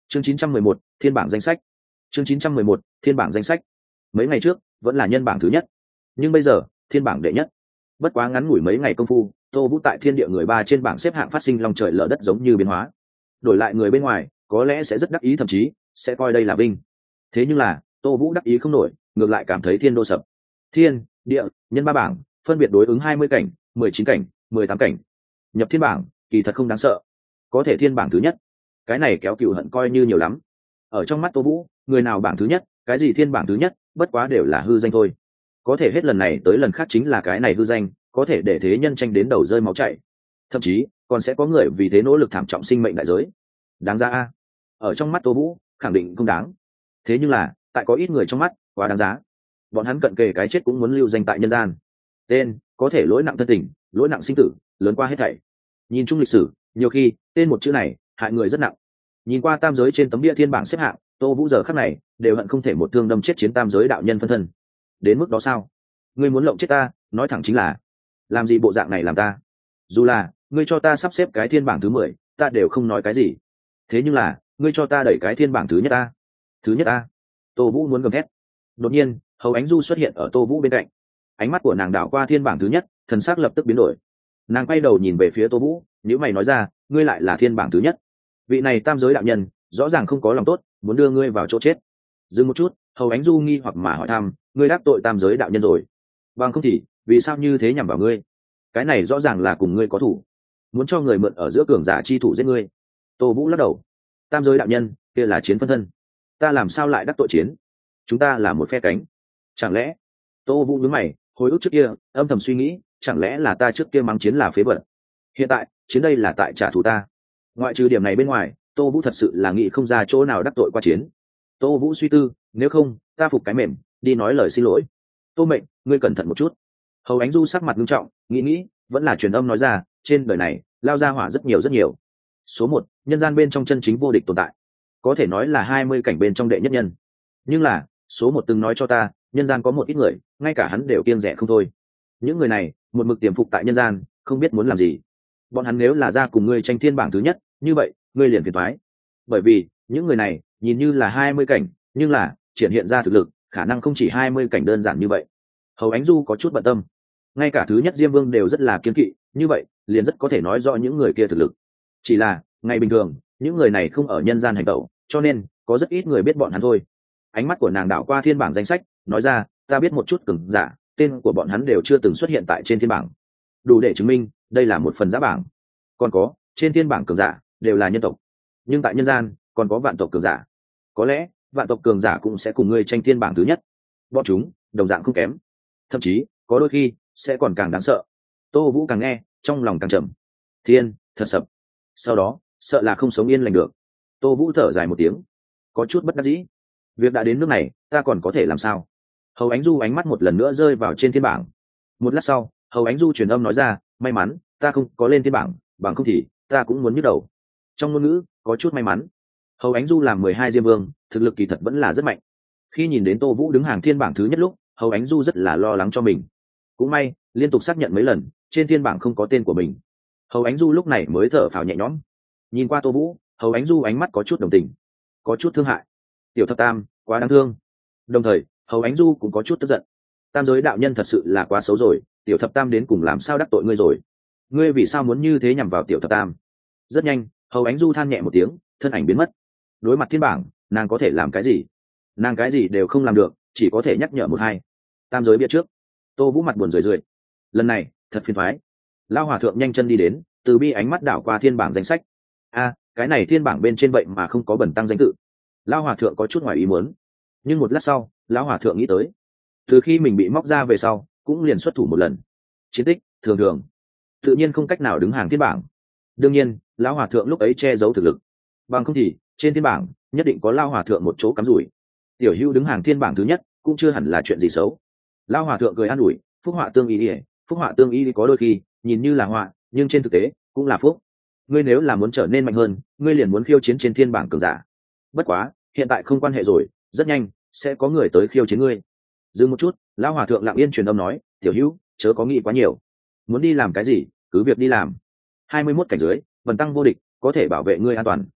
Chương 911, thiên bảng danh sách. Chương 911, thiên bảng danh sách. Mấy ngày trước vẫn là nhân bảng thứ nhất, nhưng bây giờ thiên bảng đệ nhất. Bất quá ngắn ngủi mấy ngày công phu, Tô Vũ tại thiên địa người ba trên bảng xếp hạng phát sinh long trời lở đất giống như biến hóa. Đổi lại người bên ngoài có lẽ sẽ rất đắc ý, thậm chí sẽ coi đây là vinh. Thế nhưng là Tô Vũ đắc ý không nổi, ngược lại cảm thấy thiên đô sập. Thiên, địa, nhân ba bảng phân biệt đối ứng 20 cảnh, 19 cảnh, 18 cảnh. Nhập thiên bảng kỳ thật không đáng sợ, có thể thiên bảng thứ nhất, cái này kéo cừu hận coi như nhiều lắm. Ở trong mắt Tô Vũ, người nào bảng thứ nhất, cái gì thiên bảng thứ nhất, bất quá đều là hư danh thôi. Có thể hết lần này tới lần khác chính là cái này hư danh có thể để thế nhân tranh đến đầu rơi máu chảy, thậm chí còn sẽ có người vì thế nỗ lực thảm trọng sinh mệnh đại giới. Đáng ra a? Ở trong mắt Tô Vũ khẳng định không đáng, thế nhưng là tại có ít người trong mắt quá đáng giá. Bọn hắn cận kề cái chết cũng muốn lưu danh tại nhân gian. Tên có thể lỗi nặng thân tình, lỗi nặng sinh tử, lớn qua hết thảy. Nhìn chung lịch sử, nhiều khi tên một chữ này hại người rất nặng. Nhìn qua tam giới trên tấm bia thiên bảng xếp hạng, Tô Vũ giờ khắc này đều hận không thể một thương đâm chết chiến tam giới đạo nhân phân thân. Đến mức đó sao? Ngươi muốn lộng chết ta, nói thẳng chính là làm gì bộ dạng này làm ta? Dù là ngươi cho ta sắp xếp cái thiên bảng thứ 10, ta đều không nói cái gì. Thế nhưng là ngươi cho ta đẩy cái thiên bảng thứ nhất a. Thứ nhất a. Tô Vũ muốn gầm thét. Đột nhiên Hầu Ánh Du xuất hiện ở Tô Vũ bên cạnh. Ánh mắt của nàng đảo qua thiên bảng thứ nhất, thần sắc lập tức biến đổi. Nàng quay đầu nhìn về phía Tô Vũ, nếu mày nói ra, ngươi lại là thiên bảng thứ nhất. Vị này tam giới đạo nhân rõ ràng không có lòng tốt, muốn đưa ngươi vào chỗ chết. Dừng một chút, Hầu Ánh Du nghi hoặc mà hỏi thăm, ngươi đắc tội tam giới đạo nhân rồi? Bằng không thì vì sao như thế nhằm vào ngươi? Cái này rõ ràng là cùng ngươi có thủ, muốn cho người mượn ở giữa cường giả chi thủ giết ngươi. Tô Vũ lắc đầu. Tam giới đạo nhân kia là chiến phân thân, ta làm sao lại đắc tội chiến? Chúng ta là một phe cánh. Chẳng lẽ? Tô Vũ nhướng mày, hồi ức trước kia âm thầm suy nghĩ, chẳng lẽ là ta trước kia mắng chiến là phế vật, hiện tại chiến đây là tại trả thù ta? Ngoại trừ điểm này bên ngoài, Tô Vũ thật sự là nghĩ không ra chỗ nào đắc tội qua chiến. Tô Vũ suy tư, nếu không ta phục cái mềm đi nói lời xin lỗi. Tô Mệnh, ngươi cẩn thận một chút. Hầu Ánh Du sắc mặt nghiêm trọng, nghĩ vẫn là truyền âm nói ra, trên đời này lao ra hỏa rất nhiều rất nhiều. Số 1, nhân gian bên trong chân chính vô địch tồn tại, có thể nói là 20 cảnh bên trong đệ nhất nhân. Nhưng là số 1 từng nói cho ta, nhân gian có một ít người ngay cả hắn đều kiêng rẻ không thôi. Những người này một mực tiềm phục tại nhân gian, không biết muốn làm gì. Bọn hắn nếu là ra cùng ngươi tranh thiên bảng thứ nhất, như vậy ngươi liền phiền toái. Bởi vì những người này nhìn như là 20 cảnh, nhưng là triển hiện ra thực lực khả năng không chỉ 20 cảnh đơn giản như vậy. Hầu Ánh Du có chút bận tâm, ngay cả thứ nhất Diêm Vương đều rất là kiêng kỵ, như vậy liền rất có thể nói rõ những người kia thực lực. Chỉ là ngày bình thường những người này không ở nhân gian hành tẩu, cho nên có rất ít người biết bọn hắn thôi. Ánh mắt của nàng đảo qua thiên bảng danh sách, nói ra, ta biết một chút cường giả, tên của bọn hắn đều chưa từng xuất hiện tại trên thiên bảng, đủ để chứng minh đây là một phần giá bảng. Còn có trên thiên bảng cường giả đều là nhân tộc, nhưng tại nhân gian còn có vạn tộc cường giả. Có lẽ vạn tộc cường giả cũng sẽ cùng ngươi tranh thiên bảng thứ nhất, bọn chúng đồng dạng không kém, thậm chí có đôi khi sẽ còn càng đáng sợ. Tô Vũ càng nghe trong lòng càng trầm. Thiên thật sập, sau đó sợ là không sống yên lành được. Tô Vũ thở dài một tiếng, có chút bất đắc dĩ. Việc đã đến nước này, ta còn có thể làm sao? Hầu Ánh Du ánh mắt một lần nữa rơi vào trên thiên bảng. Một lát sau, Hầu Ánh Du truyền âm nói ra, may mắn ta không có lên thiên bảng, bằng không thì ta cũng muốn nhức đầu. Trong ngôn ngữ có chút may mắn. Hầu Ánh Du làm 12 Diêm Vương, thực lực kỳ thật vẫn là rất mạnh. Khi nhìn đến Tô Vũ đứng hàng thiên bảng thứ nhất lúc, Hầu Ánh Du rất là lo lắng cho mình. Cũng may liên tục xác nhận mấy lần trên thiên bảng không có tên của mình, Hầu Ánh Du lúc này mới thở phào nhẹ nhõm. Nhìn qua Tô Vũ, Hầu Ánh Du ánh mắt có chút đồng tình, có chút thương hại. Tiểu thập tam quá đáng thương. Đồng thời Hầu Ánh Du cũng có chút tức giận. Tam giới đạo nhân thật sự là quá xấu rồi, tiểu thập tam đến cùng làm sao đắc tội ngươi rồi? Ngươi vì sao muốn như thế nhằm vào tiểu thập tam? Rất nhanh Hầu Ánh Du than nhẹ một tiếng, thân ảnh biến mất. Đối mặt thiên bảng, nàng có thể làm cái gì? Nàng cái gì đều không làm được, chỉ có thể nhắc nhở một hai. Tam giới biết trước. Tô Vũ mặt buồn rười rượi, lần này thật phiền thoái. Lao hòa thượng nhanh chân đi đến, từ bi ánh mắt đảo qua thiên bảng danh sách. A, cái này thiên bảng bên trên vậy mà không có bẩn tăng danh tự. Lao hòa thượng có chút ngoài ý muốn, nhưng một lát sau lão hòa thượng nghĩ tới, từ khi mình bị móc ra về sau cũng liền xuất thủ một lần, chiến tích thường thường, tự nhiên không cách nào đứng hàng thiên bảng. Đương nhiên lão hòa thượng lúc ấy che giấu thực lực, bằng không thì trên thiên bảng nhất định có lao hòa thượng một chỗ cắm rủi. Tiểu Hữu đứng hàng thiên bảng thứ nhất cũng chưa hẳn là chuyện gì xấu. Lao hòa thượng cười an ủi, phúc họa tương y, phúc họa tương y có đôi khi nhìn như là họa, nhưng trên thực tế cũng là phúc. Ngươi nếu là muốn trở nên mạnh hơn, ngươi liền muốn khiêu chiến trên thiên bảng cường giả. Bất quá hiện tại không quan hệ rồi, rất nhanh sẽ có người tới khiêu chiến ngươi. Dừng một chút, lão hòa thượng lặng yên truyền âm nói, Tiểu Hữu chớ có nghĩ quá nhiều, muốn đi làm cái gì cứ việc đi làm. 21 cảnh dưới bần tăng vô địch, có thể bảo vệ ngươi an toàn.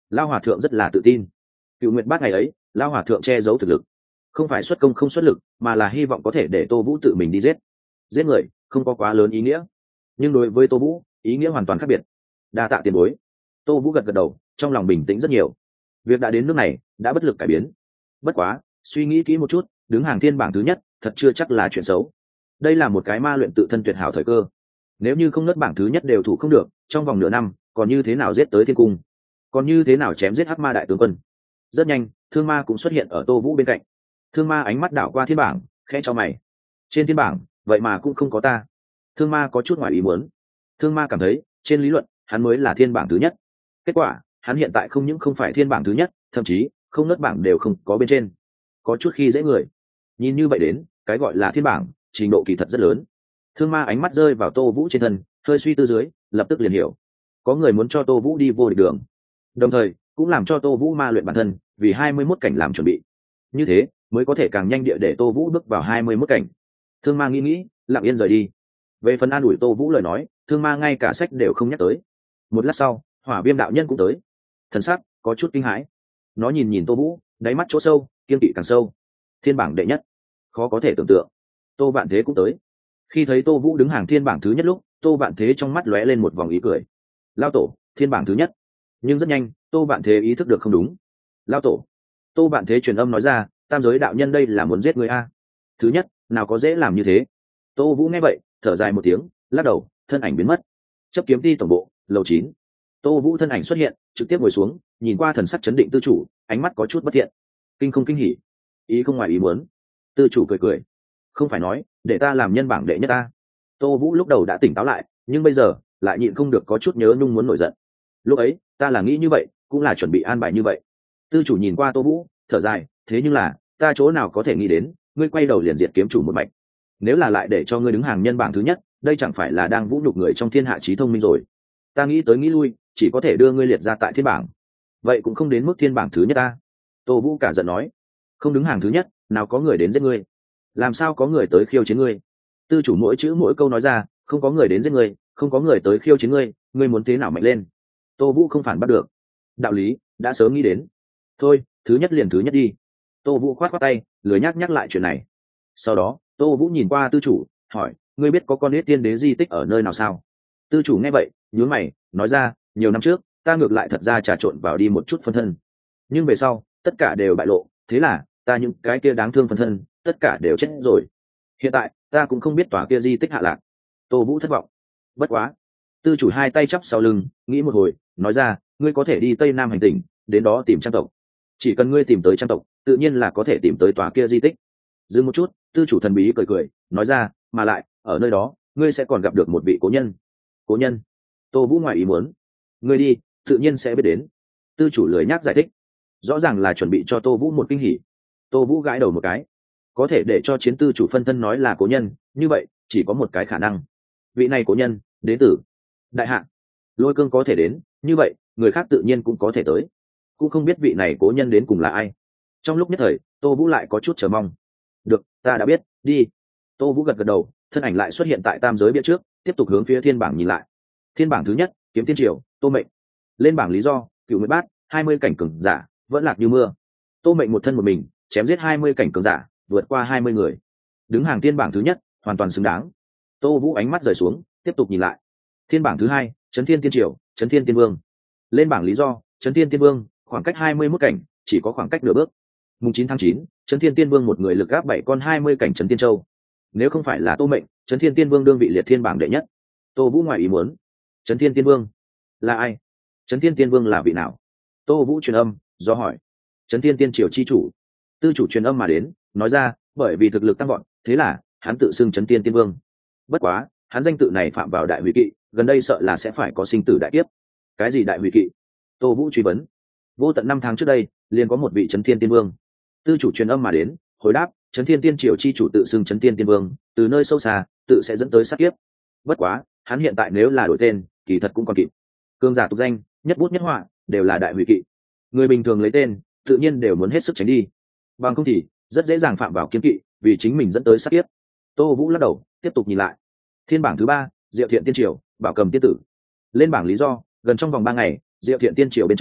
Lao hòa thượng rất là tự tin. Cựu Nguyệt Bát ngày ấy, Lao hòa thượng che giấu thực lực, không phải xuất công không xuất lực, mà là hy vọng có thể để Tô Vũ tự mình đi giết người, không có quá lớn ý nghĩa. Nhưng đối với Tô Vũ, ý nghĩa hoàn toàn khác biệt. Đa tạ tiền bối. Tô Vũ gật gật đầu, trong lòng bình tĩnh rất nhiều. Việc đã đến nước này, đã bất lực cải biến. Bất quá, suy nghĩ kỹ một chút, đứng hàng thiên bảng thứ nhất, thật chưa chắc là chuyện xấu. Đây là một cái ma luyện tự thân tuyệt hảo thời cơ. Nếu như không nớt bảng thứ nhất đều thủ không được, trong vòng nửa năm, còn như thế nào giết tới thiên cung? Còn như thế nào chém giết hắc ma đại tướng quân? Rất nhanh, Thương Ma cũng xuất hiện ở Tô Vũ bên cạnh. Thương Ma ánh mắt đảo qua thiên bảng, khẽ cho mày. Trên thiên bảng, vậy mà cũng không có ta. Thương Ma có chút ngoài ý muốn. Thương Ma cảm thấy, trên lý luận, hắn mới là thiên bảng thứ nhất. Kết quả, hắn hiện tại không những không phải thiên bảng thứ nhất, thậm chí không nớt bảng đều không có bên trên. Có chút khi dễ người. Nhìn như vậy đến, cái gọi là thiên bảng, trình độ kỳ thật rất lớn. Thương Ma ánh mắt rơi vào Tô Vũ trên thân, hơi suy tư dưới, lập tức liền hiểu. Có người muốn cho Tô Vũ đi vô địch đường. Đồng thời, cũng làm cho Tô Vũ ma luyện bản thân, vì 21 cảnh làm chuẩn bị. Như thế, mới có thể càng nhanh địa để Tô Vũ bước vào 21 cảnh. Thương Ma nghĩ nghĩ, lặng yên rời đi. Về phần an ủi Tô Vũ lời nói, Thương Ma ngay cả sách đều không nhắc tới. Một lát sau, Hỏa Viêm đạo nhân cũng tới. Thần sắc có chút kinh hãi. Nó nhìn nhìn Tô Vũ, đáy mắt chỗ sâu, kiên kỵ càng sâu. Thiên bảng đệ nhất, khó có thể tưởng tượng. Tô Vạn Thế cũng tới. Khi thấy Tô Vũ đứng hàng thiên bảng thứ nhất lúc, Tô Vạn Thế trong mắt lóe lên một vòng ý cười. Lao tổ, thiên bảng thứ nhất. Nhưng rất nhanh, Tô Vạn Thế ý thức được không đúng. Lao tổ. Tô Vạn Thế truyền âm nói ra, tam giới đạo nhân đây là muốn giết người a. Thứ nhất, nào có dễ làm như thế. Tô Vũ nghe vậy, thở dài một tiếng, lắc đầu, thân ảnh biến mất. Chấp kiếm ti tổng bộ, lầu 9. Tô Vũ thân ảnh xuất hiện, trực tiếp ngồi xuống, nhìn qua thần sắc chấn định tư chủ, ánh mắt có chút bất thiện. Kinh không kinh hỉ, ý không ngoài ý muốn. Tư chủ cười cười. Không phải nói, để ta làm nhân bảng đệ nhất ta. Tô Vũ lúc đầu đã tỉnh táo lại, nhưng bây giờ, lại nhịn không được có chút nhớ nhung muốn nổi giận. Lúc ấy, ta là nghĩ như vậy, cũng là chuẩn bị an bài như vậy. Tư chủ nhìn qua Tô Vũ, thở dài, thế nhưng là, ta chỗ nào có thể nghĩ đến, ngươi quay đầu liền diệt kiếm chủ một mạch. Nếu là lại để cho ngươi đứng hàng nhân bảng thứ nhất, đây chẳng phải là đang vũ nhục người trong thiên hạ trí thông minh rồi. Ta nghĩ tới nghĩ lui, chỉ có thể đưa ngươi liệt ra tại thiên bảng. Vậy cũng không đến mức thiên bảng thứ nhất ta. Tô Vũ cả giận nói, không đứng hàng thứ nhất, nào có người đến giết ngươi? Làm sao có người tới khiêu chiến ngươi? Tư chủ mỗi chữ mỗi câu nói ra, không có người đến giết ngươi, không có người tới khiêu chiến ngươi, ngươi muốn thế nào mạnh lên? Tô Vũ không phản bắt được. Đạo lý đã sớm nghĩ đến. Thôi, thứ nhất liền thứ nhất đi. Tô Vũ khoát khoát tay, lười nhắc lại chuyện này. Sau đó, Tô Vũ nhìn qua tư chủ, hỏi, ngươi biết có con nết tiên đế di tích ở nơi nào sao? Tư chủ nghe vậy, nhướng mày, nói ra, nhiều năm trước, ta ngược lại thật ra trà trộn vào đi một chút phân thân. Nhưng về sau, tất cả đều bại lộ, thế là, ta những cái kia đáng thương phân thân, tất cả đều chết rồi. Hiện tại, ta cũng không biết tòa kia di tích hạ lạc. Tô Vũ thất vọng. Bất quá. Tư chủ hai tay chắp sau lưng, nghĩ một hồi, nói ra, ngươi có thể đi Tây Nam hành tỉnh, đến đó tìm trang tộc. Chỉ cần ngươi tìm tới trang tộc, tự nhiên là có thể tìm tới tòa kia di tích. Dừng một chút, tư chủ thần bí cười cười, nói ra, mà lại, ở nơi đó, ngươi sẽ còn gặp được một vị cố nhân. Cố nhân? Tô Vũ ngoài ý muốn. Ngươi đi, tự nhiên sẽ biết đến. Tư chủ lười nhác giải thích. Rõ ràng là chuẩn bị cho Tô Vũ một kinh hỉ. Tô Vũ gãi đầu một cái. Có thể để cho chiến tư chủ phân thân nói là cố nhân, như vậy, chỉ có một cái khả năng. Vị này cố nhân, đến từ đại hạ. Lôi Cương có thể đến, như vậy, người khác tự nhiên cũng có thể tới. Cũng không biết vị này cố nhân đến cùng là ai. Trong lúc nhất thời, Tô Vũ lại có chút chờ mong. Được, ta đã biết, đi. Tô Vũ gật gật đầu, thân ảnh lại xuất hiện tại tam giới bia trước, tiếp tục hướng phía thiên bảng nhìn lại. Thiên bảng thứ nhất, Kiếm Tiên Triều, Tô Mệnh. Lên bảng lý do, Cửu Nguyệt Bát, 20 cảnh cường giả, vẫn lạc như mưa. Tô Mệnh một thân một mình, chém giết 20 cảnh cường giả, vượt qua 20 người. Đứng hàng thiên bảng thứ nhất, hoàn toàn xứng đáng. Tô Vũ ánh mắt rời xuống, tiếp tục nhìn lại. Thiên bảng thứ hai, Chấn Thiên Tiên Triều, Chấn Thiên Tiên Vương. Lên bảng lý do, Chấn Thiên Tiên Vương, khoảng cách 21 cảnh, chỉ có khoảng cách nửa bước. Mùng 9 tháng 9, Chấn Thiên Tiên Vương một người lực gáp 7 con 20 cảnh Chấn Tiên Châu. Nếu không phải là Tô Mệnh, Chấn Thiên Tiên Vương đương vị liệt thiên bảng đệ nhất. Tô Vũ ngoài ý muốn. Chấn Thiên Tiên Vương là ai? Chấn Thiên Tiên Vương là vị nào? Tô Vũ truyền âm do hỏi. Chấn Thiên Tiên Triều chi chủ. Tư chủ truyền âm mà đến, nói ra, bởi vì thực lực tăng vọt, thế là hắn tự xưng Chấn Thiên Tiên Vương. Bất quá, hắn danh tự này phạm vào đại hủy kỵ, gần đây sợ là sẽ phải có sinh tử đại kiếp. Cái gì đại hủy kỵ? Tô Vũ truy vấn. Vô tận 5 tháng trước đây, liền có một vị Chấn Thiên Tiên Vương. Tư chủ truyền âm mà đến, hồi đáp, Chấn Thiên Tiên Triều chi chủ tự xưng Chấn Thiên Tiên Vương, từ nơi sâu xa, tự sẽ dẫn tới sát kiếp. Bất quá, hắn hiện tại nếu là đổi tên, kỳ thật cũng còn kịp. Cương giả tục danh, nhất bút nhất họa, đều là đại hủy kỵ. Người bình thường lấy tên, tự nhiên đều muốn hết sức tránh đi. Bằng không thì, rất dễ dàng phạm vào kiếm kỵ, vì chính mình dẫn tới sát kiếp. Tô Vũ lắc đầu, tiếp tục nhìn lại. Thiên bảng thứ 3, Diệu Thiện Tiên Triều, Bảo Cầm Tiên Tử. Lên bảng lý do, gần trong vòng 3 ngày, Diệu Thiện Tiên Triều bên trong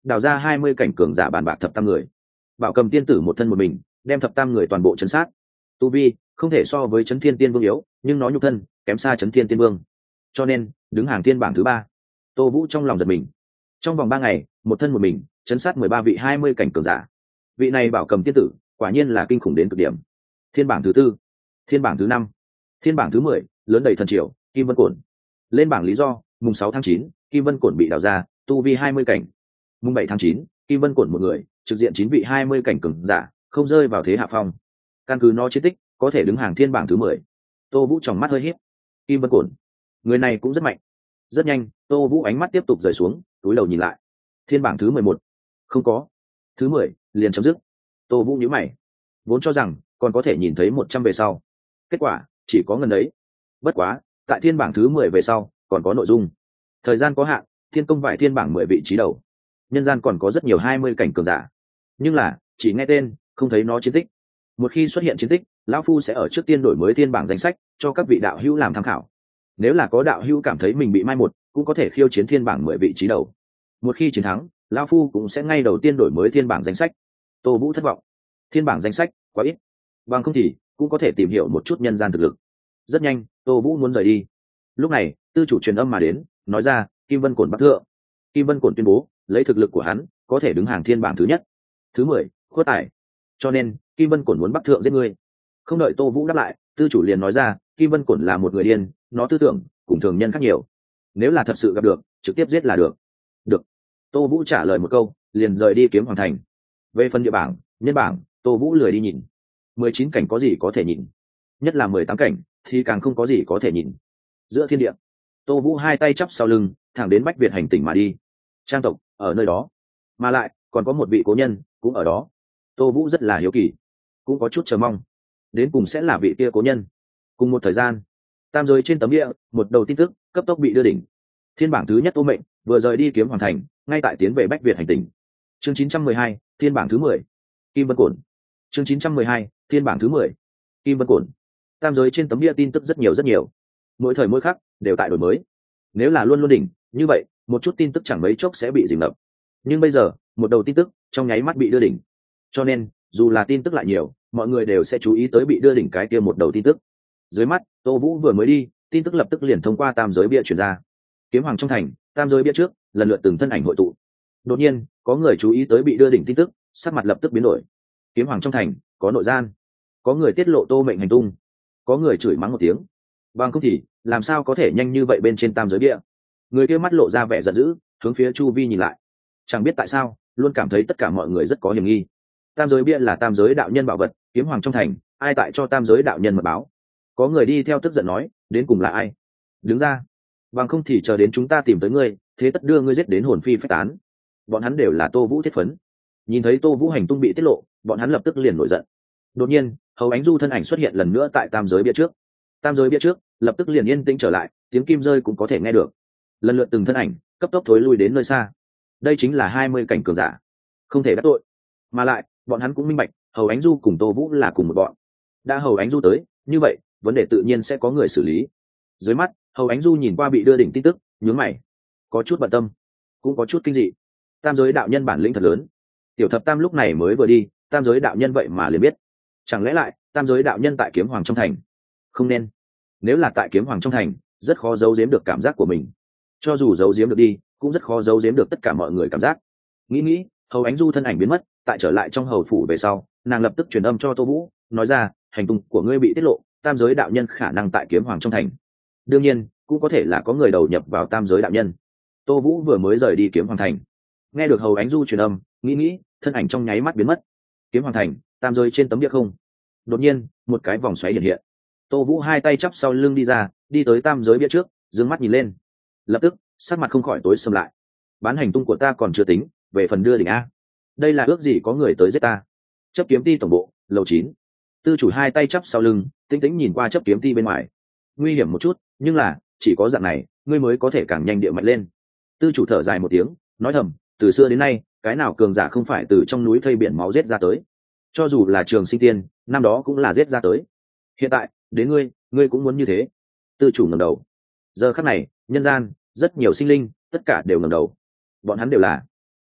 đào ra 20 cảnh cường giả bàn bạc thập tam người. Bảo Cầm tiên tử một thân một mình đem thập tam người toàn bộ chấn sát. Tu vi không thể so với Chấn Thiên Tiên Vương yếu, nhưng nó nhục thân kém xa Chấn Thiên Tiên Vương, cho nên đứng hàng thiên bảng thứ 3. Tô Vũ trong lòng giật mình. Trong vòng 3 ngày, một thân một mình chấn sát 13 vị 20 cảnh cường giả. Vị này Bảo Cầm tiên tử quả nhiên là kinh khủng đến cực điểm. Thiên bảng thứ 4, thiên bảng thứ 5, thiên bảng thứ 10, lớn đầy thần triều, Kim Vân Cổn. Lên bảng lý do, mùng 6 tháng 9, Kim Vân Cổn bị đào ra, tu vi 20 cảnh. Mùng 7 tháng 9, Kim Vân Cổn một người, trực diện 9 vị 20 cảnh cường giả, không rơi vào thế hạ phong. Căn cứ nó chiến tích, có thể đứng hàng thiên bảng thứ 10. Tô Vũ tròng mắt hơi híp. Kim Vân Cổn, người này cũng rất mạnh. Rất nhanh, Tô Vũ ánh mắt tiếp tục rời xuống, túi đầu nhìn lại. Thiên bảng thứ 11, không có. Thứ 10, liền chấm dứt. Tô Vũ nhíu mày, vốn cho rằng còn có thể nhìn thấy 100 về sau. Kết quả, chỉ có ngần đấy. Bất quá, tại thiên bảng thứ 10 về sau, còn có nội dung. Thời gian có hạn, thiên công vải thiên bảng 10 vị trí đầu. Nhân gian còn có rất nhiều 20 cảnh cường giả. Nhưng là, chỉ nghe tên, không thấy nó chiến tích. Một khi xuất hiện chiến tích, lão phu sẽ ở trước tiên đổi mới thiên bảng danh sách, cho các vị đạo hữu làm tham khảo. Nếu là có đạo hữu cảm thấy mình bị mai một, cũng có thể khiêu chiến thiên bảng 10 vị trí đầu. Một khi chiến thắng, lão phu cũng sẽ ngay đầu tiên đổi mới thiên bảng danh sách. Tô Vũ thất vọng. Thiên bảng danh sách quá ít, bằng không thì cũng có thể tìm hiểu một chút nhân gian thực lực. Rất nhanh, Tô Vũ muốn rời đi. Lúc này, tư chủ truyền âm mà đến, nói ra, Kim Vân Cổn bắc thượng. Kim Vân Cổn tuyên bố, lấy thực lực của hắn, có thể đứng hàng thiên bảng thứ nhất. Thứ 10, khuất tài. Cho nên, Kim Vân Cổn muốn bắc thượng giết ngươi. Không đợi Tô Vũ đáp lại, tư chủ liền nói ra, Kim Vân Cổn là một người điên, nó tư tưởng cùng thường nhân khác nhiều. Nếu là thật sự gặp được, trực tiếp giết là được. Được. Tô Vũ trả lời một câu, liền rời đi Kiếm Hoàng thành. Về phần địa bảng, nhân bảng, Tô Vũ lười đi nhìn. 19 cảnh có gì có thể nhìn, nhất là 18 cảnh thì càng không có gì có thể nhìn. Giữa thiên địa, Tô Vũ hai tay chắp sau lưng, thẳng đến Bách Việt hành tỉnh mà đi. Trang tộc ở nơi đó, mà lại còn có một vị cố nhân cũng ở đó. Tô Vũ rất là hiếu kỳ, cũng có chút chờ mong, đến cùng sẽ là vị kia cố nhân. Cùng một thời gian, tam giới trên tấm địa, một đầu tin tức cấp tốc bị đưa đỉnh. Thiên bảng thứ nhất Tô Mệnh vừa rời đi Kiếm Hoàng thành, ngay tại tiến về Bách Việt hành tỉnh. Chương 912, thiên bảng thứ 10, Kim Vân Cổn. Chương 912, thiên bảng thứ 10, Kim Vân Cổn. Tam giới trên tấm địa tin tức rất nhiều, mỗi thời mỗi khắc đều tại đổi mới. Nếu là luôn luôn đỉnh như vậy, một chút tin tức chẳng mấy chốc sẽ bị dìm ngập. Nhưng bây giờ, một đầu tin tức trong nháy mắt bị đưa đỉnh, cho nên dù là tin tức lại nhiều, mọi người đều sẽ chú ý tới bị đưa đỉnh cái kia một đầu tin tức. Dưới mắt, Tô Vũ vừa mới đi, tin tức lập tức liền thông qua tam giới bia truyền ra. Kiếm Hoàng trong thành, tam giới bia trước lần lượt từng thân ảnh hội tụ. Đột nhiên, có người chú ý tới bị đưa đỉnh tin tức, sắc mặt lập tức biến đổi. Kiếm Hoàng trong thành có nội gian, có người tiết lộ Tô Mệnh hành tung, có người chửi mắng một tiếng. Bằng không thì làm sao có thể nhanh như vậy bên trên tam giới bia. Người kia mắt lộ ra vẻ giận dữ, hướng phía chu vi nhìn lại. Chẳng biết tại sao, luôn cảm thấy tất cả mọi người rất có hiểm nghi. Tam giới bia là tam giới đạo nhân bảo vật, Kiếm Hoàng trong thành, ai tại cho tam giới đạo nhân mật báo? Có người đi theo tức giận nói, đến cùng là ai? Đứng ra, bằng không thì chờ đến chúng ta tìm tới ngươi, thế tất đưa ngươi giết đến hồn phi phách tán. Bọn hắn đều là Tô Vũ thiết phấn. Nhìn thấy Tô Vũ hành tung bị tiết lộ, bọn hắn lập tức liền nổi giận. Đột nhiên, Hầu Ánh Du thân ảnh xuất hiện lần nữa tại tam giới bia trước. Tam giới bia trước lập tức liền yên tĩnh trở lại, tiếng kim rơi cũng có thể nghe được. Lần lượt từng thân ảnh cấp tốc thối lui đến nơi xa. Đây chính là 20 cảnh cường giả, không thể đắc tội. Mà lại, bọn hắn cũng minh bạch, Hầu Ánh Du cùng Tô Vũ là cùng một bọn. Đã Hầu Ánh Du tới, như vậy, vấn đề tự nhiên sẽ có người xử lý. Dưới mắt, Hầu Ánh Du nhìn qua bị đưa đỉnh tin tức, nhướng mày, có chút bận tâm, cũng có chút kinh dị. Tam giới đạo nhân bản lĩnh thật lớn. Tiểu Thập Tam lúc này mới vừa đi, tam giới đạo nhân vậy mà liền biết. Chẳng lẽ lại, tam giới đạo nhân tại Kiếm Hoàng trong thành? Không nên. Nếu là tại Kiếm Hoàng trong thành, rất khó giấu giếm được cảm giác của mình. Cho dù giấu giếm được đi, cũng rất khó giấu giếm được tất cả mọi người cảm giác. Nghĩ, Hầu Ánh Du thân ảnh biến mất, tại trở lại trong hầu phủ về sau, nàng lập tức truyền âm cho Tô Vũ, nói ra, hành tung của ngươi bị tiết lộ, tam giới đạo nhân khả năng tại Kiếm Hoàng trong thành. Đương nhiên, cũng có thể là có người đầu nhập vào tam giới đạo nhân. Tô Vũ vừa mới rời đi Kiếm Hoàng thành, nghe được Hầu Ánh Du truyền âm, nghĩ, thân ảnh trong nháy mắt biến mất. Kiếm Hoàng thành, tam giới trên tấm địa không. Đột nhiên, một cái vòng xoáy hiện hiện. Tô Vũ hai tay chắp sau lưng đi ra, đi tới tam giới bia trước, dương mắt nhìn lên. Lập tức, sắc mặt không khỏi tối sầm lại. Bán hành tung của ta còn chưa tính, về phần đưa đỉnh a. Đây là ước gì có người tới giết ta. Chấp kiếm ti tổng bộ, lầu 9. Tư chủ hai tay chắp sau lưng, tĩnh tĩnh nhìn qua chấp kiếm ti bên ngoài. Nguy hiểm một chút, nhưng là, chỉ có dạng này, ngươi mới có thể càng nhanh địa mạnh lên. Tư chủ thở dài một tiếng, nói thầm, từ xưa đến nay, cái nào cường giả không phải từ trong núi thây biển máu giết ra tới. Cho dù là Trường Sinh Tiên, năm đó cũng là giết ra tới. Hiện tại, đến ngươi cũng muốn như thế. Tư chủ ngẩng đầu. Giờ khắc này, nhân gian, rất nhiều sinh linh, tất cả đều ngẩng đầu. Bọn hắn đều là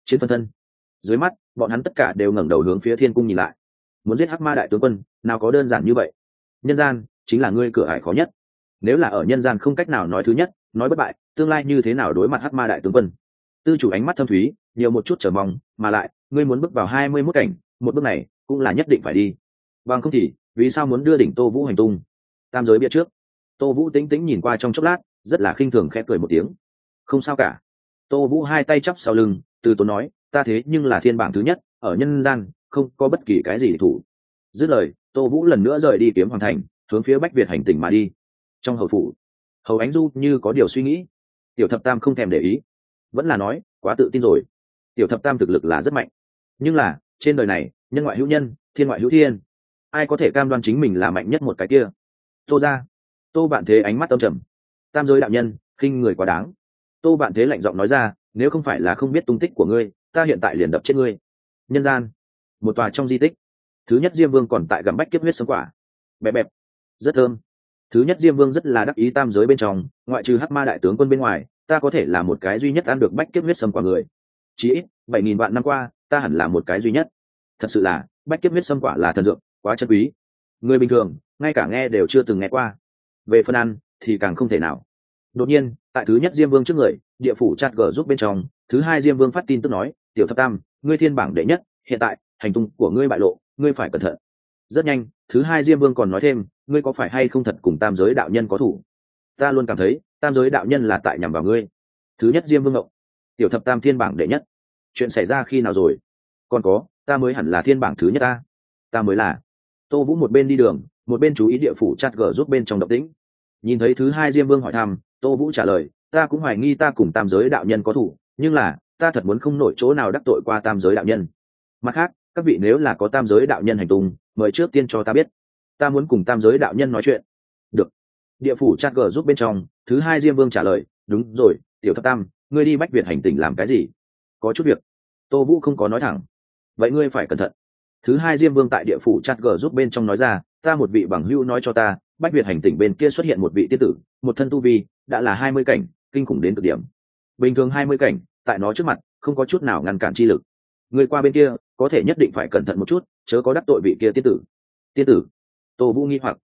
chiến phân thân. Dưới mắt bọn hắn tất cả đều ngẩng đầu hướng phía thiên cung nhìn lại. Muốn giết hắc ma đại tướng quân nào có đơn giản như vậy. Nhân gian chính là ngươi cửa ải khó nhất. Nếu là ở nhân gian không cách nào nói thứ nhất, nói bất bại, tương lai như thế nào đối mặt hắc ma đại tướng quân? Tư chủ ánh mắt thâm thúy, nhiều một chút chờ mong, mà lại ngươi muốn bước vào 21 cảnh, một bước này cũng là nhất định phải đi. Bằng không thì vì sao muốn đưa đỉnh Tô Vũ hành tung? Tam giới bia trước, Tô Vũ tĩnh tĩnh nhìn qua trong chốc lát, rất là khinh thường khẽ cười một tiếng. Không sao cả. Tô Vũ hai tay chắp sau lưng, từ tốn nói, ta thế nhưng là thiên bảng thứ nhất, ở nhân gian không có bất kỳ cái gì để thủ. Dứt lời, Tô Vũ lần nữa rời đi Kiếm Hoàng thành, hướng phía Bách Việt hành tỉnh mà đi. Trong hầu phủ, Hầu Ánh Du như có điều suy nghĩ. Tiểu Thập Tam không thèm để ý, vẫn là nói, quá tự tin rồi. Tiểu Thập Tam thực lực là rất mạnh, nhưng là trên đời này, nhân ngoại hữu nhân, thiên ngoại hữu thiên, ai có thể cam đoan chính mình là mạnh nhất một cái kia? Tô ra, Tô Vạn Thế ánh mắt âm trầm. Tam giới đạo nhân, khinh người quá đáng. Tô Vạn Thế lạnh giọng nói ra, nếu không phải là không biết tung tích của ngươi, ta hiện tại liền đập chết ngươi. Nhân gian, một tòa trong di tích, thứ nhất Diêm Vương còn tại gặm bách kiếp huyết sống quả, bẹp bẹp, rất thơm. Thứ nhất Diêm Vương rất là đắc ý, tam giới bên trong ngoại trừ hắc ma đại tướng quân bên ngoài, ta có thể là một cái duy nhất ăn được bách kiếp huyết sâm quả người. Chỉ ít 7.000 vạn năm qua, ta hẳn là một cái duy nhất. Thật sự là bách kiếp huyết sâm quả là thần dược, quá chân quý, người bình thường ngay cả nghe đều chưa từng nghe qua, về phần ăn thì càng không thể nào. Đột nhiên tại thứ nhất Diêm Vương trước người, địa phủ chat gở giúp bên trong, thứ hai Diêm Vương phát tin tức nói, Tiểu Thập Tam, ngươi thiên bảng đệ nhất, hiện tại hành tung của ngươi bại lộ, ngươi phải cẩn thận. Rất nhanh, thứ hai Diêm Vương còn nói thêm, ngươi có phải hay không thật cùng tam giới đạo nhân có thủ? Ta luôn cảm thấy tam giới đạo nhân là tại nhằm vào ngươi. Thứ nhất Diêm Vương ngộng, Tiểu Thập Tam thiên bảng đệ nhất, chuyện xảy ra khi nào rồi? Còn có, ta mới hẳn là thiên bảng thứ nhất ta mới là. Tô Vũ một bên đi đường, một bên chú ý địa phủ chat gở giúp bên trong động tĩnh. Nhìn thấy thứ hai Diêm Vương hỏi thăm, Tô Vũ trả lời, ta cũng hoài nghi ta cùng tam giới đạo nhân có thủ, nhưng là ta thật muốn không nổi chỗ nào đắc tội qua tam giới đạo nhân. Mặt khác, các vị nếu là có tam giới đạo nhân hành tung, mời trước tiên cho ta biết, ta muốn cùng tam giới đạo nhân nói chuyện. Được. Địa phủ chat gở giúp bên trong, thứ hai Diêm Vương trả lời, đúng rồi, Tiểu Thập Tam, ngươi đi Bách Việt hành tỉnh làm cái gì? Có chút việc. Tô Vũ không có nói thẳng. Vậy ngươi phải cẩn thận. Thứ hai Diêm Vương tại địa phủ chat gở giúp bên trong nói ra, ta một vị bằng hữu nói cho ta, Bách Việt hành tỉnh bên kia xuất hiện một vị tiên tử, một thân tu vi đã là 20 cảnh, kinh khủng đến cực điểm. Bình thường 20 cảnh, tại nó trước mặt không có chút nào ngăn cản chi lực. Người qua bên kia có thể nhất định phải cẩn thận một chút, chớ có đắc tội vị kia tiên tử. Tiên tử? Tô Vũ nghi hoặc.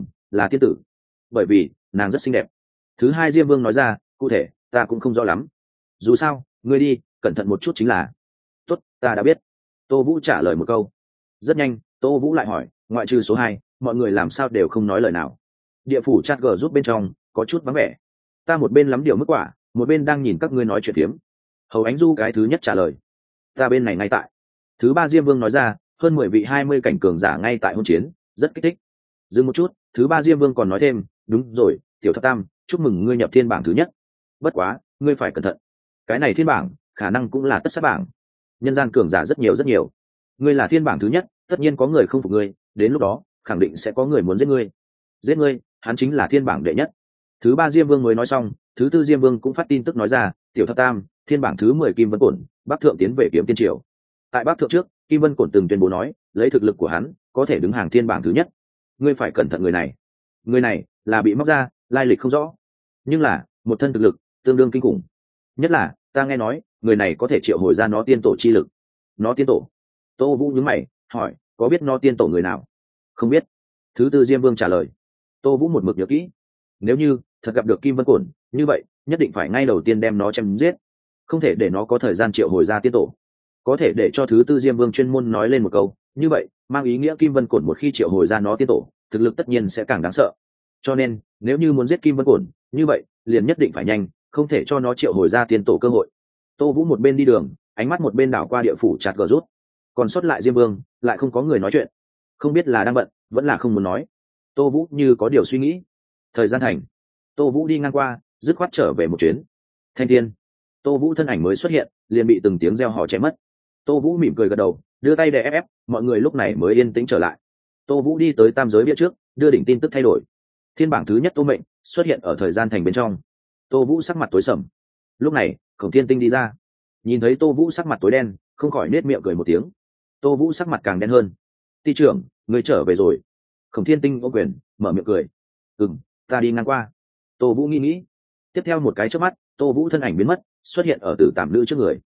Là tiên tử, bởi vì nàng rất xinh đẹp. Thứ hai Diêm Vương nói ra, cụ thể ta cũng không rõ lắm, dù sao ngươi đi cẩn thận một chút chính là. Tốt, ta đã biết. Tô Vũ trả lời một câu. Rất nhanh, Tô Vũ lại hỏi, ngoại trừ số 2, mọi người làm sao đều không nói lời nào? Địa phủ chat gở giúp bên trong có chút vắng vẻ. Ta một bên lắm điều mức quả, một bên đang nhìn các ngươi nói chuyện phiếm. Hầu Ánh Du cái thứ nhất trả lời, ta bên này ngay tại. Thứ ba Diêm Vương nói ra, hơn 10 vị 20 cảnh cường giả ngay tại hôn chiến, rất kích thích. Dừng một chút, thứ ba Diêm Vương còn nói thêm, đúng rồi, Tiểu Thập Tam, chúc mừng ngươi nhập thiên bảng thứ nhất. Bất quá, ngươi phải cẩn thận, cái này thiên bảng khả năng cũng là tất sát bảng, nhân gian cường giả rất nhiều. Ngươi là thiên bảng thứ nhất, tất nhiên có người không phục ngươi, đến lúc đó khẳng định sẽ có người muốn giết ngươi, hắn chính là thiên bảng đệ nhất. Thứ ba Diêm Vương mới nói xong, thứ tư Diêm Vương cũng phát tin tức nói ra, Tiểu Thập Tam, thiên bảng thứ 10 Kim Vân Cổn, Bắc Thượng tiến về Kiếm Tiên Triều. Tại Bắc Thượng trước, Kim Vân Cổn từng tuyên bố nói, lấy thực lực của hắn có thể đứng hàng thiên bảng thứ nhất. Ngươi phải cẩn thận người này là bị móc ra, lai lịch không rõ, nhưng là một thân thực lực tương đương kinh khủng. Nhất là ta nghe nói người này có thể triệu hồi ra nó tiên tổ chi lực. Nó tiên tổ? Tô Vũ nhướng mày hỏi, có biết nó tiên tổ người nào? Không biết. Thứ tư Diêm Vương trả lời. Tô Vũ một mực nhớ kỹ, nếu như thật gặp được Kim Vân Cổn, như vậy nhất định phải ngay đầu tiên đem nó chém giết, không thể để nó có thời gian triệu hồi ra tiên tổ. Có thể để cho thứ tư Diêm Vương chuyên môn nói lên một câu như vậy, mang ý nghĩa Kim Vân Cổn một khi triệu hồi ra nó tiên tổ, thực lực tất nhiên sẽ càng đáng sợ. Cho nên nếu như muốn giết Kim Vân Cổn, như vậy liền nhất định phải nhanh, không thể cho nó triệu hồi ra tiên tổ cơ hội. Tô Vũ một bên đi đường, ánh mắt một bên đảo qua địa phủ chặt gờ rút. Còn sót lại Diêm Vương lại không có người nói chuyện, không biết là đang bận vẫn là không muốn nói. Tô Vũ như có điều suy nghĩ. Thời gian thành, Tô Vũ đi ngang qua, dứt khoát trở về một chuyến. Thanh thiên, Tô Vũ thân ảnh mới xuất hiện, liền bị từng tiếng reo hò che mất. Tô Vũ mỉm cười gật đầu, đưa tay để ép, mọi người lúc này mới yên tĩnh trở lại. Tô Vũ đi tới tam giới bia trước, đưa đỉnh tin tức thay đổi. Thiên bảng thứ nhất Tô Mệnh xuất hiện ở thời gian thành bên trong. Tô Vũ sắc mặt tối sầm. Lúc này Khổng Thiên Tinh đi ra, nhìn thấy Tô Vũ sắc mặt tối đen, không khỏi nết miệng cười một tiếng. Tô Vũ sắc mặt càng đen hơn. Ty trưởng, người trở về rồi. Khổng Thiên Tinh ôm quyền, mở miệng cười. Ta đi ngang qua. Tô Vũ nghĩ. Tiếp theo một cái chớp mắt, Tô Vũ thân ảnh biến mất, xuất hiện ở Tử Tạm Nữ trước người.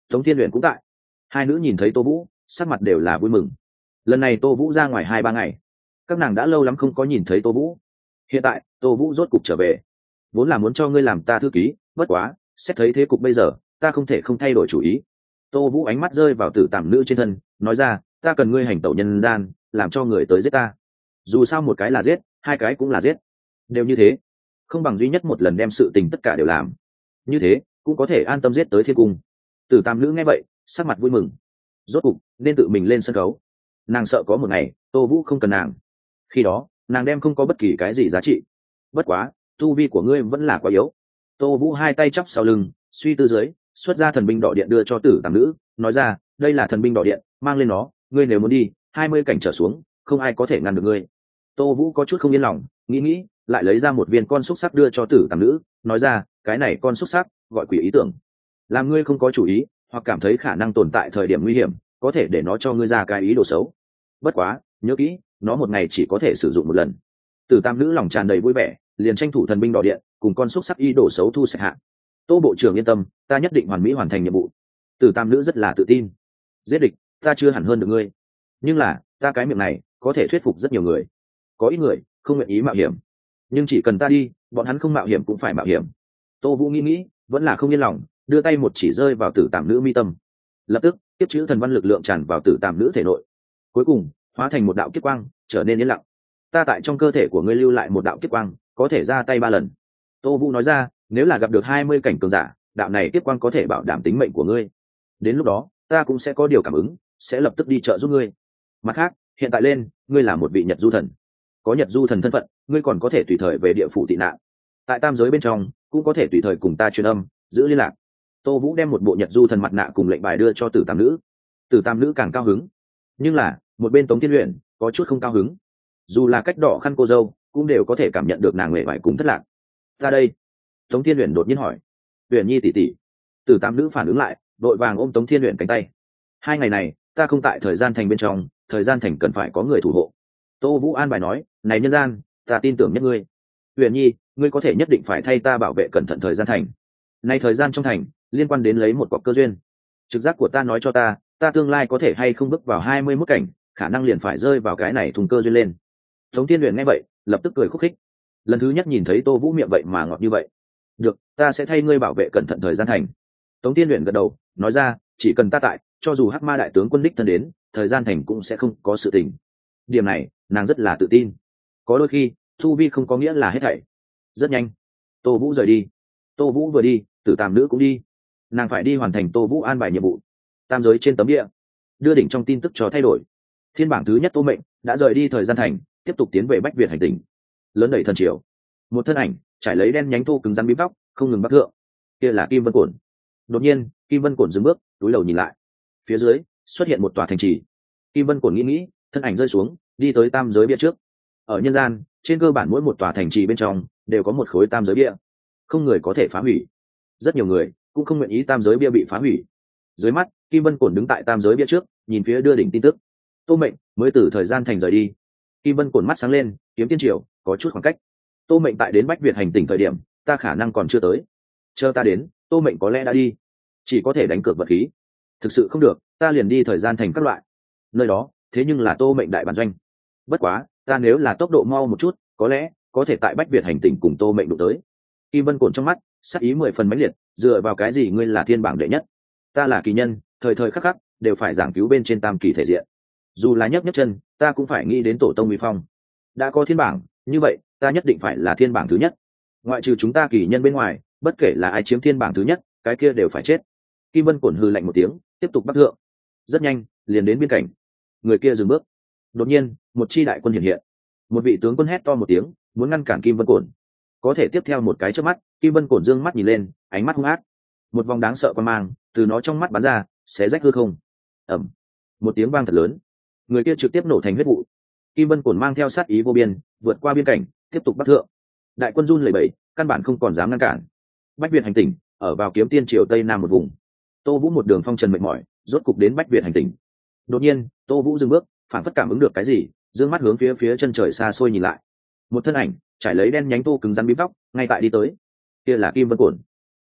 Tống Thiên Uyển cũng tại. Hai nữ nhìn thấy Tô Vũ sắc mặt đều là vui mừng. Lần này Tô Vũ ra ngoài 2-3 ngày, các nàng đã lâu lắm không có nhìn thấy Tô Vũ. Hiện tại Tô Vũ rốt cục trở về, vốn là muốn cho ngươi làm ta thư ký, bất quá xét thấy thế cục bây giờ, ta không thể không thay đổi chủ ý. Tô Vũ ánh mắt rơi vào Tử Tàm Nữ trên thân, nói ra, ta cần ngươi hành tẩu nhân gian, làm cho người tới giết ta. Dù sao một cái là giết, hai cái cũng là giết, đều như thế, không bằng duy nhất một lần đem sự tình tất cả đều làm, như thế cũng có thể an tâm giết tới thiên cung. Tử Tàm Nữ nghe vậy sắc mặt vui mừng, rốt cục nên tự mình lên sân khấu. Nàng sợ có một ngày Tô Vũ không cần nàng, khi đó nàng đem không có bất kỳ cái gì giá trị. Bất quá tu vi của ngươi vẫn là quá yếu. Tô Vũ hai tay chắp sau lưng, suy tư dưới xuất ra thần binh đỏ điện đưa cho Tử Tàm Nữ, nói ra, đây là thần binh đỏ điện, mang lên nó, ngươi nếu muốn đi 20 cảnh trở xuống, không ai có thể ngăn được ngươi. Tô Vũ có chút không yên lòng, nghĩ lại lấy ra một viên con xúc sắc đưa cho Tử Tàm Nữ, nói ra, cái này con xúc sắc gọi quỷ ý tưởng, làm ngươi không có chủ ý hoặc cảm thấy khả năng tồn tại thời điểm nguy hiểm, có thể để nó cho ngươi ra cái ý đồ xấu. Bất quá nhớ kỹ, nó một ngày chỉ có thể sử dụng một lần. Tử Tam Nữ lòng tràn đầy vui vẻ, liền tranh thủ thần binh đỏ điện cùng con xúc sắc ý đồ xấu thu sạch hạ. Tô bộ trưởng yên tâm, ta nhất định hoàn mỹ hoàn thành nhiệm vụ. Tử Tam Nữ rất là tự tin. Giết địch ta chưa hẳn hơn được ngươi, nhưng là ta cái miệng này có thể thuyết phục rất nhiều người. Có ít người không nguyện ý mạo hiểm, nhưng chỉ cần ta đi, bọn hắn không mạo hiểm cũng phải mạo hiểm. Tô Vũ nghĩ vẫn là không yên lòng, đưa tay một chỉ rơi vào Tử Tam Nữ mi tâm. Lập tức tiếp chữ thần văn lực lượng tràn vào Tử Tam Nữ thể nội, cuối cùng hóa thành một đạo kiếp quang, trở nên yên lặng. Ta tại trong cơ thể của ngươi lưu lại một đạo kiếp quang, có thể ra tay 3 lần. Tô Vũ nói ra, nếu là gặp được 20 cảnh cường giả, đạo này kiếp quang có thể bảo đảm tính mệnh của ngươi. Đến lúc đó ta cũng sẽ có điều cảm ứng, sẽ lập tức đi trợ giúp ngươi. Mặt khác, hiện tại lên, ngươi là một vị Nhật Du thần, có Nhật Du thần thân phận, ngươi còn có thể tùy thời về địa phủ tị nạn. Tại tam giới bên trong cũng có thể tùy thời cùng ta truyền âm, giữ liên lạc. Tô Vũ đem một bộ Nhật Du thần mặt nạ cùng lệnh bài đưa cho Tử Tam Nữ. Tử Tam Nữ càng cao hứng, nhưng là một bên Tống Thiên Uyển có chút không cao hứng. Dù là cách đỏ khăn cô dâu, cũng đều có thể cảm nhận được nàng mệt mỏi cùng thất lạc. Ta đây. Tống Thiên Uyển đột nhiên hỏi. Uyển Nhi tỷ tỷ. Tử Tam Nữ phản ứng lại, đội vàng ôm Tống Thiên Uyển cánh tay. 2 ngày này ta không tại thời gian thành bên trong, thời gian thành cần phải có người thủ hộ. Tô Vũ an bài nói, này nhân gian, ta tin tưởng nhất ngươi. Uyển Nhi, ngươi có thể nhất định phải thay ta bảo vệ cẩn thận thời gian thành. Này thời gian trong thành liên quan đến lấy một cọc cơ duyên. Trực giác của ta nói cho ta tương lai có thể hay không bước vào 21 cảnh, khả năng liền phải rơi vào cái này thùng cơ duyên lên. Tống Thiên Uyển nghe vậy lập tức cười khúc khích, lần thứ nhất nhìn thấy Tô Vũ miệng vậy mà ngọt như vậy. Được, ta sẽ thay ngươi bảo vệ cẩn thận thời gian thành. Tống Thiên Uyển gật đầu, nói ra, chỉ cần ta tại, cho dù Hắc Ma đại tướng quân đích thân đến, thời gian thành cũng sẽ không có sự tình. Điểm này nàng rất là tự tin. Có đôi khi thu vi không có nghĩa là hết thảy. Rất nhanh Tô Vũ rời đi. Tô Vũ vừa đi, Tử Tam Nữ cũng đi. Nàng phải đi hoàn thành Tô Vũ an bài nhiệm vụ. Tam giới trên tấm địa, đưa đỉnh trong tin tức cho thay đổi. Thiên bảng thứ nhất Tô Mệnh đã rời đi thời gian thành, tiếp tục tiến về Bách Việt hành tinh. Lớn đẩy thần triều, một thân ảnh trải lấy đen nhánh thô cứng rắn bím tóc, không ngừng bắc thượng. Kia là Kim Vân Cổn. Đột nhiên Kim Vân Cổn dừng bước, túi đầu nhìn lại. Phía dưới xuất hiện một tòa thành trì. Kim Vân Cổn nghĩ, thân ảnh rơi xuống, đi tới tam giới bia trước. Ở nhân gian, trên cơ bản mỗi một tòa thành trì bên trong đều có một khối tam giới bia, không người có thể phá hủy. Rất nhiều người cũng không nguyện ý tam giới bia bị phá hủy. Dưới mắt Kim Vân Cổn đứng tại tam giới bia trước, nhìn phía đưa đỉnh tin tức. Tô Mệnh mới từ thời gian thành rời đi. Kim Vân Cổn mắt sáng lên, kiếm tiên triều có chút khoảng cách. Tô Mệnh tại đến Bách Việt hành tỉnh thời điểm, ta khả năng còn chưa tới. Chờ ta đến, Tô Mệnh có lẽ đã đi. Chỉ có thể đánh cược vật khí. Thực sự không được, ta liền đi thời gian thành các loại. Nơi đó thế nhưng là Tô Mệnh đại bản doanh. Bất quá ta nếu là tốc độ mau một chút, có lẽ có thể tại Bách Việt hành tỉnh cùng Tô Mệnh đụng tới. Kim Vân Cổn trong mắt sắc ý 10 phần mãnh liệt. Dựa vào cái gì ngươi là thiên bảng đệ nhất? Ta là kỳ nhân, thời thời khắc khắc đều phải giảng cứu bên trên tam kỳ thể diện. Dù là nhấc chân, ta cũng phải nghĩ đến tổ tông uy phong. Đã có thiên bảng, như vậy ta nhất định phải là thiên bảng thứ nhất. Ngoại trừ chúng ta kỳ nhân bên ngoài, bất kể là ai chiếm thiên bảng thứ nhất, cái kia đều phải chết. Kim Vân Cổn hừ lạnh một tiếng, tiếp tục bắc thượng. Rất nhanh liền đến biên cảnh. Người kia dừng bước. Đột nhiên một chi đại quân hiện hiện. Một vị tướng quân hét to một tiếng, muốn ngăn cản Kim Vân Cổn. Có thể tiếp theo một cái chớp mắt, Kim Vân Cổn dương mắt nhìn lên, ánh mắt hung ác. Một vòng đáng sợ quan mang từ nó trong mắt bắn ra, xé rách hư không. Ầm, một tiếng vang thật lớn, người kia trực tiếp nổ thành huyết vụ. Kim Vân Cổn mang theo sát ý vô biên, vượt qua biên cảnh, tiếp tục bắc thượng. Đại quân run lẩy bẩy, căn bản không còn dám ngăn cản. Bách Việt hành tỉnh ở vào kiếm tiên triều tây nam một vùng. Tô Vũ một đường phong trần mệt mỏi, rốt cục đến Bách Việt hành tỉnh. Đột nhiên Tô Vũ dừng bước, phản phất cảm ứng được cái gì, dương mắt hướng phía chân trời xa xôi nhìn lại. Một thân ảnh trải lấy đen nhánh tô cứng rắn bím tóc, ngay tại đi tới. Kia là Kim Vân Cổn.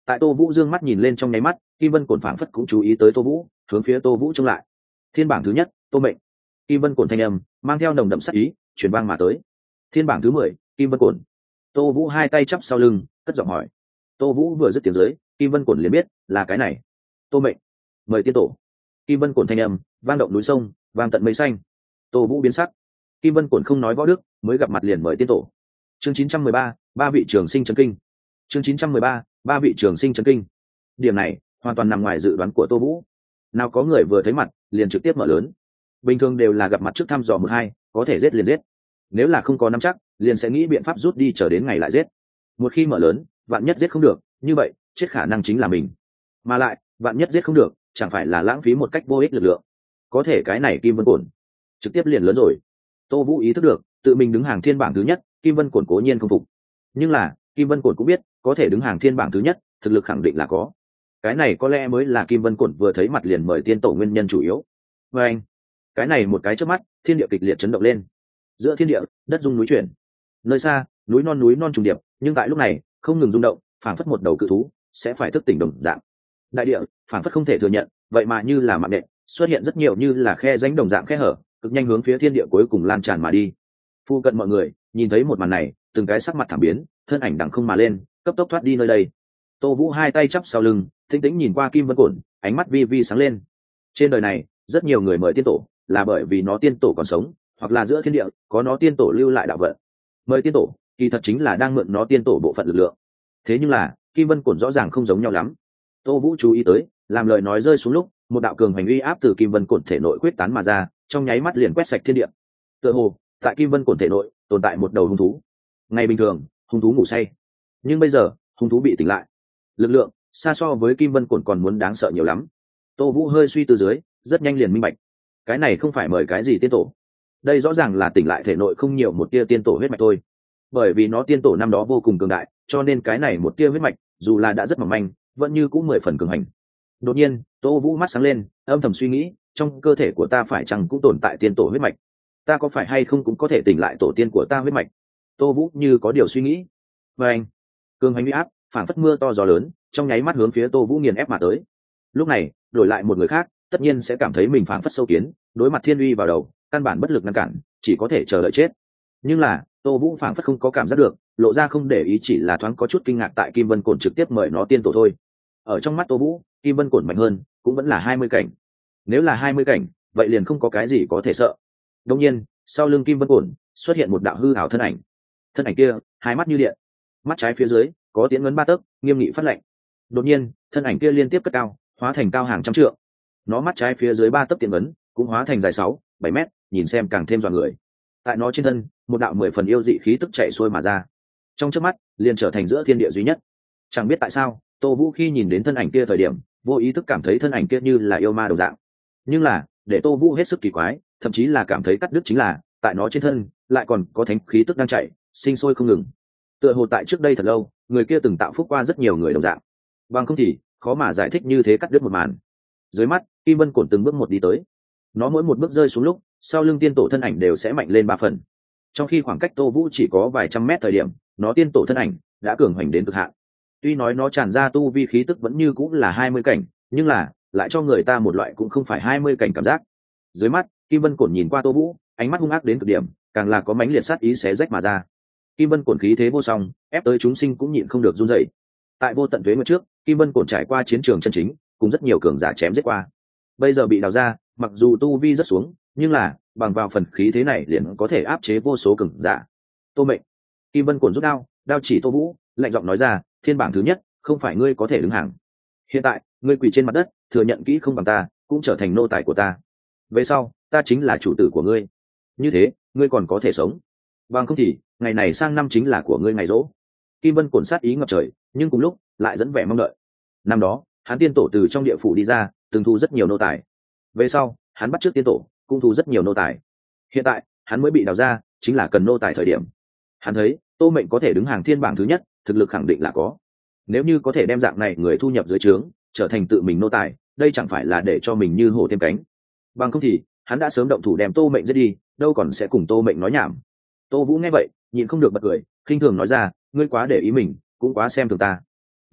Tại Tô Vũ dương mắt nhìn lên trong nháy mắt, Kim Vân Cổn phảng phất cũng chú ý tới Tô Vũ, hướng phía Tô Vũ trông lại. Thiên bảng thứ nhất, Tô Mệnh. Kim Vân Cổn thanh âm mang theo nồng đậm sắc ý, truyền vang mà tới. Thiên bảng thứ 10, Kim Vân Cổn. Tô Vũ hai tay chắp sau lưng, cất giọng hỏi. Tô Vũ vừa dứt tiếng dưới, Kim Vân Cổn liền biết là cái này. Tô Mệnh, mời tiên tổ. Kim Vân Cổn thanh âm vang động núi sông, vang tận mây xanh. Tô Vũ biến sắc. Kim Vân Cổn không nói võ đức, mới gặp mặt liền mời tiên tổ. Chương 913, ba vị trường sinh chấn kinh. Chương 913, ba vị trường sinh chấn kinh. Điểm này hoàn toàn nằm ngoài dự đoán của Tô Vũ. Nào có người vừa thấy mặt liền trực tiếp mở lớn. Bình thường đều là gặp mặt trước thăm dò một hai, có thể giết liền giết. Nếu là không có nắm chắc, liền sẽ nghĩ biện pháp rút đi chờ đến ngày lại giết. Một khi mở lớn, vạn nhất giết không được, như vậy chết khả năng chính là mình. Mà lại, vạn nhất giết không được, chẳng phải là lãng phí một cách vô ích lực lượng. Có thể cái này Kim Vân Cổn trực tiếp liền lớn rồi. Tô Vũ ý thức được, tự mình đứng hàng thiên bảng thứ nhất, Kim Vân Cổn cố nhiên không phục. Nhưng là, Kim Vân Cổn cũng biết, có thể đứng hàng thiên bảng thứ nhất, thực lực khẳng định là có. Cái này có lẽ mới là Kim Vân Cổn vừa thấy mặt liền mời tiên tổ nguyên nhân chủ yếu. Và anh, cái này một cái chớp mắt, thiên địa kịch liệt chấn động lên. Giữa thiên địa, đất rung núi chuyển. Nơi xa, núi non trùng điệp, nhưng tại lúc này, không ngừng rung động, phảng phất một đầu cự thú sẽ phải thức tỉnh đồng dạng. Đại địa, phảng phất không thể thừa nhận, vậy mà như là mạng nện, xuất hiện rất nhiều như là khe rãnh đồng dạng khe hở, cực nhanh hướng phía thiên địa cuối cùng lan tràn mà đi. Phu cận mọi người nhìn thấy một màn này, từng cái sắc mặt thảm biến, thân ảnh đằng không mà lên, cấp tốc thoát đi nơi đây. Tô Vũ hai tay chắp sau lưng, thinh tĩnh nhìn qua Kim Vân Cổn, ánh mắt vi vi sáng lên. Trên đời này, rất nhiều người mời tiên tổ, là bởi vì nó tiên tổ còn sống, hoặc là giữa thiên địa có nó tiên tổ lưu lại đạo vận. Mời tiên tổ, kỳ thật chính là đang mượn nó tiên tổ bộ phận lực lượng. Thế nhưng là, Kim Vân Cổn rõ ràng không giống nhau lắm. Tô Vũ chú ý tới, làm lời nói rơi xuống lúc, một đạo cường hành uy áp từ Kim Vân Cổn thể nội quyết tán mà ra, trong nháy mắt liền quét sạch thiên địa. Tựa hồ, tại Kim Vân Cổn thể nội tồn tại một đầu hung thú. Ngày bình thường, hung thú ngủ say, nhưng bây giờ, hung thú bị tỉnh lại. Lực lượng xa so với Kim Vân Cổn còn muốn đáng sợ nhiều lắm. Tô Vũ hơi suy tư dưới, rất nhanh liền minh bạch. Cái này không phải mời cái gì tiên tổ, đây rõ ràng là tỉnh lại thể nội không nhiều một tia tiên tổ huyết mạch thôi. Bởi vì nó tiên tổ năm đó vô cùng cường đại, cho nên cái này một tia huyết mạch, dù là đã rất mỏng manh, vẫn như cũng 10 phần cường hành. Đột nhiên, Tô Vũ mắt sáng lên, âm thầm suy nghĩ, trong cơ thể của ta phải chăng cũng tồn tại tiên tổ huyết mạch? Ta có phải hay không cũng có thể tỉnh lại tổ tiên của ta huyết mạch? Tô Vũ như có điều suy nghĩ. Và anh, cường hành uy áp, phản phất mưa to gió lớn, trong nháy mắt hướng phía Tô Vũ nghiền ép mà tới. Lúc này, đổi lại một người khác, tất nhiên sẽ cảm thấy mình phản phất sâu kiến, đối mặt thiên uy vào đầu, căn bản bất lực ngăn cản, chỉ có thể chờ đợi chết. Nhưng là, Tô Vũ phản phất không có cảm giác được, lộ ra không để ý, chỉ là thoáng có chút kinh ngạc tại Kim Vân Cổn trực tiếp mời nó tiên tổ thôi. Ở trong mắt Tô Vũ, Kim Vân Cổn mạnh hơn, cũng vẫn là 20 cảnh. Nếu là 20 cảnh, vậy liền không có cái gì có thể sợ. Đương nhiên, sau lưng Kim Vân Cổn xuất hiện một đạo hư ảo thân ảnh. Thân ảnh kia, hai mắt như điện, mắt trái phía dưới có tiến ngấn 3 tấc, nghiêm nghị phát lệnh. Đột nhiên, thân ảnh kia liên tiếp cất cao, hóa thành cao hàng trăm trượng. Nó mắt trái phía dưới 3 tấc tiến ngấn, cũng hóa thành dài 6, 7 mét, nhìn xem càng thêm dọa người. Tại nó trên thân, một đạo 10 phần yêu dị khí tức chạy xuôi mà ra. Trong chớp mắt, liền trở thành giữa thiên địa duy nhất. Chẳng biết tại sao, Tô Vũ khi nhìn đến thân ảnh kia thời điểm, vô ý thức cảm thấy thân ảnh kia như là yêu ma đồng dạng. Nhưng là, để Tô Vũ hết sức kỳ quái, thậm chí là cảm thấy cắt đứt chính là, tại nó trên thân lại còn có thánh khí tức đang chạy, sinh sôi không ngừng. Tựa hồ tại trước đây thật lâu, người kia từng tạo phúc qua rất nhiều người đồng dạng. Bằng không thì, khó mà giải thích như thế cắt đứt một màn. Dưới mắt, Kim Vân Cổn từng bước một đi tới. Nó mỗi một bước rơi xuống lúc, sau lưng tiên tổ thân ảnh đều sẽ mạnh lên 3 phần. Trong khi khoảng cách Tô Vũ chỉ có vài trăm mét thời điểm, nó tiên tổ thân ảnh đã cường hoành đến cực hạn. Tuy nói nó tràn ra tu vi khí tức vẫn như cũng là 20 cảnh, nhưng là lại cho người ta một loại cũng không phải 20 cảnh cảm giác. Dưới mắt, Kim Vân Cổn nhìn qua Tô Vũ, ánh mắt hung ác đến cực điểm, càng là có mãnh liệt sát ý xé rách mà ra. Kim Vân Cổn khí thế vô song, ép tới chúng sinh cũng nhịn không được run rẩy. Tại vô tận tuế nguyệt trước, Kim Vân Cổn trải qua chiến trường chân chính, cùng rất nhiều cường giả chém giết qua. Bây giờ bị đào ra, mặc dù tu vi rất xuống, nhưng là bằng vào phần khí thế này liền có thể áp chế vô số cường giả. Tô Mệnh. Kim Vân Cổn rút đao, đao chỉ Tô Vũ, lạnh giọng nói ra, thiên bảng thứ nhất, không phải ngươi có thể đứng hàng. Hiện tại, ngươi quỳ trên mặt đất, thừa nhận kỹ không bằng ta, cũng trở thành nô tài của ta. Về sau, ta chính là chủ tử của ngươi. Như thế, ngươi còn có thể sống. Bằng không thì, ngày này sang năm chính là của ngươi ngày rỗ. Kim Vân Cổn sát ý ngập trời, nhưng cùng lúc lại dẫn vẻ mong đợi. Năm đó, hắn tiên tổ từ trong địa phủ đi ra, từng thu rất nhiều nô tài. Về sau, hắn bắt trước tiên tổ, cũng thu rất nhiều nô tài. Hiện tại, hắn mới bị đào ra, chính là cần nô tài thời điểm. Hắn thấy, Tô Mệnh có thể đứng hàng thiên bảng thứ nhất, thực lực khẳng định là có. Nếu như có thể đem dạng này người thu nhập dưới trướng, trở thành tự mình nô tài, đây chẳng phải là để cho mình như hổ thêm cánh. Bằng không thì, hắn đã sớm động thủ đem Tô Mệnh giết đi, đâu còn sẽ cùng Tô Mệnh nói nhảm. Tô Vũ nghe vậy, nhịn không được bật cười, khinh thường nói ra, ngươi quá để ý mình, cũng quá xem thường ta. Mà lại,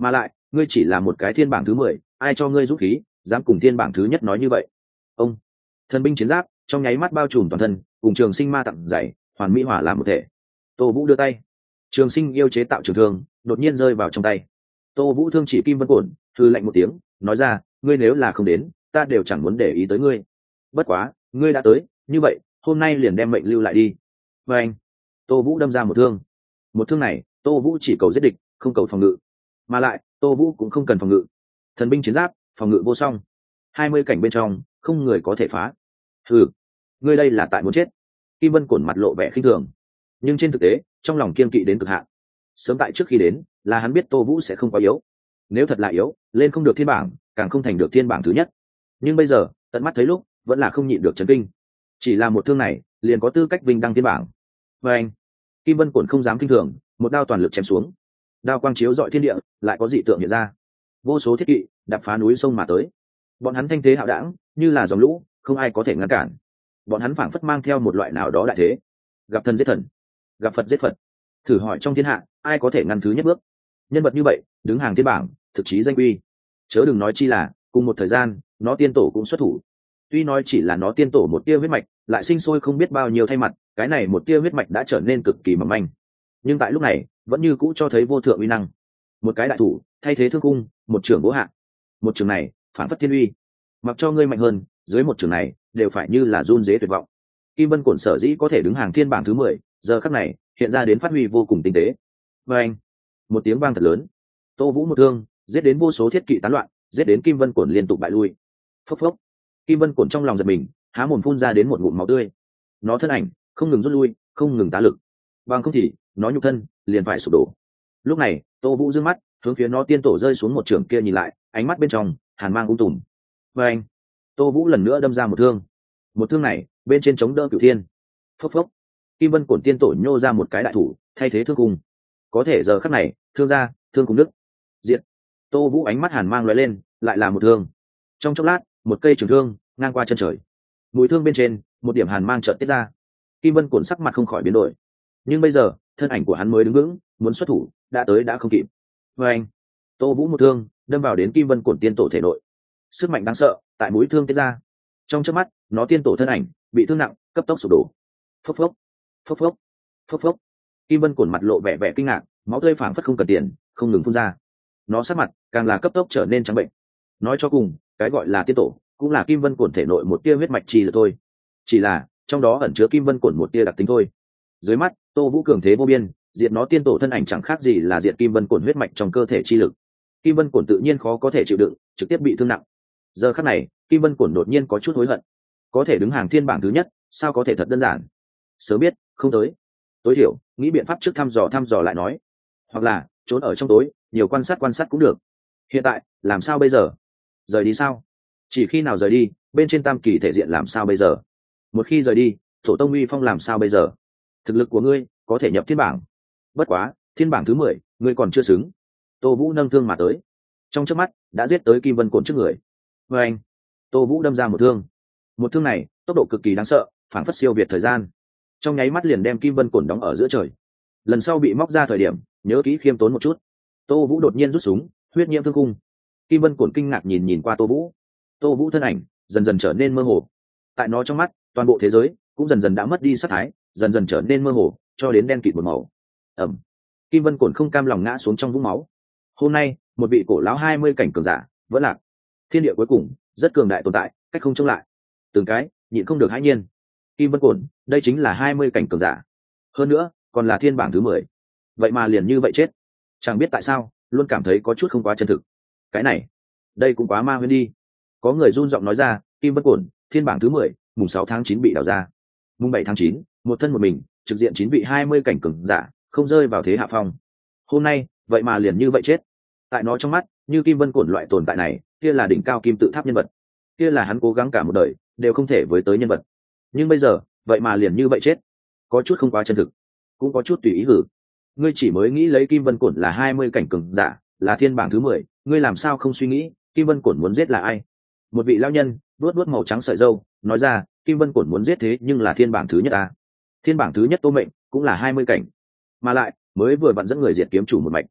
ngươi chỉ là một cái thiên bảng thứ 10, ai cho ngươi dũng khí dám cùng thiên bảng thứ nhất nói như vậy. Ông thần binh chiến giáp trong nháy mắt bao trùm toàn thân, cùng trường sinh ma tặng dày hoàn mỹ hòa làm một thể. Tô Vũ đưa tay, trường sinh yêu chế tạo trường thương đột nhiên rơi vào trong tay. Tô Vũ thương chỉ Kim Vân Cổn, hư lạnh một tiếng nói ra, ngươi nếu là không đến ta đều chẳng muốn để ý tới ngươi, bất quá ngươi đã tới, như vậy hôm nay liền đem mệnh lưu lại đi. Và anh, Tô Vũ đâm ra một thương. Một thương này Tô Vũ chỉ cầu giết địch, không cầu phòng ngự, mà lại Tô Vũ cũng không cần phòng ngự. Thần binh chiến giáp phòng ngự vô song, 20 cảnh bên trong không người có thể phá. Ừ, ngươi đây là tại muốn chết. Kim Vân Cổn mặt lộ vẻ khinh thường, nhưng trên thực tế trong lòng kiên kỵ đến cực hạn. Sớm tại trước khi đến là hắn biết Tô Vũ sẽ không quá yếu, nếu thật là yếu lên không được thiên bảng, càng không thành được thiên bảng thứ nhất. Nhưng bây giờ tận mắt thấy lúc vẫn là không nhịn được chấn kinh, chỉ là một thương này liền có tư cách vinh đăng thiên bảng. Và anh, Kim Vân Cổn không dám kinh thường, một đao toàn lực chém xuống. Đao quang chiếu dọi thiên địa, lại có dị tượng hiện ra. Vô số thiết kỵ đạp phá núi sông mà tới, bọn hắn thanh thế hạo đảng như là dòng lũ, không ai có thể ngăn cản. Bọn hắn phảng phất mang theo một loại nào đó đại thế, gặp thần giết thần, gặp Phật giết Phật. Thử hỏi trong thiên hạ ai có thể ngăn thứ nhất bước? Nhân vật như vậy đứng hàng thiên bảng, thực chí danh uy, chớ đừng nói chi là cùng một thời gian nó tiên tổ cũng xuất thủ. Tuy nói chỉ là nó tiên tổ một tia huyết mạch, lại sinh sôi không biết bao nhiêu thay mặt, cái này một tia huyết mạch đã trở nên cực kỳ mỏng manh, nhưng tại lúc này vẫn như cũ cho thấy vô thượng uy năng. Một cái đại thủ thay thế thương cung, một trưởng vỗ hạ. Một trường này phản phất thiên uy, mặc cho ngươi mạnh hơn, dưới một trường này đều phải như là run rế tuyệt vọng. Kim Vân Cổn sở dĩ có thể đứng hàng thiên bảng thứ 10, giờ khắc này hiện ra đến phát huy vô cùng tinh tế. Và anh, một tiếng vang thật lớn, Tô Vũ một thương giết đến vô số thiết kỵ tán loạn, giết đến Kim Vân Cổn liên tục bại lui. Phốc phốc, Kim Vân Cổn trong lòng giật mình, há mồm phun ra đến một ngụm máu tươi. Nó thân ảnh không ngừng rút lui, không ngừng tá lực, bằng không thì nó nhục thân liền phải sụp đổ. Lúc này Tô Vũ dương mắt hướng phía nó tiên tổ rơi xuống một trường kia nhìn lại, ánh mắt bên trong hàn mang tùm. Và anh, Tô Vũ lần nữa đâm ra một thương. Một thương này bên trên chống đỡ cửu thiên. Phốc phốc, Kim Vân Cổn tiên tổ nhô ra một cái đại thủ thay thế thương cung. Có thể giờ khắc này thương ra, thương cung đức diện. Tô Vũ ánh mắt hàn mang lóe lên, lại là một thương. Trong chốc lát một cây trường thương ngang qua chân trời, mũi thương bên trên một điểm hàn mang chợt tiết ra. Kim Vân Cổn sắc mặt không khỏi biến đổi, nhưng bây giờ thân ảnh của hắn mới đứng vững, muốn xuất thủ đã tới đã không kịp. Và anh, Tô Vũ một thương đâm vào đến Kim Vân Cổn tiên tổ thể nội, sức mạnh đáng sợ tại mũi thương tiết ra. Trong chớp mắt nó tiên tổ thân ảnh bị thương nặng, cấp tốc sụp đổ. Phốc phốc, phốc phốc, phốc phốc, Kim Vân Cổn mặt lộ vẻ vẻ kinh ngạc, máu tươi phảng phất không cần tiền không ngừng phun ra. Nó sắc mặt càng là cấp tốc trở nên trắng bệnh. Nói cho cùng cái gọi là tiên tổ cũng là Kim Vân Cổn thể nội một tia huyết mạch chi là thôi, chỉ là trong đó ẩn chứa Kim Vân Cổn một tia đặc tính thôi. Dưới mắt Tô Vũ cường thế vô biên, diệt nó tiên tổ thân ảnh chẳng khác gì là diệt Kim Vân Cổn huyết mạch trong cơ thể chi lực. Kim Vân Cổn tự nhiên khó có thể chịu đựng, trực tiếp bị thương nặng. Giờ khắc này Kim Vân Cổn đột nhiên có chút hối hận, có thể đứng hàng thiên bảng thứ nhất sao có thể thật đơn giản. Sớm biết không tới, tối thiểu nghĩ biện pháp trước thăm dò lại nói, hoặc là trốn ở trong tối nhiều quan sát cũng được. Hiện tại làm sao bây giờ? Rời đi sao? Chỉ khi nào rời đi bên trên tam kỳ thể diện làm sao bây giờ? Một khi rời đi thổ tông uy phong làm sao bây giờ? Thực lực của ngươi có thể nhập thiên bảng, bất quá thiên bảng thứ 10 ngươi còn chưa xứng. Tô Vũ nâng thương mà tới, trong chớp mắt đã giết tới Kim Vân Cổn trước người. Và anh, Tô Vũ đâm ra một thương. Một thương này tốc độ cực kỳ đáng sợ, phảng phất siêu việt thời gian, trong nháy mắt liền đem Kim Vân Cổn đóng ở giữa trời. Lần sau bị móc ra thời điểm nhớ kỹ khiêm tốn một chút. Tô Vũ đột nhiên rút súng, huyết nhiễm thương cung. Kim Vân Cổn kinh ngạc nhìn qua Tô Vũ. Tô Vũ thân ảnh dần dần trở nên mơ hồ, tại nó trong mắt toàn bộ thế giới cũng dần dần đã mất đi sắc thái, dần dần trở nên mơ hồ cho đến đen kịt một màu. Ẩm. Kim Vân Cổn không cam lòng ngã xuống trong vũng máu. Hôm nay một vị cổ lão 20 cảnh cường giả vẫn lạc. Thiên địa cuối cùng rất cường đại tồn tại, cách không chống lại. Từng cái nhịn không được hãi nhiên. Kim Vân Cổn đây chính là 20 cảnh cường giả, hơn nữa còn là thiên bảng thứ 10, vậy mà liền như vậy chết. Chẳng biết tại sao luôn cảm thấy có chút không quá chân thực. Cái này đây cũng quá ma huyễn đi. Có người run giọng nói ra, Kim Vân Cổn thiên bảng thứ 10, mùng 6 tháng 9 bị đào ra, mùng 7 tháng 9 một thân một mình trực diện 9 vị 20 cảnh cường giả, không rơi vào thế hạ phong. Hôm nay vậy mà liền như vậy chết. Tại nó trong mắt, như Kim Vân Cổn loại tồn tại này kia là đỉnh cao kim tự tháp nhân vật, kia là hắn cố gắng cả một đời đều không thể với tới nhân vật. Nhưng bây giờ vậy mà liền như vậy chết, có chút không quá chân thực, cũng có chút tùy ý hử. Ngươi chỉ mới nghĩ lấy Kim Vân Cổn là 20 cảnh cường giả, là thiên bảng thứ 10, ngươi làm sao không suy nghĩ Kim Vân Cổn muốn giết là ai? Một vị lão nhân vuốt màu trắng sợi râu nói ra, Kim Vân Cổn muốn giết thế nhưng là thiên bảng thứ nhất à? Thiên bảng thứ nhất Tô Mệnh cũng là 20 cảnh, mà lại mới vừa vặn dẫn người diệt kiếm chủ một mạch,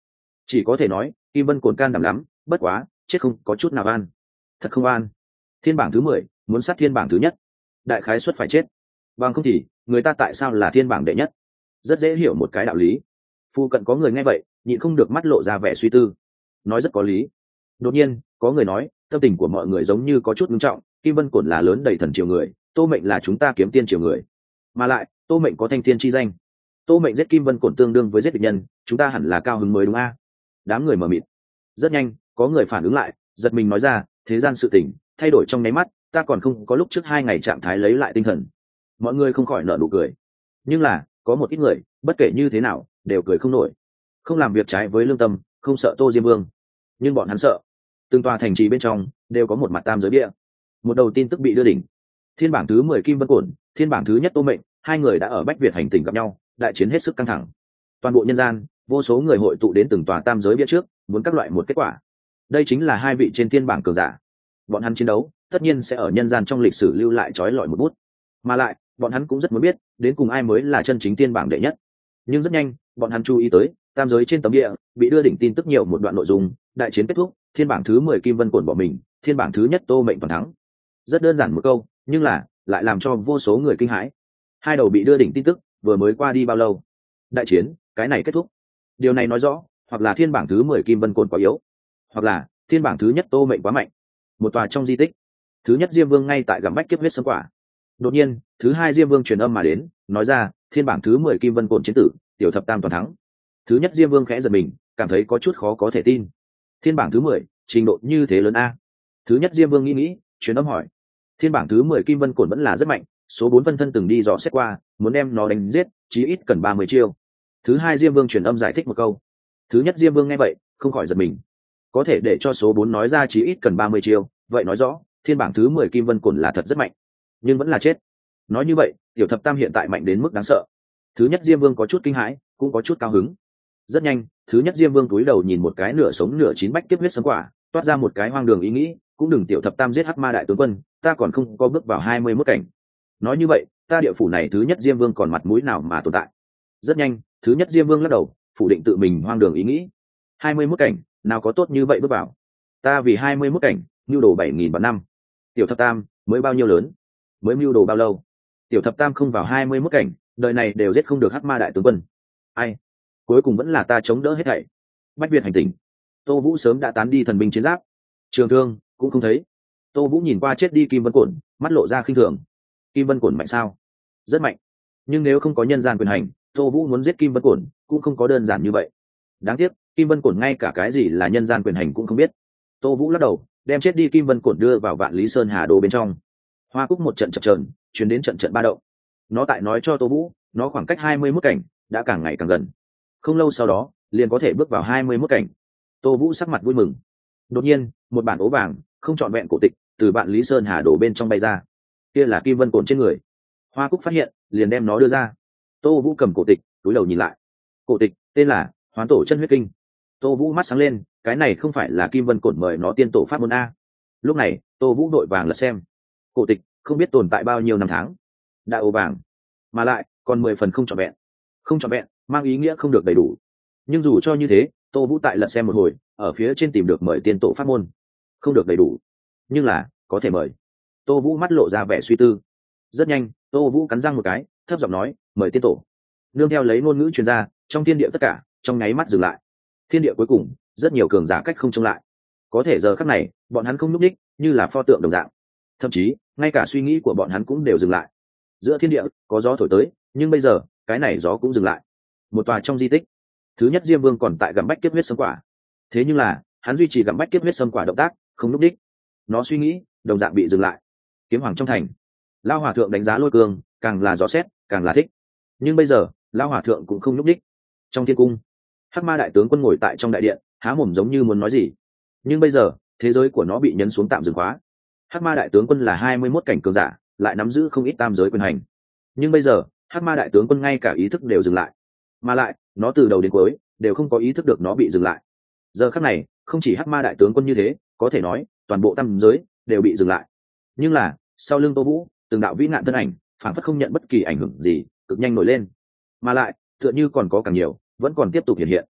chỉ có thể nói Kim Vân Cổn can đảm lắm, bất quá chết không có chút nào an. Thật không an. Thiên bảng thứ 10 muốn sát thiên bảng thứ nhất, đại khái suất phải chết. Bằng không thì người ta tại sao là thiên bảng đệ nhất? Rất dễ hiểu một cái đạo lý. Phu cận có người nghe vậy nhịn không được mắt lộ ra vẻ suy tư, nói rất có lý. Đột nhiên có người nói, tâm tình của mọi người giống như có chút nghiêm trọng. Kim Vân Cổn là lớn đầy thần triều người, Tô Mệnh là chúng ta kiếm tiên triều người, mà lại Tô Mệnh có thanh thiên chi danh. Tô Mệnh giết Kim Vân Cổn tương đương với giết địch nhân, chúng ta hẳn là cao hứng mới đúng a? Đám người mờ mịt. Rất nhanh có người phản ứng lại, giật mình nói ra, thế gian sự tình thay đổi trong nháy mắt, ta còn không có lúc trước 2 ngày trạng thái lấy lại tinh thần. Mọi người không khỏi nở nụ cười. Nhưng là có một ít người bất kể như thế nào đều cười không nổi, không làm việc trái với lương tâm, không sợ Tô Diêm Vương, nhưng bọn hắn sợ. Từng tòa thành trì bên trong đều có một mặt tam giới bia. Một đầu tin tức bị đưa đỉnh, thiên bảng thứ 10 Kim Vân Cổn, thiên bảng thứ nhất Tô Mệnh, hai người đã ở Bách Việt hành tỉnh gặp nhau, đại chiến hết sức căng thẳng. Toàn bộ nhân gian vô số người hội tụ đến từng tòa tam giới bia trước, muốn các loại một kết quả. Đây chính là hai vị trên thiên bảng cường giả. Bọn hắn chiến đấu tất nhiên sẽ ở nhân gian trong lịch sử lưu lại trói lọi một bút, mà lại bọn hắn cũng rất muốn biết đến cùng ai mới là chân chính thiên bảng đệ nhất. Nhưng rất nhanh bọn hắn chú ý tới tam giới trên tấm địa bị đưa đỉnh tin tức nhiều một đoạn nội dung, đại chiến kết thúc, thiên bảng thứ 10 Kim Vân Cổn bỏ mình, thiên bảng thứ nhất Tô Mệnh toàn thắng. Rất đơn giản một câu, nhưng là lại làm cho vô số người kinh hãi. Hai đầu bị đưa đỉnh tin tức vừa mới qua đi bao lâu, đại chiến cái này kết thúc. Điều này nói rõ hoặc là thiên bảng thứ 10 Kim Vân Cổn quá yếu, hoặc là thiên bảng thứ nhất Tô Mệnh quá mạnh. Một tòa trong di tích, thứ nhất Diêm Vương ngay tại gặm bách kiếp huyết sấm quả. Đột nhiên thứ hai Diêm Vương truyền âm mà đến, nói ra thiên bảng thứ 10 Kim Vân Cổn chiến tử, tiểu thập tam toàn thắng. Thứ nhất Diêm Vương khẽ giật mình, cảm thấy có chút khó có thể tin. Thiên bảng thứ 10 trình độ như thế lớn a? Thứ nhất Diêm Vương nghĩ truyền âm hỏi. Thiên bảng thứ 10 Kim Vân Cổn vẫn là rất mạnh, số 4 phân thân từng đi dò xét qua, muốn đem nó đánh giết chí ít cần 30 chiêu. Thứ hai Diêm Vương truyền âm giải thích một câu. Thứ nhất Diêm Vương nghe vậy không khỏi giật mình. Có thể để cho số 4 nói ra chí ít cần 30 chiêu, vậy nói rõ thiên bảng thứ 10 Kim Vân Cổn là thật rất mạnh, nhưng vẫn là chết. Nói như vậy tiểu thập tam hiện tại mạnh đến mức đáng sợ. Thứ nhất Diêm Vương có chút kinh hãi, cũng có chút cao hứng. Rất nhanh thứ nhất Diêm Vương cúi đầu nhìn một cái nửa sống nửa chín bách kiếp huyết sấm quả, toát ra một cái hoang đường ý nghĩ, cũng đừng tiểu thập tam giết hắc ma đại tướng quân, ta còn không có bước vào 21 cảnh. Nói như vậy ta địa phủ này thứ nhất Diêm Vương còn mặt mũi nào mà tồn tại. Rất nhanh thứ nhất Diêm Vương lắc đầu phủ định tự mình hoang đường ý nghĩ. 21 cảnh nào có tốt như vậy bước vào, ta vì 21 cảnh mưu đồ 7.000 vạn năm. Tiểu thập tam mới bao nhiêu lớn, mới mưu đồ bao lâu? Tiểu thập tam không vào 21 cảnh, đời này đều giết không được hắc ma đại tướng quân. Ai, cuối cùng vẫn là ta chống đỡ hết thảy. Bách Việt hành tỉnh, Tô Vũ sớm đã tán đi thần binh chiến giáp, trường thương cũng không thấy. Tô Vũ nhìn qua chết đi Kim Vân Cổn, mắt lộ ra khinh thường. Kim Vân Cổn mạnh sao? Rất mạnh, nhưng nếu không có nhân gian quyền hành, Tô Vũ muốn giết Kim Vân Cổn cũng không có đơn giản như vậy. Đáng tiếc Kim Vân Cổn ngay cả cái gì là nhân gian quyền hành cũng không biết. Tô Vũ lắc đầu đem chết đi Kim Vân Cổn đưa vào Vạn Lý Sơn Hà Đồ bên trong. Hoa Cúc một trận chập chờn chuyển đến trận trận ba động. Nó tại nói cho Tô Vũ nó khoảng cách 21 cảnh đã càng ngày càng gần, không lâu sau đó liền có thể bước vào 21 cảnh. Tô Vũ sắc mặt vui mừng. Đột nhiên một bản ố vàng không trọn vẹn cổ tịch từ Vạn Lý Sơn Hà Đồ bên trong bay ra. Kia là Kim Vân Cổn trên người. Hoa Cúc phát hiện liền đem nó đưa ra. Tô Vũ cầm cổ tịch cúi đầu nhìn lại. Cổ tịch tên là Hoán Tổ Chân Huyết Kinh. Tô Vũ mắt sáng lên, cái này không phải là Kim Vân Cổn mời nó tiên tổ pháp môn a? Lúc này Tô Vũ đội vàng lật xem. Cổ tịch không biết tồn tại bao nhiêu năm tháng, đã ố vàng, mà lại còn 10 phần không trọn vẹn. Không trọn vẹn mang ý nghĩa không được đầy đủ. Nhưng dù cho như thế, Tô Vũ tại lật xem một hồi, ở phía trên tìm được mời tiên tổ pháp môn. Không được đầy đủ, nhưng là có thể mời. Tô Vũ mắt lộ ra vẻ suy tư. Rất nhanh Tô Vũ cắn răng một cái, thấp giọng nói, mời tiên tổ. Nương theo lấy ngôn ngữ truyền ra, trong thiên địa tất cả trong nháy mắt dừng lại. Thiên địa cuối cùng rất nhiều cường giả cách không trông lại. Có thể giờ khắc này bọn hắn không nhúc nhích, như là pho tượng đồng dạng. Thậm chí ngay cả suy nghĩ của bọn hắn cũng đều dừng lại. Giữa thiên địa có gió thổi tới, nhưng bây giờ cái này gió cũng dừng lại. Một tòa trong di tích, thứ nhất Diêm Vương còn tại gặm bách kiếp huyết sấm quả. Thế nhưng là hắn duy trì gặm bách kiếp huyết sấm quả động tác không nhúc nhích. Nó suy nghĩ đồng dạng bị dừng lại. Kiếm Hoàng trong thành, Lao Hòa Thượng đánh giá Lôi Cương, càng là gió xét càng là thích. Nhưng bây giờ Lao Hòa Thượng cũng không nhúc nhích. Trong thiên cung, hắc ma đại tướng quân ngồi tại trong đại điện, há mồm giống như muốn nói gì. Nhưng bây giờ thế giới của nó bị nhấn xuống tạm dừng khóa. Hắc ma đại tướng quân là 21 cảnh cường giả, lại nắm giữ không ít tam giới quyền hành. Nhưng bây giờ hắc ma đại tướng quân ngay cả ý thức đều dừng lại, mà lại nó từ đầu đến cuối đều không có ý thức được nó bị dừng lại. Giờ khắc này không chỉ hắc ma đại tướng quân như thế, có thể nói toàn bộ tam giới đều bị dừng lại. Nhưng là sau lưng Tô Vũ, từng đạo vĩ ngạn thân ảnh phản phất không nhận bất kỳ ảnh hưởng gì, cực nhanh nổi lên, mà lại tựa như còn có càng nhiều vẫn còn tiếp tục hiện hiện.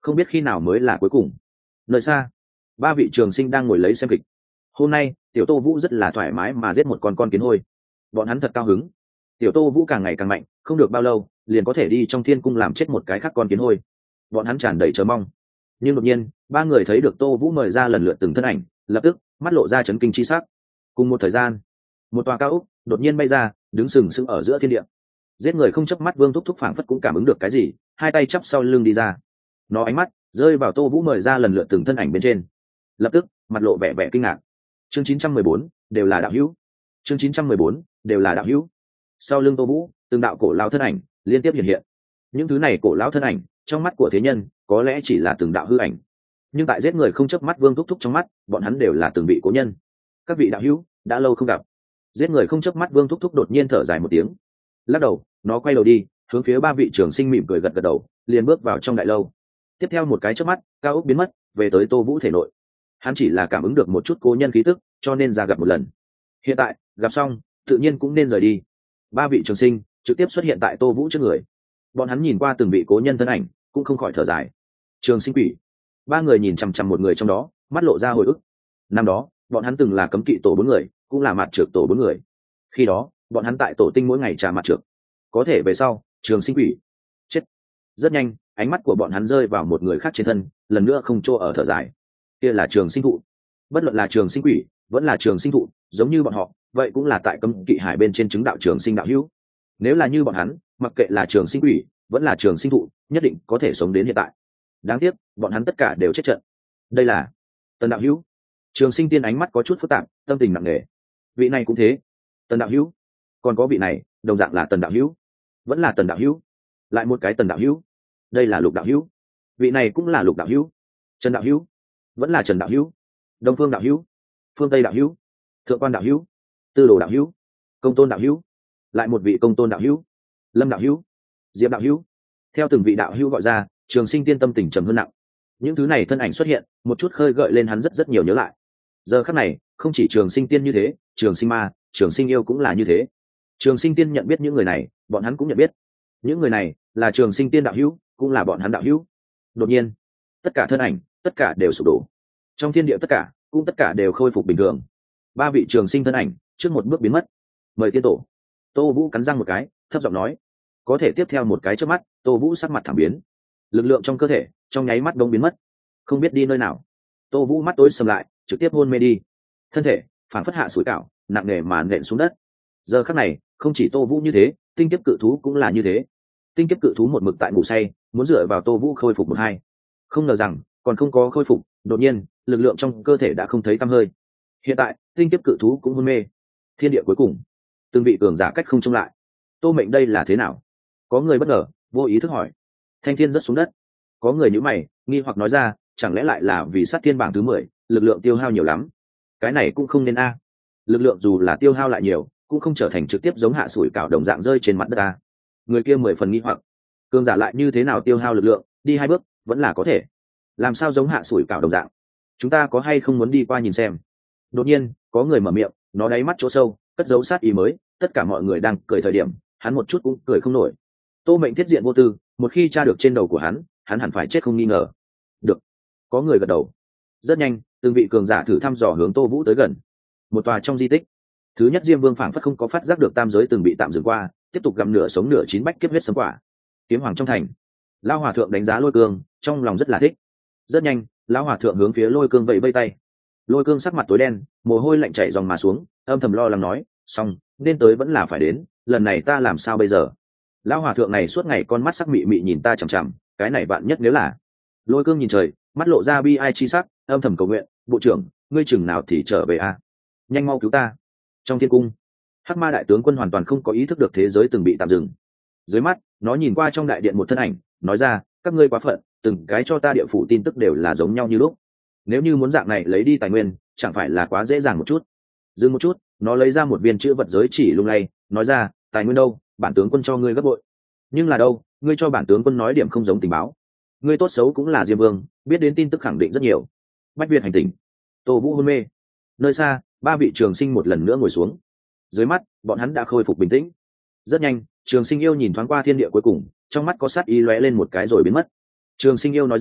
không biết khi nào mới là cuối cùng. Nơi xa, ba vị trường sinh đang ngồi lấy xem kịch. Hôm nay tiểu Tô Vũ rất là thoải mái mà giết một con kiến hôi. Bọn hắn thật cao hứng. Tiểu Tô Vũ càng ngày càng mạnh, không được bao lâu liền có thể đi trong thiên cung làm chết một cái khác con kiến hôi. Bọn hắn tràn đầy chờ mong. Nhưng đột nhiên ba người thấy được Tô Vũ mời ra lần lượt từng thân ảnh, lập tức mắt lộ ra chấn kinh chi sắc. Cùng một thời gian, một tòa cao ốc đột nhiên bay ra, đứng sừng sững ở giữa thiên địa. Giết người không chớp mắt Vương Thúc Thúc phảng phất cũng cảm ứng được cái gì, hai tay chắp sau lưng đi ra. Nó ánh mắt rơi vào Tô Vũ mời ra lần lượt từng thân ảnh bên trên, lập tức mặt lộ vẻ vẻ kinh ngạc. Chương 914, đều là đạo hữu. Chương 914, đều là đạo hữu. Sau lưng Tô Vũ, từng đạo cổ lão thân ảnh liên tiếp hiện hiện. Những thứ này cổ lão thân ảnh, trong mắt của thế nhân, có lẽ chỉ là từng đạo hư ảnh. Nhưng tại giết người không chớp mắt Vương Thúc Thúc trong mắt, bọn hắn đều là từng vị cố nhân. Các vị đạo hữu, đã lâu không gặp. Giết người không chớp mắt Vương Thúc Thúc đột nhiên thở dài một tiếng. Lắc đầu, nó quay đầu đi, hướng phía ba vị trường sinh mỉm cười gật gật đầu, liền bước vào trong đại lâu. Tiếp theo một cái chớp mắt, cao ốc biến mất, về tới Tô Vũ thể nội. Hắn chỉ là cảm ứng được một chút cố nhân khí tức, cho nên ra gặp một lần. Hiện tại gặp xong, tự nhiên cũng nên rời đi. Ba vị trường sinh trực tiếp xuất hiện tại Tô Vũ trước người. Bọn hắn nhìn qua từng vị cố nhân thân ảnh, cũng không khỏi thở dài. Trường sinh quỷ. Ba người nhìn chằm chằm một người trong đó, mắt lộ ra hồi ức. Năm đó bọn hắn từng là cấm kỵ tổ 4 người, cũng là mặt trược tổ 4 người. Khi đó bọn hắn tại tổ tinh mỗi ngày trả mặt trược. Có thể về sau trường sinh quỷ chết. Rất nhanh ánh mắt của bọn hắn rơi vào một người khác trên thân, lần nữa không chỗ ở thở dài. Kia là trường sinh thụ. Bất luận là trường sinh quỷ vẫn là trường sinh thụ, giống như bọn họ vậy cũng là tại cấm kỵ hải bên trên chứng đạo trường sinh đạo hữu. Nếu là như bọn hắn, mặc kệ là trường sinh quỷ vẫn là trường sinh thụ, nhất định có thể sống đến hiện tại. Đáng tiếc bọn hắn tất cả đều chết trận. Đây là Tần đạo hữu. Trường sinh tiên ánh mắt có chút phức tạp, tâm tình nặng nề. Vị này cũng thế. Tần đạo hữu. Còn có vị này đồng dạng là Tần đạo hữu. Vẫn là Tần đạo hữu. Lại một cái Tần đạo hữu. Đây là Lục đạo hữu. Vị này cũng là Lục đạo hữu. Trần đạo hữu. Vẫn là Trần đạo hữu. Đông Phương đạo hữu. Phương Tây đạo hữu. Thượng Quan đạo hữu. Tư Đồ đạo hữu. Công Tôn đạo hữu. Lại một vị Công Tôn đạo hữu. Lâm đạo hữu. Diệp đạo hữu. Theo từng vị đạo hữu gọi ra, trường sinh tiên tâm tình trầm hơn nặng. Những thứ này thân ảnh xuất hiện, một chút khơi gợi lên hắn rất rất nhiều nhớ lại. Giờ khắc này không chỉ trường sinh tiên như thế, trường sinh ma, trường sinh yêu cũng là như thế. Trường sinh tiên nhận biết những người này, bọn hắn cũng nhận biết. Những người này là trường sinh tiên đạo hữu, cũng là bọn hắn đạo hữu. Đột nhiên tất cả thân ảnh, tất cả đều sụp đổ. Trong thiên địa tất cả cũng tất cả đều khôi phục bình thường. Ba vị trường sinh thân ảnh trước một bước biến mất. Mời tiên tổ. Tô Vũ cắn răng một cái, thấp giọng nói. Có thể tiếp theo một cái trước mắt, Tô Vũ sắc mặt thảm biến. Lực lượng trong cơ thể trong nháy mắt đông biến mất, không biết đi nơi nào. Tô Vũ mắt tối sầm lại, trực tiếp hôn mê đi. Thân thể phản phất hạ sủi cảo, nặng nề mà nện xuống đất. Giờ khắc này không chỉ Tô Vũ như thế, tinh kiếp cự thú cũng là như thế. Tinh kiếp cự thú một mực tại ngủ say, muốn dựa vào Tô Vũ khôi phục một hai. Không ngờ rằng còn không có khôi phục, đột nhiên lực lượng trong cơ thể đã không thấy tăm hơi. Hiện tại tinh kiếp cự thú cũng hôn mê. Thiên địa cuối cùng, từng vị cường giả cách không trông lại. Tô Mệnh đây là thế nào? Có người bất ngờ vô ý thức hỏi. Thanh thiên rất xuống đất. Có người nhíu mày nghi hoặc nói ra, chẳng lẽ lại là vì sát thiên bảng thứ 10, lực lượng tiêu hao nhiều lắm. Cái này cũng không nên a. Lực lượng dù là tiêu hao lại nhiều, cũng không trở thành trực tiếp giống hạ sủi cảo đồng dạng rơi trên mặt đất a. Người kia 10 phần nghi hoặc. Cường giả lại như thế nào tiêu hao lực lượng, đi 2 bước vẫn là có thể. Làm sao giống hạ sủi cảo đồng dạng? Chúng ta có hay không muốn đi qua nhìn xem? Đột nhiên có người mở miệng, nó đáy mắt chỗ sâu cất giấu sát ý mới. Tất cả mọi người đang cười thời điểm, hắn một chút cũng cười không nổi. Tô Mệnh thiết diện vô tư, một khi tra được trên đầu của hắn hẳn phải chết không nghi ngờ. Được. Có người gật đầu. Rất nhanh từng vị cường giả thử thăm dò hướng Tô Vũ tới gần. Một tòa trong di tích, thứ nhất Diêm Vương phảng phất không có phát giác được tam giới từng bị tạm dừng qua, tiếp tục gặm nửa sống nửa chín bách kiếp huyết sấm quả. Kiếm Hoàng trong thành, lão hòa thượng đánh giá Lôi Cương, trong lòng rất là thích. Rất nhanh lão hòa thượng hướng phía Lôi Cương vẫy vây tay. Lôi Cương sắc mặt tối đen, mồ hôi lạnh chảy ròng mà xuống, âm thầm lo lắng nói, xong nên tới vẫn là phải đến, lần này ta làm sao bây giờ? Lão hòa thượng này suốt ngày con mắt sắc mị mị nhìn ta chằm chằm, cái này bạn nhất nếu là. Lôi Cương nhìn trời, mắt lộ ra bi ai chi sắc, âm thầm cầu nguyện, bộ trưởng ngươi chừng nào thì trở về a, nhanh mau cứu ta. Trong thiên cung, Hắc Ma đại tướng quân hoàn toàn không có ý thức được thế giới từng bị tạm dừng. Dưới mắt nó nhìn qua trong đại điện một thân ảnh, nói ra, các ngươi quá phận, từng cái cho ta địa phủ tin tức đều là giống nhau như lúc. Nếu như muốn dạng này lấy đi tài nguyên, chẳng phải là quá dễ dàng một chút? Dừng một chút, nó lấy ra một viên chữ vật giới chỉ lung lay, nói ra, tài nguyên đâu, bản tướng quân cho ngươi gấp bội. Nhưng là đâu, ngươi cho bản tướng quân nói điểm không giống tình báo. Ngươi tốt xấu cũng là Diêm Vương, biết đến tin tức khẳng định rất nhiều. Bách Việt hành tỉnh. Tô Vũ hôn mê. Nơi xa ba vị trường sinh một lần nữa ngồi xuống. Dưới mắt bọn hắn đã khôi phục bình tĩnh. Rất nhanh Trường Sinh yêu nhìn thoáng qua thiên địa cuối cùng, trong mắt có sát ý lóe lên một cái rồi biến mất. Trường Sinh yêu nói ra,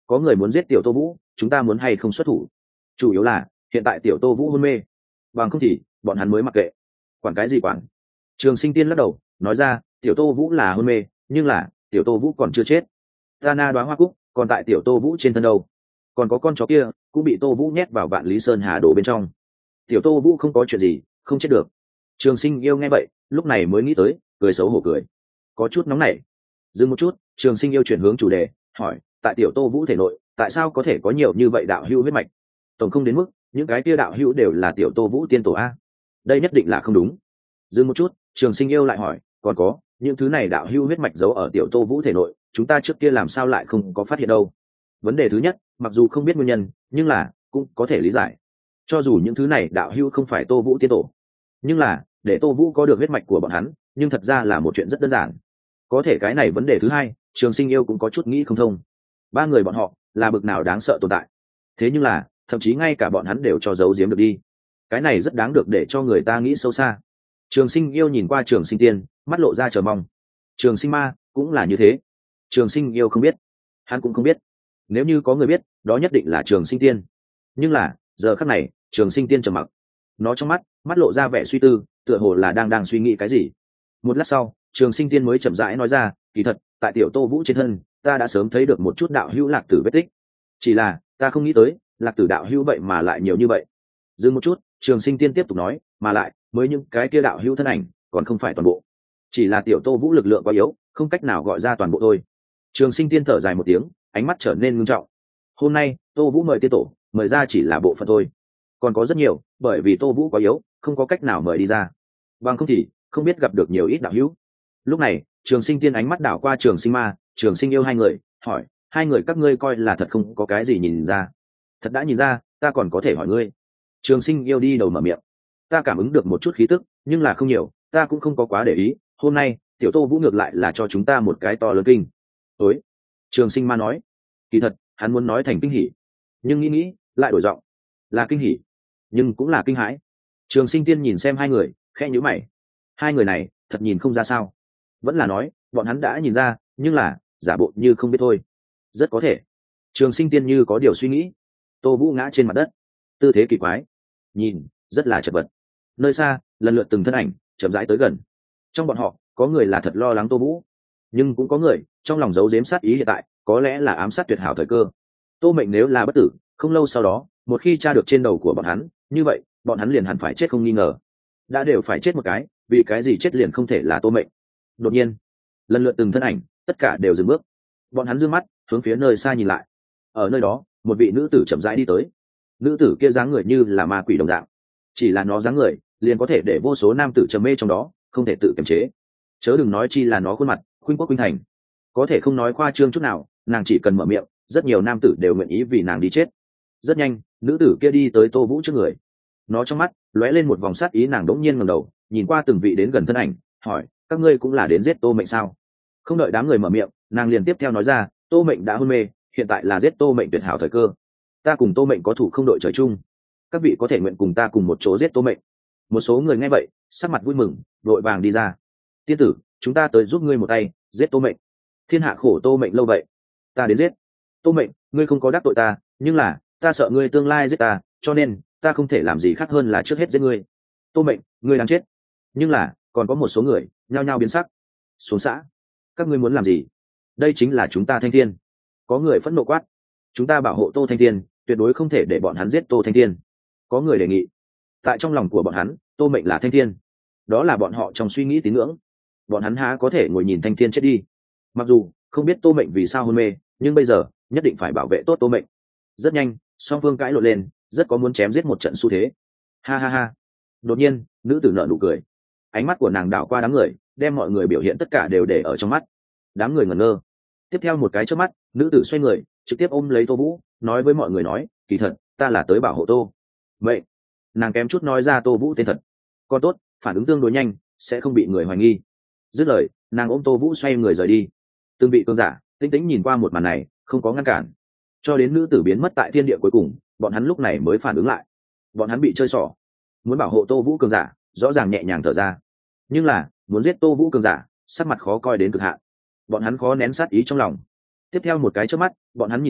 có người muốn giết tiểu tô vũ, chúng ta muốn hay không xuất thủ? Chủ yếu là hiện tại tiểu tô vũ hôn mê, bằng không thì bọn hắn mới mặc kệ. Quản cái gì quản? Trường Sinh Tiên lắc đầu nói ra, tiểu tô vũ là hôn mê, nhưng là tiểu tô vũ còn chưa chết. Ta na đoá hoa cúc còn tại tiểu tô vũ trên thân đâu, còn có con chó kia cũng bị tô vũ nhét vào Vạn Lý Sơn Hà đổ bên trong. Tiểu tô vũ không có chuyện gì, không chết được. Trường Sinh Yêu nghe vậy lúc này mới nghĩ tới, cười xấu hổ cười, có chút nóng nảy. Dừng một chút, Trường Sinh Yêu chuyển hướng chủ đề, hỏi, tại tiểu tô vũ thể nội tại sao có thể có nhiều như vậy đạo hữu huyết mạch? Tổng không đến mức những cái kia đạo hữu đều là tiểu tô vũ tiên tổ a? Đây nhất định là không đúng. Dừng một chút, Trường Sinh Yêu lại hỏi, còn có những thứ này đạo hữu huyết mạch giấu ở tiểu tô vũ thể nội, chúng ta trước kia làm sao lại không có phát hiện đâu? Vấn đề thứ nhất, mặc dù không biết nguyên nhân, nhưng là cũng có thể lý giải. Cho dù những thứ này đạo hữu không phải tô vũ tiên tổ, nhưng là để tô vũ có được huyết mạch của bọn hắn, nhưng thật ra là một chuyện rất đơn giản. Có thể cái này vấn đề thứ hai, Trường Sinh Yêu cũng có chút nghĩ không thông. Ba người bọn họ là bực nào đáng sợ tồn tại, thế nhưng là thậm chí ngay cả bọn hắn đều cho giấu giếm được đi. Cái này rất đáng được để cho người ta nghĩ sâu xa. Trường Sinh Yêu nhìn qua Trường Sinh Tiên, mắt lộ ra chờ mong. Trường Sinh Ma cũng là như thế. Trường Sinh Yêu không biết, hắn cũng không biết. Nếu như có người biết, đó nhất định là Trường Sinh Tiên. Nhưng là giờ khắc này, Trường Sinh Tiên trầm mặc. Nó trong mắt lộ ra vẻ suy tư, tựa hồ là đang suy nghĩ cái gì. Một lát sau, Trường Sinh Tiên mới chậm rãi nói ra, kỳ thật tại tiểu tô vũ trên thân ta đã sớm thấy được một chút đạo hữu lạc tử vết tích, chỉ là ta không nghĩ tới lạc tử đạo hữu vậy mà lại nhiều như vậy. Dừng một chút, Trường Sinh Tiên tiếp tục nói, mà lại mới những cái kia đạo hữu thân ảnh còn không phải toàn bộ, chỉ là tiểu tô vũ lực lượng quá yếu, không cách nào gọi ra toàn bộ thôi. Trường Sinh Tiên thở dài một tiếng, ánh mắt trở nên ngưng trọng. Hôm nay tô vũ mời tiên tổ mời ra chỉ là bộ phận thôi, còn có rất nhiều bởi vì tô vũ quá yếu không có cách nào mời đi ra, bằng không thì không biết gặp được nhiều ít đạo hữu. Lúc này Trường Sinh Tiên ánh mắt đảo qua Trường Sinh Ma, Trường Sinh Yêu hai người, hỏi, hai người các ngươi coi là thật không có cái gì nhìn ra? Thật đã nhìn ra, ta còn có thể hỏi ngươi. Trường Sinh Yêu đi đầu mở miệng, ta cảm ứng được một chút khí tức, nhưng là không nhiều, ta cũng không có quá để ý. Hôm nay tiểu tô vũ ngược lại là cho chúng ta một cái to lớn kinh. Ối, Trường Sinh Ma nói, kỳ thật hắn muốn nói thành kinh hỉ, nhưng nghĩ lại đổi giọng, là kinh hỉ nhưng cũng là kinh hãi. Trường Sinh Tiên nhìn xem hai người, khẽ nhíu mày. Hai người này thật nhìn không ra sao? Vẫn là nói bọn hắn đã nhìn ra, nhưng là giả bộ như không biết thôi? Rất có thể. Trường Sinh Tiên như có điều suy nghĩ. Tô vũ ngã trên mặt đất, tư thế kỳ quái, nhìn rất là chật vật. Nơi xa lần lượt từng thân ảnh chậm rãi tới gần. Trong bọn họ có người là thật lo lắng tô vũ, nhưng cũng có người trong lòng giấu giếm sát ý hiện tại, có lẽ là ám sát tuyệt hảo thời cơ. Tô mệnh nếu là bất tử, không lâu sau đó một khi tra được trên đầu của bọn hắn, như vậy bọn hắn liền hẳn phải chết không nghi ngờ. Đã đều phải chết một cái, vì cái gì chết liền không thể là tô mệnh? Đột nhiên lần lượt từng thân ảnh tất cả đều dừng bước. Bọn hắn dương mắt hướng phía nơi xa nhìn lại. Ở nơi đó một vị nữ tử chậm rãi đi tới. Nữ tử kia dáng người như là ma quỷ đồng dạng, chỉ là nó dáng người liền có thể để vô số nam tử trầm mê trong đó, không thể tự kiềm chế, chớ đừng nói chi là nó khuôn mặt khuynh quốc khuynh thành. Có thể không nói khoa trương chút nào, nàng chỉ cần mở miệng, rất nhiều nam tử đều nguyện ý vì nàng đi chết. Rất nhanh nữ tử kia đi tới tô vũ trước người. Nó trong mắt lóe lên một vòng sát ý, nàng đỗng nhiên ngẩng đầu nhìn qua từng vị đến gần thân ảnh, hỏi, các ngươi cũng là đến giết tô mệnh sao? Không đợi đám người mở miệng, nàng liền tiếp theo nói ra, tô mệnh đã hôn mê, hiện tại là giết tô mệnh tuyệt hảo thời cơ. Ta cùng tô mệnh có thủ không đội trời chung, các vị có thể nguyện cùng ta cùng một chỗ giết tô mệnh? Một số người nghe vậy sắc mặt vui mừng, vội vàng đi ra. Tiên tử, chúng ta tới giúp ngươi một tay giết tô mệnh. Thiên hạ khổ tô mệnh lâu vậy, ta đến giết. Tô mệnh, ngươi không có đắc tội ta, nhưng là ta sợ ngươi tương lai giết ta, cho nên ta không thể làm gì khác hơn là trước hết giết ngươi. Tô mệnh, ngươi đang chết. Nhưng là còn có một số người nhao nhao biến sắc. Xuống xã, các ngươi muốn làm gì? Đây chính là chúng ta Thanh Thiên. Có người phẫn nộ quát, chúng ta bảo hộ tô Thanh Thiên, tuyệt đối không thể để bọn hắn giết tô Thanh Thiên. Có người đề nghị, tại trong lòng của bọn hắn tô mệnh là Thanh Thiên, đó là bọn họ trong suy nghĩ tín ngưỡng. Bọn hắn há có thể ngồi nhìn Thanh Thiên chết đi? Mặc dù không biết tô mệnh vì sao hôn mê, nhưng bây giờ nhất định phải bảo vệ tốt tô mệnh. Rất nhanh song phương cãi lộn lên, rất có muốn chém giết một trận xu thế. Ha ha ha. Đột nhiên nữ tử nở nụ cười, ánh mắt của nàng đảo qua đám người, đem mọi người biểu hiện tất cả đều để ở trong mắt. Đám người ngẩn ngơ. Tiếp theo một cái chớp mắt, nữ tử xoay người trực tiếp ôm lấy tô vũ, nói với mọi người nói, kỳ thật ta là tới bảo hộ tô vậy. Nàng kém chút nói ra tô vũ tên thật. Còn tốt, phản ứng tương đối nhanh, sẽ không bị người hoài nghi. Dứt lời, nàng ôm tô vũ xoay người rời đi. Từng vị cường giả tĩnh tĩnh nhìn qua một màn này, không có ngăn cản. Cho đến nữ tử biến mất tại thiên địa cuối cùng, bọn hắn lúc này mới phản ứng lại. Bọn hắn bị chơi xỏ. Muốn bảo hộ tô vũ cường giả, rõ ràng nhẹ nhàng thở ra, nhưng là muốn giết tô vũ cường giả, sắc mặt khó coi đến cực hạn. Bọn hắn khó nén sát ý trong lòng. Tiếp theo một cái chớp mắt, bọn hắn nhìn thấy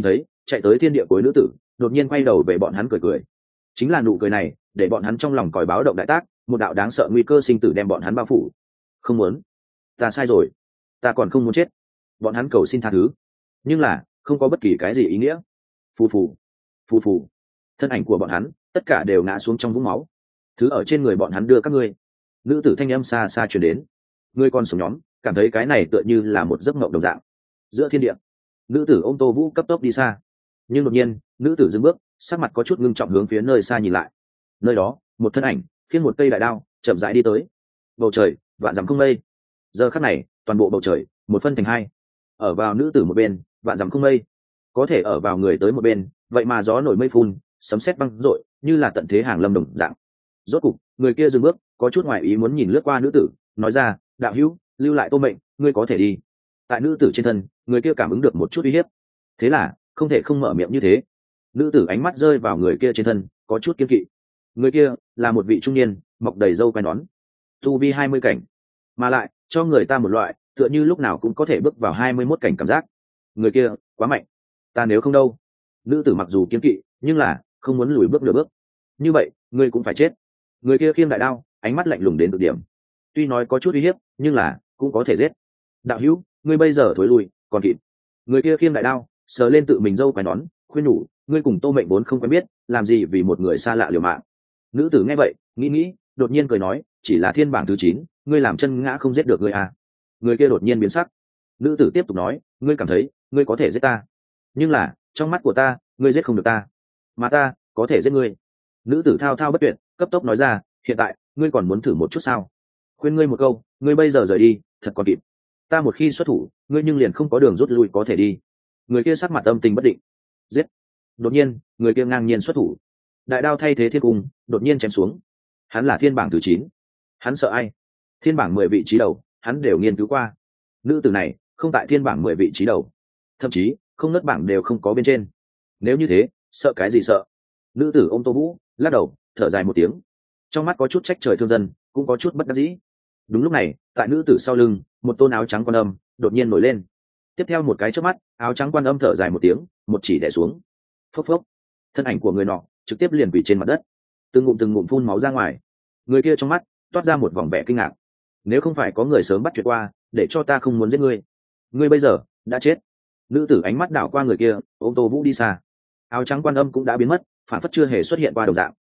chạy tới thiên địa cuối nữ tử đột nhiên quay đầu về bọn hắn cười cười. Chính là nụ cười này để bọn hắn trong lòng còi báo động đại tác, một đạo đáng sợ nguy cơ sinh tử đem bọn hắn bao phủ. Không muốn, ta sai rồi, ta còn không muốn chết. Bọn hắn cầu xin tha thứ, nhưng là không có bất kỳ cái gì ý nghĩa. Phù phù, phù phù, thân ảnh của bọn hắn tất cả đều ngã xuống trong vũng máu. Thứ ở trên người bọn hắn đưa các ngươi. Nữ tử thanh âm xa xa truyền đến. Ngươi con sống nhóm cảm thấy cái này tựa như là một giấc mộng đồng dạng. Giữa thiên địa, nữ tử ôm Tô Vũ cấp tốc đi xa. Nhưng đột nhiên nữ tử dừng bước, sắc mặt có chút ngưng trọng hướng phía nơi xa nhìn lại. Nơi đó một thân ảnh khiêng một cây đại đao chậm rãi đi tới. Bầu trời vạn dặm không mây. Giờ khắc này toàn bộ bầu trời một phân thành hai, ở vào nữ tử một bên vạn dặm không mây, có thể ở vào người tới một bên vậy mà gió nổi mây phun, sấm sét băng rội, như là tận thế hàng lâm đồng dạng. Rốt cục người kia dừng bước, có chút ngoại ý muốn nhìn lướt qua nữ tử, nói ra, đạo hữu, lưu lại Tô mệnh, ngươi có thể đi. Tại nữ tử trên thân người kia cảm ứng được một chút uy hiếp, thế là không thể không mở miệng như thế. Nữ tử ánh mắt rơi vào người kia trên thân, có chút kiên kỵ. Người kia là một vị trung niên, mọc đầy râu quai nón, tu vi 20 cảnh, mà lại cho người ta một loại tựa như lúc nào cũng có thể bước vào 21 cảnh cảm giác. Người kia quá mạnh, ta nếu không đâu. Nữ tử mặc dù kiên kỵ nhưng là không muốn lùi bước nửa bước. Như vậy ngươi cũng phải chết. Người kia khiêng đại đao, ánh mắt lạnh lùng đến cực điểm. Tuy nói có chút uy hiếp nhưng là cũng có thể giết. Đạo hữu, ngươi bây giờ thối lui còn kịp. Người kia khiêng đại đao sờ lên tự mình râu quai nón, khuyên nhủ, ngươi cùng Tô mệnh vốn không quen biết, làm gì vì một người xa lạ liều mạng. Nữ tử nghe vậy nghĩ đột nhiên cười nói, chỉ là thiên bảng thứ 9, ngươi làm chân ngã không giết được ngươi à. Người kia đột nhiên biến sắc. Nữ tử tiếp tục nói, ngươi cảm thấy ngươi có thể giết ta, nhưng là trong mắt của ta ngươi giết không được ta, mà ta có thể giết ngươi. Nữ tử thao thao bất tuyệt cấp tốc nói ra, hiện tại ngươi còn muốn thử một chút sao? Khuyên ngươi một câu, ngươi bây giờ rời đi thật còn kịp. Ta một khi xuất thủ, ngươi nhưng liền không có đường rút lui có thể đi. Người kia sắc mặt âm tình bất định. Giết. Đột nhiên người kia ngang nhiên xuất thủ, đại đao thay thế thiên cung đột nhiên chém xuống. Hắn là thiên bảng thứ 9, hắn sợ ai? Thiên bảng 10 vị trí đầu hắn đều nghiên cứu qua. Nữ tử này không tại thiên bảng 10 vị trí đầu, thậm chí không nớt bảng đều không có bên trên. Nếu như thế sợ cái gì sợ? Nữ tử ôm Tô Vũ lắc đầu thở dài một tiếng, trong mắt có chút trách trời thương dân, cũng có chút bất đắc dĩ. Đúng lúc này tại nữ tử sau lưng một tôn áo trắng quan âm đột nhiên nổi lên. Tiếp theo một cái chớp mắt, áo trắng quan âm thở dài một tiếng, một chỉ đè xuống. Phốc phốc, thân ảnh của người nọ trực tiếp liền quỳ trên mặt đất, từng ngụm phun máu ra ngoài. Người kia trong mắt toát ra một vòng vẻ kinh ngạc. Nếu không phải có người sớm bắt chuyện qua để cho ta không muốn giết ngươi, ngươi bây giờ đã chết. Nữ tử ánh mắt đảo qua người kia, ôm Tô Vũ đi xa. Áo trắng quan âm cũng đã biến mất, phản phất chưa hề xuất hiện qua đồng dạng.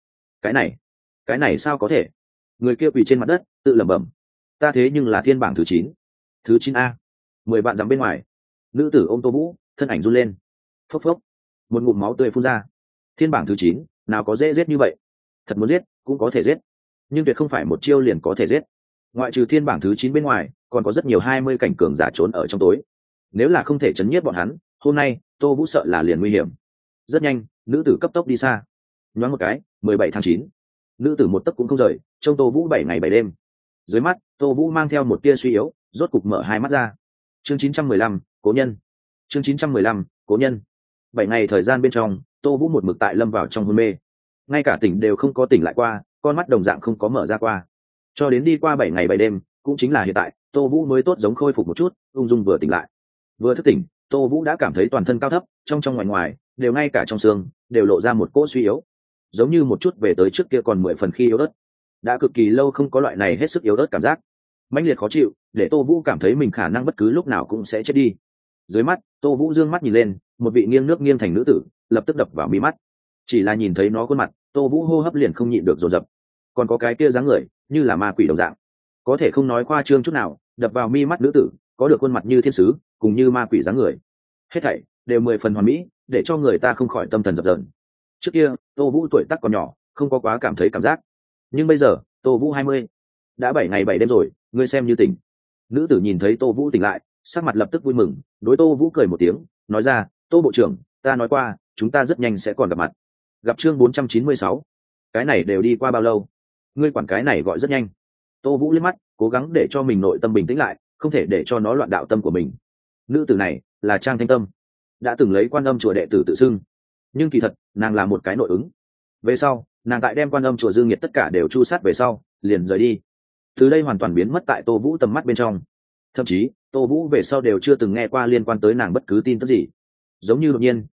Cái này sao có thể? Người kia quỳ trên mặt đất tự lẩm bẩm, ta thế nhưng là thiên bảng thứ 9, thứ 9 a. 10 vạn dặm bên ngoài. Nữ tử ôm Tô Vũ, thân ảnh run lên. Phốc phốc, một ngụm máu tươi phun ra. Thiên bảng thứ 9 nào có dễ giết như vậy? Thật muốn giết cũng có thể giết, nhưng tuyệt không phải một chiêu liền có thể giết. Ngoại trừ thiên bảng thứ 9 bên ngoài còn có rất nhiều 20 cảnh cường giả trốn ở trong tối. Nếu là không thể chấn nhiếp bọn hắn, hôm nay Tô Vũ sợ là liền nguy hiểm. Rất nhanh nữ tử cấp tốc đi xa. Nhoáng một cái 17 tháng 9, nữ tử một tấc cũng không rời, trông Tô Vũ 7 ngày 7 đêm. Dưới mắt Tô Vũ mang theo một tia suy yếu, rốt cục mở hai mắt ra. Chương 915, cố nhân. Chương 915, cố nhân. 7 ngày thời gian bên trong, Tô Vũ một mực tại lâm vào trong hôn mê, ngay cả tỉnh đều không có tỉnh lại qua, con mắt đồng dạng không có mở ra qua. Cho đến đi qua 7 ngày 7 đêm, cũng chính là hiện tại, Tô Vũ mới tốt giống khôi phục một chút, ung dung vừa tỉnh lại. Vừa thức tỉnh, Tô Vũ đã cảm thấy toàn thân cao thấp, trong ngoài ngoài, đều ngay cả trong xương, đều lộ ra một cỗ suy yếu, giống như một chút về tới trước kia còn 10 phần khi yếu ớt. Đã cực kỳ lâu không có loại này hết sức yếu ớt cảm giác, mãnh liệt khó chịu, để Tô Vũ cảm thấy mình khả năng bất cứ lúc nào cũng sẽ chết đi. Dưới mắt, Tô Vũ dương mắt nhìn lên, một vị nghiêng nước nghiêng thành nữ tử, lập tức đập vào mi mắt. Chỉ là nhìn thấy nó khuôn mặt, Tô Vũ hô hấp liền không nhịn được dồn dập. Còn có cái kia dáng người, như là ma quỷ đồng dạng. Có thể không nói khoa trương chút nào, đập vào mi mắt nữ tử, có được khuôn mặt như thiên sứ, cùng như ma quỷ dáng người. Hết thảy đều 10 phần hoàn mỹ, để cho người ta không khỏi tâm thần dập dờn. Trước kia, Tô Vũ tuổi tác còn nhỏ, không có quá cảm thấy cảm giác. Nhưng bây giờ, Tô Vũ 20, đã 7 ngày 7 đêm rồi, ngươi xem như tỉnh. Nữ tử nhìn thấy Tô Vũ tỉnh lại, sắc mặt lập tức vui mừng, đối Tô Vũ cười một tiếng, nói ra, Tô bộ trưởng, ta nói qua, chúng ta rất nhanh sẽ còn gặp mặt. Gặp chương 496. Cái này đều đi qua bao lâu? Ngươi quản cái này gọi rất nhanh. Tô Vũ liếc mắt, cố gắng để cho mình nội tâm bình tĩnh lại, không thể để cho nó loạn đạo tâm của mình. Nữ tử này là Trang Thanh Tâm, đã từng lấy Quan Âm chùa đệ tử tự xưng, nhưng kỳ thật nàng là một cái nội ứng. Về sau nàng tại đem Quan Âm chùa Dương Nhiệt tất cả đều chu sát về sau liền rời đi, từ đây hoàn toàn biến mất tại Tô Vũ tầm mắt bên trong. Thậm chí Tô Vũ về sau đều chưa từng nghe qua liên quan tới nàng bất cứ tin tức gì. Giống như đột nhiên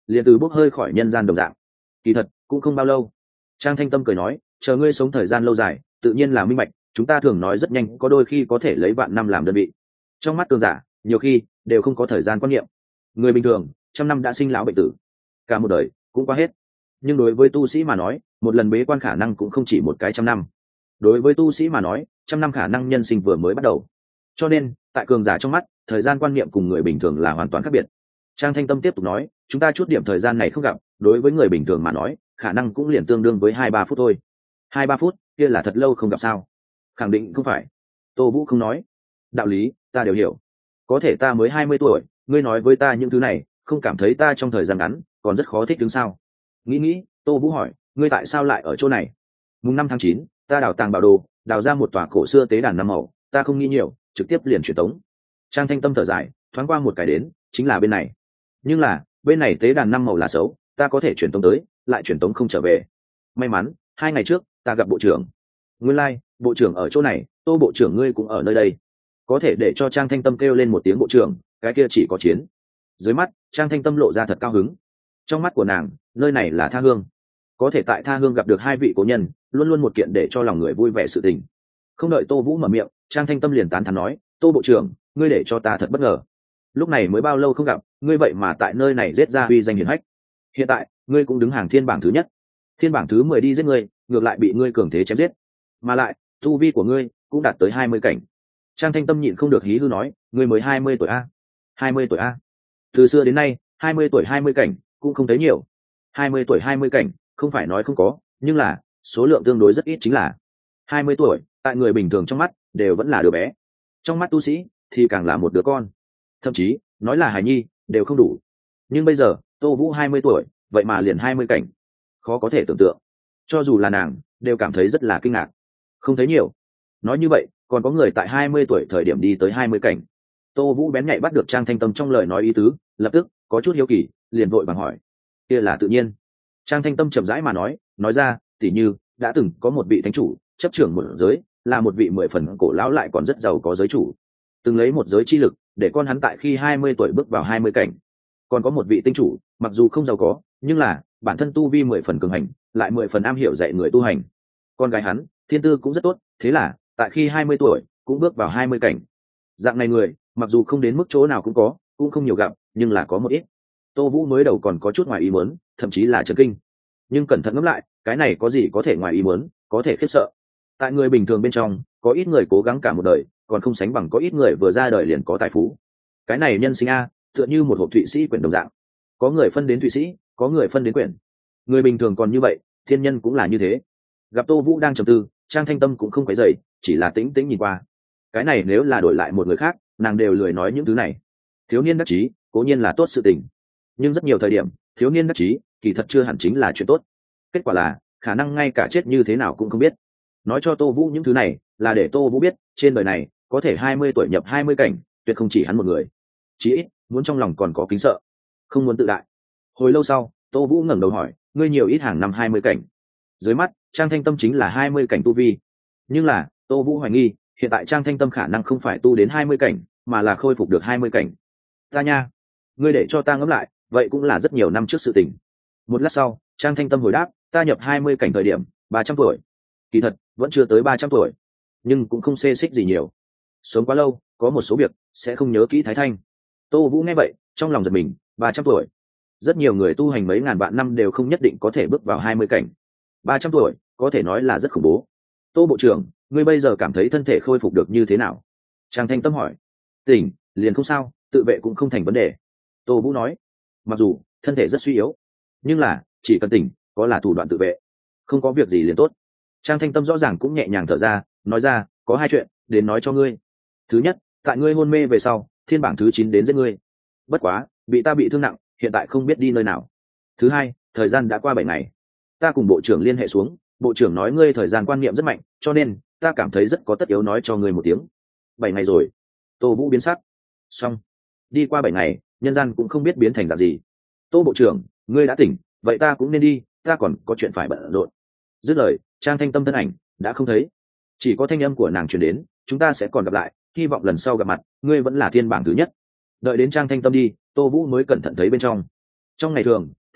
liền từ bốc hơi khỏi nhân gian đồng dạng. Kỳ thật cũng không bao lâu. Trang Thanh Tâm cười nói, chờ ngươi sống thời gian lâu dài tự nhiên là minh bạch, chúng ta thường nói rất nhanh có đôi khi có thể lấy vạn năm làm đơn vị. Trong mắt cường giả nhiều khi đều không có thời gian quan niệm. Người bình thường trăm năm đã sinh lão bệnh tử, cả một đời cũng qua hết. Nhưng đối với tu sĩ mà nói, một lần bế quan khả năng cũng không chỉ một cái trăm năm. Đối với tu sĩ mà nói, trăm năm khả năng nhân sinh vừa mới bắt đầu. Cho nên tại cường giả trong mắt, thời gian quan niệm cùng người bình thường là hoàn toàn khác biệt. Trang Thanh Tâm tiếp tục nói, chúng ta chút điểm thời gian này không gặp, đối với người bình thường mà nói khả năng cũng liền tương đương với 2-3 phút thôi. 2-3 phút kia là thật lâu không gặp sao? Khẳng định không phải. Tô Vũ không nói. Đạo lý ta đều hiểu, có thể ta mới 20 tuổi, ngươi nói với ta những thứ này không cảm thấy ta trong thời gian ngắn còn rất khó thích ứng sao? Nghĩ Tô Vũ hỏi, ngươi tại sao lại ở chỗ này? Mùng 5/9, ta đào tàng bảo đồ, đào ra một tòa cổ xưa tế đàn năm màu, ta không nghĩ nhiều, trực tiếp liền truyền tống. Trang Thanh Tâm thở dài, thoáng qua một cái đến, chính là bên này. Nhưng là bên này tế đàn năm màu là xấu, ta có thể truyền tống tới, lại truyền tống không trở về. May mắn 2 ngày trước ta gặp bộ trưởng. Nguyên lai bộ trưởng ở chỗ này, Tô bộ trưởng ngươi cũng ở nơi đây. Có thể để cho Trang Thanh Tâm kêu lên một tiếng bộ trưởng, cái kia chỉ có chiến. Dưới mắt Trang Thanh Tâm lộ ra thật cao hứng. Trong mắt của nàng, nơi này là tha hương. Có thể tại tha hương gặp được 2 vị cố nhân, luôn luôn một kiện để cho lòng người vui vẻ sự tình. Không đợi Tô Vũ mở miệng, Trang Thanh Tâm liền tán thán nói, Tô bộ trưởng ngươi để cho ta thật bất ngờ. Lúc này mới bao lâu không gặp, ngươi vậy mà tại nơi này giết ra uy danh hiển hách. Hiện tại ngươi cũng đứng hàng thiên bảng thứ nhất, thiên bảng thứ 10 đi giết ngươi, ngược lại bị ngươi cường thế chém giết, mà lại tu vi của ngươi cũng đạt tới 20 cảnh. Trang Thanh Tâm nhịn không được hí hư nói, ngươi mới 20 tuổi a? 20 tuổi a? Từ xưa đến nay 20 tuổi 20 cảnh cũng không thấy nhiều. 20 tuổi 20 cảnh không phải nói không có, nhưng là số lượng tương đối rất ít. Chính là 20 tuổi tại người bình thường trong mắt đều vẫn là đứa bé, trong mắt tu sĩ thì càng là một đứa con, thậm chí nói là hài nhi đều không đủ. Nhưng bây giờ Tô Vũ 20 tuổi vậy mà liền 20 cảnh, khó có thể tưởng tượng. Cho dù là nàng đều cảm thấy rất là kinh ngạc. Không thấy nhiều. Nói như vậy còn có người tại 20 tuổi thời điểm đi tới 20 cảnh. Tô Vũ bén nhạy bắt được Trang Thanh Tâm trong lời nói ý tứ, lập tức có chút hiếu kỳ, liền vội vàng hỏi, kia là tự nhiên. Trang Thanh Tâm chậm rãi mà nói ra, tỉ như đã từng có một vị thánh chủ chấp trưởng một giới, là một vị 10 phần cổ lão lại còn rất giàu có giới chủ, từng lấy một giới chi lực để con hắn tại khi 20 tuổi bước vào 20 cảnh. Còn có một vị tinh chủ, mặc dù không giàu có, nhưng là bản thân tu vi 10 phần cường hành, lại 10 phần am hiểu dạy người tu hành. Con gái hắn thiên tư cũng rất tốt, thế là tại khi 20 tuổi cũng bước vào 20 cảnh. Dạng này người mặc dù không đến mức chỗ nào cũng có, cũng không nhiều gặp, nhưng là có một ít. Tô Vũ mới đầu còn có chút ngoài ý muốn, thậm chí là chấn kinh. Nhưng cẩn thận ngẫm lại, cái này có gì có thể ngoài ý muốn, có thể khiếp sợ. Tại người bình thường bên trong, có ít người cố gắng cả một đời, còn không sánh bằng có ít người vừa ra đời liền có tài phú. Cái này nhân sinh a, tựa như một hộp Thụy Sĩ quyển đồng dạng. Có người phân đến Thụy Sĩ, có người phân đến quyển. Người bình thường còn như vậy, thiên nhân cũng là như thế. Gặp Tô Vũ đang trầm tư, Trang Thanh Tâm cũng không quấy rầy, chỉ là tĩnh tĩnh nhìn qua. Cái này nếu là đổi lại một người khác, nàng đều lười nói những thứ này. Thiếu niên đắc chí cố nhiên là tốt sự tình, nhưng rất nhiều thời điểm thiếu niên đắc chí kỳ thật chưa hẳn chính là chuyện tốt. Kết quả là khả năng ngay cả chết như thế nào cũng không biết. Nói cho Tô Vũ những thứ này là để Tô Vũ biết, trên đời này có thể 20 tuổi nhập 20 cảnh, tuyệt không chỉ hắn một người. Chí ít muốn trong lòng còn có kính sợ, không muốn tự đại. Hồi lâu sau, Tô Vũ ngẩng đầu hỏi, ngươi nhiều ít hàng năm 20 cảnh? Dưới mắt Trang Thanh Tâm chính là 20 cảnh tu vi. Nhưng là Tô Vũ hoài nghi, hiện tại Trang Thanh Tâm khả năng không phải tu đến 20 cảnh, mà là khôi phục được 20 cảnh. Ta nha, ngươi để cho ta ngẫm lại, vậy cũng là rất nhiều năm trước sự tình. Một lát sau, Trang Thanh Tâm hồi đáp, ta nhập 20 cảnh thời điểm 300 tuổi. Kỳ thật vẫn chưa tới 300 tuổi, nhưng cũng không xê xích gì nhiều. Sống quá lâu, có một số việc sẽ không nhớ kỹ Thái Thanh. Tô Vũ nghe vậy, trong lòng giật mình, 300 tuổi. Rất nhiều người tu hành mấy ngàn vạn năm đều không nhất định có thể bước vào 20 cảnh. 300 tuổi, có thể nói là rất khủng bố. Tô bộ trưởng, ngươi bây giờ cảm thấy thân thể khôi phục được như thế nào? Trang Thanh Tâm hỏi. Tỉnh, liền không sao, tự vệ cũng không thành vấn đề. Tô Vũ nói. Mặc dù thân thể rất suy yếu, nhưng là chỉ cần tỉnh, có là thủ đoạn tự vệ, không có việc gì liền tốt. Trang Thanh Tâm rõ ràng cũng nhẹ nhàng thở ra, nói ra, có 2 chuyện đến nói cho ngươi. Thứ nhất, tại ngươi hôn mê về sau, thiên bảng thứ 9 đến giết ngươi. Bất quá bị ta bị thương nặng, hiện tại không biết đi nơi nào. Thứ hai, thời gian đã qua 7 ngày, ta cùng bộ trưởng liên hệ xuống, bộ trưởng nói ngươi thời gian quan niệm rất mạnh, cho nên ta cảm thấy rất có tất yếu nói cho ngươi một tiếng. 7 ngày rồi? Tô Vũ biến sắc. Xong, đi qua 7 ngày, nhân gian cũng không biết biến thành dạng gì. Tô bộ trưởng, ngươi đã tỉnh, vậy ta cũng nên đi, ta còn có chuyện phải bận rộn. Dứt lời, Trang Thanh Tâm thân ảnh đã không thấy, chỉ có thanh âm của nàng truyền đến, chúng ta sẽ còn gặp lại, hy vọng lần sau gặp mặt ngươi vẫn là thiên bảng thứ nhất. Đợi đến Trang Thanh Tâm đi, Tô Vũ mới cẩn thận thấy bên trong. Trong ngày thường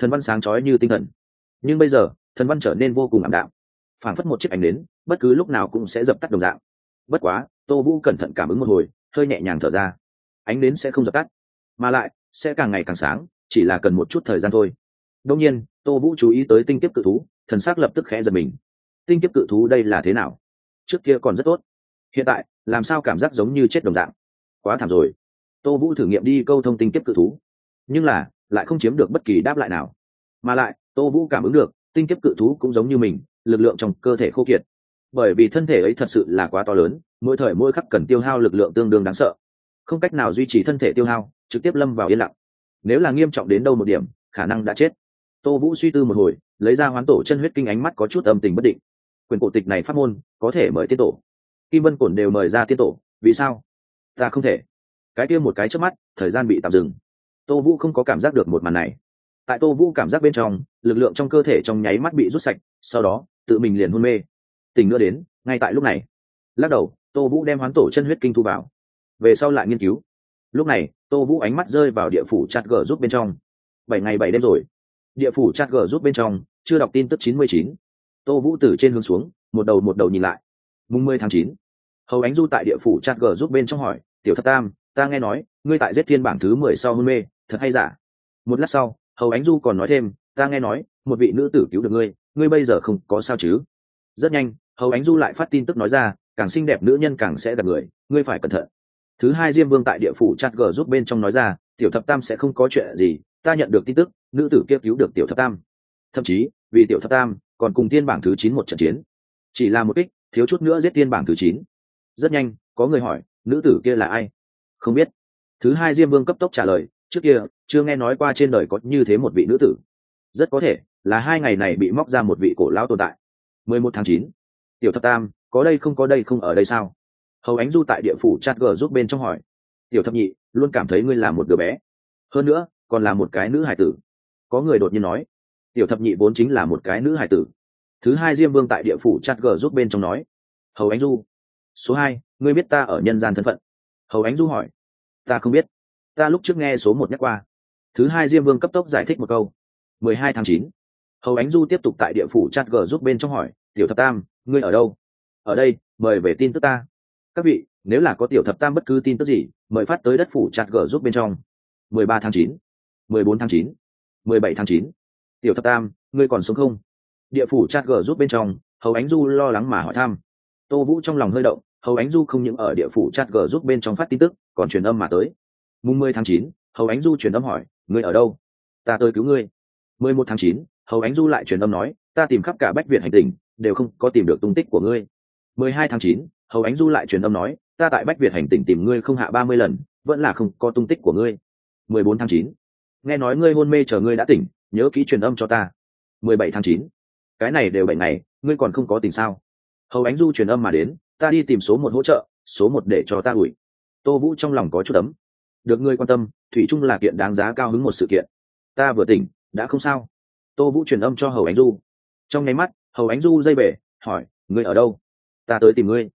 thần văn sáng chói như tinh thần. Nhưng bây giờ thần văn trở nên vô cùng ảm đạm, phảng phất một chiếc ánh nến bất cứ lúc nào cũng sẽ dập tắt đồng dạng. Bất quá Tô Vũ cẩn thận cảm ứng một hồi, hơi nhẹ nhàng thở ra. Ánh nến sẽ không dập tắt, mà lại sẽ càng ngày càng sáng, chỉ là cần một chút thời gian thôi. Đương nhiên Tô Vũ chú ý tới tinh kiếp cự thú, thần sắc lập tức khẽ giật mình. Tinh kiếp cự thú đây là thế nào? Trước kia còn rất tốt, hiện tại làm sao cảm giác giống như chết đồng dạng? Quá thảm rồi. Tô Vũ thử nghiệm đi câu thông tinh kiếp cự thú, nhưng là lại không chiếm được bất kỳ đáp lại nào. Mà lại Tô Vũ cảm ứng được tinh kiếp cự thú cũng giống như mình, lực lượng trong cơ thể khô kiệt, bởi vì thân thể ấy thật sự là quá to lớn, mỗi thời mỗi khắc cần tiêu hao lực lượng tương đương đáng sợ, không cách nào duy trì thân thể tiêu hao, trực tiếp lâm vào yên lặng. Nếu là nghiêm trọng đến đâu một điểm, khả năng đã chết. Tô Vũ suy tư một hồi, lấy ra Hoán Tổ Chân Huyết Kinh, ánh mắt có chút âm tình bất định. Quyền cổ tịch này pháp môn có thể mời tiên tổ, Kim Vân Cổn đều mời ra tiên tổ, vì sao ta không thể? Cái kia một cái chớp mắt, thời gian bị tạm dừng. Tô Vũ không có cảm giác được một màn này. Tại Tô Vũ cảm giác bên trong, lực lượng trong cơ thể trong nháy mắt bị rút sạch, sau đó tự mình liền hôn mê. Tỉnh nữa đến ngay tại lúc này. Lắc đầu, Tô Vũ đem Hoán Tổ Chân Huyết Kinh thu vào, về sau lại nghiên cứu. Lúc này Tô Vũ ánh mắt rơi vào địa phủ chat gờ giúp bên trong. 7 ngày 7 đêm rồi, địa phủ chat gờ giúp bên trong chưa đọc tin tức 99. Tô Vũ từ trên hướng xuống, một đầu nhìn lại. Mùng 10 tháng 9, Hầu Ánh Du tại địa phủ chat gờ giúp bên trong hỏi, tiểu thập tam, ta nghe nói ngươi tại giết thiên bảng thứ 10 sau hôn mê, thật hay giả? Một lát sau, Hầu Ánh Du còn nói thêm, ta nghe nói một vị nữ tử cứu được ngươi, ngươi bây giờ không có sao chứ? Rất nhanh, Hầu Ánh Du lại phát tin tức nói ra, càng xinh đẹp nữ nhân càng sẽ gặp người, ngươi phải cẩn thận. Thứ hai Diêm Vương tại địa phủ chat gờ giúp bên trong nói ra, tiểu thập tam sẽ không có chuyện gì, ta nhận được tin tức, nữ tử kia cứu được tiểu thập tam, thậm chí vì tiểu thập tam còn cùng tiên bảng thứ 9 một trận chiến, chỉ là một kích thiếu chút nữa giết tiên bảng thứ 9. Rất nhanh có người hỏi, nữ tử kia là ai? Không biết. Thứ hai Diêm Vương cấp tốc trả lời, trước kia chưa nghe nói qua trên đời có như thế một vị nữ tử, rất có thể là 2 ngày này bị móc ra một vị cổ lão tồn tại. 11 tháng 9, tiểu thập tam có đây không ở đây sao? Hầu Ánh Du tại địa phủ chat gờ giúp bên trong hỏi. Tiểu thập nhị luôn cảm thấy ngươi là một đứa bé, hơn nữa còn là một cái nữ hải tử. Có người đột nhiên nói. Tiểu thập nhị vốn chính là một cái nữ hải tử. Thứ hai Diêm Vương tại địa phủ chat gờ giúp bên trong nói. Hầu Ánh Du, số 2, ngươi biết ta ở nhân gian thân phận? Hầu Ánh Du hỏi. Ta không biết, ta lúc trước nghe số 1 nhắc qua. Thứ hai Diêm Vương cấp tốc giải thích một câu. 12 tháng 9, Hầu Ánh Du tiếp tục tại địa phủ chat gờ giúp bên trong hỏi, tiểu thập tam, ngươi ở đâu? Ở đây, mời về tin tức ta. Các vị, nếu là có tiểu thập tam bất cứ tin tức gì, mời phát tới đất phủ chat gờ giúp bên trong. 13 tháng 9, 14 tháng 9, 17 tháng 9. Tiểu thập tam, ngươi còn sống không? Địa phủ chat gờ giúp bên trong, Hầu Ánh Du lo lắng mà hỏi thăm. Tô Vũ trong lòng hơi động, Hầu Ánh Du không những ở địa phủ chat gờ giúp bên trong phát tin tức, còn truyền âm mà tới. Mùng 10 tháng 9, Hầu Ánh Du truyền âm hỏi, ngươi ở đâu? Ta tới cứu ngươi. 11 tháng 9, Hầu Ánh Du lại truyền âm nói, ta tìm khắp cả Bách Việt hành tinh, đều không có tìm được tung tích của ngươi. 12 tháng 9, Hầu Ánh Du lại truyền âm nói, ta tại Bách Việt hành tinh tìm ngươi không hạ 30 lần, vẫn là không có tung tích của ngươi. 14 tháng 9, nghe nói ngươi hôn mê chờ ngươi đã tỉnh, nhớ kỹ truyền âm cho ta. 17 tháng 9, cái này đều 7 ngày, ngươi còn không có tỉnh sao? Hầu Ánh Du truyền âm mà đến, ta đi tìm số 1 hỗ trợ, số 1 để cho ta ủi. Tô Vũ trong lòng có chút ấm, được ngươi quan tâm, thủy chung là kiện đáng giá cao hứng một sự kiện. Ta vừa tỉnh, đã không sao. Tô Vũ truyền âm cho Hầu Ánh Du. Trong nháy mắt, Hầu Ánh Du dây bể, hỏi, ngươi ở đâu? Ta tới tìm ngươi.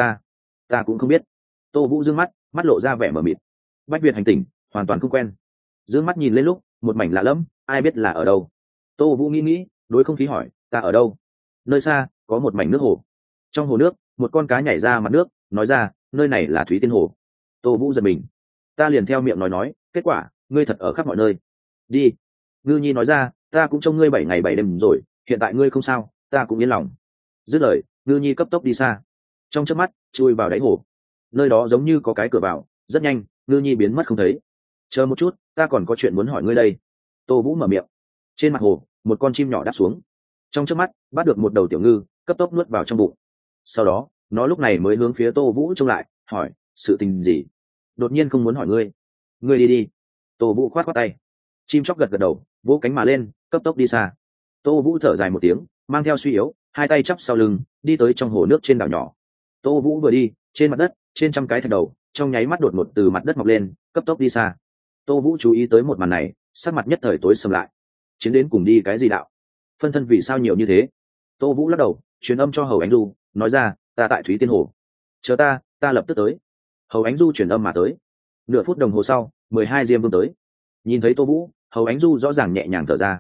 Ta cũng không biết. Tô Vũ dương mắt, mắt lộ ra vẻ mờ mịt. Bách Việt hành tỉnh, hoàn toàn không quen. Dương mắt nhìn lên lúc, một mảnh lạ lẫm, ai biết là ở đâu. Tô Vũ nghĩ, đối không khí hỏi, ta ở đâu? Nơi xa có một mảnh nước hồ. Trong hồ nước, một con cá nhảy ra mặt nước, nói ra, nơi này là Thúy Tiên Hồ. Tô Vũ giật mình. Ta liền theo miệng nói, kết quả ngươi thật ở khắp mọi nơi. Đi. Ngư Nhi nói ra, ta cũng trông ngươi 7 ngày 7 đêm rồi, hiện tại ngươi không sao, ta cũng yên lòng. Dứt lời, Ngư Nhi cấp tốc đi xa, trong chớp mắt chui vào đáy hồ. Nơi đó giống như có cái cửa vào, rất nhanh Ngư Nhi biến mất không thấy. Chờ một chút, ta còn có chuyện muốn hỏi ngươi đây. Tô Vũ mở miệng. Trên mặt hồ, một con chim nhỏ đáp xuống, trong chớp mắt bắt được một đầu tiểu ngư, cấp tốc nuốt vào trong bụng. Sau đó nó lúc này mới hướng phía Tô Vũ trông lại, hỏi, sự tình gì? Đột nhiên không muốn hỏi ngươi. Ngươi đi đi. Tô Vũ khoát khoát tay. Chim chóc gật gật đầu, vỗ cánh mà lên, cấp tốc đi xa. Tô Vũ thở dài một tiếng, mang theo suy yếu, hai tay chắp sau lưng, đi tới trong hồ nước trên đảo nhỏ. Tô Vũ vừa đi, trên mặt đất, trên trăm cái thạch đầu trong nháy mắt đột ngột từ mặt đất mọc lên, cấp tốc đi xa. Tô Vũ chú ý tới một màn này, sắc mặt nhất thời tối sầm lại. Chiến đến cùng đi cái gì đạo? Phân thân vì sao nhiều như thế? Tô Vũ lắc đầu, truyền âm cho Hầu Ánh Du, nói ra, ta tại Thúy Tiên Hồ. Chờ ta lập tức tới. Hầu Ánh Du truyền âm mà tới. Nửa phút đồng hồ sau, 12 Diêm Vương tới. Nhìn thấy Tô Vũ, Hầu Ánh Du rõ ràng nhẹ nhàng thở ra.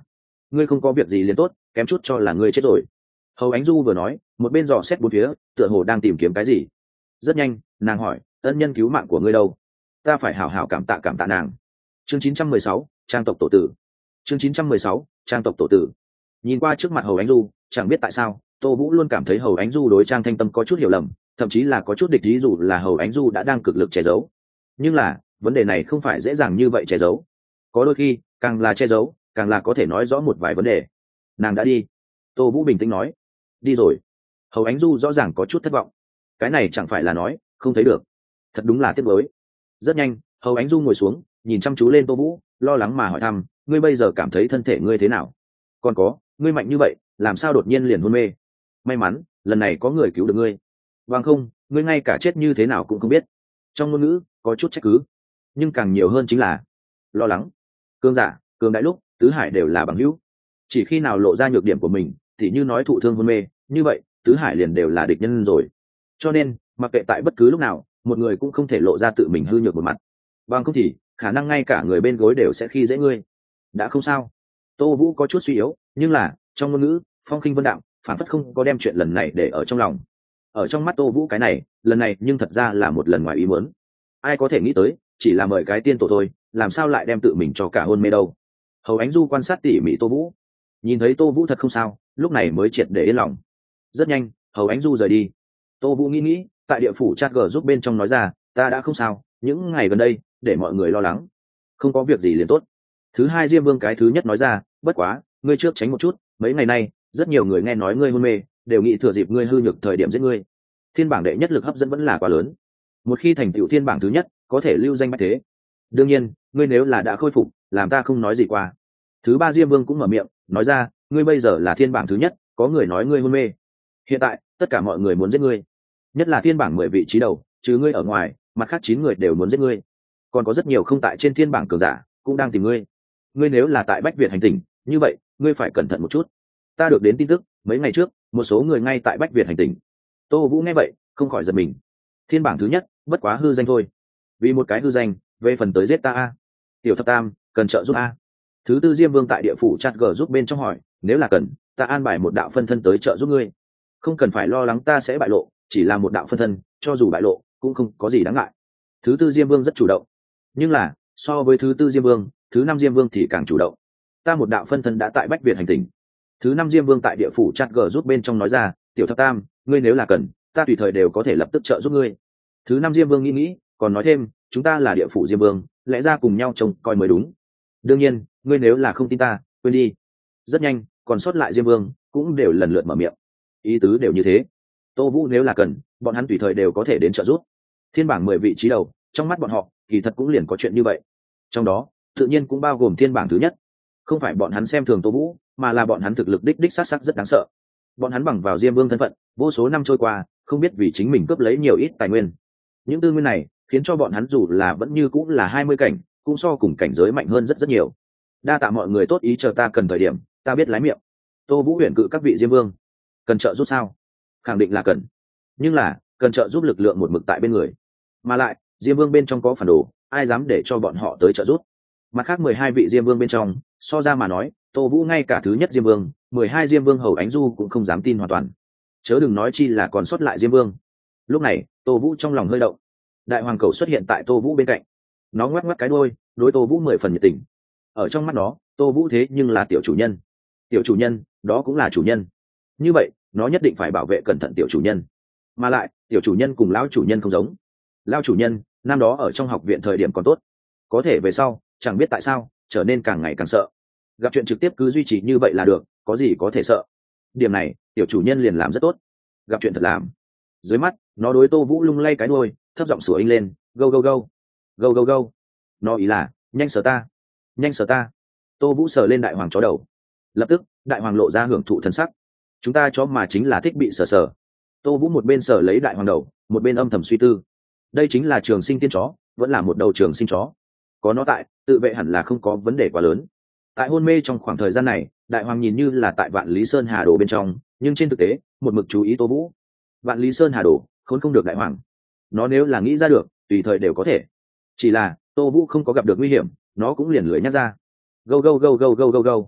ngươi không có việc gì liền tốt, kém chút cho là ngươi chết rồi. Hầu Ánh Du vừa nói một bên dò xét bốn phía, tựa hồ đang tìm kiếm cái gì. Rất nhanh nàng hỏi, ân nhân cứu mạng của ngươi đâu? Ta phải hảo hảo cảm tạ nàng. Chương 916, trang tộc tổ tử. Chương 916, trang tộc tổ tử. Nhìn qua trước mặt Hầu Ánh Du, chẳng biết tại sao Tô Vũ luôn cảm thấy Hầu Ánh Du đối Trang Thanh Tâm có chút hiểu lầm, thậm chí là có chút địch ý, dù là Hầu Ánh Du đã đang cực lực che giấu. Nhưng là vấn đề này không phải dễ dàng như vậy che giấu, có đôi khi càng là che giấu càng là có thể nói rõ một vài vấn đề. Nàng đã đi. Tô Vũ bình tĩnh nói. Đi rồi. Hầu Ánh Du rõ ràng có chút thất vọng. Cái này chẳng phải là nói không thấy được, thật đúng là tiếc nuối. Rất nhanh Hầu Ánh Du ngồi xuống, nhìn chăm chú lên Tô Vũ, lo lắng mà hỏi thăm, ngươi bây giờ cảm thấy thân thể ngươi thế nào? Còn có, ngươi mạnh như vậy làm sao đột nhiên liền hôn mê? May mắn lần này có người cứu được ngươi, bằng không ngươi ngay cả chết như thế nào cũng không biết. Trong ngôn ngữ có chút trách cứ, nhưng càng nhiều hơn chính là lo lắng. Cường giả cường đại lúc tứ hải đều là bằng hữu, chỉ khi nào lộ ra nhược điểm của mình thì như nói thụ thương hôn mê, như vậy tứ hải liền đều là địch nhân rồi. Cho nên mặc kệ tại bất cứ lúc nào, một người cũng không thể lộ ra tự mình hư nhược một mặt, bằng không thì khả năng ngay cả người bên gối đều sẽ khi dễ ngươi. Đã không sao. Tô Vũ có chút suy yếu, nhưng là trong ngôn ngữ phong khinh vân đạm, phản phất không có đem chuyện lần này để ở trong lòng. Ở trong mắt Tô Vũ cái này lần này nhưng thật ra là một lần ngoài ý muốn. Ai có thể nghĩ tới chỉ là mời cái tiên tổ thôi, làm sao lại đem tự mình cho cả hôn mê đâu. Hầu Ánh Du quan sát tỉ mỉ Tô Vũ, nhìn thấy Tô Vũ thật không sao, lúc này mới triệt để yên lòng. Rất nhanh Hầu Ánh Du rời đi. Tô Vũ nghĩ tại địa phủ chat gờ giúp bên trong nói ra, ta đã không sao, những ngày gần đây để mọi người lo lắng, không có việc gì liền tốt. Thứ hai Diêm Vương cái thứ nhất nói ra, bất quá ngươi trước tránh một chút, mấy ngày nay rất nhiều người nghe nói ngươi hôn mê, đều nghĩ thừa dịp ngươi hư nhược thời điểm giết ngươi. Thiên bảng đệ nhất lực hấp dẫn vẫn là quá lớn, một khi thành tựu thiên bảng thứ nhất có thể lưu danh bách thế. Đương nhiên ngươi nếu là đã khôi phục, làm ta không nói gì qua. Thứ ba Diêm Vương cũng mở miệng nói ra, ngươi bây giờ là thiên bảng thứ nhất, có người nói ngươi hôn mê, hiện tại tất cả mọi người muốn giết ngươi, nhất là thiên bảng 10 vị trí đầu, trừ ngươi ở ngoài mặt khác 9 người đều muốn giết ngươi, còn có rất nhiều không tại trên thiên bảng cường giả cũng đang tìm ngươi. Ngươi nếu là tại Bách Việt hành tỉnh, như vậy ngươi phải cẩn thận một chút. Ta được đến tin tức mấy ngày trước một số người ngay tại Bách Việt hành tỉnh. Tô Vũ nghe vậy không khỏi giật mình. Thiên bảng thứ nhất bất quá hư danh thôi, vì một cái hư danh về phần tới giết ta a. Tiểu thập tam cần trợ giúp a. Thứ tư Diêm Vương tại địa phủ chat gờ giúp bên trong hỏi, nếu là cần ta an bài một đạo phân thân tới trợ giúp ngươi, không cần phải lo lắng ta sẽ bại lộ, chỉ là một đạo phân thân, cho dù bại lộ cũng không có gì đáng ngại. Thứ tư Diêm Vương rất chủ động, nhưng là so với thứ tư Diêm Vương, thứ năm Diêm Vương thì càng chủ động. Ta một đạo phân thân đã tại Bách Việt hành tỉnh. Thứ năm Diêm Vương tại địa phủ chat gờ giúp bên trong nói ra, tiểu thập tam ngươi nếu là cần, ta tùy thời đều có thể lập tức trợ giúp ngươi. Thứ năm Diêm Vương nghĩ còn nói thêm, chúng ta là địa phủ Diêm Vương, lẽ ra cùng nhau trông coi mới đúng. Đương nhiên ngươi nếu là không tin ta, quên đi. Rất nhanh còn sót lại Diêm Vương cũng đều lần lượt mở miệng, ý tứ đều như thế. Tô Vũ nếu là cần, bọn hắn tùy thời đều có thể đến trợ giúp. Thiên bảng 10 vị trí đầu, trong mắt bọn họ kỳ thật cũng liền có chuyện như vậy, trong đó tự nhiên cũng bao gồm thiên bảng thứ nhất. Không phải bọn hắn xem thường Tô Vũ, mà là bọn hắn thực lực đích xác rất đáng sợ. Bọn hắn bằng vào Diêm Vương thân phận, vô số năm trôi qua không biết vì chính mình cướp lấy nhiều ít tài nguyên. Những tư nguyên này khiến cho bọn hắn dù là vẫn như cũng là 20 cảnh, cũng so cùng cảnh giới mạnh hơn rất nhiều. Đa tạ mọi người tốt ý, chờ ta cần thời điểm ta biết lái miệng. Tô Vũ huyền cự các vị Diêm Vương, cần trợ giúp sao? Khẳng định là cần, nhưng là cần trợ giúp lực lượng một mực tại bên người, mà lại Diêm Vương bên trong có phản đồ, ai dám để cho bọn họ tới trợ giúp. Mặt khác 12 vị Diêm Vương bên trong, so ra mà nói Tô Vũ ngay cả thứ nhất Diêm Vương, 12 Diêm Vương Hầu Ánh Du cũng không dám tin hoàn toàn, chớ đừng nói chi là còn sót lại Diêm Vương. Lúc này Tô Vũ trong lòng hơi động. Đại hoàng cầu xuất hiện tại Tô Vũ bên cạnh, nó ngoắc ngoắc cái đuôi, đối Tô Vũ 10 phần nhiệt tình. Ở trong mắt nó, Tô Vũ thế nhưng là tiểu chủ nhân. Tiểu chủ nhân đó cũng là chủ nhân, như vậy nó nhất định phải bảo vệ cẩn thận tiểu chủ nhân. Mà lại tiểu chủ nhân cùng lão chủ nhân không giống. Lão chủ nhân năm đó ở trong học viện thời điểm còn tốt, có thể về sau chẳng biết tại sao trở nên càng ngày càng sợ. Gặp chuyện trực tiếp cứ duy trì như vậy là được, có gì có thể sợ. Điểm này tiểu chủ nhân liền làm rất tốt. Gặp chuyện thật làm. Dưới mắt nó đối Tô Vũ lung lay cái đuôi, thấp giọng sủa inh lên, go go go, go go go. Nó ý là nhanh sờ ta, nhanh sờ ta. Tô Vũ sờ lên đại hoàng chó đầu, lập tức đại hoàng lộ ra hưởng thụ thân sắc. Chúng ta chó mà chính là thích bị sờ sờ. Tô Vũ một bên sờ lấy đại hoàng đầu, một bên âm thầm suy tư. Đây chính là trường sinh tiên chó, vẫn là một đầu trường sinh chó. Có nó tại, tự vệ hẳn là không có vấn đề quá lớn. Tại hôn mê trong khoảng thời gian này, đại hoàng nhìn như là tại Vạn Lý Sơn Hà Đồ bên trong, nhưng trên thực tế một mực chú ý Tô Vũ. Vạn Lý Sơn Hà Đồ khốn không được đại hoàng, nó nếu là nghĩ ra được tùy thời đều có thể. Chỉ là Tô Vũ không có gặp được nguy hiểm, nó cũng liền lưỡi nhắc ra, go go go go go go go.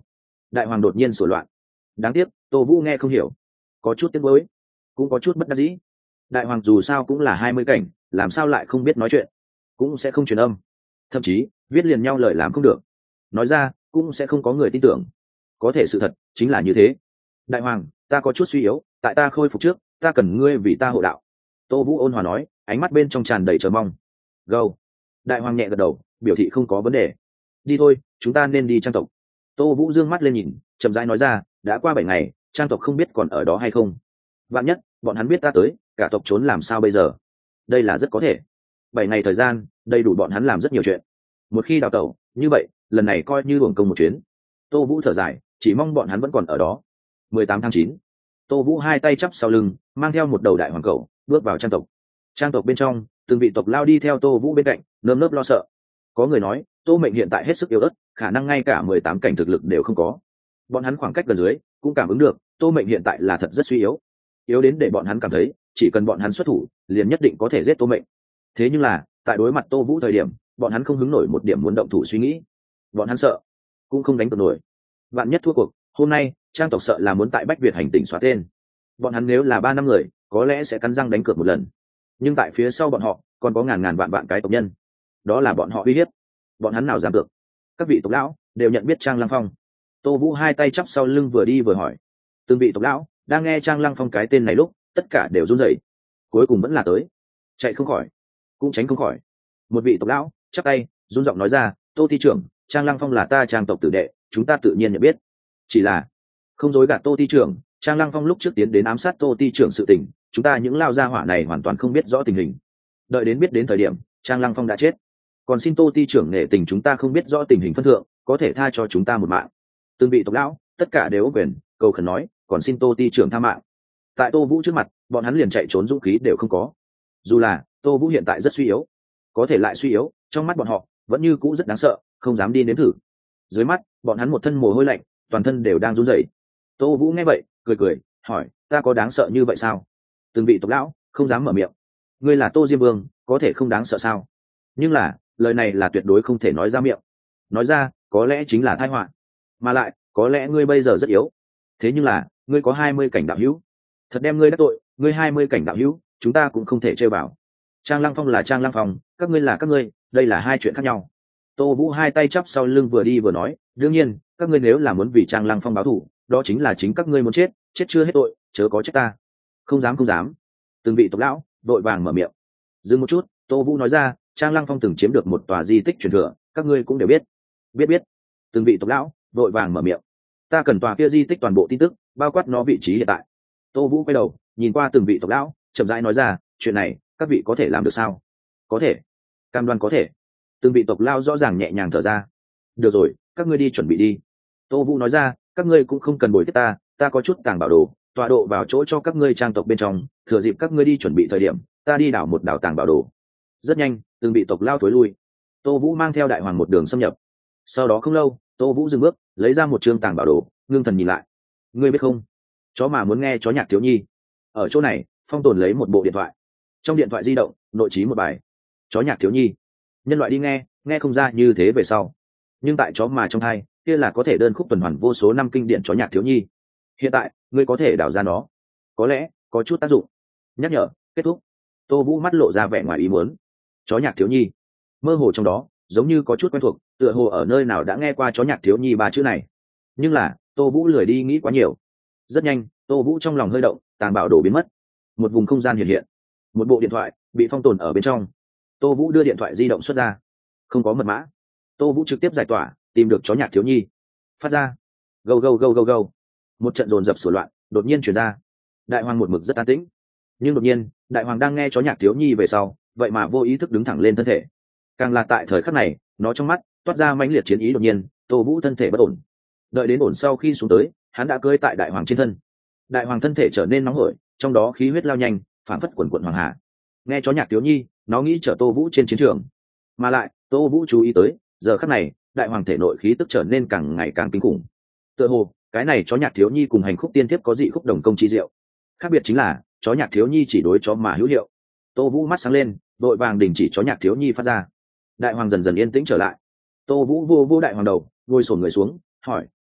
Đại hoàng đột nhiên sửa loạn. Đáng tiếc Tô Vũ nghe không hiểu, có chút tiếc nuối, cũng có chút bất đắc dĩ. Đại hoàng dù sao cũng là 20 cảnh, làm sao lại không biết nói chuyện, cũng sẽ không truyền âm, thậm chí viết liền nhau lời làm không được, nói ra cũng sẽ không có người tin tưởng. Có thể sự thật chính là như thế. Đại hoàng, ta có chút suy yếu, tại ta khôi phục trước, ta cần ngươi vì ta hộ đạo. Tô Vũ ôn hòa nói, ánh mắt bên trong tràn đầy chờ mong. Gâu. Đại hoàng nhẹ gật đầu, biểu thị không có vấn đề. Đi thôi, chúng ta nên đi trang tộc. Tô Vũ dương mắt lên nhìn, chậm rãi nói ra, đã qua 7 ngày, trang tộc không biết còn ở đó hay không. Vạn nhất bọn hắn biết ta tới, cả tộc trốn làm sao bây giờ? Đây là rất có thể. 7 ngày thời gian, đầy đủ bọn hắn làm rất nhiều chuyện. Một khi đào tẩu, như vậy lần này coi như uổng công một chuyến. Tô Vũ thở dài, chỉ mong bọn hắn vẫn còn ở đó. 18 tháng 9, Tô Vũ hai tay chắp sau lưng, mang theo một đầu đại hoàng cẩu, bước vào trang tộc. Trang tộc bên trong, từng vị tộc lao đi theo Tô Vũ bên cạnh, nơm nớp lo sợ. Có người nói, Tô Mệnh hiện tại hết sức yếu ớt, khả năng ngay cả 18 cảnh thực lực đều không có. Bọn hắn khoảng cách gần dưới, cũng cảm ứng được, Tô Mệnh hiện tại là thật rất suy yếu. Yếu đến để bọn hắn cảm thấy, chỉ cần bọn hắn xuất thủ, liền nhất định có thể giết Tô Mệnh. Thế nhưng là, tại đối mặt Tô Vũ thời điểm, bọn hắn không hứng nổi một điểm muốn động thủ suy nghĩ. Bọn hắn sợ, cũng không đánh cược nổi. Vạn nhất thua cuộc, hôm nay trang tộc sợ là muốn tại Bách Việt hành tỉnh xóa tên. Bọn hắn nếu là 3 năm người, có lẽ sẽ cắn răng đánh cược một lần, nhưng tại phía sau bọn họ còn có ngàn ngàn vạn vạn cái tộc nhân, đó là bọn họ uy hiếp. Bọn hắn nào dám được? Các vị tộc lão đều nhận biết Trang Lăng Phong. Tô Vũ hai tay chắp sau lưng vừa đi vừa hỏi. Từng vị tộc lão đang nghe Trang Lăng Phong cái tên này lúc, tất cả đều run rẩy. Cuối cùng vẫn là tới, chạy không khỏi, cũng tránh không khỏi. Một vị tộc lão chắp tay run giọng nói ra, Tô ty trưởng, Trang Lăng Phong là ta Trang tộc tử đệ, chúng ta tự nhiên nhận biết. Chỉ là không dối gạt Tô ty trưởng, Trang Lăng Phong lúc trước tiến đến ám sát Tô ty trưởng sự tình, chúng ta những lao gia hỏa này hoàn toàn không biết rõ tình hình. Đợi đến biết đến thời điểm Trang Lăng Phong đã chết, còn xin Tô ty trưởng nể tình chúng ta không biết rõ tình hình phân thượng, có thể tha cho chúng ta một mạng. Từng vị tộc lão tất cả đều ôm quyền cầu khẩn nói, còn xin Tô ty trưởng tha mạng. Tại Tô Vũ trước mặt, bọn hắn liền chạy trốn dũng khí đều không có. Dù là Tô Vũ hiện tại rất suy yếu, có thể lại suy yếu, trong mắt bọn họ vẫn như cũ rất đáng sợ, không dám đi nếm thử. Dưới mắt bọn hắn một thân mồ hôi lạnh, toàn thân đều đang run rẩy. Tô Vũ nghe vậy cười cười hỏi, ta có đáng sợ như vậy sao? Từng vị tộc lão không dám mở miệng. Ngươi là Tô Diêm Vương, có thể không đáng sợ sao? Nhưng là lời này là tuyệt đối không thể nói ra miệng, nói ra có lẽ chính là tai họa. Mà lại có lẽ ngươi bây giờ rất yếu, thế nhưng là ngươi có 20 cảnh đạo hữu, thật đem ngươi đắc tội. Ngươi 20 cảnh đạo hữu, chúng ta cũng không thể chơi vào. Trang Lăng Phong là Trang Lăng Phong, các ngươi là các ngươi, đây là hai chuyện khác nhau. Tô Vũ hai tay chắp sau lưng vừa đi vừa nói, đương nhiên các ngươi nếu là muốn vì Trang Lăng Phong báo thù, đó chính là chính các ngươi muốn chết, chết chưa hết tội, chớ có trách ta. Không dám không dám. Từng vị tộc lão đội vàng mở miệng. Dừng một chút, Tô Vũ nói ra, Trang Lăng Phong từng chiếm được một tòa di tích truyền thừa, các ngươi cũng đều biết. Biết. Từng vị tộc lão đội vàng mở miệng. Ta cần tòa kia di tích toàn bộ tin tức, bao quát nó vị trí hiện tại. Tô Vũ quay đầu nhìn qua từng vị tộc lão, chậm rãi nói ra, chuyện này các vị có thể làm được sao? Có thể, cam đoan có thể. Từng vị tộc lão rõ ràng nhẹ nhàng thở ra. Được rồi, các ngươi đi chuẩn bị đi. Tô Vũ nói ra, các ngươi cũng không cần bồi tiếp ta có chút tàng bảo đồ, tọa độ vào chỗ cho các ngươi trang tộc bên trong, thừa dịp các ngươi đi chuẩn bị thời điểm, ta đi đảo một đảo tàng bảo đồ. Rất nhanh, từng vị tộc lao thối lui. Tô Vũ mang theo đại hoàng một đường xâm nhập. Sau đó không lâu, Tô Vũ dừng bước, lấy ra một chương tàng bảo đồ, ngưng thần nhìn lại. Ngươi biết không, chó mà muốn nghe chó nhạc thiếu nhi. Ở chỗ này, Phong Tồn lấy một bộ điện thoại. Trong điện thoại di động, nội trí một bài chó nhạc thiếu nhi. Nhân loại đi nghe không ra như thế về sau, nhưng tại chó mà trong hai kia là có thể đơn khúc tuần hoàn vô số năm kinh điển chó nhạc thiếu nhi. Hiện tại ngươi có thể đào ra nó, có lẽ có chút tác dụng. Nhắc nhở kết thúc. Tô Vũ mắt lộ ra vẻ ngoài ý muốn. Chó nhạc thiếu nhi, mơ hồ trong đó giống như có chút quen thuộc, tựa hồ ở nơi nào đã nghe qua chó nhạc thiếu nhi 3 chữ này. Nhưng là Tô Vũ lười đi nghĩ quá nhiều. Rất nhanh, Tô Vũ trong lòng hơi động, tàng bảo đồ biến mất. Một vùng không gian hiện hiện, một bộ điện thoại bị phong tồn ở bên trong. Tô Vũ đưa điện thoại di động xuất ra, không có mật mã. Tô Vũ trực tiếp giải tỏa, tìm được chó nhạc thiếu nhi, phát ra gâu gâu gâu gâu gâu. Một trận dồn dập sửa loạn đột nhiên chuyển ra. Đại hoàng một mực rất an tĩnh, nhưng đột nhiên đại hoàng đang nghe chó nhạc thiếu nhi về sau, vậy mà vô ý thức đứng thẳng lên thân thể. Càng là tại thời khắc này, nó trong mắt toát ra mãnh liệt chiến ý. Đột nhiên Tô Vũ thân thể bất ổn, đợi đến ổn sau khi xuống tới, hắn đã cưỡi tại đại hoàng trên thân. Đại hoàng thân thể trở nên nóng hổi, trong đó khí huyết lao nhanh, phản phất quần quận hoàng hà. Nghe chó nhạc thiếu nhi, nó nghĩ chở Tô Vũ trên chiến trường, mà lại Tô Vũ chú ý tới, giờ khắc này đại hoàng thể nội khí tức trở nên càng ngày càng kinh khủng. Tựa hồ cái này chó nhạc thiếu nhi cùng hành khúc tiên thiếp có dị khúc đồng công chi diệu. Khác biệt chính là chó nhạc thiếu nhi chỉ đối chó mà hữu hiệu. Tô Vũ mắt sáng lên, đội vàng đình chỉ chó nhạc thiếu nhi phát ra. Đại hoàng dần dần yên tĩnh trở lại. Tô Vũ vô đại hoàng đầu, ngồi xổm người xuống hỏi,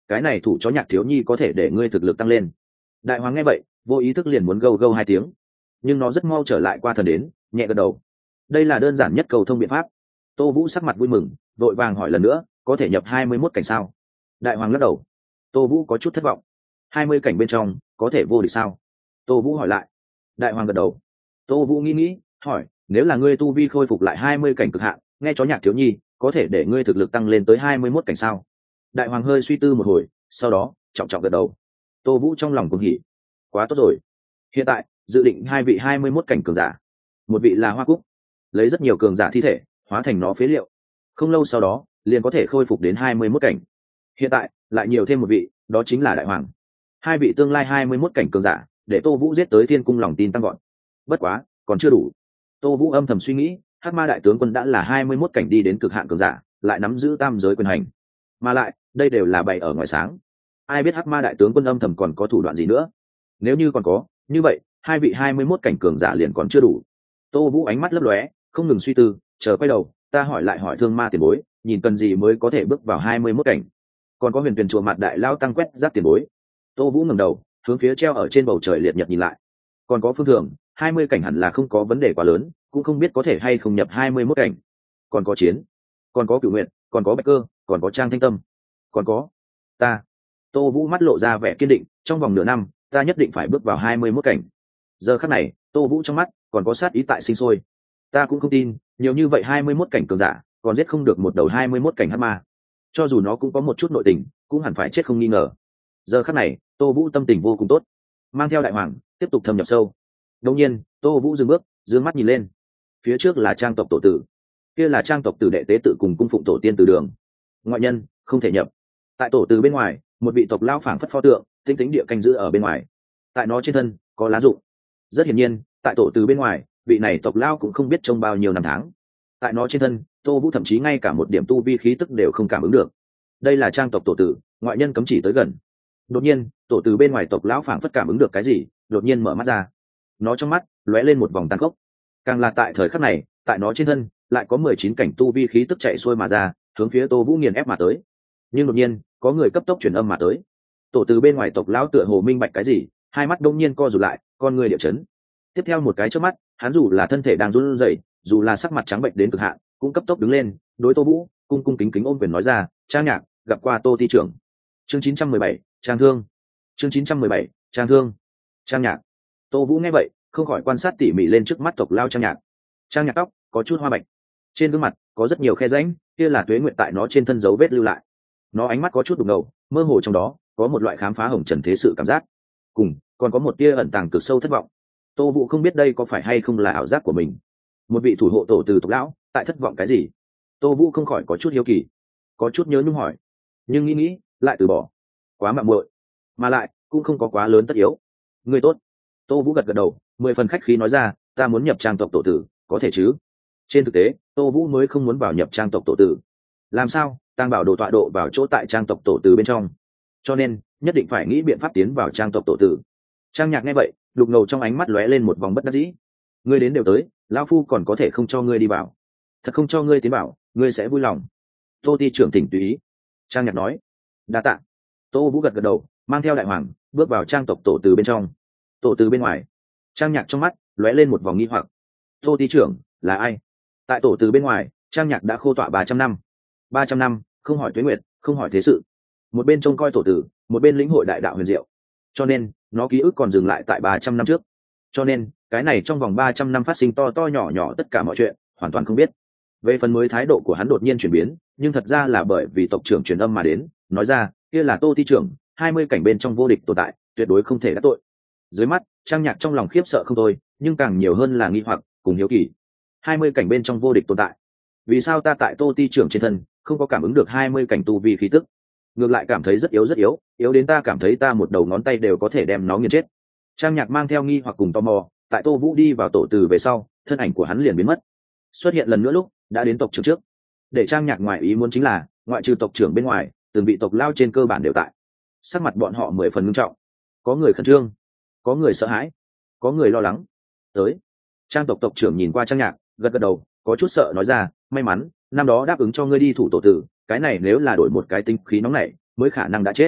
cái này thủ chó Nhạc thiếu nhi có thể để ngươi thực lực tăng lên. Đại hoàng nghe vậy vô ý thức liền muốn gâu gâu hai tiếng, nhưng nó rất mau trở lại qua thần đến, nhẹ gật đầu. Đây là đơn giản nhất cầu thông biện pháp. Tô Vũ sắc mặt vui mừng, vội vàng hỏi lần nữa, có thể nhập 21 cảnh sao? Đại hoàng lắc đầu. Tô Vũ có chút thất vọng. 20 cảnh bên trong có thể vô địch sao? Tô Vũ hỏi lại. Đại hoàng gật đầu. Tô Vũ nghĩ hỏi, nếu là ngươi tu vi khôi phục lại 20 cảnh cực hạn, nghe chó Nhạc thiếu nhi có thể để ngươi thực lực tăng lên tới 21 cảnh sao? Đại hoàng hơi suy tư một hồi, sau đó trọng trọng gật đầu. Tô Vũ trong lòng cuồng hỉ. Quá tốt rồi. Hiện tại dự định hai vị 21 cảnh cường giả, một vị là Hoa Cúc, lấy rất nhiều cường giả thi thể hóa thành nó phế liệu, không lâu sau đó liền có thể khôi phục đến 21 cảnh. Hiện tại lại nhiều thêm một vị, đó chính là Đại hoàng. Hai vị tương lai 21 cảnh cường giả để Tô Vũ giết tới thiên cung lòng tin tăng gọn. Bất quá còn chưa đủ. Tô Vũ âm thầm suy nghĩ, Hắc Ma đại tướng quân đã là 21 cảnh đi đến cực hạn cường giả, lại nắm giữ tam giới quyền hành, mà lại đây đều là bày ở ngoài sáng. Ai biết Hắc Ma đại tướng quân âm thầm còn có thủ đoạn gì nữa? Nếu như còn có, như vậy hai vị 21 cảnh cường giả liền còn chưa đủ. Tô Vũ ánh mắt lấp lóe, không ngừng suy tư, chờ quay đầu, ta hỏi lại hỏi Thương Ma tiền bối, nhìn cần gì mới có thể bước vào 21 cảnh? Còn có Huyền Tuyền chùa mặt đại lao tăng quét giáp tiền bối. Tô Vũ ngẩng đầu, hướng phía treo ở trên bầu trời liệt nhật nhìn lại. Còn có Phương Thường, 20 cảnh hẳn là không có vấn đề quá lớn, cũng không biết có thể hay không nhập 21 cảnh. Còn có Chiến, còn có Cửu Nguyện, còn có Bạch Cơ, còn có Trang Thanh Tâm, còn có ta. Tô Vũ mắt lộ ra vẻ kiên định, trong vòng nửa năm, ta nhất định phải bước vào 21 cảnh. Giờ khắc này, Tô Vũ trong mắt còn có sát ý tại sinh sôi. Ta cũng không tin, nhiều như vậy 21 cảnh cường giả, còn giết không được một đầu 21 cảnh hắc ma. Cho dù nó cũng có một chút nội tình, cũng hẳn phải chết không nghi ngờ. Giờ khắc này, Tô Vũ tâm tình vô cùng tốt, mang theo Đại hoàng tiếp tục thâm nhập sâu. Đột nhiên, Tô Vũ dừng bước, dương mắt nhìn lên. Phía trước là trang tộc tổ tử, kia là trang tộc tử đệ tế tự cùng cung phụng tổ tiên từ đường. Ngoại nhân không thể nhập. Tại tổ từ bên ngoài, một vị tộc lao phảng phất pho tượng, tinh tĩnh địa canh giữ ở bên ngoài. Tại nó trên thân có lá rụng. Rất hiển nhiên, tại tổ từ bên ngoài, vị này tộc lao cũng không biết trông bao nhiêu năm tháng. Tại nó trên thân, Tô Vũ thậm chí ngay cả một điểm tu vi khí tức đều không cảm ứng được. Đây là trang tộc tổ tử, ngoại nhân cấm chỉ tới gần. Đột nhiên, tổ từ bên ngoài tộc lão phảng phất cảm ứng được cái gì, đột nhiên mở mắt ra. Nó trong mắt lóe lên một vòng tàn khốc. Càng là tại thời khắc này, tại nó trên thân lại có 19 cảnh tu vi khí tức chạy xuôi mà ra, hướng phía Tô Vũ nghiền ép mà tới. Nhưng đột nhiên, có người cấp tốc truyền âm mà tới. Tổ từ bên ngoài tộc lão tựa hồ minh bạch cái gì, hai mắt đông nhiên co rụt lại, con người địa chấn. Tiếp theo một cái chớp mắt, hắn dù là thân thể đang run rẩy, dù là sắc mặt trắng bệnh đến cực hạn, cũng cấp tốc đứng lên, đối Tô Vũ cung cung kính kính ôm quyền nói ra, "Trang Nhạc, gặp qua Tô ty trưởng." Chương 917, Trang Thương. Chương 917, Trang Thương. Trang Nhạc. Tô Vũ nghe vậy, không khỏi quan sát tỉ mỉ lên trước mắt tộc lao Trang Nhạc. Trang Nhạc tóc có chút hoa bạch, trên gương mặt có rất nhiều khe rãnh, kia là tuế nguyệt tại nó trên thân dấu vết lưu lại. Nó ánh mắt có chút đục ngầu, mơ hồ trong đó có một loại khám phá hồng trần thế sự cảm giác, cùng còn có một tia ẩn tàng cực sâu thất vọng. Tô Vũ không biết đây có phải hay không là ảo giác của mình. Một vị thủ hộ tổ từ tộc lão, tại thất vọng cái gì? Tô Vũ không khỏi có chút hiếu kỳ, có chút nhớ nhung hỏi, nhưng nghĩ lại từ bỏ. Quá mạo muội, mà lại cũng không có quá lớn tất yếu. Người tốt. Tô Vũ gật gật đầu, 10 phần khách khí nói ra, ta muốn nhập trang tộc tổ tử, có thể chứ? Trên thực tế, Tô Vũ mới không muốn vào nhập trang tộc tổ tử. Làm sao? Tàng bảo đồ tọa độ vào chỗ tại trang tộc tổ tử bên trong, cho nên nhất định phải nghĩ biện pháp tiến vào trang tộc tổ tử. Trang Nhạc nghe vậy, đục ngầu trong ánh mắt lóe lên một vòng bất đắc dĩ. Ngươi đến đều tới, lão phu còn có thể không cho ngươi đi vào? Thật không cho ngươi tiến bảo, ngươi sẽ vui lòng. Tô ty trưởng thỉnh tùy ý. Trang Nhạc nói. Đa tạ. Tô Vũ gật gật đầu, mang theo Đại hoàng bước vào trang tộc tổ từ bên trong. Tổ từ bên ngoài, Trang Nhạc trong mắt lóe lên một vòng nghi hoặc. Tô ty trưởng là ai? Tại tổ từ bên ngoài, Trang Nhạc đã khô tọa 300 năm. 300 năm, không hỏi tuế nguyệt, không hỏi thế sự. Một bên trông coi tổ tử, một bên lĩnh hội đại đạo huyền diệu. Cho nên, nó ký ức còn dừng lại tại 300 năm trước. Cho nên, cái này trong vòng 300 năm phát sinh to to nhỏ nhỏ tất cả mọi chuyện, hoàn toàn không biết. Về phần mới thái độ của hắn đột nhiên chuyển biến, nhưng thật ra là bởi vì tộc trưởng truyền âm mà đến, nói ra, kia là Tô ty trưởng, 20 cảnh bên trong vô địch tồn tại, tuyệt đối không thể đắc tội. Dưới mắt, Trang Nhạc trong lòng khiếp sợ không thôi, nhưng càng nhiều hơn là nghi hoặc cùng hiếu kỳ. 20 cảnh bên trong vô địch tồn tại, vì sao ta tại Tô ty trưởng trên thân không có cảm ứng được 20 cảnh tu vi khí tức, ngược lại cảm thấy rất yếu, yếu đến ta cảm thấy ta một đầu ngón tay đều có thể đem nó nghiền chết. Trang Nhạc mang theo nghi hoặc cùng tò mò, tại Tô Vũ đi vào tổ từ về sau, thân ảnh của hắn liền biến mất, xuất hiện lần nữa lúc đã đến tộc trưởng trước. Để Trang Nhạc ngoài ý muốn chính là, ngoại trừ tộc trưởng bên ngoài, từng vị tộc lao trên cơ bản đều tại. Sắc mặt bọn họ 10 phần nghiêm trọng, có người khẩn trương, có người sợ hãi, có người lo lắng. Tới. Trang tộc tộc trưởng nhìn qua Trang Nhạc, gật gật đầu, có chút sợ nói ra, may mắn năm đó đáp ứng cho ngươi đi thủ tổ tử, cái này nếu là đổi một cái tinh khí nóng này mới khả năng đã chết.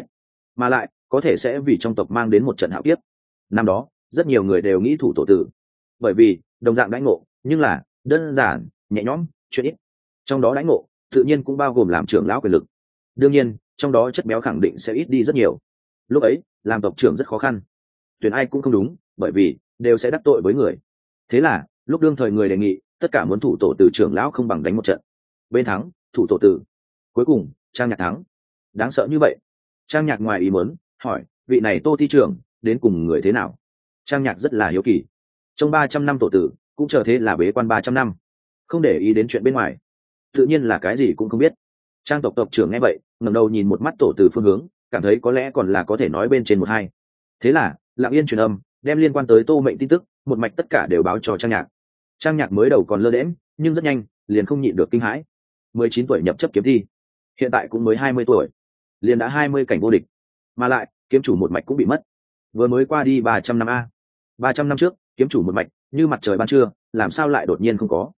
mà lại có thể sẽ vì trong tộc mang đến một trận hạo kiếp. Năm đó rất nhiều người đều nghĩ thủ tổ tử, bởi vì đồng dạng đãi ngộ nhưng là đơn giản nhẹ nhõm chuyện ít, trong đó đãi ngộ tự nhiên cũng bao gồm làm trưởng lão quyền lực, đương nhiên trong đó chất béo khẳng định sẽ ít đi rất nhiều. Lúc ấy làm tộc trưởng rất khó khăn, tuyển ai cũng không đúng, bởi vì đều sẽ đắc tội với người. Thế là lúc đương thời người đề nghị tất cả muốn thủ tổ tử trưởng lão không bằng đánh một trận, bên thắng thủ tổ tử. Cuối cùng Trang Nhạc thắng. Đáng sợ như vậy? Trang Nhạc ngoài ý muốn hỏi, vị này Tô thi trưởng đến cùng người thế nào? Trang Nhạc rất là hiếu kỳ. Trong 300 năm tổ tử cũng chờ thế là bế quan 300 năm, không để ý đến chuyện bên ngoài, tự nhiên là cái gì cũng không biết. Trang tộc tộc trưởng nghe vậy ngẩng đầu nhìn một mắt tổ tử phương hướng, cảm thấy có lẽ còn là có thể nói bên trên một hai. Thế là lặng yên truyền âm, đem liên quan tới Tô Mệnh tin tức một mạch tất cả đều báo cho Trang Nhạc. Trang Nhạc mới đầu còn lơ đễm, nhưng rất nhanh liền không nhịn được kinh hãi. 19 tuổi nhập chấp kiếm thi, hiện tại cũng mới 20 tuổi, liền đã 20 cảnh vô địch, mà lại kiếm chủ một mạch cũng bị mất. Vừa mới qua đi 300 năm a. 300 năm trước kiếm chủ một mạch như mặt trời ban trưa, làm sao lại đột nhiên không có?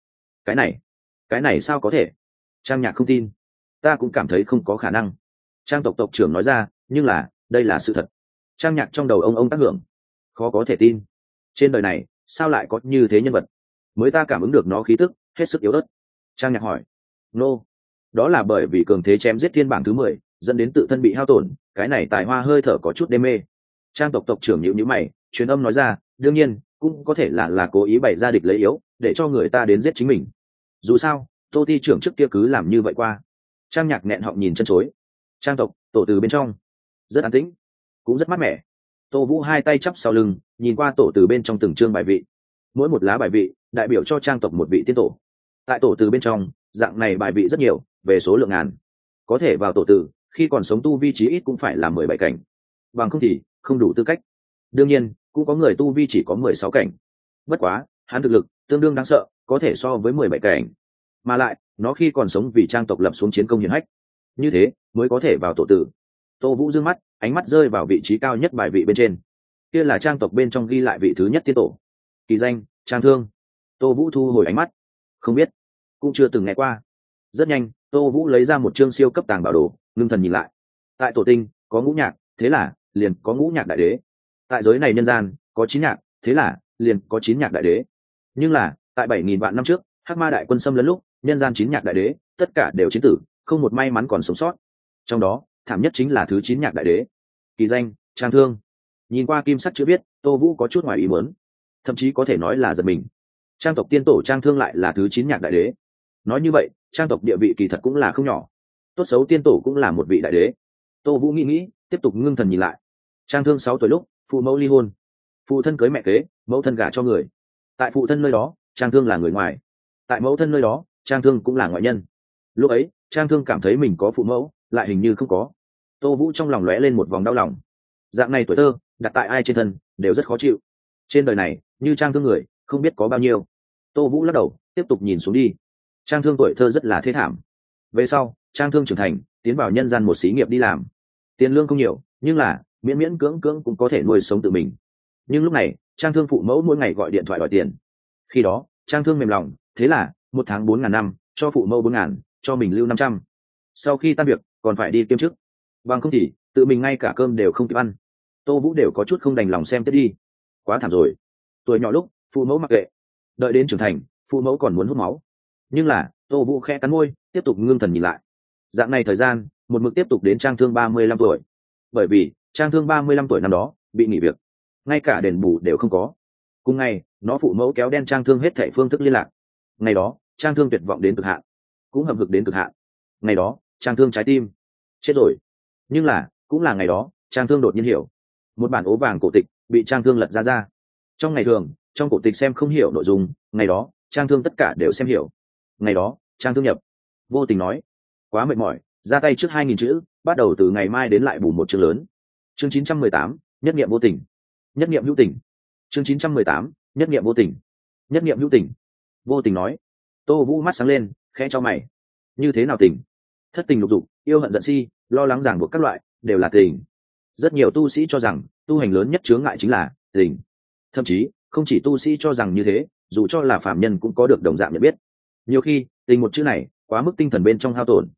Cái này sao có thể? Trang Nhạc không tin. Ta cũng cảm thấy không có khả năng. Trang tộc tộc trưởng nói ra, nhưng là đây là sự thật. Trang Nhạc trong đầu ông tác hưởng, khó có thể tin. Trên đời này sao lại có như thế nhân vật? Mới ta cảm ứng được nó khí tức hết sức yếu ớt. Trang Nhạc hỏi, nô, đó là bởi vì cường thế chém giết thiên bảng thứ 10, dẫn đến tự thân bị hao tổn, cái này tài hoa hơi thở có chút đê mê. Trang tộc tộc trưởng nhíu nhíu mày, truyền âm nói ra, đương nhiên cũng có thể là cố ý bày ra địch lấy yếu, để cho người ta đến giết chính mình. Dù sao Tô thi trưởng trước kia cứ làm như vậy qua. Trang Nhạc nghẹn họng nhìn chân chối. Trang tộc tổ từ bên trong rất an tĩnh, cũng rất mát mẻ. Tô Vũ hai tay chắp sau lưng, nhìn qua tổ từ bên trong từng chương bài vị, mỗi một lá bài vị đại biểu cho trang tộc một vị tiên tổ. Tại tổ từ bên trong dạng này bài vị rất nhiều, về số lượng ngàn, có thể vào tổ từ khi còn sống tu vi chí ít cũng phải là 17 cảnh, bằng không thì không đủ tư cách. Đương nhiên cũng có người tu vi chỉ có 16 cảnh, bất quá hắn thực lực tương đương đáng sợ, có thể so với 17 cảnh, mà lại nó khi còn sống vì trang tộc lập xuống chiến công hiển hách, như thế mới có thể vào tổ tử. Tô Vũ dương mắt, ánh mắt rơi vào vị trí cao nhất bài vị bên trên, kia là trang tộc bên trong ghi lại vị thứ nhất tiên tổ, kỳ danh Trang Thương. Tô Vũ thu hồi ánh mắt, không biết, cũng chưa từng nghe qua. Rất nhanh Tô Vũ lấy ra một chương siêu cấp tàng bảo đồ, ngưng thần nhìn lại. Tại tổ tinh có ngũ nhạc, thế là liền có ngũ nhạc đại đế. Tại giới này nhân gian có 9 nhạc, thế là liền có 9 nhạc đại đế. Nhưng là tại 7.000 vạn năm trước Hắc Ma đại quân xâm lấn lúc, nhân gian 9 nhạc đại đế tất cả đều chiến tử, không một may mắn còn sống sót. Trong đó thảm nhất chính là thứ 9 nhạc đại đế, kỳ danh Trang Thương. Nhìn qua kim sắc chữ viết, Tô Vũ có chút ngoài ý muốn, thậm chí có thể nói là giật mình. Trang tộc tiên tổ Trang Thương lại là thứ 9 nhạc đại đế. Nói như vậy trang tộc địa vị kỳ thật cũng là không nhỏ, tốt xấu tiên tổ cũng là một vị đại đế. Tô Vũ nghĩ tiếp tục ngưng thần nhìn lại. Trang Thương 6 tuổi lúc phụ mẫu ly hôn, phụ thân cưới mẹ kế, mẫu thân gả cho người. Tại phụ thân nơi đó Trang Thương là người ngoài, tại mẫu thân nơi đó Trang Thương cũng là ngoại nhân. Lúc ấy Trang Thương cảm thấy mình có phụ mẫu, lại hình như không có. Tô Vũ trong lòng lóe lên một vòng đau lòng. Dạng này tuổi thơ đặt tại ai trên thân đều rất khó chịu. Trên đời này như Trang Thương người không biết có bao nhiêu. Tô Vũ lắc đầu tiếp tục nhìn xuống đi. Trang Thương tuổi thơ rất là thê thảm. Về sau Trang Thương trưởng thành, tiến vào nhân gian một xí nghiệp đi làm, tiền lương không nhiều, nhưng là miễn miễn cưỡng cưỡng cũng có thể nuôi sống tự mình. Nhưng lúc này Trang Thương phụ mẫu mỗi ngày gọi điện thoại đòi tiền. Khi đó Trang Thương mềm lòng, thế là một tháng 4.000 năm, cho phụ mẫu 4.000, cho mình lưu 500. Sau khi tan việc còn phải đi kiêm chức, bằng không thì tự mình ngay cả cơm đều không kịp ăn. Tô Vũ đều có chút không đành lòng xem tiếp đi, quá thảm rồi. Tuổi nhỏ lúc phụ mẫu mặc kệ, đợi đến trưởng thành phụ mẫu còn muốn hút máu. Nhưng là Tô Vũ khẽ cắn môi, tiếp tục ngưng thần nhìn lại. Dạng này thời gian một mực tiếp tục đến Trang Thương 35 tuổi. Bởi vì Trang Thương 35 tuổi năm đó bị nghỉ việc, ngay cả đền bù đều không có. Cùng ngày nó phụ mẫu kéo đen Trang Thương hết thảy phương thức liên lạc. Ngày đó Trang Thương tuyệt vọng đến cực hạn, cũng hậm hực đến cực hạn. Ngày đó Trang Thương trái tim chết rồi. Nhưng là cũng là ngày đó Trang Thương đột nhiên hiểu, một bản ố vàng cổ tịch bị Trang Thương lật ra. Trong ngày thường trong cổ tịch xem không hiểu nội dung, ngày đó Trang Thương tất cả đều xem hiểu. Ngày đó Trang Thương nhập vô tình nói, quá mệt mỏi, ra tay trước 2.000 chữ, bắt đầu từ ngày mai đến lại bù một chương lớn. Chương 918, nhất niệm vô tình, nhất niệm hữu tình. Chương 918, nhất niệm vô tình, nhất niệm hữu tình. Vô tình nói. Tô Vũ mắt sáng lên, khẽ cho mày. Như thế nào tình? Thất tình lục dục, yêu hận giận si, lo lắng ràng buộc các loại, đều là tình. Rất nhiều tu sĩ cho rằng tu hành lớn nhất chướng ngại chính là tình. Thậm chí không chỉ tu sĩ cho rằng như thế, dù cho là phàm nhân cũng có được đồng dạng nhận biết. Nhiều khi tình một chữ này quá mức tinh thần bên trong hao tổn.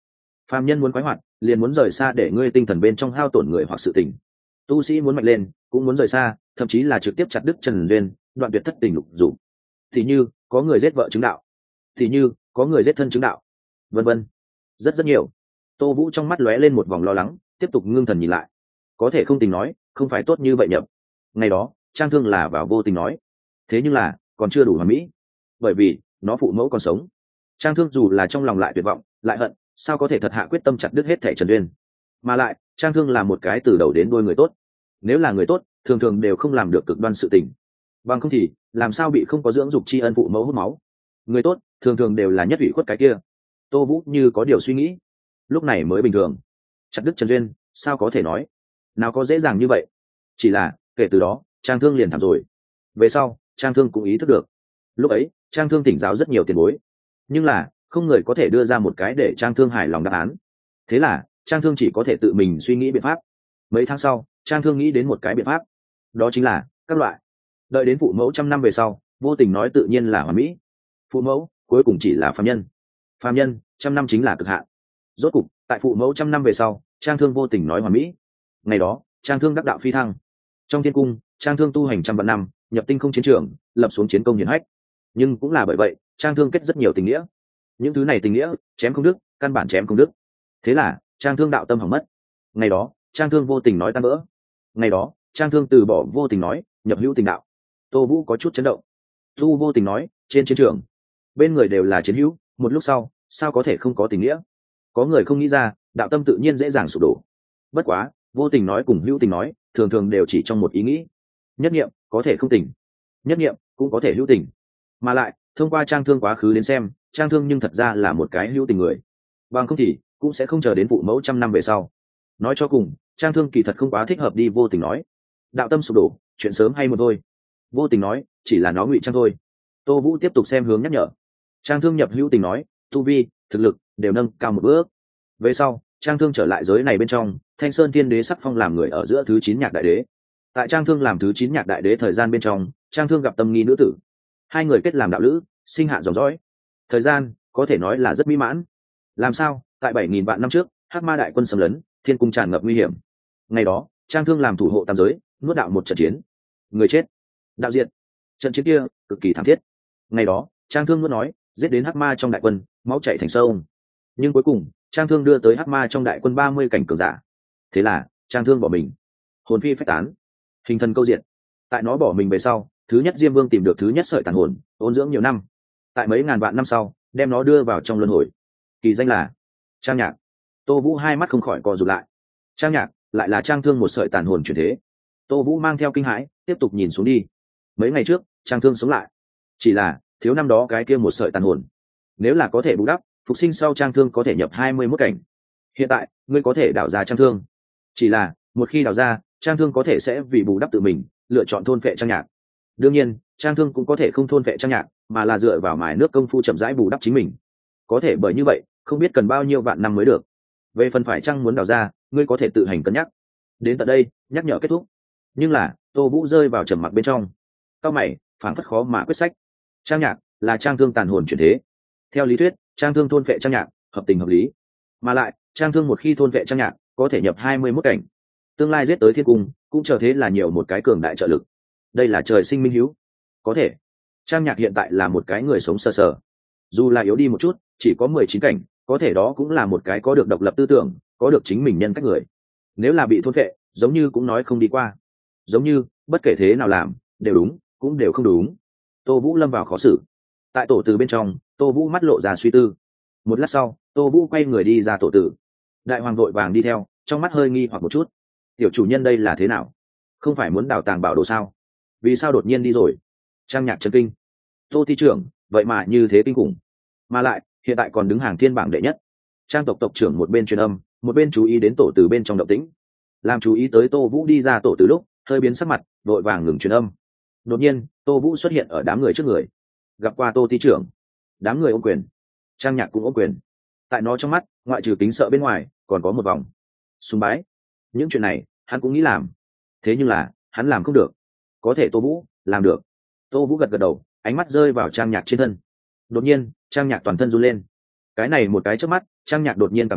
Phàm nhân muốn khoái hoạt liền muốn rời xa để ngươi tinh thần bên trong hao tổn người hoặc sự tình, tu sĩ muốn mạnh lên cũng muốn rời xa, thậm chí là trực tiếp chặt đứt trần duyên, đoạn tuyệt thất tình lục dục. Thì như có người giết vợ chứng đạo, thì như có người giết thân chứng đạo, vân vân, rất nhiều. Tô Vũ trong mắt lóe lên một vòng lo lắng, tiếp tục ngưng thần nhìn lại. Có thể không tình nói không phải tốt như vậy nhập. Ngày đó Trang Thương là vào vô tình nói, thế nhưng là còn chưa đủ hoàn mỹ, bởi vì nó phụ mẫu còn sống. Trang Thương dù là trong lòng lại tuyệt vọng lại hận, sao có thể thật hạ quyết tâm chặt đứt hết thẻ trần duyên. Mà lại Trang Thương là một cái từ đầu đến đuôi người tốt, nếu là người tốt thường thường đều không làm được cực đoan sự tình, bằng không thì làm sao bị không có dưỡng dục tri ân phụ mẫu hút máu. Người tốt thường thường đều là nhất ủy khuất cái kia. Tô Vũ như có điều suy nghĩ, lúc này mới bình thường. Chặt đứt trần duyên sao có thể nói, nào có dễ dàng như vậy. Chỉ là kể từ đó Trang Thương liền thảm rồi. Về sau Trang Thương cũng ý thức được, lúc ấy Trang Thương thỉnh giáo rất nhiều tiền bối, nhưng là không người có thể đưa ra một cái để Trang Thương hài lòng đáp án. Thế là Trang Thương chỉ có thể tự mình suy nghĩ biện pháp. Mấy tháng sau Trang Thương nghĩ đến một cái biện pháp, đó chính là các loại. Đợi đến phụ mẫu 100 năm về sau, vô tình nói tự nhiên là hoàn mỹ. Phụ mẫu cuối cùng chỉ là phàm nhân, phàm nhân 100 năm chính là cực hạn. Rốt cục tại phụ mẫu 100 năm về sau, Trang Thương vô tình nói hoàn mỹ. Ngày đó Trang Thương đắc đạo phi thăng. Trong thiên cung Trang Thương tu hành 100 vạn năm, nhập tinh không chiến trường, lập xuống chiến công hiển hách. Nhưng cũng là bởi vậy Trang Thương kết rất nhiều tình nghĩa. Những thứ này tình nghĩa chém không đứt, căn bản chém không đứt. Thế là Trang Thương đạo tâm hỏng mất. Ngày đó Trang Thương vô tình nói tan vỡ. Ngày đó Trang Thương từ bỏ vô tình nói, nhập hữu tình đạo. Tô Vũ có chút chấn động. Tu vô tình nói trên chiến trường bên người đều là chiến hữu, một lúc sau sao có thể không có tình nghĩa. Có người không nghĩ ra đạo tâm tự nhiên dễ dàng sụp đổ. Bất quá vô tình nói cùng hữu tình nói thường thường đều chỉ trong một ý nghĩ. Nhất niệm có thể không tình, nhất niệm cũng có thể hữu tình. Mà lại thông qua Trang Thương quá khứ đến xem, Trang Thương nhưng thật ra là một cái hữu tình người, bằng không thì cũng sẽ không chờ đến phụ mẫu 100 năm về sau. Nói cho cùng Trang Thương kỳ thật không quá thích hợp đi vô tình nói. Đạo tâm sụp đổ chuyện sớm hay một thôi, vô tình nói chỉ là nó ngụy trang thôi. Tô Vũ tiếp tục xem hướng nhắc nhở. Trang Thương nhập hữu tình nói, tu vi thực lực đều nâng cao một bước. Về sau Trang Thương trở lại giới này bên trong, Thanh Sơn Thiên Đế sắc phong làm người ở giữa thứ 9 nhạc đại đế. Tại Trang Thương làm thứ 9 nhạc đại đế thời gian bên trong, Trang Thương gặp tâm nghi nữ tử, hai người kết làm đạo lữ, sinh hạ dòng dõi. Thời gian có thể nói là rất mỹ mãn. Làm sao tại 7.000 vạn năm trước, Hắc Ma đại quân xâm lấn, thiên cung tràn ngập nguy hiểm. Ngày đó Trang Thương làm thủ hộ tam giới, nuốt đạo một trận chiến, người chết đạo diệt. Trận chiến kia cực kỳ thảm thiết. Ngày đó Trang Thương nuốt nói, giết đến Hắc Ma trong đại quân, máu chảy thành sông. Nhưng cuối cùng Trang Thương đưa tới Hắc Ma trong đại quân 30 cảnh cường giả. Thế là Trang Thương bỏ mình, hồn phi phách tán, hình thần câu diện. Tại nó bỏ mình về sau, thứ nhất Diêm Vương tìm được thứ nhất sợi tàn hồn, ôn dưỡng nhiều năm, tại mấy ngàn vạn năm sau đem nó đưa vào trong luân hồi, kỳ danh là Trang Nhạc. Tô Vũ hai mắt không khỏi co rụt lại. Trang Nhạc lại là Trang Thương một sợi tàn hồn chuyển thế. Tô Vũ mang theo kinh hãi tiếp tục nhìn xuống đi. Mấy ngày trước Trang Thương sống lại, chỉ là thiếu năm đó cái kia một sợi tàn hồn. Nếu là có thể bù đắp, phục sinh sau Trang Thương có thể nhập 21 cảnh. Hiện tại ngươi có thể đào ra Trang Thương, chỉ là một khi đào ra, Trang Thương có thể sẽ vì bù đắp tự mình lựa chọn thôn phệ Trang Nhạc. Đương nhiên Trang Thương cũng có thể không thôn phệ Trang Nhạc, mà là dựa vào mài nước công phu chậm rãi bù đắp chính mình. Có thể bởi như vậy không biết cần bao nhiêu vạn năm mới được. Về phần phải Trang muốn đào ra, ngươi có thể tự hành cân nhắc. Đến tận đây nhắc nhở kết thúc. Nhưng là Tô Vũ rơi vào trầm mặc bên trong. Cao mày phảng phất khó mà quyết sách. Trang Nhạc là Trang Thương tàn hồn chuyển thế. Theo lý thuyết Trang Thương thôn phệ Trang Nhạc hợp tình hợp lý, mà lại Trang Thương một khi thôn phệ Trang Nhạc có thể nhập 21 cảnh, tương lai giết tới thiên cung cũng chờ thế là nhiều một cái cường đại trợ lực. Đây là trời sinh minh hiếu. Có thể Trang Nhạc hiện tại là một cái người sống sờ sờ, dù là yếu đi một chút, chỉ có 19 cảnh, có thể đó cũng là một cái có được độc lập tư tưởng, có được chính mình nhân cách người. Nếu là bị thôn phệ, giống như cũng nói không đi qua, giống như bất kể thế nào làm đều đúng cũng đều không đúng. Tô Vũ lâm vào khó xử. Tại tổ từ bên trong, Tô Vũ mắt lộ ra suy tư. Một lát sau Tô Vũ quay người đi ra tổ tử. Đại hoàng vội vàng đi theo, trong mắt hơi nghi hoặc một chút. Tiểu chủ nhân đây là thế nào, không phải muốn đào tàng bảo đồ sao, vì sao đột nhiên đi rồi? Trang Nhạc chấn kinh. Tô Thi trưởng vậy mà như thế kinh khủng, mà lại hiện tại còn đứng hàng thiên bảng đệ nhất. Trang tộc tộc trưởng một bên truyền âm, một bên chú ý đến tổ từ bên trong động tĩnh. Làm chú ý tới Tô Vũ đi ra tổ từ lúc hơi biến sắc mặt, vội vàng ngừng truyền âm. Đột nhiên Tô Vũ xuất hiện ở đám người trước người, gặp qua Tô Thi trưởng. Đám người ôm quyền, Trang Nhạc cũng ôm quyền. Tại nó trong mắt ngoại trừ kính sợ bên ngoài còn có một vòng sùng bái. Những chuyện này hắn cũng nghĩ làm, thế nhưng là hắn làm không được. Có thể Tô Vũ làm được. Tô Vũ gật gật đầu, ánh mắt rơi vào Trang Nhạc trên thân. Đột nhiên Trang Nhạc toàn thân run lên. Cái này một cái chớp mắt Trang Nhạc đột nhiên cảm thấy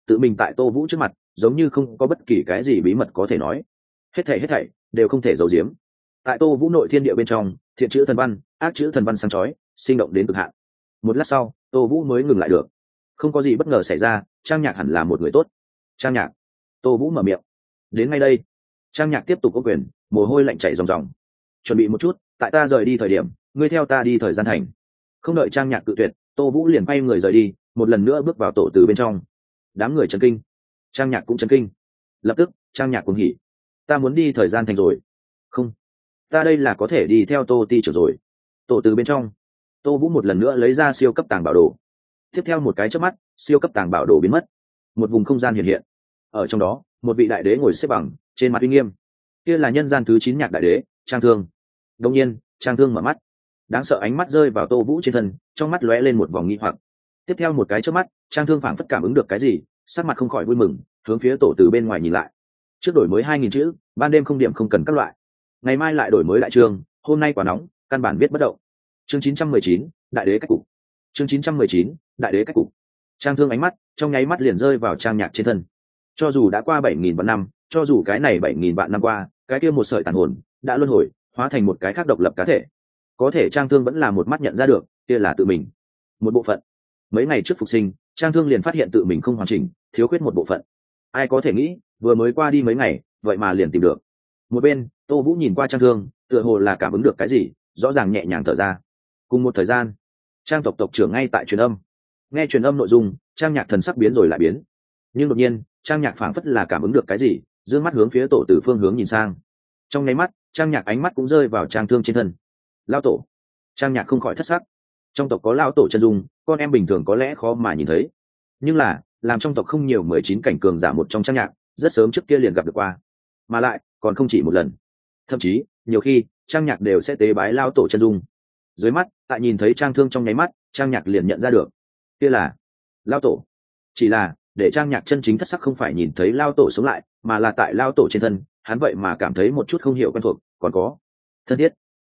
tự mình tại Tô Vũ trước mặt giống như không có bất kỳ cái gì bí mật có thể nói, hết thảy đều không thể giấu giếm. Tại Tô Vũ nội thiên địa bên trong, thiện chữ thần văn, ác chữ thần văn sáng chói, sinh động đến cực hạn. Một lát sau, Tô Vũ mới ngừng lại được. Không có gì bất ngờ xảy ra, Trang Nhạc hẳn là một người tốt. Trang Nhạc. Tô Vũ mở miệng. Đến ngay đây. Trang Nhạc tiếp tục có quyền, mồ hôi lạnh chảy ròng ròng. Chuẩn bị một chút, tại ta rời đi thời điểm, ngươi theo ta đi thời gian thành. Không đợi Trang Nhạc cự tuyệt, Tô Vũ liền quay người rời đi, một lần nữa bước vào tổ từ bên trong. Đám người chấn kinh. Trang Nhạc cũng chấn kinh. Lập tức, Trang Nhạc cuồng hỉ. Ta muốn đi thời gian thành rồi. Không, ta đây là có thể đi theo Tô Ti trưởng rồi. Tổ từ bên trong, Tô Vũ một lần nữa lấy ra siêu cấp tàng bảo đồ. Tiếp theo một cái chớp mắt, siêu cấp tàng bảo đồ biến mất. Một vùng không gian hiện hiện. Ở trong đó, một vị đại đế ngồi xếp bằng, trên mặt uy nghiêm. Kia là nhân gian thứ 9 Nhạc đại đế, Trang Thương. Đương nhiên, Trang Thương mở mắt. Đáng sợ ánh mắt rơi vào Tô Vũ trên thân, trong mắt lóe lên một vòng nghi hoặc. Tiếp theo một cái chớp mắt, Trang Thương phảng phất cảm ứng được cái gì, sắc mặt không khỏi vui mừng, hướng phía tổ từ bên ngoài nhìn lại. Trước đổi mới 2000 chữ, ban đêm không điểm không cần các loại. Ngày mai lại đổi mới lại chương, hôm nay quá nóng, căn bản viết bất động. Chương 919, đại đế cách cục. Chương 919, đại đế cách cục. Trang Thương ánh mắt trong nháy mắt liền rơi vào Trang Nhạc trên thân. Cho dù đã qua 7000 vạn năm, cho dù cái này 7000 vạn năm qua, cái kia một sợi tàn hồn đã luân hồi, hóa thành một cái khác độc lập cá thể. Có thể Trang Thương vẫn là một mắt nhận ra được, kia là tự mình. Một bộ phận. Mấy ngày trước phục sinh, Trang Thương liền phát hiện tự mình không hoàn chỉnh, thiếu khuyết một bộ phận. Ai có thể nghĩ, vừa mới qua đi mấy ngày, vậy mà liền tìm được. Một bên, Tô Vũ nhìn qua Trang Thương, tựa hồ là cảm ứng được cái gì, rõ ràng nhẹ nhàng thở ra. Cùng một thời gian, Trang tộc tộc trưởng ngay tại truyền âm. Nghe truyền âm nội dung, Trang Nhạc thần sắc biến rồi lại biến. Nhưng đột nhiên, Trang Nhạc phảng phất là cảm ứng được cái gì, dương mắt hướng phía tổ từ phương hướng nhìn sang. Trong nháy mắt, Trang Nhạc ánh mắt cũng rơi vào Trang Thương trên thân. Lão tổ. Trang Nhạc không khỏi thất sắc. Trong tộc có lão tổ chân dung, con em bình thường có lẽ khó mà nhìn thấy. Nhưng là, làm trong tộc không nhiều 19 cảnh cường giả một trong Trang Nhạc, rất sớm trước kia liền gặp được qua. Mà lại, còn không chỉ một lần. Thậm chí, nhiều khi, Trang Nhạc đều sẽ tế bái lão tổ chân dung. Dưới mắt, tại nhìn thấy Trang Thương trong nháy mắt, Trang Nhạc liền nhận ra được. Kia là lão tổ. Chỉ là, để Trang Nhạc chân chính thất sắc không phải nhìn thấy lão tổ sống lại, mà là tại lão tổ trên thân, hắn vậy mà cảm thấy một chút không hiểu quen thuộc, còn có thân thiết.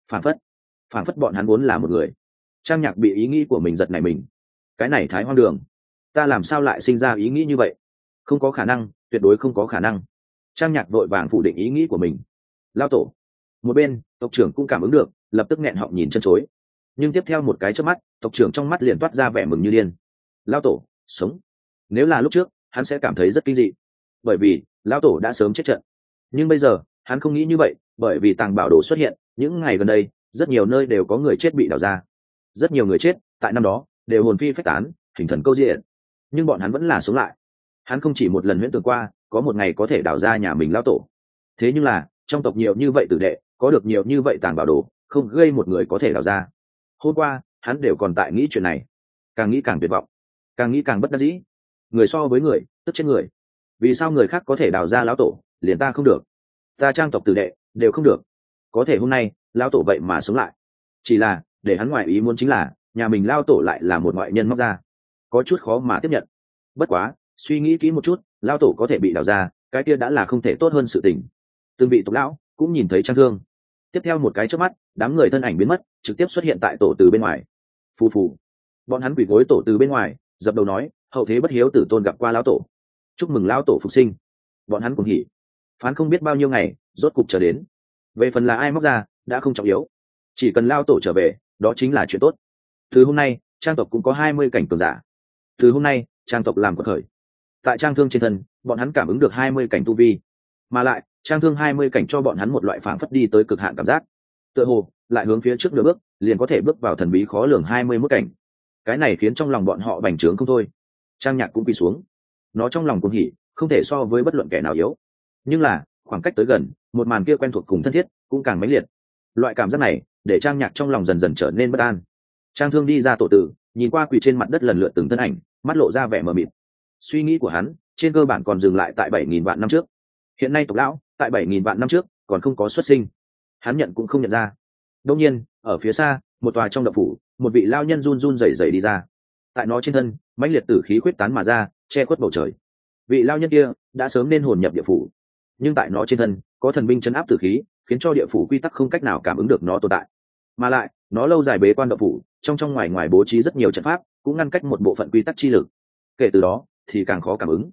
Phản phất bọn hắn vốn là một người. Trang Nhạc bị ý nghĩ của mình giật nảy mình. Cái này thái hoang đường, ta làm sao lại sinh ra ý nghĩ như vậy? Không có khả năng, tuyệt đối không có khả năng. Trang Nhạc vội vàng phủ định ý nghĩ của mình. Lão tổ. Một bên, tộc trưởng cũng cảm ứng được, lập tức nghẹn họng nhìn chân chối. Nhưng tiếp theo một cái chớp mắt, tộc trưởng trong mắt liền toát ra vẻ mừng như điên. Lão tổ sống. Nếu là lúc trước, hắn sẽ cảm thấy rất kinh dị, bởi vì lão tổ đã sớm chết trận. Nhưng bây giờ, hắn không nghĩ như vậy, bởi vì tàng bảo đồ xuất hiện, những ngày gần đây, rất nhiều nơi đều có người chết bị đào ra. Rất nhiều người chết, tại năm đó, đều hồn phi phách tán, hình thần câu diện. Nhưng bọn hắn vẫn là sống lại. Hắn không chỉ một lần huyễn tưởng qua, có một ngày có thể đào ra nhà mình lão tổ. Thế nhưng là, trong tộc nhiều như vậy tử đệ, có được nhiều như vậy tàng bảo đồ, không gây một người có thể đào ra. Hôm qua, hắn đều còn tại nghĩ chuyện này. Càng nghĩ càng tuyệt vọng, càng nghĩ càng bất đắc dĩ. Người so với người, tức chết người. Vì sao người khác có thể đào ra lão tổ, liền ta không được? Ta Trang tộc tử đệ đều không được. Có thể hôm nay, lão tổ vậy mà sống lại. Chỉ là, để hắn ngoại ý muốn chính là, nhà mình lão tổ lại là một ngoại nhân móc ra. Có chút khó mà tiếp nhận. Bất quá, suy nghĩ kỹ một chút, lão tổ có thể bị đào ra, cái kia đã là không thể tốt hơn sự tình. Từng vị tộc lão cũng nhìn thấy Trang Thương. Tiếp theo một cái chớp mắt, đám người thân ảnh biến mất, trực tiếp xuất hiện tại tổ từ bên ngoài. Phù phù. Bọn hắn quỳ gối tổ từ bên ngoài, dập đầu nói, hậu thế bất hiếu tử tôn gặp qua lão tổ. Chúc mừng lão tổ phục sinh. Bọn hắn cùng hỉ. Phán không biết bao nhiêu ngày, rốt cục trở đến. Về phần là ai móc ra, đã không trọng yếu. Chỉ cần lão tổ trở về, đó chính là chuyện tốt. Từ hôm nay, Trang tộc cũng có 20 cảnh cường giả. Từ hôm nay, Trang tộc làm quật khởi. Tại Trang Thương trên thân, bọn hắn cảm ứng được 20 cảnh tu vi. Mà lại, Trang Thương 20 cảnh cho bọn hắn một loại phảng phất đi tới cực hạn cảm giác. Tựa hồ, lại hướng phía trước nửa bước, liền có thể bước vào thần bí khó lường 21 cảnh. Cái này khiến trong lòng bọn họ bành trướng không thôi. Trang Nhạc cũng quỳ xuống. Nó trong lòng cũng hỉ, không thể so với bất luận kẻ nào yếu. Nhưng là, khoảng cách tới gần, một màn kia quen thuộc cùng thân thiết, cũng càng mãnh liệt. Loại cảm giác này, để Trang Nhạc trong lòng dần dần trở nên bất an. Trang Thương đi ra tổ tử, nhìn qua quỳ trên mặt đất lần lượt từng thân ảnh, mắt lộ ra vẻ mờ mịt. Suy nghĩ của hắn, trên cơ bản còn dừng lại tại 7000 vạn năm trước. Hiện nay tộc lão, tại 7000 vạn năm trước, còn không có xuất sinh. Hắn nhận cũng không nhận ra. Đương nhiên, ở phía xa, một tòa trong động phủ, một vị lao nhân run run rẩy rẩy đi ra. Tại nó trên thân, mãnh liệt tử khí khuyết tán mà ra, che khuất bầu trời. Vị lao nhân kia đã sớm nên hồn nhập địa phủ, nhưng tại nó trên thân có thần binh chấn áp tử khí, khiến cho địa phủ quy tắc không cách nào cảm ứng được nó tồn tại. Mà lại, nó lâu dài bế quan động phủ, trong ngoài ngoài bố trí rất nhiều trận pháp, cũng ngăn cách một bộ phận quy tắc chi lực. Kể từ đó, thì càng khó cảm ứng.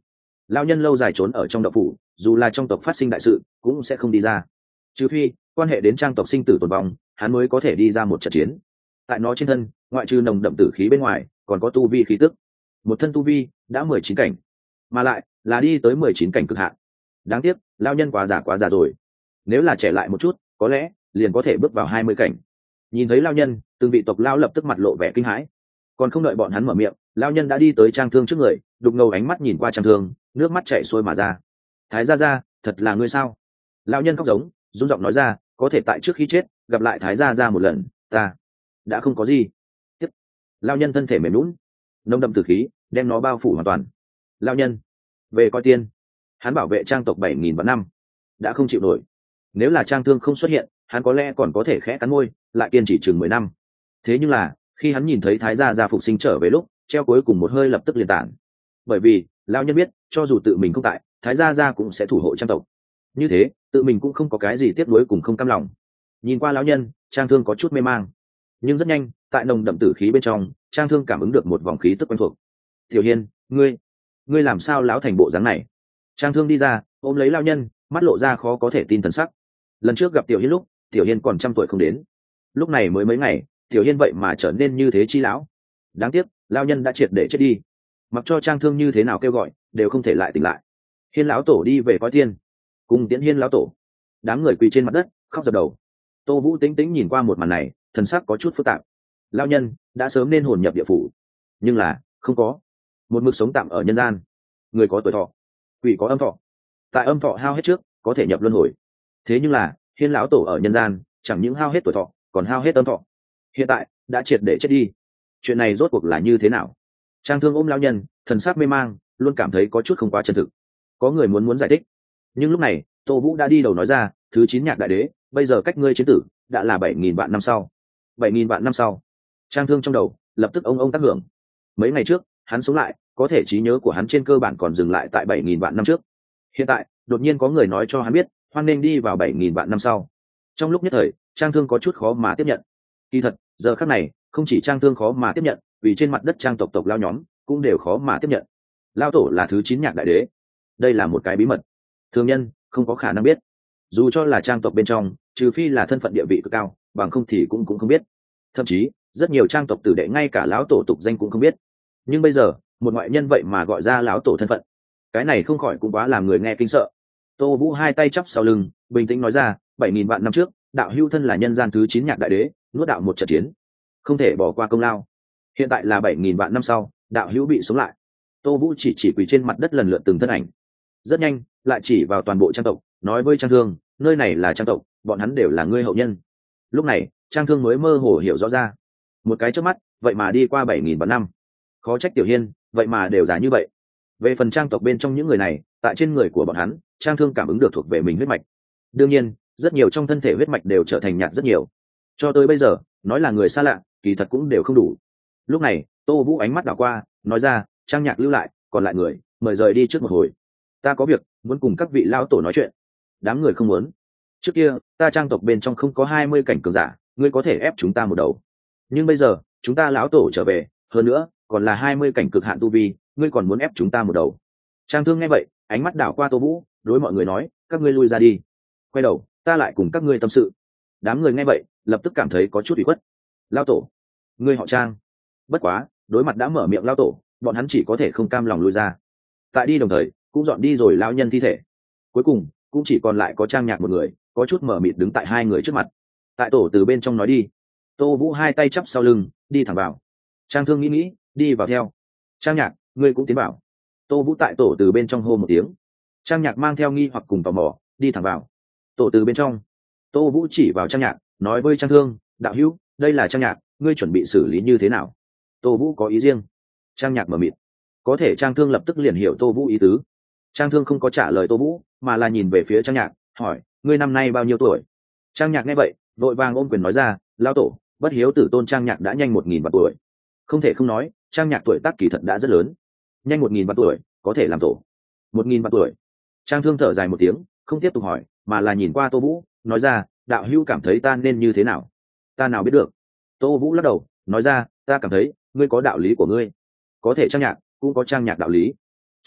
Lão nhân lâu dài trốn ở trong động phủ, dù là trong tộc phát sinh đại sự cũng sẽ không đi ra, trừ phi quan hệ đến trang tộc sinh tử tồn vong, hắn mới có thể đi ra một trận chiến. Tại nó trên thân ngoại trừ nồng đậm tử khí bên ngoài còn có tu vi khí tức, một thân tu vi đã 19 cảnh, mà lại là đi tới 19 cảnh cực hạn. Đáng tiếc lão nhân quá già rồi, nếu là trẻ lại một chút có lẽ liền có thể bước vào 20 cảnh. Nhìn thấy lão nhân, từng vị tộc lão lập tức mặt lộ vẻ kinh hãi. Còn không đợi bọn hắn mở miệng, lão nhân đã đi tới Trang Thương trước người, đục ngầu ánh mắt nhìn qua Trang Thương, nước mắt chảy xuôi mà ra. Thái gia, thật là ngươi sao? Lão nhân khóc giống, run giọng nói ra, có thể tại trước khi chết gặp lại Thái gia một lần, ta đã không có gì. Tiếp, lão nhân thân thể mềm nhũn, nồng đậm tử khí đem nó bao phủ hoàn toàn. Lão nhân về coi tiên, hắn bảo vệ Trang tộc 7.000 vạn năm đã không chịu nổi. Nếu là Trang Thương không xuất hiện, hắn có lẽ còn có thể khẽ cắn môi lại kiên trì chừng 10 năm. Thế nhưng là khi hắn nhìn thấy Thái gia phục sinh trở về lúc, treo cuối cùng một hơi lập tức liền tản. Bởi vì lão nhân biết, cho dù tự mình không tại, Thái gia cũng sẽ thủ hộ Trang tộc. Như thế tự mình cũng không có cái gì tiếc nuối cùng không cam lòng. Nhìn qua lão nhân, Trang Thương có chút mê mang, nhưng rất nhanh tại nồng đậm tử khí bên trong, Trang Thương cảm ứng được một vòng khí tức quen thuộc. Tiểu Hiên, ngươi làm sao lão thành bộ dáng này? Trang Thương đi ra ôm lấy lão nhân, mắt lộ ra khó có thể tin thần sắc. Lần trước gặp Tiểu Hiên lúc, Tiểu Hiên còn 100 tuổi không đến, lúc này mới mấy ngày, Tiểu Hiên vậy mà trở nên như thế chi lão. Đáng tiếc lão nhân đã triệt để chết đi, mặc cho Trang Thương như thế nào kêu gọi đều không thể lại tỉnh lại. Hiên lão tổ đi về coi tiên, cùng tiễn Hiên lão tổ. Đám người quỳ trên mặt đất khóc dập đầu. Tô Vũ tĩnh tĩnh nhìn qua một màn này, thần sắc có chút phức tạp. Lão nhân đã sớm nên hồn nhập địa phủ, nhưng là không có, một mực sống tạm ở nhân gian. Người có tuổi thọ, quỷ có âm thọ, tại âm thọ hao hết trước có thể nhập luân hồi. Thế nhưng là Hiên lão tổ ở nhân gian chẳng những hao hết tuổi thọ, còn hao hết âm thọ, hiện tại đã triệt để chết đi. Chuyện này rốt cuộc là như thế nào? Trang Thương ôm lão nhân, thần sắc mê mang, luôn cảm thấy có chút không quá chân thực. Có người muốn giải thích, nhưng lúc này Tô Vũ đã đi đầu nói ra, thứ 9 nhạc đại đế bây giờ cách ngươi chiến tử đã là 7.000 vạn năm sau. 7.000 vạn năm sau. Trang Thương trong đầu lập tức ông tác hưởng. Mấy ngày trước hắn sống lại, có thể trí nhớ của hắn trên cơ bản còn dừng lại tại 7.000 vạn năm trước. Hiện tại đột nhiên có người nói cho hắn biết, hoan nên đi vào 7.000 vạn năm sau. Trong lúc nhất thời, Trang Thương có chút khó mà tiếp nhận. Kỳ thật giờ khắc này không chỉ Trang Thương khó mà tiếp nhận, vì trên mặt đất Trang tộc lao nhóm cũng đều khó mà tiếp nhận. Lao tổ là thứ 9 nhạc đại đế, đây là một cái bí mật thường nhân không có khả năng biết. Dù cho là Trang tộc bên trong, trừ phi là thân phận địa vị cực cao, bằng không thì cũng không biết. Thậm chí rất nhiều Trang tộc tử đệ ngay cả lão tổ tục danh cũng không biết. Nhưng bây giờ một ngoại nhân vậy mà gọi ra lão tổ thân phận, cái này không khỏi cũng quá làm người nghe kinh sợ. Tô Vũ hai tay chắp sau lưng, bình tĩnh nói ra, 7.000 vạn năm trước đạo hưu thân là nhân gian thứ 9 nhạc đại đế, nuốt đạo một trận chiến, không thể bỏ qua công lao. Hiện tại là 7.000 vạn năm sau, đạo hữu bị sống lại. Tô Vũ chỉ quỳ trên mặt đất lần lượt từng thân ảnh, rất nhanh lại chỉ vào toàn bộ Trang tộc, nói với Trang Thương, nơi này là Trang tộc, bọn hắn đều là ngươi hậu nhân. Lúc này Trang Thương mới mơ hồ hiểu rõ ra, một cái trước mắt vậy mà đi qua 7.000 vạn năm. Khó trách Tiểu Hiên vậy mà đều già như vậy. Về phần Trang tộc bên trong những người này, tại trên người của bọn hắn, Trang Thương cảm ứng được thuộc về mình huyết mạch. Đương nhiên rất nhiều trong thân thể huyết mạch đều trở thành nhạt rất nhiều. Cho tới bây giờ nói là người xa lạ kỳ thật cũng đều không đủ. Lúc này Tô Vũ ánh mắt đảo qua, nói ra, Trang Nhạc lưu lại, còn lại người mời rời đi trước một hồi, ta có việc muốn cùng các vị lão tổ nói chuyện. Đám người không muốn. Trước kia ta Trang tộc bên trong không có 20 cảnh cường giả, ngươi có thể ép chúng ta một đầu, nhưng bây giờ chúng ta lão tổ trở về, hơn nữa còn là 20 cảnh cực hạn tu vi, ngươi còn muốn ép chúng ta một đầu. Trang Thương nghe vậy ánh mắt đảo qua Tô Vũ, đối mọi người nói, các ngươi lui ra đi, quay đầu ta lại cùng các ngươi tâm sự. Đám người nghe vậy lập tức cảm thấy có chút ủy khuất. Lão tổ, ngươi họ Trang. Bất quá đối mặt đã mở miệng lão tổ, bọn hắn chỉ có thể không cam lòng lui ra. Tại đi đồng thời cũng dọn đi rồi lão nhân thi thể. Cuối cùng cũng chỉ còn lại có Trang Nhạc một người, có chút mở mịt đứng tại hai người trước mặt. Tại tổ từ bên trong nói đi. Tô Vũ hai tay chắp sau lưng, đi thẳng vào. Trang Thương nghĩ đi vào theo. Trang Nhạc, ngươi cũng tiến vào. Tô Vũ tại tổ từ bên trong hô một tiếng. Trang Nhạc mang theo nghi hoặc cùng tò mò đi thẳng vào. Tổ từ bên trong, Tô Vũ chỉ vào Trang Nhạc, nói với Trang Thương, đạo hữu, đây là Trang Nhạc, ngươi chuẩn bị xử lý như thế nào? Tô Vũ có ý riêng. Trang Nhạc mở mịt. Có thể Trang Thương lập tức liền hiểu Tô Vũ ý tứ. Trang Thương không có trả lời Tô Vũ, mà là nhìn về phía Trang Nhạc, hỏi, ngươi năm nay bao nhiêu tuổi? Trang Nhạc nghe vậy vội vàng ôm quyền nói ra, lão tổ, bất hiếu tử tôn Trang Nhạc đã nhanh 1.000 vạn tuổi. Không thể không nói, Trang Nhạc tuổi tác kỳ thật đã rất lớn. Nhanh 1.000 vạn tuổi có thể làm tổ. 1.000 vạn tuổi. Trang Thương thở dài một tiếng, không tiếp tục hỏi, mà là nhìn qua Tô Vũ, nói ra, đạo hữu cảm thấy ta nên như thế nào? Ta nào biết được. Tô Vũ lắc đầu nói ra, ta cảm thấy ngươi có đạo lý của ngươi, có thể Trang Nhạc cũng có Trang Nhạc đạo lý.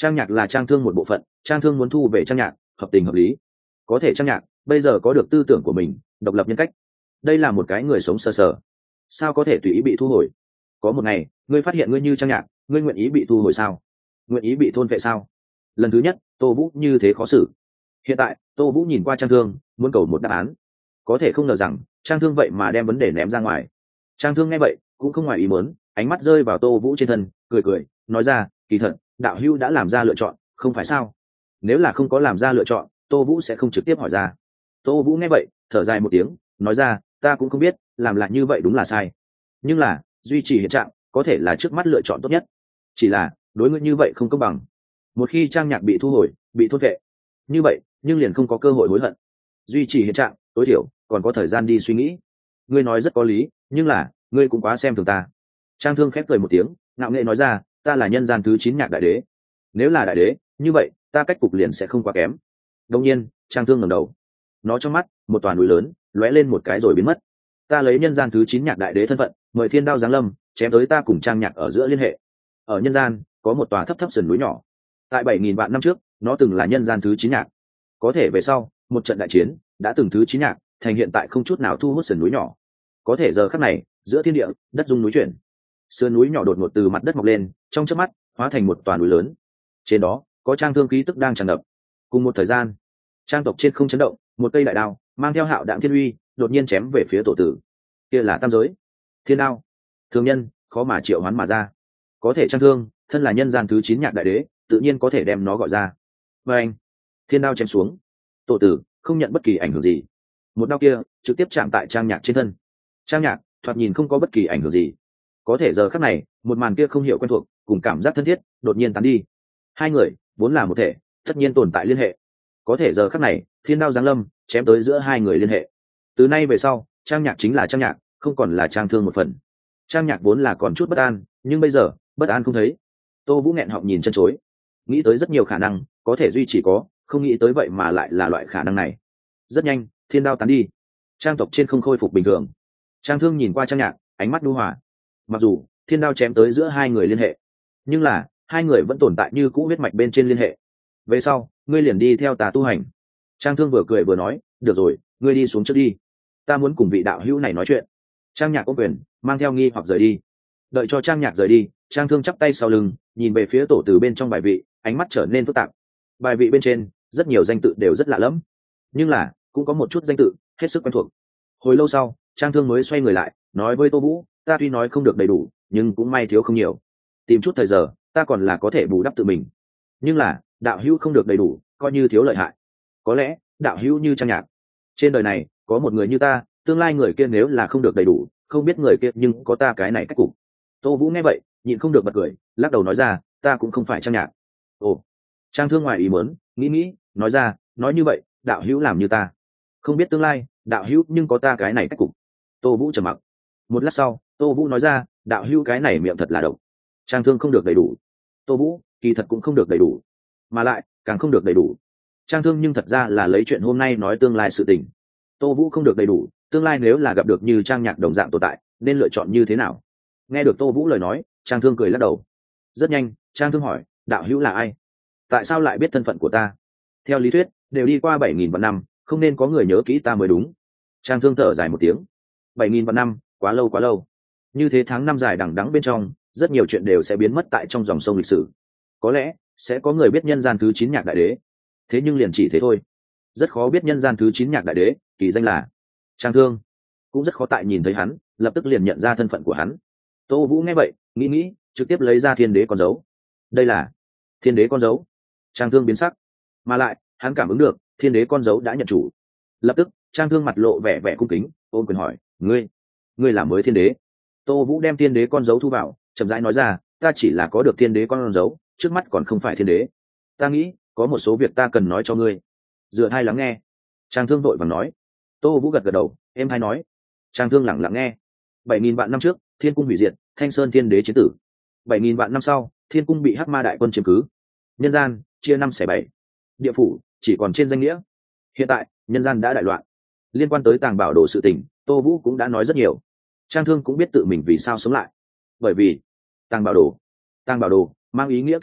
Trang Nhạc là Trang Thương một bộ phận, Trang Thương muốn thu về Trang Nhạc, hợp tình hợp lý. Có thể Trang Nhạc bây giờ có được tư tưởng của mình, độc lập nhân cách. Đây là một cái người sống sờ sờ, sao có thể tùy ý bị thu hồi? Có một ngày ngươi phát hiện ngươi như Trang Nhạc, ngươi nguyện ý bị thu hồi sao? Nguyện ý bị thôn vệ sao? Lần thứ nhất Tô Vũ như thế khó xử. Hiện tại Tô Vũ nhìn qua Trang Thương, muốn cầu một đáp án. Có thể không ngờ rằng Trang Thương vậy mà đem vấn đề ném ra ngoài. Trang Thương nghe vậy cũng không ngoài ý muốn, ánh mắt rơi vào Tô Vũ trên thân, cười cười nói ra, kỳ thật đạo hữu đã làm ra lựa chọn, không phải sao? Nếu là không có làm ra lựa chọn, Tô Vũ sẽ không trực tiếp hỏi ra. Tô Vũ nghe vậy thở dài một tiếng, nói ra, ta cũng không biết làm lại như vậy đúng là sai, nhưng là duy trì hiện trạng có thể là trước mắt lựa chọn tốt nhất. Chỉ là đối ngươi như vậy không công bằng. Một khi Trang Nhạc bị thu hồi, bị thôn vệ, như vậy nhưng liền không có cơ hội hối hận. Duy trì hiện trạng tối thiểu còn có thời gian đi suy nghĩ. Ngươi nói rất có lý, nhưng là ngươi cũng quá xem thường ta. Trang Thương khép cười một tiếng, ngạo nghễ nói ra, ta là nhân gian thứ 9 Nhạc đại đế. Nếu là đại đế, như vậy ta cách cục liền sẽ không quá kém. Đương nhiên Trang Thương ngẩng đầu, nó trong mắt một toàn núi lớn lóe lên một cái rồi biến mất. Ta lấy nhân gian thứ 9 Nhạc đại đế thân phận, mời thiên đao giáng lâm, chém tới ta cùng Trang Nhạc ở giữa liên hệ. Ở nhân gian có một tòa thấp thấp sườn núi nhỏ, tại 7.000 vạn năm trước nó từng là nhân gian thứ 9 Nhạc. Có thể về sau một trận đại chiến đã từng thứ 9 Nhạc thành hiện tại không chút nào thu hút sườn núi nhỏ. Có thể giờ khắc này giữa thiên địa đất rung núi chuyển, sườn núi nhỏ đột ngột từ mặt đất mọc lên, trong chớp mắt hóa thành một tòa núi lớn. Trên đó có Trang Thương khí tức đang tràn ngập. Cùng một thời gian, Trang tộc trên không chấn động, một cây đại đao mang theo hạo đạm thiên uy đột nhiên chém về phía tổ tử. Kia là tam giới thiên đao, thường nhân khó mà triệu hoán mà ra. Có thể Trang Thương thân là nhân gian thứ 9 Nhạc đại đế, tự nhiên có thể đem nó gọi ra. Và anh, thiên đao chém xuống, tổ tử không nhận bất kỳ ảnh hưởng gì. Một đao kia trực tiếp chạm tại Trang Nhạc trên thân. Trang Nhạc thoạt nhìn không có bất kỳ ảnh hưởng gì. Có thể giờ khắc này một màn kia không hiểu quen thuộc, cùng cảm giác thân thiết đột nhiên tán đi. Hai người vốn là một thể, tất nhiên tồn tại liên hệ. Có thể giờ khắc này thiên đao giáng lâm, chém tới giữa hai người liên hệ. Từ nay về sau Trang Nhạc chính là Trang Nhạc, không còn là Trang Thương một phần. Trang Nhạc vốn là còn chút bất an, nhưng bây giờ bất an không thấy. Tô Vũ nghẹn họng nhìn chân chối, nghĩ tới rất nhiều khả năng có thể duy chỉ có, không nghĩ tới vậy mà lại là loại khả năng này. Rất nhanh thiên đao tán đi, Trang tộc trên không khôi phục bình thường. Trang Thương nhìn qua Trang Nhạc, ánh mắt nhu hòa. Mặc dù thiên đao chém tới giữa hai người liên hệ, nhưng là hai người vẫn tồn tại như cũ huyết mạch bên trên liên hệ. Về sau ngươi liền đi theo ta tu hành. Trang Thương vừa cười vừa nói, được rồi, ngươi đi xuống trước đi, ta muốn cùng vị đạo hữu này nói chuyện. Trang Nhạc ôm quyền mang theo nghi hoặc rời đi. Đợi cho Trang Nhạc rời đi, Trang Thương chắp tay sau lưng nhìn về phía tổ từ bên trong bài vị, ánh mắt trở nên phức tạp. Bài vị bên trên rất nhiều danh tự đều rất lạ lẫm, nhưng là cũng có một chút danh tự hết sức quen thuộc. Hồi lâu sau Trang Thương mới xoay người lại nói với Tô Vũ, ta tuy nói không được đầy đủ, nhưng cũng may thiếu không nhiều. Tìm chút thời giờ ta còn là có thể bù đắp tự mình, nhưng là đạo hữu không được đầy đủ coi như thiếu lợi hại. Có lẽ đạo hữu như Trang Nhạc, trên đời này có một người như ta, tương lai người kia nếu là không được đầy đủ, không biết người kia nhưng có ta cái này cách cục. Tô Vũ nghe vậy nhịn không được bật cười, lắc đầu nói ra, ta cũng không phải Trang Nhạc. Ồ. Trang Thương ngoài ý muốn nghĩ nói ra, nói như vậy đạo hữu làm như ta, không biết tương lai đạo hữu nhưng có ta cái này cách cục. Tô Vũ trầm mặc một lát sau, Tô Vũ nói ra, đạo hữu cái này miệng thật là độc. Trang Thương không được đầy đủ, Tô Vũ kỳ thật cũng không được đầy đủ, mà lại càng không được đầy đủ. Trang Thương nhưng thật ra là lấy chuyện hôm nay nói tương lai sự tình. Tô Vũ không được đầy đủ, tương lai nếu là gặp được như Trang Nhạc đồng dạng tồn tại nên lựa chọn như thế nào? Nghe được Tô Vũ lời nói, Trang Thương cười lắc đầu. Rất nhanh Trang Thương hỏi, đạo hữu là ai? Tại sao lại biết thân phận của ta? Theo lý thuyết đều đi qua 7.000 vạn năm, không nên có người nhớ kỹ ta mới đúng. Trang Thương thở dài một tiếng. 7.000 vạn năm quá lâu. Như thế tháng năm dài đằng đẵng bên trong, rất nhiều chuyện đều sẽ biến mất tại trong dòng sông lịch sử. Có lẽ sẽ có người biết nhân gian thứ 9 Nhạc đại đế, thế nhưng liền chỉ thế thôi. Rất khó biết nhân gian thứ 9 Nhạc đại đế kỳ danh là Trang Thương, cũng rất khó tại nhìn thấy hắn lập tức liền nhận ra thân phận của hắn. Tô Vũ nghe vậy nghĩ trực tiếp lấy ra thiên đế con dấu. Đây là thiên đế con dấu. Trang Thương biến sắc, mà lại hắn cảm ứng được thiên đế con dấu đã nhận chủ. Lập tức Trang Thương mặt lộ vẻ vẻ cung kính, ôm quyền hỏi, ngươi là mới thiên đế? Tô Vũ đem thiên đế con dấu thu vào, chậm rãi nói ra, ta chỉ là có được thiên đế con dấu, trước mắt còn không phải thiên đế. Ta nghĩ có một số việc ta cần nói cho ngươi. Dựa hai lắng nghe. Trang Thương vội vàng nói. Tô Vũ gật đầu, em hai nói. Trang Thương lặng lặng nghe. 7.000 vạn năm trước thiên cung hủy diệt, Thanh Sơn thiên đế chiến tử. 7.000 vạn năm sau thiên cung bị Hắc Ma đại quân chiếm cứ, nhân gian chia 5/7, địa phủ chỉ còn trên danh nghĩa. Hiện tại nhân gian đã đại loạn, liên quan tới Tàng Bảo Đồ sự tình Tô Vũ cũng đã nói rất nhiều. Trang Thương cũng biết tự mình vì sao sống lại, bởi vì Tàng Bảo Đồ mang ý nghĩa kỳ tích,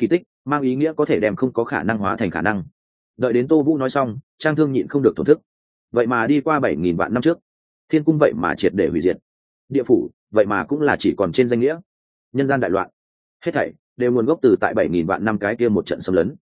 mang ý nghĩa có thể đem không có khả năng hóa thành khả năng. Đợi đến Tô Vũ nói xong, Trang Thương nhịn không được thổn thức. Vậy mà đi qua 7.000 vạn năm trước, thiên cung vậy mà triệt để hủy diệt, địa phủ vậy mà cũng là chỉ còn trên danh nghĩa, nhân gian đại loạn, hết thảy đều nguồn gốc từ tại 7.000 vạn năm cái kia một trận xâm lấn.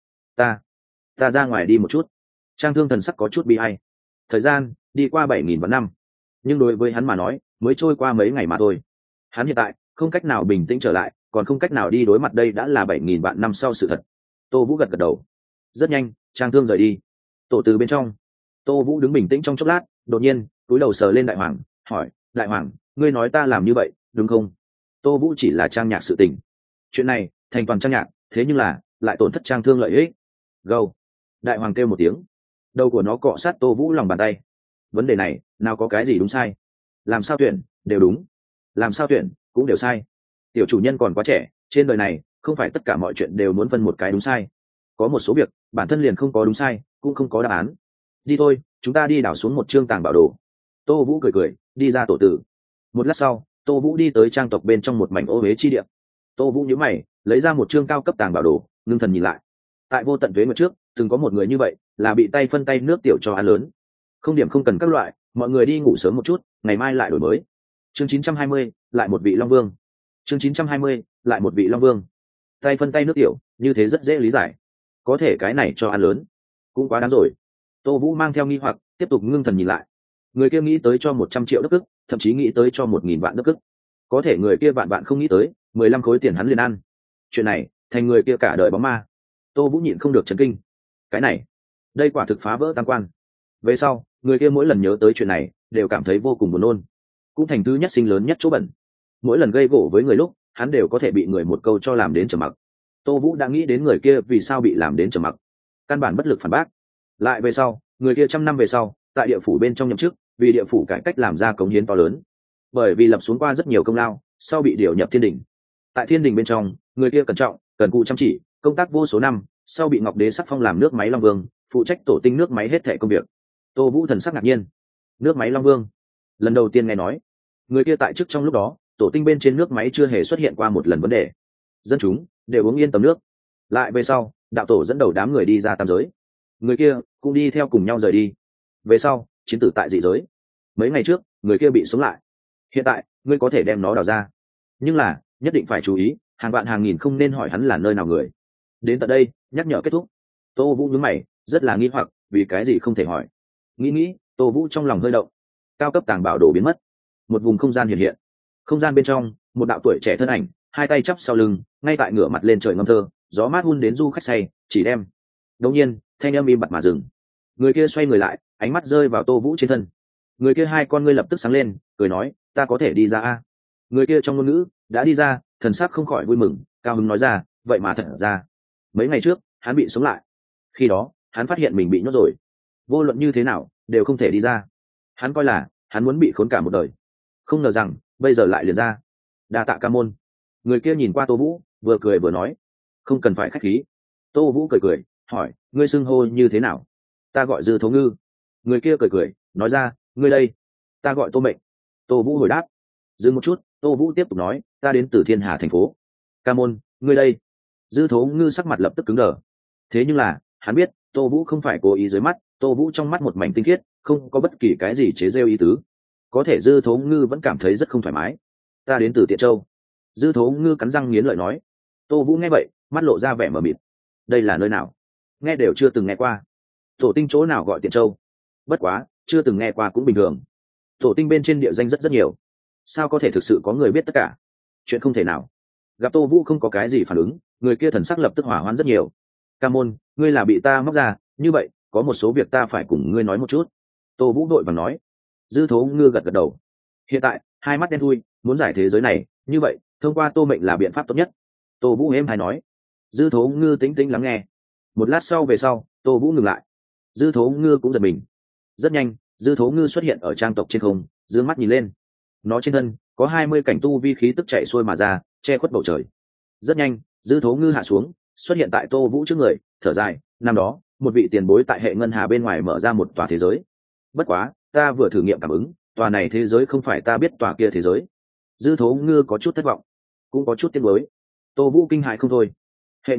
Ta ra ngoài đi một chút. Trang Thương thần sắc có chút bi ai. Thời gian đi qua 7.000 vạn năm, nhưng đối với hắn mà nói mới trôi qua mấy ngày mà thôi. Hắn hiện tại không cách nào bình tĩnh trở lại, còn không cách nào đi đối mặt đây đã là 7.000 vạn năm sau sự thật. Tô Vũ gật gật đầu. Rất nhanh Trang Thương rời đi. Tổ từ bên trong, Tô Vũ đứng bình tĩnh trong chốc lát, đột nhiên túi đầu sờ lên Đại Hoàng, hỏi: Đại Hoàng, ngươi nói ta làm như vậy đúng không? Tô Vũ chỉ là trang nhạc sự tình, chuyện này thành toàn trang nhạc, thế nhưng là lại tổn thất Trang Thương lợi ích. Gâu. Đại Hoàng kêu một tiếng, đầu của nó cọ sát Tô Vũ lòng bàn tay. Vấn đề này nào có cái gì đúng sai, làm sao tuyển đều đúng, làm sao tuyển cũng đều sai. Tiểu chủ nhân còn quá trẻ, trên đời này không phải tất cả mọi chuyện đều muốn phân một cái đúng sai, có một số việc bản thân liền không có đúng sai, cũng không có đáp án. Đi thôi, chúng ta đi đảo xuống một chương tàng bảo đồ. Tô Vũ cười cười đi ra tổ tử. Một lát sau, Tô Vũ đi tới trang tộc bên trong một mảnh ô huế chi địa. Tô Vũ nhíu mày, lấy ra một chương cao cấp tàng bảo đồ, ngưng thần nhìn lại. Tại vô tận tuế nguyệt trước, từng có một người như vậy, là bị tay phân tay nước tiểu cho ăn lớn. Không điểm không cần các loại, mọi người đi ngủ sớm một chút, ngày mai lại đổi mới. Chương 920, lại một vị Long Vương. Chương 920, lại một vị Long Vương. Tay phân tay nước tiểu, như thế rất dễ lý giải. Có thể cái này cho ăn lớn, cũng quá đáng rồi. Tô Vũ mang theo nghi hoặc, tiếp tục ngưng thần nhìn lại. Người kia nghĩ tới cho 100 triệu đất ức, thậm chí nghĩ tới cho 1.000 vạn đất ức. Có thể người kia vạn không nghĩ tới, 15 khối tiền hắn liền ăn. Chuyện này, thành người kia cả đời bóng ma. Tô Vũ nhịn không được chấn kinh. Cái này, đây quả thực phá vỡ tam quan. Về sau, người kia mỗi lần nhớ tới chuyện này, đều cảm thấy vô cùng buồn nôn. Cũng thành thứ nhất sinh lớn nhất chỗ bẩn. Mỗi lần gây gổ với người lúc, hắn đều có thể bị người một câu cho làm đến trầm mặc. Tô Vũ đã nghĩ đến người kia vì sao bị làm đến trầm mặc, căn bản bất lực phản bác. Lại về sau, người kia trăm năm về sau, tại địa phủ bên trong nhậm chức, vì địa phủ cải cách làm ra cống hiến to lớn. Bởi vì lập xuống qua rất nhiều công lao, sau bị điều nhập thiên đình. Tại thiên đình bên trong, người kia cẩn trọng, cần cù chăm chỉ, công tác vô số năm, sau bị Ngọc Đế sắc phong làm nước máy Long Vương, phụ trách tổ tinh nước máy hết thảy công việc. Tô Vũ thần sắc ngạc nhiên. Nước máy Long Vương, lần đầu tiên nghe nói. Người kia tại chức trong lúc đó, tổ tinh bên trên nước máy chưa hề xuất hiện qua một lần vấn đề. Dân chúng đều uống yên tầm nước. Lại về sau, đạo tổ dẫn đầu đám người đi ra tam giới. Người kia cũng đi theo cùng nhau rời đi. Về sau, chiến tử tại dị giới. Mấy ngày trước, người kia bị sống lại. Hiện tại, ngươi có thể đem nó đào ra. Nhưng là, nhất định phải chú ý, hàng vạn hàng nghìn không nên hỏi hắn là nơi nào người. Đến tận đây, nhắc nhở kết thúc. Tô Vũ nhướng mày, rất là nghi hoặc, vì cái gì không thể hỏi. Nghĩ, Tô Vũ trong lòng hơi động. Cao cấp tàng bảo đồ biến mất. Một vùng không gian hiện hiện. Không gian bên trong, một đạo tuổi trẻ thân ảnh, hai tay chắp sau lưng, ngay tại ngửa mặt lên trời ngâm thơ, gió mát hun đến du khách say, chỉ đem. Đột nhiên, thanh âm im bặt mà dừng. Người kia xoay người lại, ánh mắt rơi vào Tô Vũ trên thân. Người kia hai con ngươi lập tức sáng lên, cười nói: ta có thể đi ra a? Người kia trong ngôn ngữ đã đi ra, thần sắc không khỏi vui mừng, cao hứng nói ra: vậy mà thật ra, mấy ngày trước hắn bị sống lại. Khi đó hắn phát hiện mình bị nhốt rồi, vô luận như thế nào đều không thể đi ra. Hắn coi là hắn muốn bị khốn cả một đời, không ngờ rằng bây giờ lại liền ra. Đa tạ ca môn. Người kia nhìn qua Tô Vũ, vừa cười vừa nói: không cần phải khách khí. Tô Vũ cười cười, hỏi: ngươi xưng hô như thế nào? Ta gọi Dư Thấu Ngư. Người kia cười cười, nói ra: ngươi đây? Ta gọi Tô Mệnh. Tô Vũ hồi đáp. Dừng một chút, Tô Vũ tiếp tục nói: ta đến từ Thiên Hà thành phố. Ca môn, ngươi đây? Dư Thấu Ngư sắc mặt lập tức cứng đờ. Thế nhưng là hắn biết Tô Vũ không phải cố ý dưới mắt, Tô Vũ trong mắt một mảnh tinh khiết, không có bất kỳ cái gì chế rêu ý tứ. Có thể Dư Thấu Ngư vẫn cảm thấy rất không thoải mái. Ta đến từ Tiện Châu. Dư Thấu Ngư cắn răng nghiến lợi nói. Tô Vũ nghe vậy, mắt lộ ra vẻ mờ mịt. Đây là nơi nào? Nghe đều chưa từng nghe qua. Tổ tinh chỗ nào gọi Tiện Châu? Bất quá, chưa từng nghe qua cũng bình thường. Tổ tinh bên trên địa danh rất nhiều. Sao có thể thực sự có người biết tất cả? Chuyện không thể nào. Gặp Tô Vũ không có cái gì phản ứng, người kia thần sắc lập tức hỏa hoãn rất nhiều. Ca môn, ngươi là bị ta móc ra, như vậy, có một số việc ta phải cùng ngươi nói một chút. Tô Vũ đội vàng nói. Dư Thấu Ngư gật gật đầu. Hiện tại, hai mắt đen thui, muốn giải thế giới này, như vậy, thông qua Tô Mệnh là biện pháp tốt nhất. Tô Vũ êm hay nói. Dư Thấu Ngư tĩnh tĩnh lắng nghe. Một lát sau về sau, Tô Vũ ngừng lại. Dư Thấu Ngư cũng giật mình. Rất nhanh, Dư Thấu Ngư xuất hiện ở trang tộc trên không, dương mắt nhìn lên. Nó trên thân có 20 cảnh tu vi khí tức chạy xuôi mà ra, che khuất bầu trời. Rất nhanh, Dư Thấu Ngư hạ xuống, xuất hiện tại Tô Vũ trước người, thở dài: năm đó, một vị tiền bối tại hệ ngân hà bên ngoài mở ra một tòa thế giới. Bất quá, ta vừa thử nghiệm cảm ứng, tòa này thế giới không phải ta biết tòa kia thế giới. Dư Thấu Ngư có chút thất vọng, cũng có chút tiếc nuối. Tô Vũ kinh hãi không thôi. Hệ ngân hà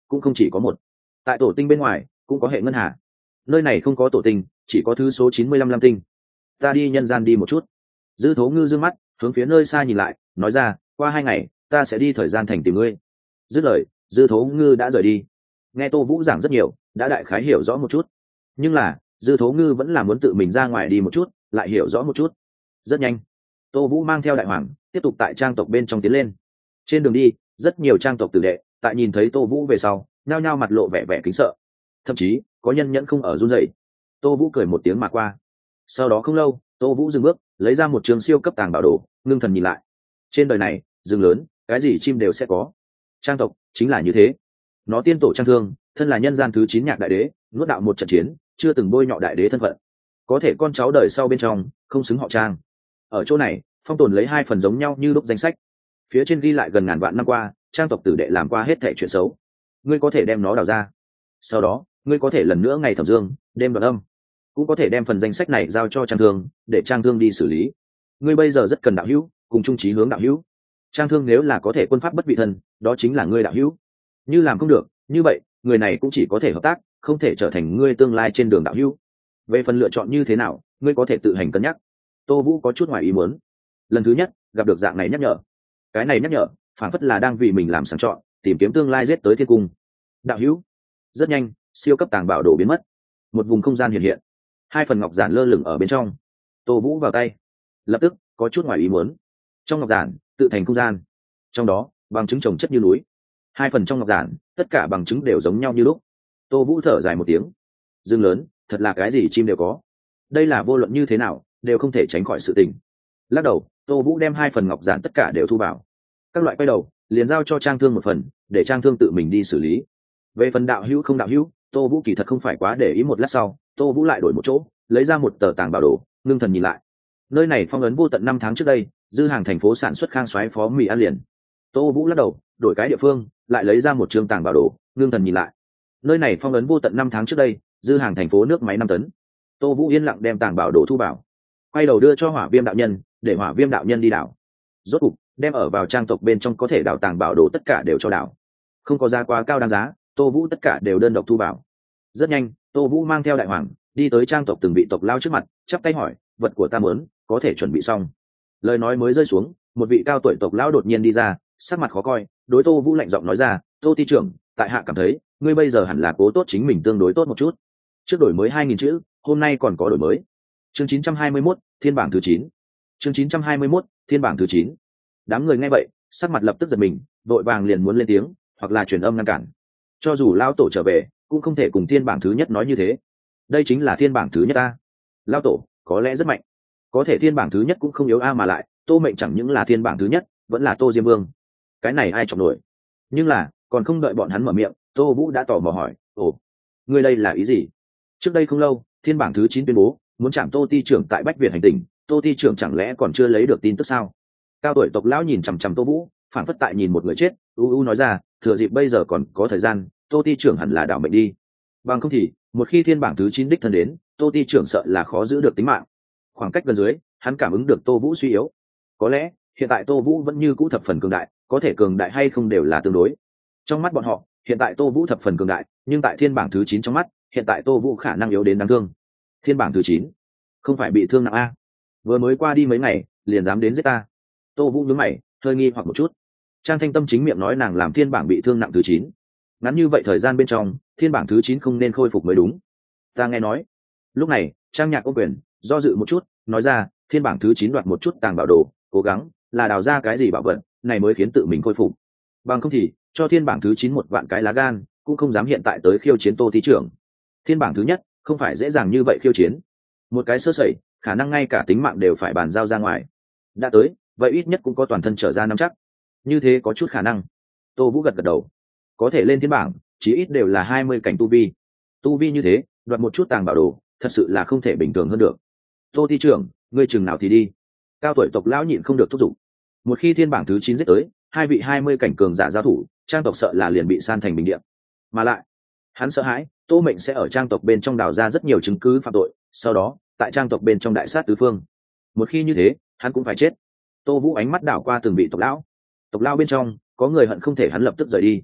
cũng không chỉ có một. Tại tổ tinh bên ngoài cũng có hệ ngân hà, nơi này không có tổ tinh, chỉ có thứ số 95 lam tinh. Ta đi nhân gian đi một chút. Dư Thố Ngư dương mắt hướng phía nơi xa nhìn lại, nói ra, qua 2 ngày ta sẽ đi thời gian thành tìm ngươi. Dứt lời, Dư Thố Ngư đã rời đi. Nghe Tô Vũ giảng rất nhiều, đã đại khái hiểu rõ một chút, nhưng là Dư Thố Ngư vẫn là muốn tự mình ra ngoài đi một chút, lại hiểu rõ một chút. Rất nhanh, Tô Vũ mang theo đại hoàng tiếp tục tại trang tộc bên trong tiến lên. Trên đường đi, rất nhiều trang tộc tử đệ tại nhìn thấy Tô Vũ về sau nhao nhao mặt lộ vẻ vẻ kính sợ, thậm chí có nhân nhẫn không ở run rẩy. Tô Vũ cười một tiếng mà qua. Sau đó không lâu, Tô Vũ dừng bước, lấy ra một trường siêu cấp tàng bảo đồ, ngưng thần nhìn lại. Trên đời này, rừng lớn, cái gì chim đều sẽ có. Trang tộc chính là như thế. Nó tiên tổ Trang Thương, thân là nhân gian thứ 9 nhạc đại đế, nuốt đạo một trận chiến, chưa từng bôi nhọ đại đế thân phận. Có thể con cháu đời sau bên trong không xứng họ Trang. Ở chỗ này, phong tồn lấy 2 phần giống nhau như lúc danh sách. Phía trên ghi lại gần ngàn vạn năm qua, Trang tộc tử đệ làm qua hết thảy chuyện xấu. Ngươi có thể đem nó đào ra. Sau đó, ngươi có thể lần nữa ngày thẩm dương, đêm đoạn âm, cũng có thể đem phần danh sách này giao cho Trang Thương, để Trang Thương đi xử lý. Ngươi bây giờ rất cần đạo hữu, cùng chung chí hướng đạo hữu. Trang Thương nếu là có thể quân pháp bất vị thân, đó chính là ngươi đạo hữu. Như làm không được, như vậy, người này cũng chỉ có thể hợp tác, không thể trở thành ngươi tương lai trên đường đạo hữu. Về phần lựa chọn như thế nào, ngươi có thể tự hành cân nhắc. Tô Vũ có chút ngoài ý muốn. Lần thứ nhất gặp được dạng này nhắc nhở. Cái này nhắc nhở, phản phất là đang vì mình làm sàng chọn, tìm kiếm tương lai giết tới thiên cung. Đạo hữu. Rất nhanh, siêu cấp tàng bảo đồ biến mất. Một vùng không gian hiện hiện. 2 phần ngọc giản lơ lửng ở bên trong. Tô Vũ vào tay, lập tức có chút ngoài ý muốn. Trong ngọc giản tự thành không gian, trong đó bằng chứng chồng chất như núi. 2 phần trong ngọc giản, tất cả bằng chứng đều giống nhau như lúc. Tô Vũ thở dài một tiếng. Dương lớn, thật là cái gì chim đều có. Đây là vô luận như thế nào đều không thể tránh khỏi sự tình. Lắc đầu, Tô Vũ đem 2 phần ngọc giản tất cả đều thu vào. Các loại quay đầu liền giao cho Trang Thương một phần, để Trang Thương tự mình đi xử lý. Về phần đạo hữu không đạo hữu, Tô Vũ kỳ thật không phải quá để ý. Một lát sau, Tô Vũ lại đổi một chỗ, lấy ra một tờ tàng bảo đồ, ngưng thần nhìn lại. Nơi này phong ấn vô tận 5 tháng trước đây, Dư Hàng thành phố sản xuất khang xoáy phó mì ăn liền. Tô Vũ lắc đầu, đổi cái địa phương, lại lấy ra một chương tàng bảo đồ, ngưng thần nhìn lại. Nơi này phong ấn vô tận 5 tháng trước đây, Dư Hàng thành phố nước máy 5 tấn. Tô Vũ yên lặng đem tàng bảo đồ thu vào, quay đầu đưa cho Hỏa Viêm đạo nhân, để Hỏa Viêm đạo nhân đi đảo. Rốt cục, đem ở vào trang tộc bên trong có thể đảo tàng bảo đồ tất cả đều cho đảo. Không có giá quá cao đáng giá, Tô Vũ tất cả đều đơn độc thu vào. Rất nhanh, Tô Vũ mang theo đại hoàng đi tới trang tộc từng vị tộc lao trước mặt, chắp tay hỏi, vật của ta muốn có thể chuẩn bị xong. Lời nói mới rơi xuống, một vị cao tuổi tộc lão đột nhiên đi ra, sắc mặt khó coi, đối Tô Vũ lạnh giọng nói ra, Tô ty trưởng, tại hạ cảm thấy ngươi bây giờ hẳn là cố tốt chính mình tương đối tốt một chút. Trước đổi mới 2000 chữ, hôm nay còn có đổi mới. Chương 921, thiên bảng thứ 9. Chương 921, thiên bảng thứ 9. Đám người nghe vậy, sắc mặt lập tức giật mình, vội vàng liền muốn lên tiếng, hoặc là truyền âm ngăn cản. Cho dù lão tổ trở về, cũng không thể cùng thiên bảng thứ nhất nói như thế. Đây chính là thiên bảng thứ nhất a. Lão tổ có lẽ rất mạnh, có thể thiên bảng thứ nhất cũng không yếu a, mà lại Tô Mệnh chẳng những là thiên bảng thứ nhất, vẫn là Tô Diêm Vương. Cái này ai chọc nổi. Nhưng là, còn không đợi bọn hắn mở miệng, Tô Vũ đã tỏ mò hỏi, ồ, ngươi đây là ý gì? Trước đây không lâu, thiên bảng thứ 9 tuyên bố muốn chạm Tô ty trưởng tại Bách Việt hành tinh, Tô ty trưởng chẳng lẽ còn chưa lấy được tin tức sao? Cao tuổi tộc lão nhìn chằm chằm Tô Vũ, phản phất tại nhìn một người chết, nói ra, thừa dịp bây giờ còn có thời gian, Tô ty trưởng hẳn là đảo mệnh đi. Bằng không thì, một khi thiên bảng thứ 9 đích thân đến, Tô ty trưởng sợ là khó giữ được tính mạng. Khoảng cách gần dưới, hắn cảm ứng được Tô Vũ suy yếu. Có lẽ, hiện tại Tô Vũ vẫn như cũ thập phần cường đại, có thể cường đại hay không đều là tương đối. Trong mắt bọn họ, hiện tại Tô Vũ thập phần cường đại, nhưng tại thiên bảng thứ 9 trong mắt, hiện tại Tô Vũ khả năng yếu đến đáng thương. Thiên bảng thứ 9, không phải bị thương nặng a? Vừa mới qua đi mấy ngày, liền dám đến giết ta. Tô Vũ nhướng mày, hơi nghi hoặc một chút. Trang Thanh Tâm chính miệng nói nàng làm thiên bảng bị thương nặng thứ 9. Ngắn như vậy thời gian bên trong, thiên bảng thứ 9 không nên khôi phục mới đúng. Ta nghe nói. Lúc này, Trang Nhạc ô quyền, do dự một chút, nói ra, thiên bảng thứ 9 đoạt một chút tàng bảo đồ, cố gắng là đào ra cái gì bảo vật, này mới khiến tự mình khôi phục. Bằng không thì, cho thiên bảng thứ 9 một vạn cái lá gan, cũng không dám hiện tại tới khiêu chiến Tô thí trưởng. Thiên bảng thứ nhất, không phải dễ dàng như vậy khiêu chiến. Một cái sơ sẩy, khả năng ngay cả tính mạng đều phải bàn giao ra ngoài. Đã tới, vậy ít nhất cũng có toàn thân trở ra nắm chắc. Như thế có chút khả năng. Tô Vũ gật gật đầu. Có thể lên thiên bảng, chí ít đều là 20 cảnh tu vi. Tu vi như thế, đoạt một chút tàng bảo đồ, thật sự là không thể bình thường hơn được. Tô ty trưởng, ngươi chừng nào thì đi. Cao tuổi tộc lão nhịn không được thúc giục. Một khi thiên bảng thứ 9 giết tới, 2 vị 20 cảnh cường giả giao thủ, trang tộc sợ là liền bị san thành bình địa. Mà lại, hắn sợ hãi, Tô Mệnh sẽ ở trang tộc bên trong đào ra rất nhiều chứng cứ phạm tội, sau đó, tại trang tộc bên trong đại sát tứ phương. Một khi như thế, hắn cũng phải chết. Tô Vũ ánh mắt đảo qua từng vị tộc lão. Tộc lão bên trong, có người hận không thể hắn lập tức rời đi.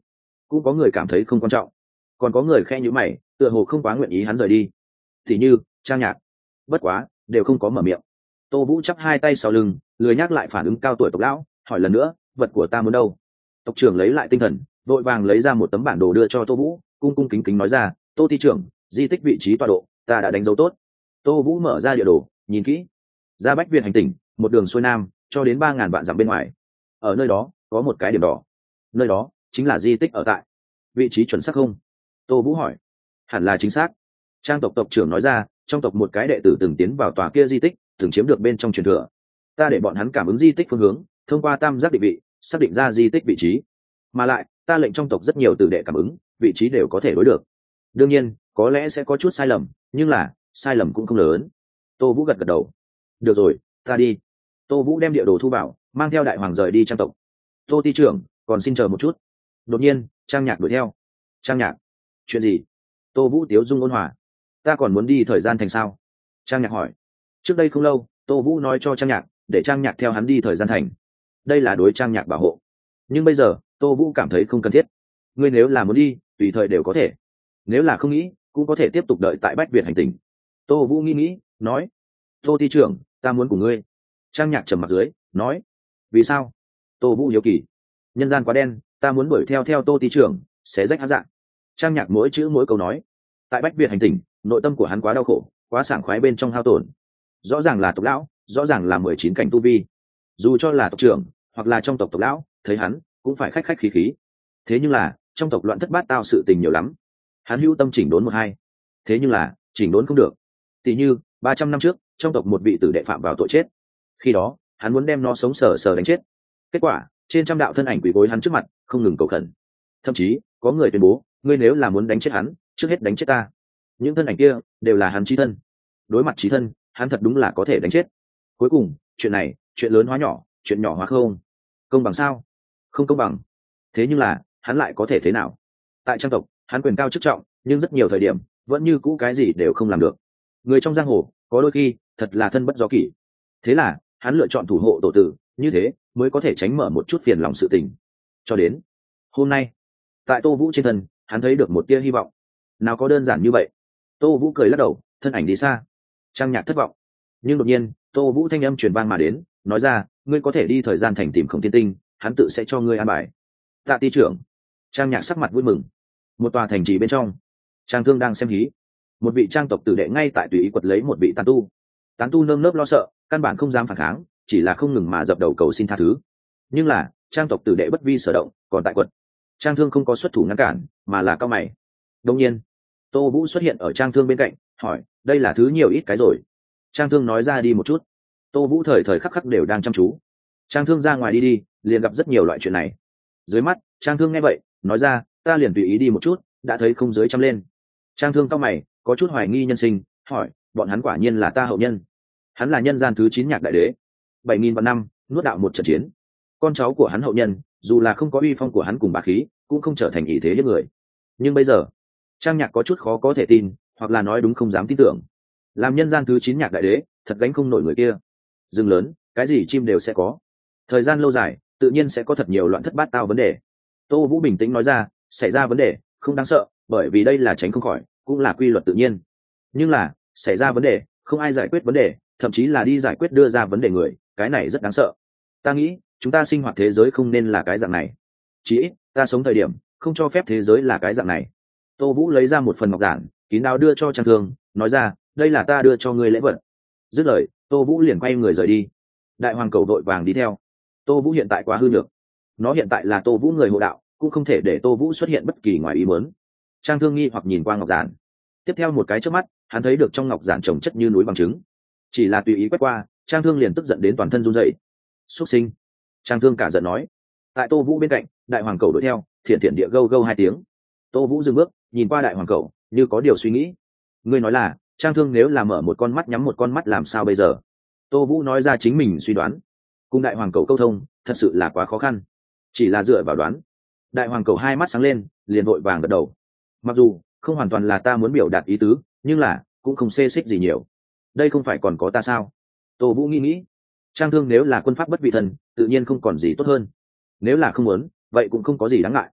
cũng có người cảm thấy không quan trọng, còn có người khe nhữ mày tựa hồ không quá nguyện ý hắn rời đi, thì như Trang Nhạc. Bất quá đều không có mở miệng. Tô Vũ chắp hai tay sau lưng, lười nhắc lại phản ứng cao tuổi tộc lão, hỏi lần nữa, vật của ta muốn đâu? Tộc trưởng lấy lại tinh thần, vội vàng lấy ra một tấm bản đồ đưa cho Tô Vũ, cung cung kính kính nói ra, Tô ty trưởng, di tích vị trí tọa độ ta đã đánh dấu tốt. Tô Vũ mở ra địa đồ, nhìn kỹ. Ra Bách Việt hành tỉnh, một đường xuôi nam cho đến 3.000 vạn dặm bên ngoài. Ở nơi đó có một cái điểm đỏ, nơi đó chính là di tích ở tại. Vị trí chuẩn xác không? Tô Vũ hỏi. Hẳn là chính xác. Trang tộc tộc trưởng nói ra, trong tộc một cái đệ tử từng tiến vào tòa kia di tích, từng chiếm được bên trong truyền thừa. Ta để bọn hắn cảm ứng di tích phương hướng, thông qua tam giác định vị xác định ra di tích vị trí, mà lại ta lệnh trong tộc rất nhiều tử đệ cảm ứng vị trí đều có thể đối được. Đương nhiên có lẽ sẽ có chút sai lầm, nhưng là sai lầm cũng không lớn. Tô Vũ gật gật đầu. Được rồi, ta đi. Tô Vũ đem địa đồ thu vào, mang theo đại hoàng rời đi Trang tộc. Tô ty trưởng còn xin chờ một chút. Đột nhiên Trang Nhạc đuổi theo. Trang Nhạc, chuyện gì? Tô Vũ tiếu dung ôn hòa. Ta còn muốn đi thời gian thành sao? Trang Nhạc hỏi. Trước đây không lâu Tô Vũ nói cho Trang Nhạc để Trang Nhạc theo hắn đi thời gian thành, đây là đối Trang Nhạc bảo hộ. Nhưng bây giờ Tô Vũ cảm thấy không cần thiết. Ngươi nếu là muốn đi tùy thời đều có thể, nếu là không nghĩ cũng có thể tiếp tục đợi tại Bách Việt hành tỉnh. Tô Vũ nghĩ nói, Tô ty trưởng ta muốn cùng ngươi. Trang Nhạc trầm mặt dưới nói, vì sao? Tô Vũ hiếu kỳ. Nhân gian quá đen, ta muốn đuổi theo Tô ty trưởng xé rách hắn dạng. Trang Nhạc mỗi chữ mỗi câu nói. Tại Bách Việt hành tỉnh, nội tâm của hắn quá đau khổ, quá sảng khoái bên trong hao tổn. Rõ ràng là tộc lão, rõ ràng là 19 cảnh tu vi, dù cho là tộc trưởng hoặc là trong tộc tộc lão thấy hắn cũng phải khách khách khí khí. Thế nhưng là trong tộc loạn thất bát tao sự tình nhiều lắm, hắn hữu tâm chỉnh đốn một hai, thế nhưng là chỉnh đốn không được. Tỷ như 300 năm trước trong tộc một vị tử đệ phạm vào tội chết, khi đó hắn muốn đem nó sống sờ sờ đánh chết, kết quả trên trăm đạo thân ảnh quỳ gối hắn trước mặt không ngừng cầu khẩn, thậm chí có người tuyên bố, ngươi nếu là muốn đánh chết hắn trước hết đánh chết ta. Những thân ảnh kia đều là hắn chí thân, đối mặt chí thân hắn thật đúng là có thể đánh chết. Cuối cùng chuyện này chuyện lớn hóa nhỏ, chuyện nhỏ hóa không. Công bằng sao? Không công bằng. Thế nhưng là hắn lại có thể thế nào? Tại Trang tộc hắn quyền cao chức trọng, nhưng rất nhiều thời điểm vẫn như cũ cái gì đều không làm được. Người trong giang hồ có đôi khi thật là thân bất do kỷ. Thế là hắn lựa chọn thủ hộ tổ tử, như thế mới có thể tránh mở một chút phiền lòng sự tình. Cho đến hôm nay tại Tô Vũ trên thân hắn thấy được một tia hy vọng. Nào có đơn giản như vậy. Tô Vũ cười lắc đầu, thân ảnh đi xa. Trang Nhạc thất vọng, nhưng đột nhiên Tô Vũ thanh âm truyền vang mà đến, nói ra, ngươi có thể đi thời gian thành tìm Khổng Thiên Tinh, hắn tự sẽ cho ngươi an bài. Tạ ty trưởng. Trang Nhạc sắc mặt vui mừng. Một tòa thành trì bên trong, Trang Thương đang xem hí. Một vị Trang tộc tử đệ ngay tại tùy ý quật lấy một vị tán tu nơm nớp lo sợ, căn bản không dám phản kháng, chỉ là không ngừng mà dập đầu cầu xin tha thứ. Nhưng là Trang tộc tử đệ bất vi sở động, còn tại quật. Trang Thương không có xuất thủ ngăn cản, mà là cao mày. Đột nhiên Tô Vũ xuất hiện ở Trang Thương bên cạnh, hỏi, đây là thứ nhiều ít cái rồi? Trang Thương nói ra đi một chút. Tô Vũ thời thời khắc khắc đều đang chăm chú. Trang Thương ra ngoài đi liền gặp rất nhiều loại chuyện này. Dưới mắt Trang Thương nghe vậy nói ra, ta liền tùy ý đi một chút, đã thấy không dưới trăm lên. Trang Thương cao mày, có chút hoài nghi nhân sinh, hỏi, bọn hắn quả nhiên là ta hậu nhân? Hắn là nhân gian thứ 9 nhạc đại đế, 7.000 vạn năm nuốt đạo một trận chiến, con cháu của hắn hậu nhân dù là không có uy phong của hắn cùng bá khí cũng không trở thành ý thế hiếp người. Nhưng bây giờ Trang Nhạc có chút khó có thể tin, hoặc là nói đúng không dám tin tưởng. Làm nhân gian thứ 9 nhạc đại đế thật gánh không nổi người kia. Rừng lớn cái gì chim đều sẽ có, thời gian lâu dài tự nhiên sẽ có thật nhiều loạn thất bát tao vấn đề. Tô Vũ bình tĩnh nói ra, xảy ra vấn đề không đáng sợ, bởi vì đây là tránh không khỏi, cũng là quy luật tự nhiên. Nhưng là xảy ra vấn đề không ai giải quyết vấn đề, thậm chí là đi giải quyết đưa ra vấn đề người, cái này rất đáng sợ. Ta nghĩ chúng ta sinh hoạt thế giới không nên là cái dạng này, chỉ ít ta sống thời điểm không cho phép thế giới là cái dạng này. Tô Vũ lấy ra một phần ngọc giản kín đáo đưa cho Trang Thương, nói ra, đây là ta đưa cho ngươi lễ vật. Dứt lời Tô Vũ liền quay người rời đi. Đại hoàng cầu đội vàng đi theo. Tô Vũ hiện tại quá hư nhược, nó hiện tại là Tô Vũ người hộ đạo, cũng không thể để Tô Vũ xuất hiện bất kỳ ngoài ý muốn. Trang Thương nghi hoặc nhìn qua ngọc giản, tiếp theo một cái trước mắt hắn thấy được trong ngọc giản trồng chất như núi bằng chứng. Chỉ là tùy ý quét qua, Trang Thương liền tức giận đến toàn thân run rẩy. Xuất sinh. Trang Thương cả giận nói. Tại Tô Vũ bên cạnh, đại hoàng cầu đuổi theo, thiện thiện địa gâu gâu 2 tiếng. Tô Vũ dừng bước nhìn qua đại hoàng cầu, như có điều suy nghĩ. Ngươi nói là Trang Thương nếu là mở một con mắt nhắm một con mắt làm sao bây giờ? Tô Vũ nói ra chính mình suy đoán. Cùng đại hoàng cầu câu thông thật sự là quá khó khăn, chỉ là dựa vào đoán. Đại hoàng cầu 2 mắt sáng lên, liền vội vàng gật đầu. Mặc dù không hoàn toàn là ta muốn biểu đạt ý tứ, nhưng là cũng không xê xích gì nhiều. Đây không phải còn có ta sao? Tô Vũ nghĩ. Trang Thương nếu là quân pháp bất vị thần, tự nhiên không còn gì tốt hơn. Nếu là không muốn, vậy cũng không có gì đáng ngại.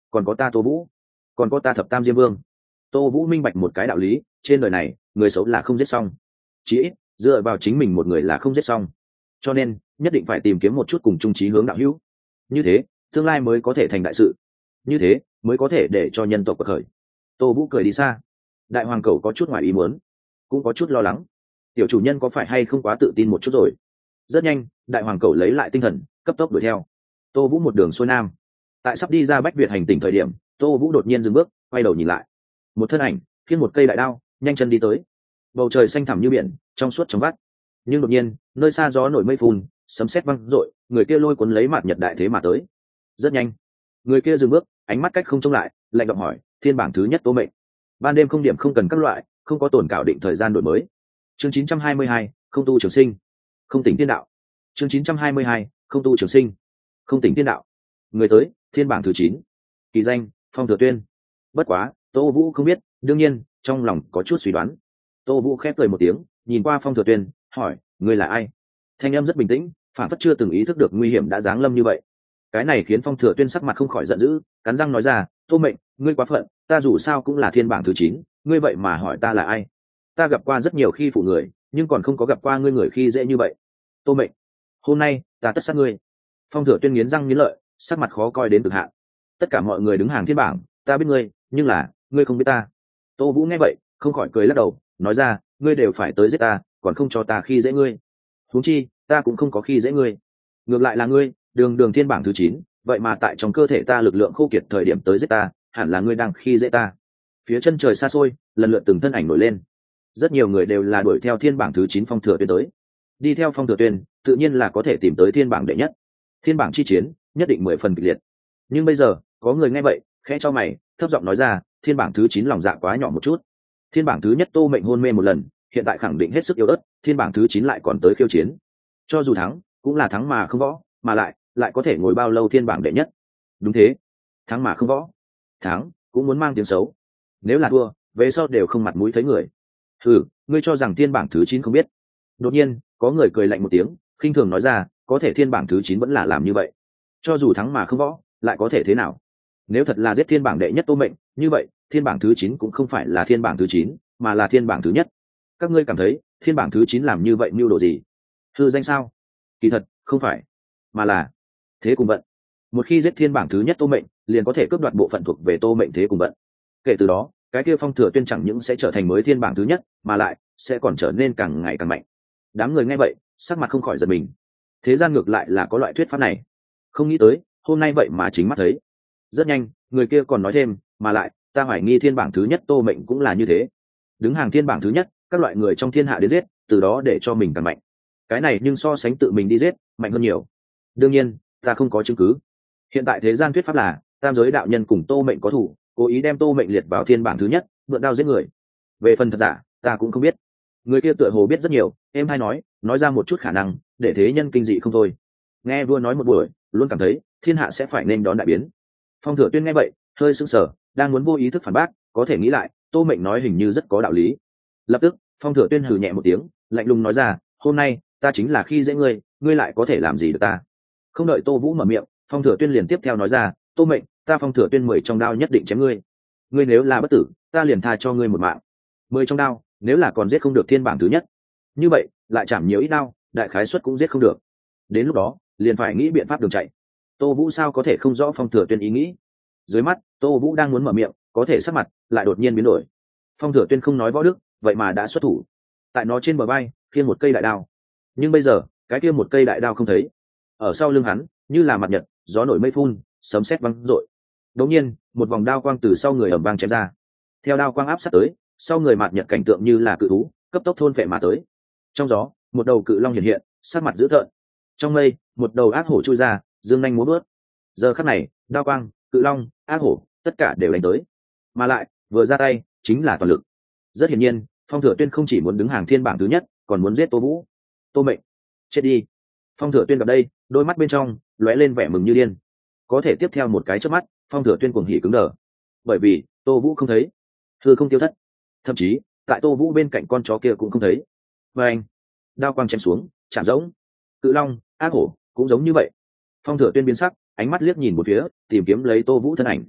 còn có ta Tô Vũ, còn có ta Thập Tam Diêm Vương. Tô Vũ minh bạch một cái đạo lý, trên đời này người xấu là không giết xong, chỉ ít dựa vào chính mình một người là không giết xong, cho nên nhất định phải tìm kiếm một chút cùng chung chí hướng đạo hữu, như thế tương lai mới có thể thành đại sự, như thế mới có thể để cho nhân tộc bậc khởi. Tô Vũ cười đi xa. Đại hoàng cầu có chút ngoài ý muốn, cũng có chút lo lắng, tiểu chủ nhân có phải hay không quá tự tin một chút rồi. Rất nhanh đại hoàng cầu lấy lại tinh thần, cấp tốc đuổi theo Tô Vũ một đường xuôi nam. Tại sắp đi ra Bách Việt hành tỉnh thời điểm, Tô Vũ đột nhiên dừng bước, quay đầu nhìn lại. Một thân ảnh khiêng một cây đại đao nhanh chân đi tới. Bầu trời xanh thẳm như biển, trong suốt trong vắt. Nhưng đột nhiên nơi xa gió nổi mây phun, sấm sét vang rội, người kia lôi cuốn lấy mạt nhật đại thế mà tới. Rất nhanh người kia dừng bước, ánh mắt cách không trông lại, lạnh giọng hỏi: thiên bảng thứ nhất Tô Mệnh. Ban đêm không điểm không cần các loại, không có tồn cảo định thời gian đổi mới. Chương 922, không tu trường sinh, không tỉnh thiên đạo. Chương 922, không tu trường sinh, không tỉnh thiên đạo. Người tới thiên bảng thứ 9, kỳ danh Phong Thừa Tuyên. Bất quá Tô Vũ không biết, đương nhiên trong lòng có chút suy đoán. Tô Vũ khép cười một tiếng, nhìn qua Phong Thừa Tuyên, hỏi: ngươi là ai? Thanh âm rất bình tĩnh, phản phất chưa từng ý thức được nguy hiểm đã giáng lâm như vậy. Cái này khiến Phong Thừa Tuyên sắc mặt không khỏi giận dữ, cắn răng nói ra: Tô Mệnh, ngươi quá phận, ta dù sao cũng là thiên bảng thứ 9, ngươi vậy mà hỏi ta là ai? Ta gặp qua rất nhiều khi phụ người, nhưng còn không có gặp qua ngươi người khi dễ như vậy. Tô Mệnh, hôm nay ta tất sát ngươi. Phong Thừa Tuyên nghiến răng nghiến lợi, sắc mặt khó coi đến cực hạn. Tất cả mọi người đứng hàng thiên bảng, ta biết ngươi, nhưng là ngươi không biết ta. Tô Vũ nghe vậy không khỏi cười lắc đầu, nói ra: ngươi đều phải tới giết ta, còn không cho ta khi dễ ngươi. Huống chi ta cũng không có khi dễ ngươi, ngược lại là ngươi đường đường thiên bảng thứ 9, vậy mà tại trong cơ thể ta lực lượng khô kiệt thời điểm tới giết ta, hẳn là ngươi đang khi dễ ta. Phía chân trời xa xôi lần lượt từng thân ảnh nổi lên, rất nhiều người đều là đuổi theo thiên bảng thứ 9 Phong Thừa Tuyên tới. Đi theo Phong Thừa Tuyên tự nhiên là có thể tìm tới thiên bảng đệ nhất, thiên bảng chi chiến nhất định 10 phần kịch liệt. Nhưng bây giờ có người nghe vậy khẽ cho mày, thấp giọng nói ra: thiên bảng thứ 9 lòng dạ quá nhỏ một chút. Thiên bảng thứ nhất Tô Mệnh hôn mê một lần, hiện tại khẳng định hết sức yếu ớt, thiên bảng thứ 9 lại còn tới khiêu chiến, cho dù thắng cũng là thắng mà không võ, mà lại có thể ngồi bao lâu thiên bảng đệ nhất? Đúng thế, thắng mà không võ, thắng cũng muốn mang tiếng xấu, nếu là thua về sau đều không mặt mũi thấy người. Ngươi cho rằng thiên bảng thứ 9 không biết? Đột nhiên có người cười lạnh một tiếng, khinh thường nói ra: có thể thiên bảng thứ 9 vẫn là làm như vậy, cho dù thắng mà không võ lại có thể thế nào? Nếu thật là giết thiên bảng đệ nhất Tô Mệnh, như vậy thiên bảng thứ 9 cũng không phải là thiên bảng thứ 9, mà là thiên bảng thứ nhất. Các ngươi cảm thấy thiên bảng thứ 9 làm như vậy mưu đồ gì? Hư danh sao? Kỳ thật không phải, mà là thế cùng vận. Một khi giết thiên bảng thứ nhất Tô Mệnh, liền có thể cướp đoạt bộ phận thuộc về Tô Mệnh thế cùng vận. Kể từ đó cái kia Phong Thừa Tuyên chẳng những sẽ trở thành mới thiên bảng thứ nhất, mà lại sẽ còn trở nên càng ngày càng mạnh. Đám người nghe vậy sắc mặt không khỏi giật mình. Thế gian ngược lại là có loại thuyết pháp này, không nghĩ tới hôm nay vậy mà chính mắt thấy. Rất nhanh người kia còn nói thêm: mà lại ta hoài nghi thiên bảng thứ nhất Tô Mệnh cũng là như thế, đứng hàng thiên bảng thứ nhất, các loại người trong thiên hạ đến giết, từ đó để cho mình càng mạnh. Cái này nhưng so sánh tự mình đi giết mạnh hơn nhiều. Đương nhiên ta không có chứng cứ. Hiện tại thế gian thuyết pháp là tam giới đạo nhân cùng Tô Mệnh có thủ, cố ý đem Tô Mệnh liệt vào thiên bảng thứ nhất, mượn đao giết người. Về phần thật giả ta cũng không biết. Người kia tựa hồ biết rất nhiều, em hay nói ra một chút khả năng để thế nhân kinh dị không thôi. Nghe vua nói một buổi, luôn cảm thấy thiên hạ sẽ phải nên đón đại biến. Phong Thừa Tuyên nghe vậy hơi sững sờ, đang muốn vô ý thức phản bác, có thể nghĩ lại Tô Mệnh nói hình như rất có đạo lý. Lập tức Phong Thừa Tuyên hừ nhẹ một tiếng, lạnh lùng nói ra: hôm nay ta chính là khi dễ ngươi, ngươi lại có thể làm gì được ta? Không đợi Tô Vũ mở miệng, Phong Thừa Tuyên liền tiếp theo nói ra: Tô Mệnh, ta Phong Thừa Tuyên 10 trong đao nhất định chém ngươi. Ngươi nếu là bất tử, ta liền tha cho ngươi một mạng. 10 trong đao, nếu là còn giết không được thiên bảng thứ nhất, như vậy lại chạm nhiều ít đao, đại khái suất cũng giết không được. Đến lúc đó liền phải nghĩ biện pháp đường chạy. Tô Vũ sao có thể không rõ Phong Thừa Tuyên ý nghĩ? Dưới mắt Tô Vũ đang muốn mở miệng, có thể sắc mặt lại đột nhiên biến đổi. Phong Thừa Tuyên không nói võ đức, vậy mà đã xuất thủ. Tại nó trên bờ vai khiêng một cây đại đao, nhưng bây giờ cái kia một cây đại đao không thấy. Ở sau lưng hắn như là mặt nhật, gió nổi mây phun, sấm sét vang rội. Đột nhiên một vòng đao quang từ sau người ầm vang chém ra. Theo đao quang áp sát tới, sau người mặt nhật cảnh tượng như là cự thú cấp tốc thôn phệ mà tới. Trong gió một đầu cự long hiện hiện, sát mặt dữ tợn. Trong mây một đầu ác hổ chui ra, dương nhanh múa vớt. Giờ khắc này đao quang, cự long, ác hổ tất cả đều đánh tới, mà lại vừa ra tay chính là toàn lực. Rất hiển nhiên Phong Thừa Tuyên không chỉ muốn đứng hàng thiên bảng thứ nhất, còn muốn giết Tô Vũ. Tô Mệnh, chết đi! Phong Thừa Tuyên gặp đây, đôi mắt bên trong lóe lên vẻ mừng như điên. Có thể tiếp theo một cái chớp mắt, Phong Thừa Tuyên cuồng hỉ cứng đờ, bởi vì Tô Vũ không thấy, hư không tiêu thất, thậm chí tại Tô Vũ bên cạnh con chó kia cũng không thấy. Và anh, đao quang chém xuống, chạm rỗng. Cự long, ác hổ cũng giống như vậy. Phong Thừa Tuyên biến sắc, ánh mắt liếc nhìn một phía, tìm kiếm lấy Tô Vũ thân ảnh.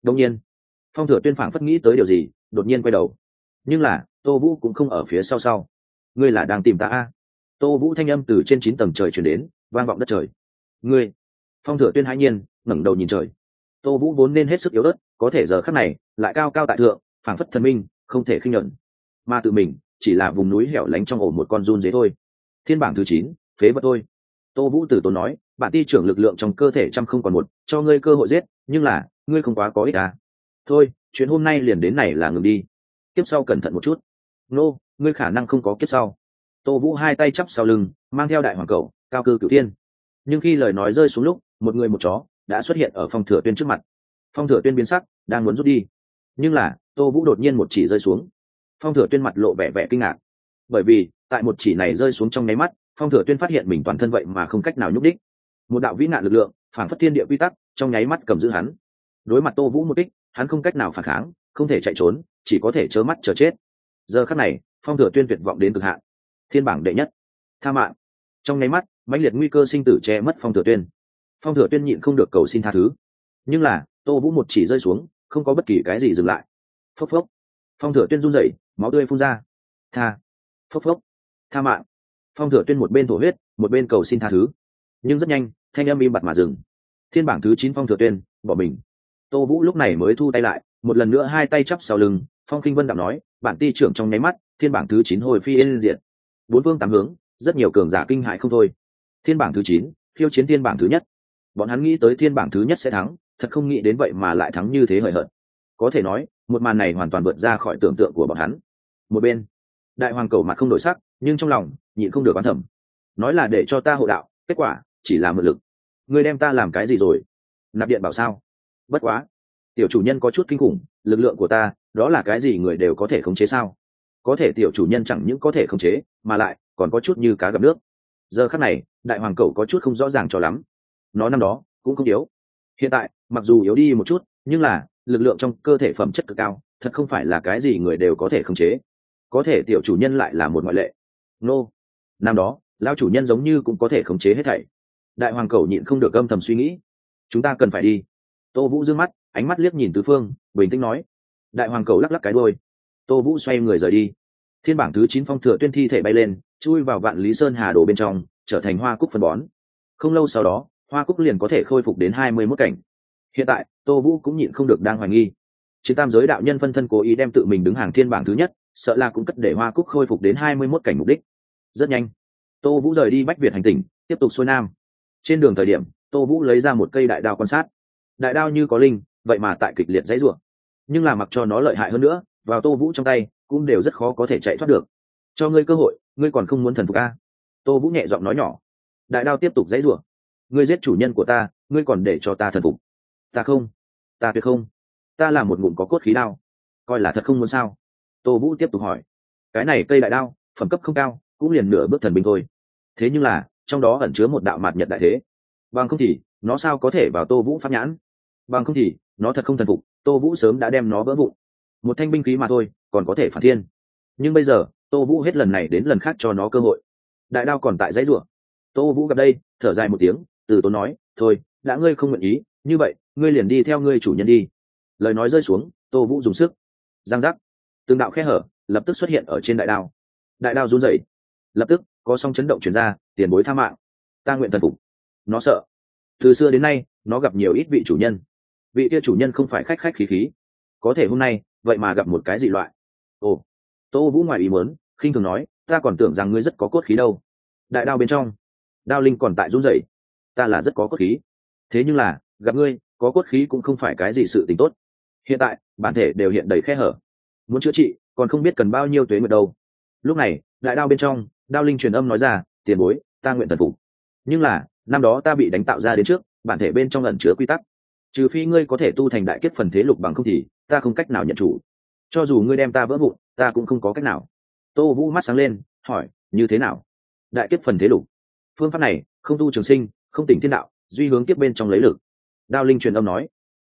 Đông nhiên Phong Thừa Tuyên phảng phất nghĩ tới điều gì, đột nhiên quay đầu, nhưng là Tô Vũ cũng không ở phía sau. Ngươi là đang tìm ta a? Tô Vũ thanh âm từ trên 9 tầng trời truyền đến, vang vọng đất trời. Ngươi? Phong Thừa Tuyên hãi nhiên ngẩng đầu nhìn trời. Tô Vũ vốn nên hết sức yếu ớt, có thể giờ khắc này lại cao cao tại thượng, phảng phất thần minh, không thể khinh nhẫn. Mà tự mình chỉ là vùng núi hẻo lánh trong ổ một con giun dế thôi. Thiên bảng thứ 9, phế vật thôi. Tô Vũ tử tốn nói, bản ti trưởng lực lượng trong cơ thể trăm không còn một, cho ngươi cơ hội giết, nhưng là ngươi không quá có ích à. Thôi, chuyện hôm nay liền đến này là ngừng đi. Kiếp sau cẩn thận một chút. Nô, ngươi khả năng không có kiếp sau. Tô Vũ hai tay chắp sau lưng, mang theo đại hoàng cầu, cao cư cửu thiên. Nhưng khi lời nói rơi xuống lúc, một người một chó đã xuất hiện ở Phong Thừa Tuyên trước mặt. Phong Thừa Tuyên biến sắc, đang muốn rút đi, nhưng là Tô Vũ đột nhiên một chỉ rơi xuống. Phong Thừa Tuyên mặt lộ vẻ vẻ kinh ngạc, bởi vì tại một chỉ này rơi xuống trong nháy mắt, Phong Thừa Tuyên phát hiện mình toàn thân vậy mà không cách nào nhúc đích. Một đạo vĩ nạn lực lượng phản phất thiên địa quy tắc trong nháy mắt cầm giữ hắn. Đối mặt Tô Vũ một kích, hắn không cách nào phản kháng, không thể chạy trốn, chỉ có thể trơ mắt chờ chết. Giờ khắc này Phong Thừa Tuyên tuyệt vọng đến cực hạn. Thiên bảng đệ nhất, tha mạng. Trong nháy mắt mãnh liệt nguy cơ sinh tử che mất Phong Thừa Tuyên. Phong Thừa Tuyên nhịn không được cầu xin tha thứ, nhưng là Tô Vũ một chỉ rơi xuống, không có bất kỳ cái gì dừng lại. Phốc phốc, Phong Thừa Tuyên run rẩy, máu tươi phun ra. Tha, phốc phốc, tha mạng. Phong Thừa Tuyên một bên thổ huyết, một bên cầu xin tha thứ, nhưng rất nhanh thanh âm im bặt mà dừng. Thiên bảng thứ 9 Phong Thừa Tuyên bỏ mình. Tô Vũ lúc này mới thu tay lại, một lần nữa hai tay chắp sau lưng. Phong Khinh Vân đạm nói, bản ti trưởng trong nháy mắt, thiên bảng thứ 9 hồi phi yên diệt. Bốn phương tám hướng, rất nhiều cường giả kinh hại không thôi. Thiên bảng thứ 9 khiêu chiến thiên bảng thứ nhất. Bọn hắn nghĩ tới thiên bảng thứ nhất sẽ thắng, thật không nghĩ đến vậy mà lại thắng như thế hời hợt. Có thể nói, một màn này hoàn toàn vượt ra khỏi tưởng tượng của bọn hắn. Một bên, Đại Hoàng Cầu mặt không đổi sắc, nhưng trong lòng nhịn không được oán thầm. Nói là để cho ta hộ đạo, kết quả chỉ là mượn lực. Ngươi đem ta làm cái gì rồi? Nạp điện bảo sao? Bất quá, tiểu chủ nhân có chút kinh khủng, lực lượng của ta, đó là cái gì người đều có thể khống chế sao? Có thể tiểu chủ nhân chẳng những có thể khống chế, mà lại còn có chút như cá gặp nước. Giờ khắc này, Đại Hoàng Cầu có chút không rõ ràng cho lắm. Nó năm đó cũng không yếu, hiện tại mặc dù yếu đi một chút, nhưng là lực lượng trong cơ thể phẩm chất cực cao, thật không phải là cái gì người đều có thể khống chế. Có thể tiểu chủ nhân lại là một ngoại lệ. Nô, năm đó lão chủ nhân giống như cũng có thể khống chế hết thảy. Đại Hoàng Cầu nhịn không được âm thầm suy nghĩ. Chúng ta cần phải đi. Tô Vũ dương mắt, ánh mắt liếc nhìn tứ phương, bình tĩnh nói. Đại Hoàng Cầu lắc lắc cái đuôi. Tô Vũ xoay người rời đi. Thiên bảng thứ 9 Phong Thừa Tuyên thi thể bay lên, chui vào Vạn Lý Sơn Hà Đồ bên trong, trở thành hoa cúc phân bón. Không lâu sau đó, hoa cúc liền có thể khôi phục đến 21 cảnh. Hiện tại Tô Vũ cũng nhịn không được đang hoài nghi, Chiến Tam Giới đạo nhân phân thân cố ý đem tự mình đứng hàng thiên bảng thứ nhất, sợ là cũng cất để hoa cúc khôi phục đến 21 cảnh mục đích. Rất nhanh, Tô Vũ rời đi Bách Việt hành tỉnh, tiếp tục xuôi nam. Trên đường thời điểm, Tô Vũ lấy ra một cây đại đao quan sát. Đại đao như có linh, vậy mà tại kịch liệt dãy rủa, nhưng là mặc cho nó lợi hại hơn nữa, vào Tô Vũ trong tay cũng đều rất khó có thể chạy thoát được. Cho ngươi cơ hội, ngươi còn không muốn thần phục a? Tô Vũ nhẹ giọng nói nhỏ. Đại đao tiếp tục dãy rủa. Ngươi giết chủ nhân của ta, ngươi còn để cho ta thần phục? Ta không, ta tuyệt không. Ta là một ngụm có cốt khí đao, coi là thật không muốn sao? Tô Vũ tiếp tục hỏi. Cái này cây đại đao phẩm cấp không cao, cũng liền nửa bước thần binh thôi. Thế nhưng là trong đó ẩn chứa một đạo mạt nhật đại thế, bằng không thì nó sao có thể vào Tô Vũ pháp nhãn? Bằng không thì nó thật không thần phục, Tô Vũ sớm đã đem nó vỡ vụn. Một thanh binh khí mà thôi, còn có thể phản thiên. Nhưng bây giờ Tô Vũ hết lần này đến lần khác cho nó cơ hội. Đại đao còn tại dãy rủa. Tô Vũ gặp đây, thở dài một tiếng, từ tốn nói, thôi, đã ngươi không nguyện ý, như vậy ngươi liền đi theo ngươi chủ nhân đi. Lời nói rơi xuống, Tô Vũ dùng sức, giang giác, từng đạo khe hở lập tức xuất hiện ở trên đại đao. Đại đao run rẩy, lập tức có sóng chấn động truyền ra, tiền bối tha mạng, ta nguyện thần phục. Nó sợ, từ xưa đến nay nó gặp nhiều ít vị chủ nhân, vị kia chủ nhân không phải khách khách khí khí, có thể hôm nay vậy mà gặp một cái dị loại. Ồ, Tô Vũ ngoài ý muốn, khinh thường nói, ta còn tưởng rằng ngươi rất có cốt khí đâu. Đại đao bên trong, đao linh còn tại run rẩy. Ta là rất có cốt khí, thế nhưng là gặp ngươi có cốt khí cũng không phải cái gì sự tình tốt. Hiện tại bản thể đều hiện đầy khe hở, muốn chữa trị còn không biết cần bao nhiêu tuế nguyệt đâu. Lúc này đại đao bên trong, đao linh truyền âm nói ra, tiền bối, ta nguyện thần phục, nhưng là năm đó ta bị đánh tạo ra đến trước, bản thể bên trong ẩn chứa quy tắc, trừ phi ngươi có thể tu thành đại kết phần thế lục, bằng không thì ta không cách nào nhận chủ. Cho dù ngươi đem ta vỡ vụn, ta cũng không có cách nào. Tô Vũ mắt sáng lên, hỏi, như thế nào? Đại kết phần thế lục? Phương pháp này không tu trường sinh, không tỉnh thiên đạo, duy hướng tiếp bên trong lấy lực. Đao linh truyền âm nói.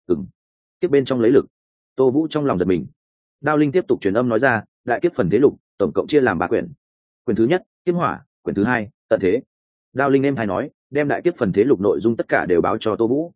Tiếp bên trong lấy lực. Tô Vũ trong lòng giật mình. Đao linh tiếp tục truyền âm nói ra, đại kiếp phần thế lục tổng cộng chia làm 3 quyển. Quyển thứ nhất kiếp hỏa, quyển thứ hai tận thế. Đao linh em hay nói, đem đại kiếp phần thế lục nội dung tất cả đều báo cho Tô Vũ.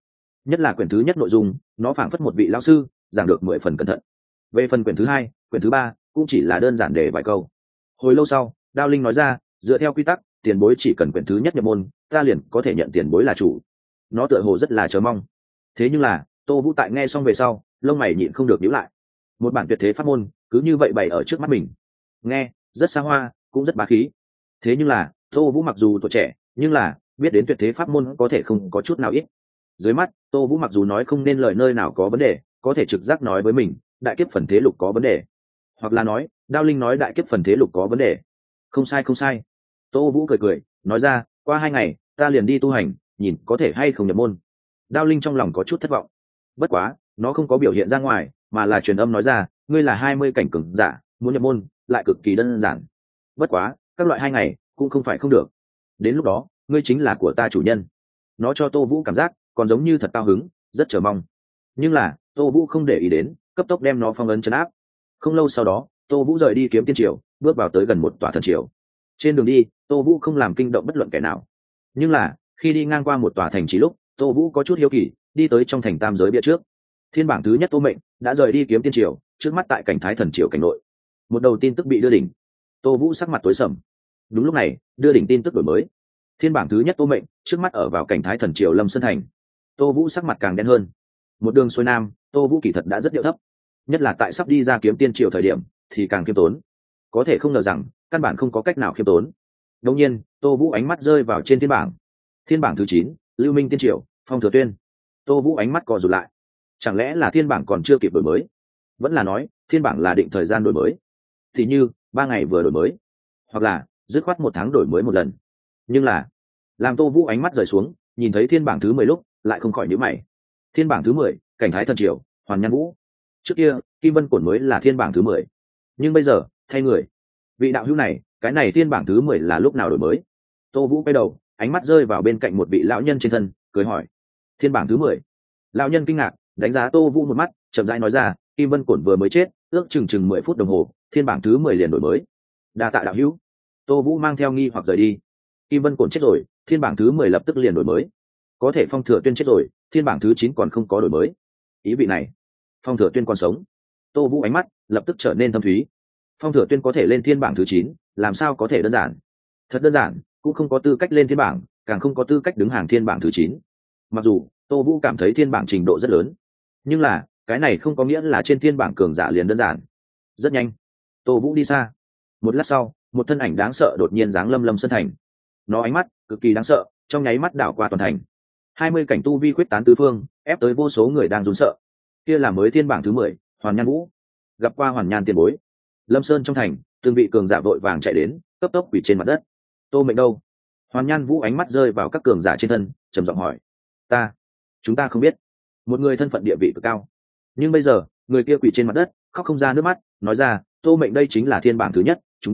nhất là quyển thứ nhất nội dung nó phảng phất một vị lão sư giảng được 10 phần cẩn thận. Về phần quyển thứ hai, quyển thứ ba cũng chỉ là đơn giản để vài câu. Hồi lâu sau Đao Linh nói ra, dựa theo quy tắc tiền bối chỉ cần quyển thứ nhất nhập môn ta liền có thể nhận tiền bối là chủ. Nó tựa hồ rất là chờ mong. Thế nhưng là Tô Vũ tại nghe xong về sau lông mày nhịn không được nhíu lại. Một bản tuyệt thế pháp môn cứ như vậy bày ở trước mắt mình, nghe rất xa hoa cũng rất bá khí. Thế nhưng là Tô Vũ mặc dù tuổi trẻ nhưng là biết đến tuyệt thế pháp môn có thể không có chút nào ít. Dưới mắt Tô Vũ mặc dù nói không nên lời nơi nào có vấn đề, có thể trực giác nói với mình đại kiếp phần thế lục có vấn đề, hoặc là nói Đao Linh nói đại kiếp phần thế lục có vấn đề. Không sai không sai. Tô Vũ cười cười nói ra, qua 2 ngày ta liền đi tu hành, nhìn có thể hay không nhập môn. Đao Linh trong lòng có chút thất vọng, bất quá nó không có biểu hiện ra ngoài mà là truyền âm nói ra, ngươi là 20 cảnh cường giả muốn nhập môn lại cực kỳ đơn giản, bất quá các loại 2 ngày cũng không phải không được, đến lúc đó ngươi chính là của ta chủ nhân. Nó cho Tô Vũ cảm giác còn giống như thật cao hứng, rất chờ mong. Nhưng là Tô Vũ không để ý đến, cấp tốc đem nó phong ấn trấn áp. Không lâu sau đó Tô Vũ rời đi Kiếm Tiên Triều, bước vào tới gần một tòa thần triều. Trên đường đi Tô Vũ không làm kinh động bất luận kẻ nào, nhưng là khi đi ngang qua một tòa thành trì lúc Tô Vũ có chút hiếu kỳ, đi tới trong thành tam giới bia trước. Thiên bảng thứ nhất Tô Mệnh đã rời đi Kiếm Tiên Triều, trước mắt tại cảnh Thái Thần Triều cảnh nội. Một đầu tin tức bị đưa đỉnh. Tô Vũ sắc mặt tối sầm. Đúng lúc này đưa đỉnh tin tức đổi mới. Thiên bảng thứ nhất Tô Mệnh trước mắt ở vào cảnh Thái Thần Triều Lâm Sơn thành. Tô Vũ sắc mặt càng đen hơn. Một đường xuôi nam Tô Vũ kỳ thật đã rất điệu thấp, nhất là tại sắp đi ra Kiếm Tiên Triều thời điểm thì càng khiêm tốn. Có thể không ngờ rằng căn bản không có cách nào khiêm tốn. Đột nhiên Tô Vũ ánh mắt rơi vào trên thiên bảng. Thiên bảng thứ 9, Lưu Minh Tiên Triều, Phong Thừa Tuyên. Tô Vũ ánh mắt co rụt lại. Chẳng lẽ là thiên bảng còn chưa kịp đổi mới, vẫn là nói thiên bảng là định thời gian đổi mới, thì như 3 ngày vừa đổi mới, hoặc là dứt khoát 1 tháng đổi mới một lần. Nhưng là làm Tô Vũ ánh mắt rời xuống nhìn thấy thiên bảng thứ 10 lúc lại không khỏi nhíu mày. Thiên bảng thứ 10, cảnh Thái Thần Triều, Hoàn Nhan Vũ. Trước kia Kim Vân Cổn mới là thiên bảng thứ 10, nhưng bây giờ thay người. Vị đạo hữu này, cái này thiên bảng thứ 10 là lúc nào đổi mới? Tô Vũ quay đầu, ánh mắt rơi vào bên cạnh một vị lão nhân trên thân, cười hỏi. Thiên bảng thứ 10. Lão nhân kinh ngạc, đánh giá Tô Vũ một mắt, chậm rãi nói ra, Kim Vân Cổn vừa mới chết, ước chừng 10 phút đồng hồ, thiên bảng thứ 10 liền đổi mới. Đa tạ đạo hữu. Tô Vũ mang theo nghi hoặc rời đi. Kim Vân Cổn chết rồi, thiên bảng thứ 10 lập tức liền đổi mới. Có thể Phong Thừa Tuyên chết rồi, thiên bảng thứ 9 còn không có đổi mới. Ý vị này, Phong Thừa Tuyên còn sống. Tô Vũ ánh mắt lập tức trở nên thâm thúy. Phong Thừa Tuyên có thể lên thiên bảng thứ 9, làm sao có thể đơn giản? Thật đơn giản, cũng không có tư cách lên thiên bảng, càng không có tư cách đứng hàng thiên bảng thứ 9. Mặc dù Tô Vũ cảm thấy thiên bảng trình độ rất lớn, nhưng là cái này không có nghĩa là trên thiên bảng cường giả liền đơn giản. Rất nhanh Tô Vũ đi xa. Một lát sau một thân ảnh đáng sợ đột nhiên giáng lâm Lâm Sơn thành. Nó ánh mắt cực kỳ đáng sợ, trong nháy mắt đảo qua toàn thành. 20 cảnh tu vi khuyết tán tứ phương, ép tới vô số người đang run sợ. Kia là mới thiên bảng thứ 10, Hoàn Nhan Vũ. Gặp qua Hoàn Nhan tiền bối. Lâm Sơn trong thành, từng vị cường giả vội vàng chạy đến, cấp tốc quỳ trên mặt đất. Tô Mệnh đâu? Hoàn Nhan Vũ ánh mắt rơi vào các cường giả trên thân, trầm giọng hỏi. Chúng ta không biết. Một người thân phận địa vị cực cao, nhưng bây giờ người kia quỳ trên mặt đất, khóc không ra nước mắt, nói ra, Tô Mệnh đây chính là thiên bảng thứ nhất, chúng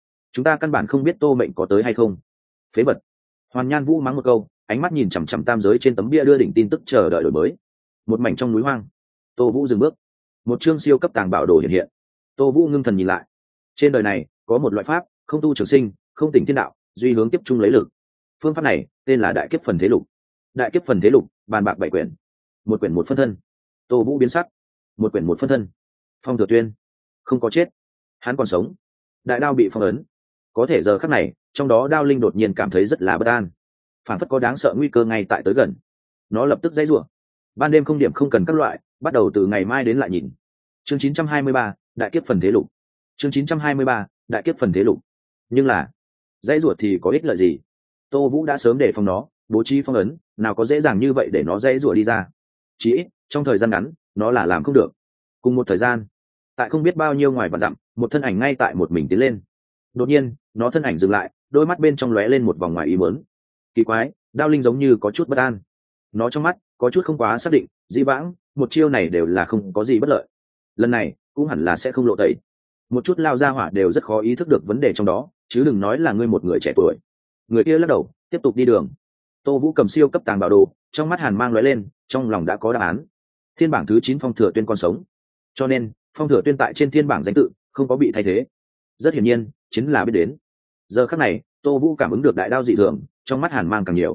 ta căn bản không biết Tô Mệnh có tới hay không. Phế vật. Hoàn Nhan Vũ mắng một câu, ánh mắt nhìn chằm chằm tam giới trên tấm bia đưa đỉnh tin tức chờ đợi đổi mới. Một mảnh trong núi hoang, Tô Vũ dừng bước. Một chương siêu cấp tàng bảo đồ hiện hiện. Tô Vũ ngưng thần nhìn lại. Trên đời này có một loại pháp, không tu trường sinh, không tỉnh thiên đạo, duy hướng kiếp trung lấy lực. Phương pháp này tên là đại kiếp phần thế lục. Đại kiếp phần thế lục, bàn bạc 7 quyển. Một quyển một phân thân. Tô Vũ biến sắc. Một quyển một phân thân. Phong Thừa Tuyên không có chết, hắn còn sống. Đại đao bị phong ấn, có thể giờ khắc này trong đó Đao Linh đột nhiên cảm thấy rất là bất an, phản phất có đáng sợ nguy cơ ngay tại tới gần. Nó lập tức dãy rủa. Ban đêm không điểm không cần các loại, bắt đầu từ ngày mai đến lại nhìn. Chương 923, đại kiếp phần thế lục. Chương 923, đại kiếp phần thế lục. Nhưng là dãy rủa thì có ích lợi gì? Tô Vũ đã sớm để phòng nó, bố trí phong ấn, nào có dễ dàng như vậy để nó dãy rủa đi ra. Chỉ ít trong thời gian ngắn nó là làm không được. Cùng một thời gian, tại không biết bao nhiêu ngoài vạn dặm, một thân ảnh ngay tại một mình tiến lên. Đột nhiên nó thân ảnh dừng lại, đôi mắt bên trong lóe lên một vòng ngoài ý muốn. Kỳ quái, Đao Linh giống như có chút bất an. Nó trong mắt có chút không quá xác định, dĩ vãng một chiêu này đều là không có gì bất lợi, lần này cũng hẳn là sẽ không lộ tẩy. Một chút lao ra hỏa đều rất khó ý thức được vấn đề trong đó, chứ đừng nói là ngươi một người trẻ tuổi. Người kia lắc đầu tiếp tục đi đường. Tô Vũ cầm siêu cấp tàng bảo đồ, trong mắt hàn mang lóe lên, trong lòng đã có đáp án. Thiên bảng thứ 9 Phong Thừa Tuyên còn sống, cho nên Phong Thừa Tuyên tại trên thiên bảng danh tự không có bị thay thế. Rất hiển nhiên chính là biết đến. Giờ khắc này Tô Vũ cảm ứng được đại đao dị thường, trong mắt hàn mang càng nhiều.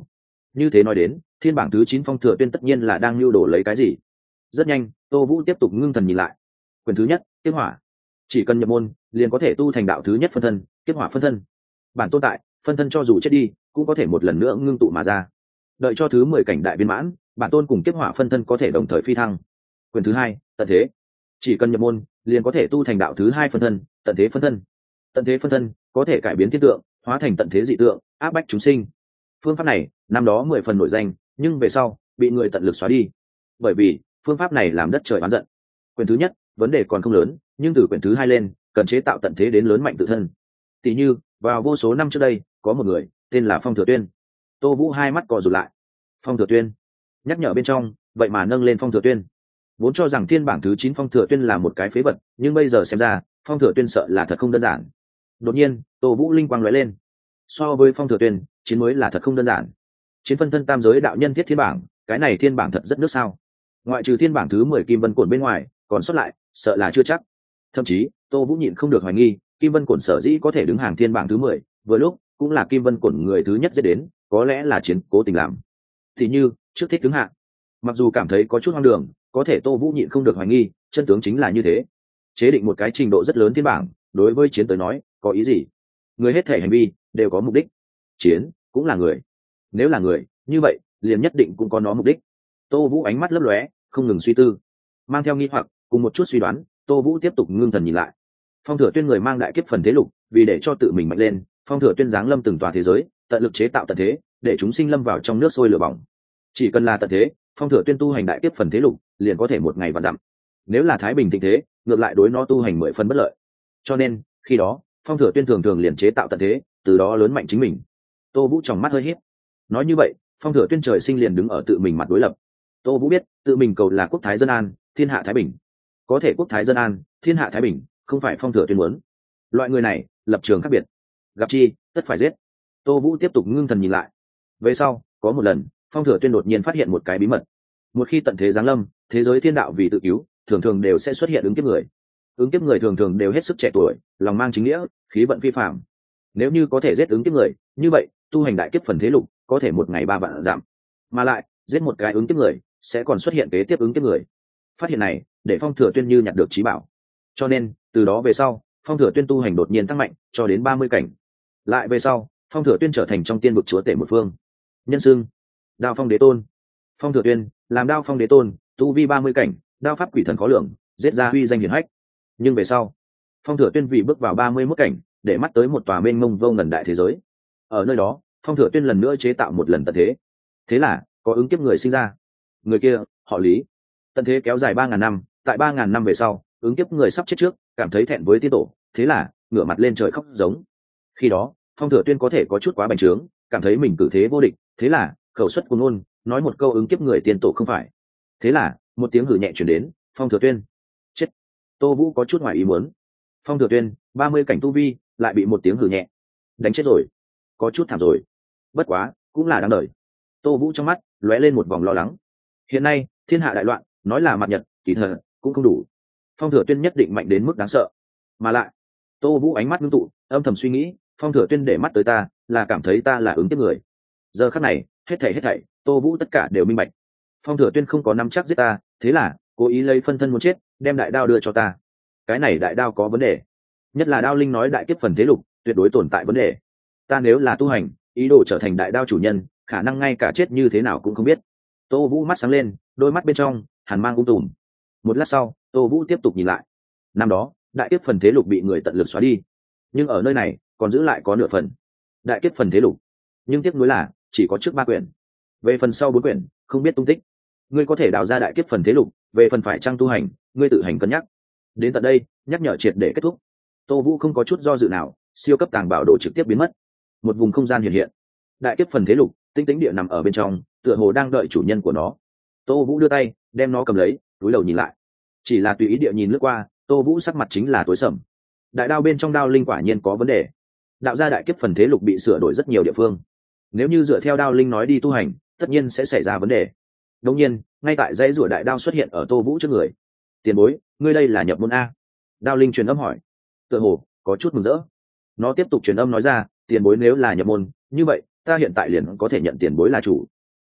Như thế nói đến, thiên bảng thứ 9 Phong Thừa Tuyên tất nhiên là đang lưu đồ lấy cái gì. Rất nhanh, Tô Vũ tiếp tục ngưng thần nhìn lại. Quyền thứ nhất, Kiếp Hỏa. Chỉ cần nhập môn, liền có thể tu thành đạo thứ nhất phân thân, Kiếp Hỏa phân thân. Bản tôn tại, phân thân cho dù chết đi, cũng có thể một lần nữa ngưng tụ mà ra. Đợi cho thứ 10 cảnh đại viên mãn, bản tôn cùng Kiếp Hỏa phân thân có thể đồng thời phi thăng. Quyền thứ hai, Tận Thế. Chỉ cần nhập môn, liền có thể tu thành đạo thứ hai phân thân, Tận Thế phân thân. Tận Thế phân thân có thể cải biến thiên tượng, hóa thành tận thế dị tượng, áp bách chúng sinh. Phương pháp này năm đó 10 phần nổi danh, nhưng về sau bị người tận lực xóa đi, bởi vì phương pháp này làm đất trời oán giận. Quyền thứ nhất vấn đề còn không lớn, nhưng từ quyển thứ hai lên cần chế tạo tận thế đến lớn mạnh tự thân. Tỷ như vào vô số năm trước đây có một người tên là Phong Thừa Tuyên. Tô Vũ hai mắt co rụt lại. Phong Thừa Tuyên, nhắc nhở bên trong vậy mà nâng lên Phong Thừa Tuyên. Vốn cho rằng thiên bảng thứ 9 Phong Thừa Tuyên là một cái phế vật, nhưng bây giờ xem ra Phong Thừa Tuyên sợ là thật không đơn giản. Đột nhiên Tô Vũ linh quang lóe lên. So với Phong Thừa Tuyên, chiến mới là thật không đơn giản. Chiến phân thân tam giới đạo nhân thiết thiên bảng, cái này thiên bảng thật rất nước sao. Ngoại trừ thiên bảng thứ 10 Kim Vân Cổn bên ngoài, còn sót lại sợ là chưa chắc. Thậm chí Tô Vũ nhịn không được hoài nghi, Kim Vân Cổn sở dĩ có thể đứng hàng thiên bảng thứ 10, vừa lúc cũng là Kim Vân Cổn người thứ nhất giết đến, có lẽ là chiến cố tình làm. Thì như trước thích đứng hạng, mặc dù cảm thấy có chút hoang đường, có thể Tô Vũ nhịn không được hoài nghi, chân tướng chính là như thế. Chế định một cái trình độ rất lớn thiên bảng, đối với chiến tới nói có ý gì? Người hết thể hành vi đều có mục đích, chiến cũng là người. Nếu là người, như vậy liền nhất định cũng có nó mục đích. Tô Vũ ánh mắt lấp lóe, không ngừng suy tư, mang theo nghi hoặc cùng một chút suy đoán. Tô Vũ tiếp tục ngưng thần nhìn lại. Phong Thừa Tuyên người mang đại kiếp phần thế lục, vì để cho tự mình mạnh lên, Phong Thừa Tuyên giáng lâm từng tòa thế giới, tận lực chế tạo tận thế, để chúng sinh lâm vào trong nước sôi lửa bỏng. Chỉ cần là tận thế, Phong Thừa Tuyên tu hành đại kiếp phần thế lục, liền có thể một ngày vạn dặm. Nếu là thái bình thịnh thế, ngược lại đối nó tu hành 10 phần bất lợi. Cho nên khi đó Phong Thừa Tuyên thường thường liền chế tạo tận thế, từ đó lớn mạnh chính mình. Tô Vũ trong mắt hơi híp. Nói như vậy, Phong Thừa Tuyên trời sinh liền đứng ở tự mình mặt đối lập. Tô Vũ biết, tự mình cầu là quốc thái dân an, thiên hạ thái bình. Có thể quốc thái dân an, thiên hạ thái bình, không phải Phong Thừa Tuyên muốn. Loại người này, lập trường khác biệt. Gặp chi, tất phải giết. Tô Vũ tiếp tục ngưng thần nhìn lại. Về sau, có một lần, Phong Thừa Tuyên đột nhiên phát hiện một cái bí mật. Một khi tận thế giáng lâm, thế giới thiên đạo vì tự cứu, thường thường đều sẽ xuất hiện ứng kiếp người. Ứng kiếp người thường thường đều hết sức trẻ tuổi, lòng mang chính nghĩa, khí vận phi phàm. Nếu như có thể giết ứng kiếp người, như vậy tu hành đại kiếp phần thế lục có thể một ngày 3 vạn giảm. Mà lại giết một cái ứng kiếp người sẽ còn xuất hiện kế tiếp ứng kiếp người. Phát hiện này để Phong Thừa Tuyên như nhặt được trí bảo. Cho nên từ đó về sau, Phong Thừa Tuyên tu hành đột nhiên tăng mạnh cho đến 30 cảnh. Lại về sau, Phong Thừa Tuyên trở thành trong tiên vực chúa tể một phương. Nhân xưng Đao Phong Đế Tôn. Phong Thừa Tuyên làm Đao Phong Đế Tôn, tu vi 30 cảnh, đao pháp quỷ thần khó lường, giết ra uy danh hiển hách. Nhưng về sau, Phong Thừa Tuyên vì bước vào 31 cảnh, để mắt tới một tòa mênh mông vô ngần đại thế giới. Ở nơi đó, Phong Thừa Tuyên lần nữa chế tạo một lần tận thế. Thế là có ứng kiếp người sinh ra. Người kia họ Lý. Tận thế kéo dài 3.000 năm, tại 3.000 năm về sau, ứng kiếp người sắp chết trước, cảm thấy thẹn với tiên tổ, thế là ngửa mặt lên trời khóc giống. Khi đó Phong Thừa Tuyên có thể có chút quá bành trướng, cảm thấy mình cử thế vô địch, thế là khẩu xuất cuồng ngôn, nói một câu ứng kiếp người tiên tổ không phải. Thế là một tiếng hử nhẹ truyền đến, Phong Thừa Tuyên chết. Tô Vũ có chút ngoài ý muốn. Phong Thừa Tuyên 30 cảnh tu vi lại bị một tiếng hử nhẹ đánh chết rồi, có chút thảm rồi. Bất quá cũng là đáng đời. Tô Vũ trong mắt lóe lên một vòng lo lắng. Hiện nay thiên hạ đại loạn, nói là mặt nhật, kỳ thật cũng không đủ. Phong Thừa Tuyên nhất định mạnh đến mức đáng sợ. Mà lại Tô Vũ ánh mắt ngưng tụ, âm thầm suy nghĩ, Phong Thừa Tuyên để mắt tới ta là cảm thấy ta là ứng kiếp người. Giờ khắc này hết thảy Tô Vũ tất cả đều minh bạch. Phong Thừa Tuyên không có nắm chắc giết ta, thế là cố ý lấy phân thân muốn chết, đem đại đao đưa cho ta. Cái này đại đao có vấn đề, nhất là đao linh nói đại kiếp phần thế lục tuyệt đối tồn tại vấn đề. Ta nếu là tu hành, ý đồ trở thành đại đao chủ nhân, khả năng ngay cả chết như thế nào cũng không biết. Tô Vũ mắt sáng lên, đôi mắt bên trong hàn mang tùm. Một lát sau, Tô Vũ tiếp tục nhìn lại. Năm đó đại kiếp phần thế lục bị người tận lực xóa đi, nhưng ở nơi này còn giữ lại có nửa phần đại kiếp phần thế lục. Nhưng tiếc nuối là chỉ có trước 3 quyển, về phần sau 4 quyển không biết tung tích. Ngươi có thể đào ra đại kiếp phần thế lục, về phần phải trang tu hành, ngươi tự hành cân nhắc. Đến tận đây nhắc nhở triệt để kết thúc. Tô Vũ không có chút do dự nào, siêu cấp tàng bảo đồ trực tiếp biến mất. Một vùng không gian hiện hiện, đại kiếp phần thế lục tinh tĩnh địa nằm ở bên trong, tựa hồ đang đợi chủ nhân của nó. Tô Vũ đưa tay đem nó cầm lấy, cúi đầu nhìn lại. Chỉ là tùy ý địa nhìn lướt qua, Tô Vũ sắc mặt chính là tối sầm. Đại đao bên trong đao linh quả nhiên có vấn đề. Đạo ra đại kiếp phần thế lục bị sửa đổi rất nhiều địa phương. Nếu như dựa theo đao linh nói đi tu hành, tất nhiên sẽ xảy ra vấn đề. Đương nhiên, ngay tại dãy rủa đại đao xuất hiện ở Tô Vũ trước người. Tiền bối, ngươi đây là nhập môn a? Đao linh truyền âm hỏi. Tựa hồ có chút mừng rỡ. Nó tiếp tục truyền âm nói ra, tiền bối nếu là nhập môn, như vậy ta hiện tại liền có thể nhận tiền bối là chủ,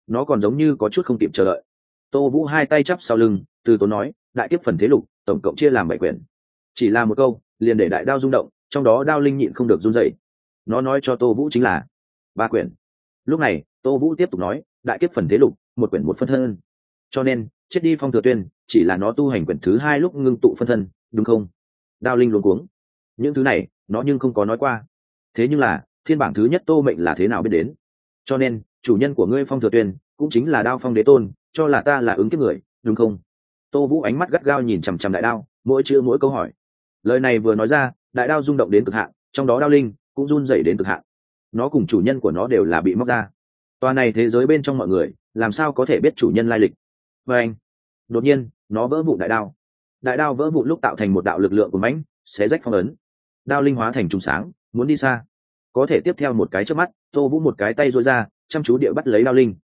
nó còn giống như có chút không kịp chờ đợi. Tô Vũ hai tay chắp sau lưng, từ tốn nói, đại kiếp phần thế lục tổng cộng chia làm 7 quyển. Chỉ là một câu liền để đại đao rung động, trong đó đao linh nhịn không được run rẩy. Nó nói cho Tô Vũ chính là 3 quyển. Lúc này Tô Vũ tiếp tục nói, đại kiếp phần thế lục một quyển một phân thân, cho nên chết đi Phong Thừa Tuyên chỉ là nó tu hành quyển thứ 2 lúc ngưng tụ phân thân, đúng không? Đao linh luống cuống, những thứ này nó nhưng không có nói qua. Thế nhưng là thiên bảng thứ nhất Tô Mệnh là thế nào biết đến? Cho nên chủ nhân của ngươi Phong Thừa Tuyên cũng chính là Đao Phong Đế Tôn, cho là ta là ứng kiếp người, đúng không? Tô Vũ ánh mắt gắt gao nhìn chằm chằm đại đao, mỗi chữ mỗi câu hỏi. Lời này vừa nói ra, đại đao rung động đến cực hạn, trong đó đao linh cũng run rẩy đến cực hạn. Nó cùng chủ nhân của nó đều là bị móc ra. Tòa này thế giới bên trong mọi người làm sao có thể biết chủ nhân lai lịch? Và anh, đột nhiên nó vỡ vụn đại đao. Đại đao vỡ vụn lúc tạo thành một đạo lực lượng của mãnh, xé rách phong ấn. Đao linh hóa thành trùng sáng, muốn đi xa. Có thể tiếp theo một cái chớp mắt, Tô Vũ một cái tay duỗi ra, chăm chú địa bắt lấy đao linh.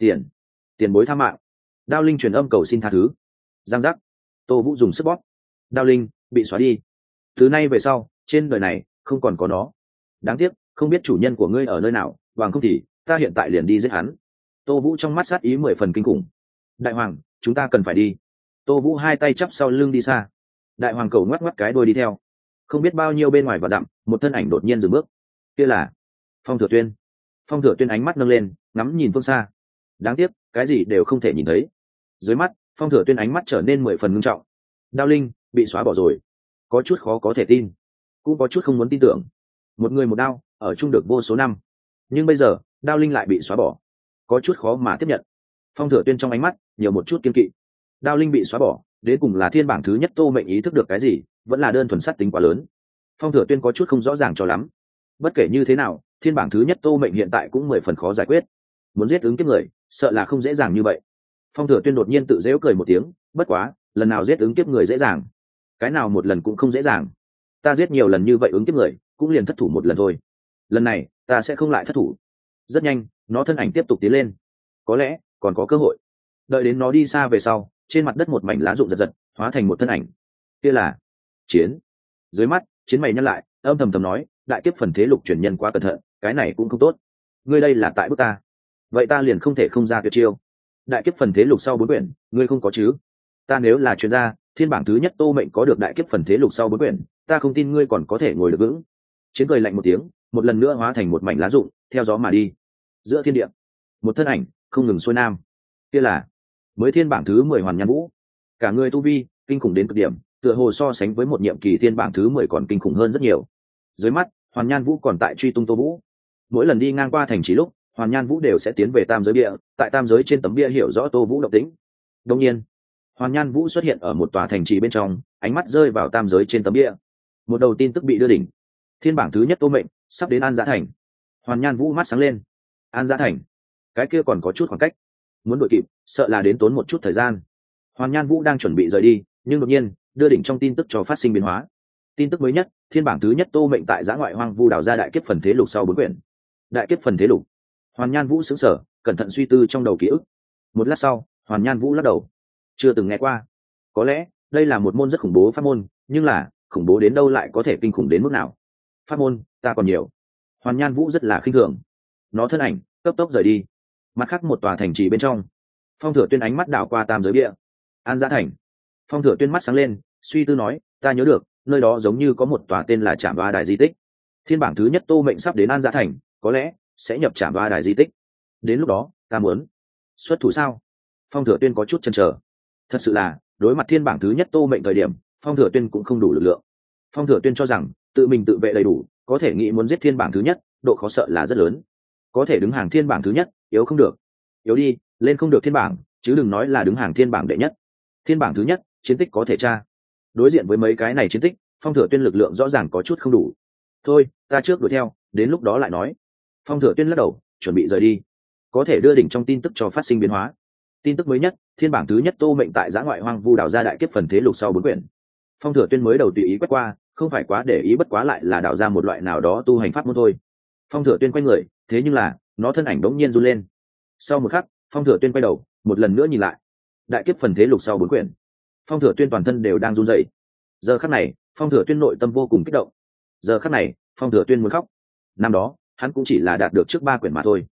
Tiền bối tha mạng. Đao linh truyền âm cầu xin tha thứ. Giang giác. Tô Vũ dùng sức bóp. Đao linh bị xóa đi. Từ nay về sau, trên đời này không còn có nó. Đáng tiếc, không biết chủ nhân của ngươi ở nơi nào, bằng không thì ta hiện tại liền đi giết hắn. Tô Vũ trong mắt sát ý 10 phần kinh khủng. Đại hoàng, chúng ta cần phải đi. Tô Vũ hai tay chắp sau lưng đi xa. Đại hoàng cầu ngoắc ngoắc cái đuôi đi theo. Không biết bao nhiêu bên ngoài và dặm, một thân ảnh đột nhiên dừng bước. Kia là Phong Thừa Tuyên. Phong Thừa Tuyên ánh mắt nâng lên, ngắm nhìn phương xa. Đáng tiếc, cái gì đều không thể nhìn thấy. Dưới mắt, Phong Thừa Tuyên ánh mắt trở nên 10 phần ngưng trọng. Đao linh bị xóa bỏ rồi. Có chút khó có thể tin, cũng có chút không muốn tin tưởng. Một người một đao ở chung được vô số năm, nhưng bây giờ đao linh lại bị xóa bỏ, có chút khó mà tiếp nhận. Phong Thừa Tuyên trong ánh mắt nhiều một chút kiên kỵ. Đao linh bị xóa bỏ, đến cùng là thiên bảng thứ nhất Tô Mệnh ý thức được cái gì, vẫn là đơn thuần sát tính quá lớn. Phong Thừa Tuyên có chút không rõ ràng cho lắm. Bất kể như thế nào, thiên bảng thứ nhất Tô Mệnh hiện tại cũng 10 phần khó giải quyết. Muốn giết ứng kiếp người, sợ là không dễ dàng như vậy. Phong Thừa Tuyên đột nhiên tự giễu cười một tiếng, bất quá, lần nào giết ứng kiếp người dễ dàng, cái nào một lần cũng không dễ dàng. Ta giết nhiều lần như vậy ứng kiếp người, cũng liền thất thủ một lần thôi. Lần này, ta sẽ không lại thất thủ. Rất nhanh, nó thân ảnh tiếp tục tiến lên. Có lẽ còn có cơ hội. Đợi đến nó đi xa về sau, trên mặt đất một mảnh lá rụng giật giật, hóa thành một thân ảnh. Kia là Chiến. Dưới mắt, Chiến mày nhăn lại, âm thầm thầm nói, đại kiếp phần thế lục truyền nhân quá cẩn thận, cái này cũng không tốt. Ngươi đây là tại bức ta. Vậy ta liền không thể không ra tuyệt chiêu. Đại kiếp phần thế lục sau 4 quyển, ngươi không có chứ? Ta nếu là chuyên gia, thiên bảng thứ nhất Tô Mệnh có được đại kiếp phần thế lục sau 4 quyển, ta không tin ngươi còn có thể ngồi được vững. Chiến cười lạnh một tiếng, một lần nữa hóa thành một mảnh lá rụng, theo gió mà đi. Giữa thiên địa, một thân ảnh không ngừng xuôi nam. Kia là mới thiên bảng thứ 10 Hoàn Nhan Vũ. Cả người tu vi kinh khủng đến cực điểm, tựa hồ so sánh với một nhiệm kỳ thiên bảng thứ 10 còn kinh khủng hơn rất nhiều. Dưới mắt, Hoàn Nhan Vũ còn tại truy tung Tô Vũ. Mỗi lần đi ngang qua thành trì lúc, Hoàn Nhan Vũ đều sẽ tiến về tam giới bia, tại tam giới trên tấm bia hiểu rõ Tô Vũ động tĩnh. Đương nhiên, Hoàn Nhan Vũ xuất hiện ở một tòa thành trì bên trong, ánh mắt rơi vào tam giới trên tấm bia. Một đầu tin tức bị đưa đỉnh. Thiên bảng thứ nhất Tô Mệnh sắp đến An Giã Thành. Hoàn Nhan Vũ mắt sáng lên. An Giã Thành, cái kia còn có chút khoảng cách, muốn đuổi kịp sợ là đến tốn một chút thời gian. Hoàn Nhan Vũ đang chuẩn bị rời đi, nhưng đột nhiên đưa đỉnh trong tin tức cho phát sinh biến hóa. Tin tức mới nhất, thiên bảng thứ nhất Tô Mệnh tại Giã Ngoại Hoang Vu đào ra đại kiếp phần thế lục sau 4 quyển. Đại kiếp phần thế lục. Hoàn Nhan Vũ sững sờ, cẩn thận suy tư trong đầu ký ức. Một lát sau, Hoàn Nhan Vũ lắc đầu. Chưa từng nghe qua. Có lẽ đây là một môn rất khủng bố pháp môn, nhưng là khủng bố đến đâu lại có thể kinh khủng đến mức nào? Pháp môn ta còn nhiều. Hoàn Nhan Vũ rất là khinh thường. Nó thân ảnh cấp tốc rời đi. Mặt khác một tòa thành trì bên trong, Phong Thừa Tuyên ánh mắt đảo qua tam giới bia. An Giã Thành. Phong Thừa Tuyên mắt sáng lên, suy tư nói, ta nhớ được nơi đó giống như có một tòa tên là Trảm Đoa Đài di tích. Thiên bảng thứ nhất Tô Mệnh sắp đến An Giã Thành, có lẽ sẽ nhập Trảm Đoa Đài di tích. Đến lúc đó ta muốn xuất thủ sao? Phong Thừa Tuyên có chút chần chờ. Thật sự là đối mặt thiên bảng thứ nhất Tô Mệnh thời điểm, Phong Thừa Tuyên cũng không đủ lực lượng. Phong Thừa Tuyên cho rằng tự mình tự vệ đầy đủ, có thể nghĩ muốn giết thiên bảng thứ nhất, độ khó sợ là rất lớn. Có thể đứng hàng thiên bảng thứ nhất, yếu không được. Yếu đi, lên không được thiên bảng, chứ đừng nói là đứng hàng thiên bảng đệ nhất. Thiên bảng thứ nhất, chiến tích có thể tra. Đối diện với mấy cái này chiến tích, Phong Thừa Tuyên lực lượng rõ ràng có chút không đủ. Thôi, ta trước đuổi theo, đến lúc đó lại nói. Phong Thừa Tuyên lắc đầu, chuẩn bị rời đi. Có thể đưa đỉnh trong tin tức cho phát sinh biến hóa. Tin tức mới nhất, thiên bảng thứ nhất Tô Mệnh tại Giã Ngoại Hoang Vu đào ra đại kiếp phần thế lục sau 4 quyển. Phong Thừa Tuyên mới đầu tùy ý quét qua, không phải quá để ý, bất quá lại là đào ra một loại nào đó tu hành pháp môn thôi. Phong Thừa Tuyên quay người, thế nhưng là nó thân ảnh đống nhiên run lên. Sau một khắc, Phong Thừa Tuyên quay đầu, một lần nữa nhìn lại. Đại kiếp phần thế lục sau 4 quyển. Phong Thừa Tuyên toàn thân đều đang run rẩy. Giờ khắc này, Phong Thừa Tuyên nội tâm vô cùng kích động. Giờ khắc này, Phong Thừa Tuyên muốn khóc. Năm đó, hắn cũng chỉ là đạt được trước 3 quyển mà thôi.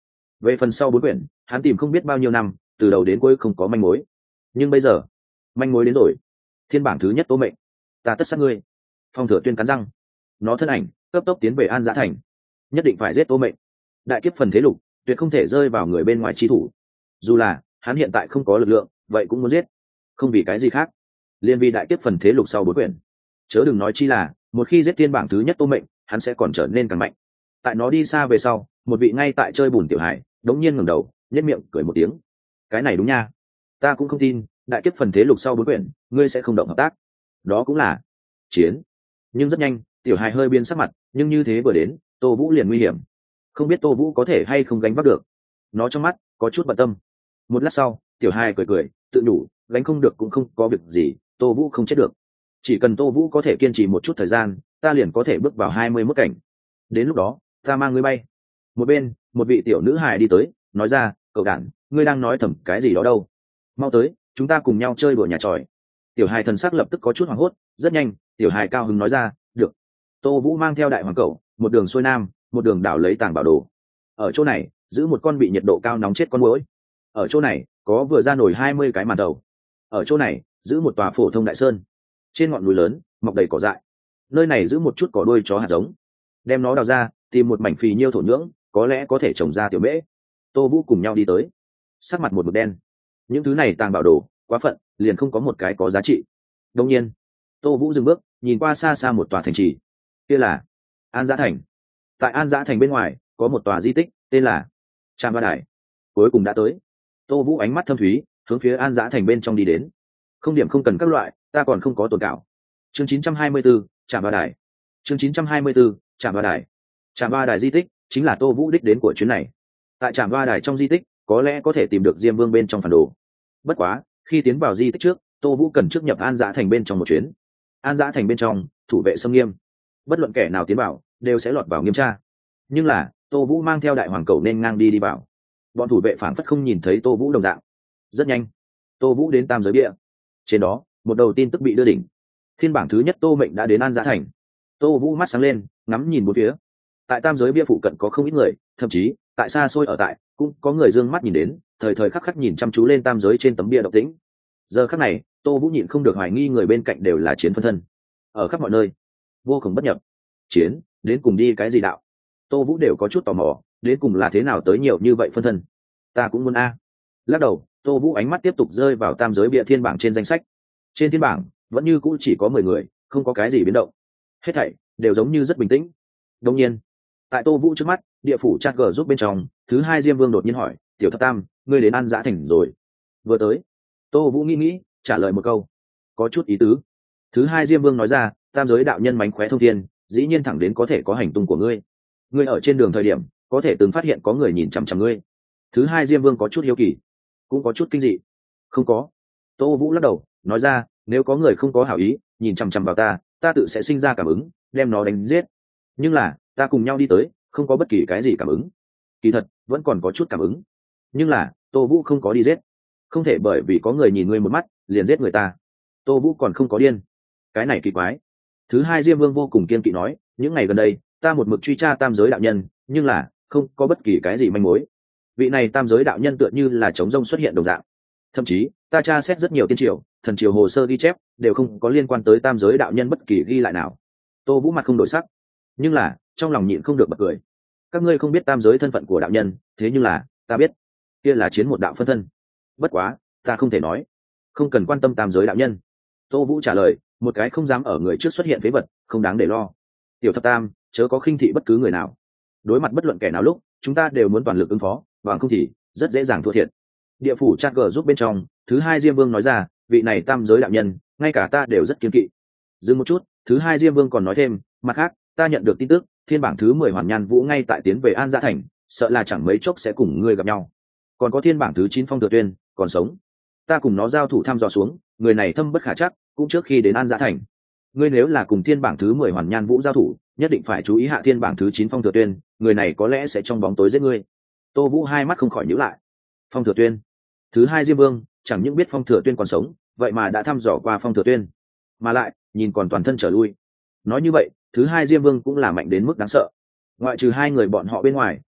Về phần sau 4 quyển hắn tìm không biết bao nhiêu năm, từ đầu đến cuối không có manh mối. Nhưng bây giờ manh mối đến rồi. Thiên bảng thứ nhất Tô Mệnh, ta tất sát ngươi. Phong Thừa Tuyên cắn răng, nó thân ảnh cấp tốc tiến về An Giã Thành, nhất định phải giết Tô Mệnh. Đại kiếp phần thế lục tuyệt không thể rơi vào người bên ngoài chi thủ, dù là hắn hiện tại không có lực lượng, vậy cũng muốn giết. Không vì cái gì khác, liên vì đại kiếp phần thế lục sau 4 quyển. Chớ đừng nói chi là một khi giết thiên bảng thứ nhất Tô Mệnh, hắn sẽ còn trở nên càng mạnh. Tại nó đi xa về sau, một vị ngay tại chơi bùn tiểu hải đống nhiên ngẩng đầu, nhếch miệng cười một tiếng. Cái này đúng nha, ta cũng không tin đại kiếp phần thế lục sau 4 quyển ngươi sẽ không động hợp tác. Đó cũng là chiến. Nhưng rất nhanh tiểu hải hơi biến sắc mặt, nhưng như thế vừa đến Tô Vũ liền nguy hiểm, không biết Tô Vũ có thể hay không gánh vác được. Nó trong mắt có chút bận tâm. Một lát sau tiểu hải cười cười tự đủ, gánh không được cũng không có việc gì, Tô Vũ không chết được. Chỉ cần Tô Vũ có thể kiên trì một chút thời gian, ta liền có thể bước vào 21 cảnh. Đến lúc đó ta mang ngươi bay. Một bên một vị tiểu nữ hài đi tới, nói ra, cậu đản, ngươi đang nói thầm cái gì đó đâu, mau tới chúng ta cùng nhau chơi đùa nhà tròi. Tiểu hài thần sắc lập tức có chút hoảng hốt, rất nhanh tiểu hài cao hứng nói ra, được. Tô Vũ mang theo đại hoàng cẩu một đường xuôi nam, một đường đảo lấy tàng bảo đồ. Ở chỗ này giữ một con bị nhiệt độ cao nóng chết con muỗi. Ở chỗ này có vừa ra nổi 20 cái màn đầu. Ở chỗ này giữ một tòa phổ thông đại sơn, trên ngọn núi lớn mọc đầy cỏ dại. Nơi này giữ một chút cỏ đuôi chó hạt giống, đem nó đào ra tìm một mảnh phì nhiêu thổ nhưỡng, có lẽ có thể trồng ra tiểu mễ. Tô Vũ cùng nhau đi tới, sắc mặt một mực đen. Những thứ này tàng bảo đồ quá phận, liền không có một cái có giá trị. Đương nhiên Tô Vũ dừng bước, nhìn qua xa xa một tòa thành trì, kia là An Giã Thành. Tại An Giã Thành bên ngoài có một tòa di tích tên là Trạm Ba Đài. Cuối cùng đã tới. Tô Vũ ánh mắt thâm thúy hướng phía An Giã Thành bên trong đi đến. Không điểm không cần các loại, ta còn không có tồn cảo. Chương 924, Trạm Ba Đài. Chương 924, Trạm Ba Đài. Trạm Ba Đài di tích chính là Tô Vũ đích đến của chuyến này. Tại Trạm Ba Đài trong di tích có lẽ có thể tìm được Diêm Vương bên trong phản đồ. Bất quá khi tiến vào di tích trước, Tô Vũ cần trước nhập An Giã Thành bên trong một chuyến. An Giã Thành bên trong thủ vệ xâm nghiêm, bất luận kẻ nào tiến vào đều sẽ lọt vào nghiêm tra. Nhưng là Tô Vũ mang theo đại hoàng cẩu nên ngang đi vào, bọn thủ vệ phảng phất không nhìn thấy Tô Vũ đồng dạng. Rất nhanh Tô Vũ đến Tam Giới Bia. Trên đó một đầu tin tức bị đưa đỉnh, thiên bảng thứ nhất Tô Mệnh đã đến An Giã Thành. Tô Vũ mắt sáng lên, ngắm nhìn bốn phía. Tại Tam Giới Bia phụ cận có không ít người, thậm chí tại xa xôi ở tại cũng có người dương mắt nhìn đến, thời thời khắc khắc nhìn chăm chú lên tam giới trên tấm bia độc tĩnh. Giờ khắc này Tô Vũ nhịn không được hoài nghi người bên cạnh đều là chiến phân thân. Ở khắp mọi nơi vô cùng bất nhập, chiến đến cùng đi cái gì đạo? Tô Vũ đều có chút tò mò, đến cùng là thế nào tới nhiều như vậy phân thân. Ta cũng muốn a. Lắc đầu, Tô Vũ ánh mắt tiếp tục rơi vào tam giới bia thiên bảng trên danh sách. Trên thiên bảng vẫn như cũ chỉ có 10 người, không có cái gì biến động, hết thảy đều giống như rất bình tĩnh. Đương nhiên tại Tô Vũ trước mắt, địa phủ chat gờ giúp bên trong thứ hai Diêm Vương đột nhiên hỏi, tiểu thập tam, ngươi đến An Giã Thành rồi? Vừa tới. Tô Vũ nghĩ trả lời một câu, có chút ý tứ. Thứ hai Diêm Vương nói ra, tam giới đạo nhân mánh khóe thông thiên, dĩ nhiên thẳng đến có thể có hành tung của ngươi. Ngươi ở trên đường thời điểm có thể từng phát hiện có người nhìn chằm chằm ngươi. Thứ hai Diêm Vương có chút hiếu kỳ, cũng có chút kinh dị. Không có. Tô Vũ lắc đầu nói ra, nếu có người không có hảo ý nhìn chằm chằm vào ta, ta tự sẽ sinh ra cảm ứng, đem nó đánh giết. Nhưng là ta cùng nhau đi tới, không có bất kỳ cái gì cảm ứng. Kỳ thật vẫn còn có chút cảm ứng, nhưng là Tô Vũ không có đi giết. Không thể bởi vì có người nhìn ngươi một mắt liền giết người ta. Tô Vũ còn không có điên. Cái này kỳ quái. Thứ hai Diêm Vương vô cùng kiên kỵ nói, những ngày gần đây ta một mực truy tra tam giới đạo nhân, nhưng là không có bất kỳ cái gì manh mối. Vị này tam giới đạo nhân tựa như là trống rông xuất hiện đồng dạng. Thậm chí ta tra xét rất nhiều tiên triều, thần triều hồ sơ ghi chép đều không có liên quan tới tam giới đạo nhân bất kỳ ghi lại nào. Tô Vũ mặt không đổi sắc, nhưng là trong lòng nhịn không được bật cười. Các ngươi không biết tam giới thân phận của đạo nhân, thế nhưng là ta biết, kia là chiến một đạo phân thân. Bất quá ta không thể nói, không cần quan tâm tam giới đạo nhân. Tô Vũ trả lời, một cái không dám ở người trước xuất hiện phế vật, không đáng để lo. Tiểu thập tam, chớ có khinh thị bất cứ người nào. Đối mặt bất luận kẻ nào lúc, chúng ta đều muốn toàn lực ứng phó, bằng không thì rất dễ dàng thua thiệt. Địa phủ chat gờ giúp bên trong thứ hai Diêm Vương nói ra, vị này tam giới đạo nhân ngay cả ta đều rất kiên kỵ. Dừng một chút, thứ hai Diêm Vương còn nói thêm, mặt khác ta nhận được tin tức, thiên bảng thứ 10 Hoàn Nhan Vũ ngay tại tiến về An Giã Thành, sợ là chẳng mấy chốc sẽ cùng ngươi gặp nhau. Còn có thiên bảng thứ 9 Phong Thừa Tuyên còn sống, ta cùng nó giao thủ thăm dò xuống, người này thâm bất khả trắc, cũng trước khi đến An Giã Thành. Ngươi nếu là cùng thiên bảng thứ 10 Hoàn Nhan Vũ giao thủ, nhất định phải chú ý hạ thiên bảng thứ 9 Phong Thừa Tuyên, người này có lẽ sẽ trong bóng tối giết ngươi. Tô Vũ hai mắt không khỏi nhíu lại. Phong Thừa Tuyên? Thứ hai Diêm Vương chẳng những biết Phong Thừa Tuyên còn sống, vậy mà đã thăm dò qua Phong Thừa Tuyên, mà lại nhìn còn toàn thân trở lui. Nói như vậy thứ hai Diêm Vương cũng là mạnh đến mức đáng sợ. Ngoại trừ hai người bọn họ bên ngoài,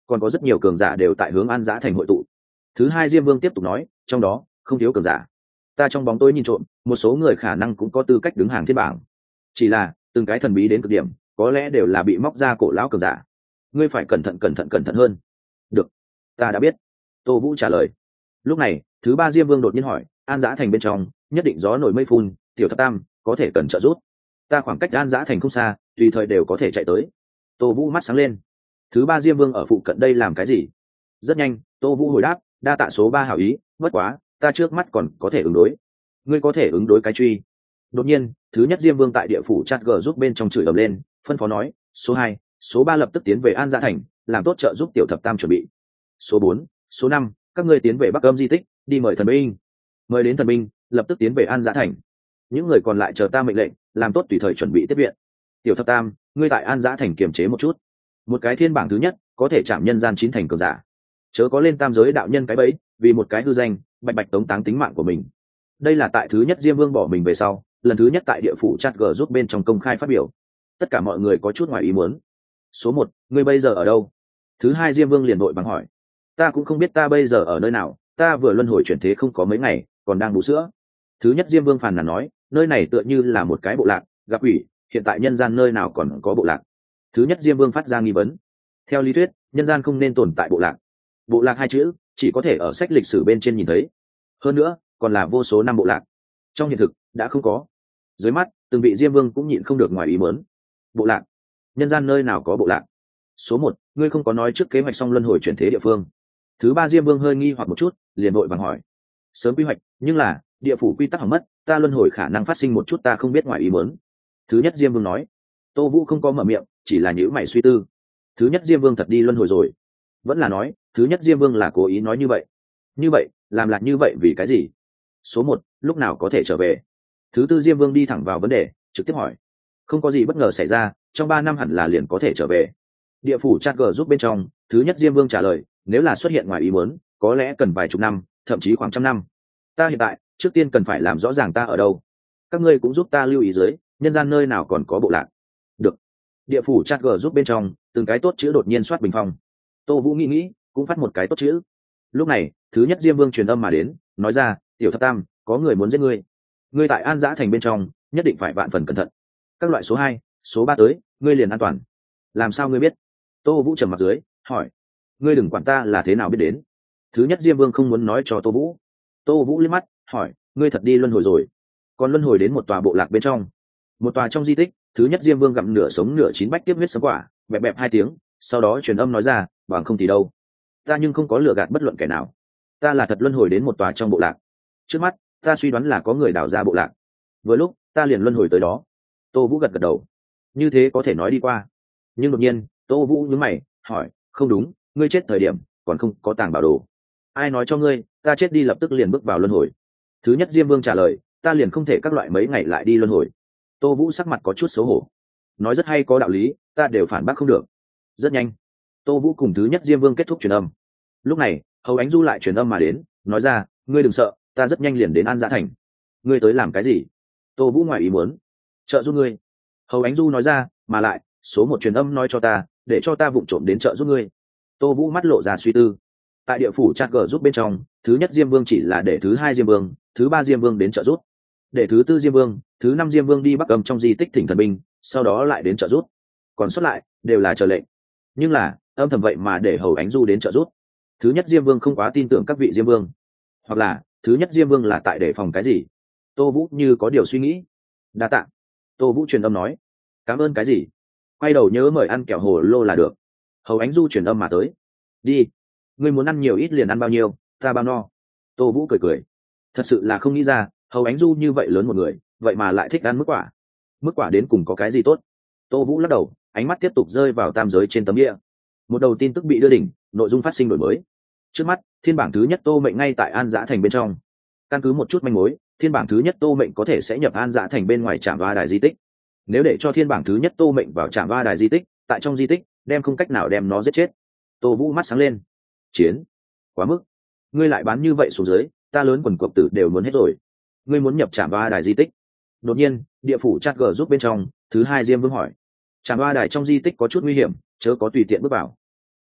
còn có rất nhiều cường giả đều tại hướng An Dã Thành hội tụ. Thứ hai Diêm Vương tiếp tục nói, trong đó không thiếu cường giả. Ta trong bóng tối nhìn trộm, một số người khả năng cũng có tư cách đứng hàng thiên bảng. Chỉ là từng cái thần bí đến cực điểm, có lẽ đều là bị móc ra cổ lão cường giả. Ngươi phải cẩn thận hơn. Được, ta đã biết. Tô Vũ trả lời. Lúc này, thứ ba Diêm Vương đột nhiên hỏi, An Dã Thành bên trong nhất định gió nổi mây phun, tiểu thập tam có thể cần trợ giúp. Ta khoảng cách An Dã Thành không xa, tùy thời đều có thể chạy tới. Tô Vũ mắt sáng lên. Thứ ba Diêm Vương ở phụ cận đây làm cái gì? Rất nhanh, Tô Vũ hồi đáp, đa tạ số ba hảo ý, bất quá ta trước mắt còn có thể ứng đối. Ngươi có thể ứng đối cái truy. Đột nhiên, thứ nhất Diêm Vương tại địa phủ chat g giúp bên trong chửi ầm lên, phân phó nói, số hai, số ba lập tức tiến về An Dã Thành, làm tốt trợ giúp tiểu thập tam chuẩn bị. Số bốn, số năm, các ngươi tiến về Bắc Âm di tích, đi mời thần binh. Mời đến thần binh, lập tức tiến về An Dã Thành. Những người còn lại chờ ta mệnh lệnh, làm tốt tùy thời chuẩn bị tiếp viện. Tiểu thập tam, ngươi tại An Dã Thành kiềm chế một chút. Một cái thiên bảng thứ nhất, có thể chạm nhân gian 9 thành cường giả. Chớ có lên tam giới đạo nhân cái bẫy, vì một cái hư danh, bạch bạch tống táng tính mạng của mình. Đây là tại thứ nhất Diêm Vương bỏ mình về sau, lần thứ nhất tại địa phủ chat g giúp bên trong công khai phát biểu. Tất cả mọi người có chút ngoài ý muốn. Số một, ngươi bây giờ ở đâu? Thứ hai Diêm Vương liền vội vàng hỏi. Ta cũng không biết ta bây giờ ở nơi nào, ta vừa luân hồi chuyển thế không có mấy ngày, còn đang bú sữa. Thứ nhất Diêm Vương phàn nàn nói, nơi này tựa như là một cái bộ lạc, gặp ủy, hiện tại nhân gian nơi nào còn có bộ lạc. Thứ nhất Diêm Vương phát ra nghi vấn. Theo lý thuyết, nhân gian không nên tồn tại bộ lạc. Bộ lạc hai chữ chỉ có thể ở sách lịch sử bên trên nhìn thấy. Hơn nữa, còn là vô số năm bộ lạc. Trong hiện thực, đã không có. Dưới mắt, từng vị Diêm Vương cũng nhịn không được ngoài ý muốn. Bộ lạc? Nhân gian nơi nào có bộ lạc? Số một, ngươi không có nói trước kế hoạch xong luân hồi chuyển thế địa phương. Thứ ba Diêm Vương hơi nghi hoặc một chút, liền vội vàng hỏi. Sớm quy hoạch, nhưng là địa phủ quy tắc hỏng mất, ta luân hồi khả năng phát sinh một chút ta không biết ngoài ý muốn. Thứ nhất Diêm Vương nói. Tô Vũ không có mở miệng, chỉ là nhíu mày suy tư. Thứ nhất Diêm Vương thật đi luân hồi rồi? Vẫn là nói, thứ nhất Diêm Vương là cố ý nói như vậy? Như vậy, làm lại như vậy vì cái gì? Số một, lúc nào có thể trở về? Thứ tư Diêm Vương đi thẳng vào vấn đề, trực tiếp hỏi. Không có gì bất ngờ xảy ra, trong 3 năm hẳn là liền có thể trở về. Địa phủ chat g giúp bên trong, thứ nhất Diêm Vương trả lời, nếu là xuất hiện ngoài ý muốn, có lẽ cần vài chục năm, thậm chí khoảng trăm năm. Ta hiện tại, trước tiên cần phải làm rõ ràng ta ở đâu. Các ngươi cũng giúp ta lưu ý dưới, nhân gian nơi nào còn có bộ lạc. Được. Địa phủ chat g giúp bên trong, từng cái tốt chữ đột nhiên soát bình phong. Tô Vũ nghĩ, cũng phát một cái tốt chữ. Lúc này, thứ nhất Diêm Vương truyền âm mà đến, nói ra, tiểu thập tam, có người muốn giết ngươi. Ngươi tại An Dã Thành bên trong, nhất định phải vạn phần cẩn thận. Các loại số hai, số ba tới, ngươi liền an toàn. Làm sao ngươi biết? Tô Vũ trầm mặt dưới, hỏi. Ngươi đừng quản ta là thế nào biết đến. Thứ nhất Diêm Vương không muốn nói cho Tô Vũ. Tô Vũ liếc mắt, hỏi, ngươi thật đi luân hồi rồi? Còn luân hồi đến một tòa bộ lạc bên trong. Một tòa trong di tích, thứ nhất Diêm Vương gặm nửa sống nửa chín bách tiếp huyết sấm quả, bẹp bẹp 2 tiếng, sau đó truyền âm nói ra, bằng không thì đâu. Ta nhưng không có lừa gạt bất luận kẻ nào. Ta là thật luân hồi đến một tòa trong bộ lạc. Trước mắt, ta suy đoán là có người đào ra bộ lạc. Vừa lúc, ta liền luân hồi tới đó. Tô Vũ gật gật đầu. Như thế có thể nói đi qua. Nhưng đột nhiên, Tô Vũ nhướng mày, hỏi, không đúng, ngươi chết thời điểm, còn không có tàng bảo đồ. Ai nói cho ngươi, ta chết đi lập tức liền bước vào luân hồi? Thứ nhất Diêm Vương trả lời, ta liền không thể các loại mấy ngày lại đi luân hồi. Tô Vũ sắc mặt có chút xấu hổ. Nói rất hay có đạo lý, ta đều phản bác không được. Rất nhanh, Tô Vũ cùng thứ nhất Diêm Vương kết thúc truyền âm. Lúc này, Hầu Ánh Du lại truyền âm mà đến, nói ra, ngươi đừng sợ, ta rất nhanh liền đến An Dã Thành. Ngươi tới làm cái gì? Tô Vũ ngoài ý muốn. Trợ giúp ngươi. Hầu Ánh Du nói ra, mà lại, số một truyền âm nói cho ta, để cho ta vụng trộm đến trợ giúp ngươi. Tô Vũ mắt lộ ra suy tư. Tại địa phủ chat g giúp bên trong, thứ nhất Diêm Vương chỉ là để thứ hai Diêm Vương, thứ ba Diêm Vương đến trợ giúp. Để thứ tư Diêm Vương, thứ năm Diêm Vương đi Bắc Âm trong di tích thỉnh thần binh, sau đó lại đến trợ giúp. Còn xuất lại, đều là chờ lệnh. Nhưng là, âm thầm vậy mà để Hầu Ánh Du đến trợ giúp. Thứ nhất Diêm Vương không quá tin tưởng các vị Diêm Vương. Hoặc là, thứ nhất Diêm Vương là tại để phòng cái gì? Tô Vũ như có điều suy nghĩ. Đa tạ. Tô Vũ truyền âm nói. Cảm ơn cái gì? Quay đầu nhớ mời ăn kẹo hồ lô là được. Hầu Ánh Du truyền âm mà tới. Đi. Ngươi muốn ăn nhiều ít liền ăn bao nhiêu, ta bao no. Tô Vũ cười cười. Thật sự là không nghĩ ra, Hầu Ánh Du như vậy lớn một người, vậy mà lại thích ăn mức quả. Mức quả đến cùng có cái gì tốt? Tô Vũ lắc đầu, ánh mắt tiếp tục rơi vào tam giới trên tấm địa. Một đầu tin tức bị đưa đỉnh, nội dung phát sinh đổi mới. Trước mắt, thiên bảng thứ nhất Tô Mệnh ngay tại An Dã Thành bên trong. Căn cứ một chút manh mối, thiên bảng thứ nhất Tô Mệnh có thể sẽ nhập An Dã Thành bên ngoài Trạm Ba Đài di tích. Nếu để cho thiên bảng thứ nhất Tô Mệnh vào Trạm Ba Đài di tích, tại trong di tích, đem không cách nào đem nó giết chết. Tô Vũ mắt sáng lên. Chiến, quá mức. Ngươi lại bán như vậy xuống dưới, ta lớn quần cộc tử đều muốn hết rồi. Ngươi muốn nhập Trạm Ba Đài di tích? Đột nhiên, địa phủ chat g giúp bên trong, thứ hai Diêm Vương hỏi. Trạm Ba Đài trong di tích có chút nguy hiểm, chớ có tùy tiện bước vào.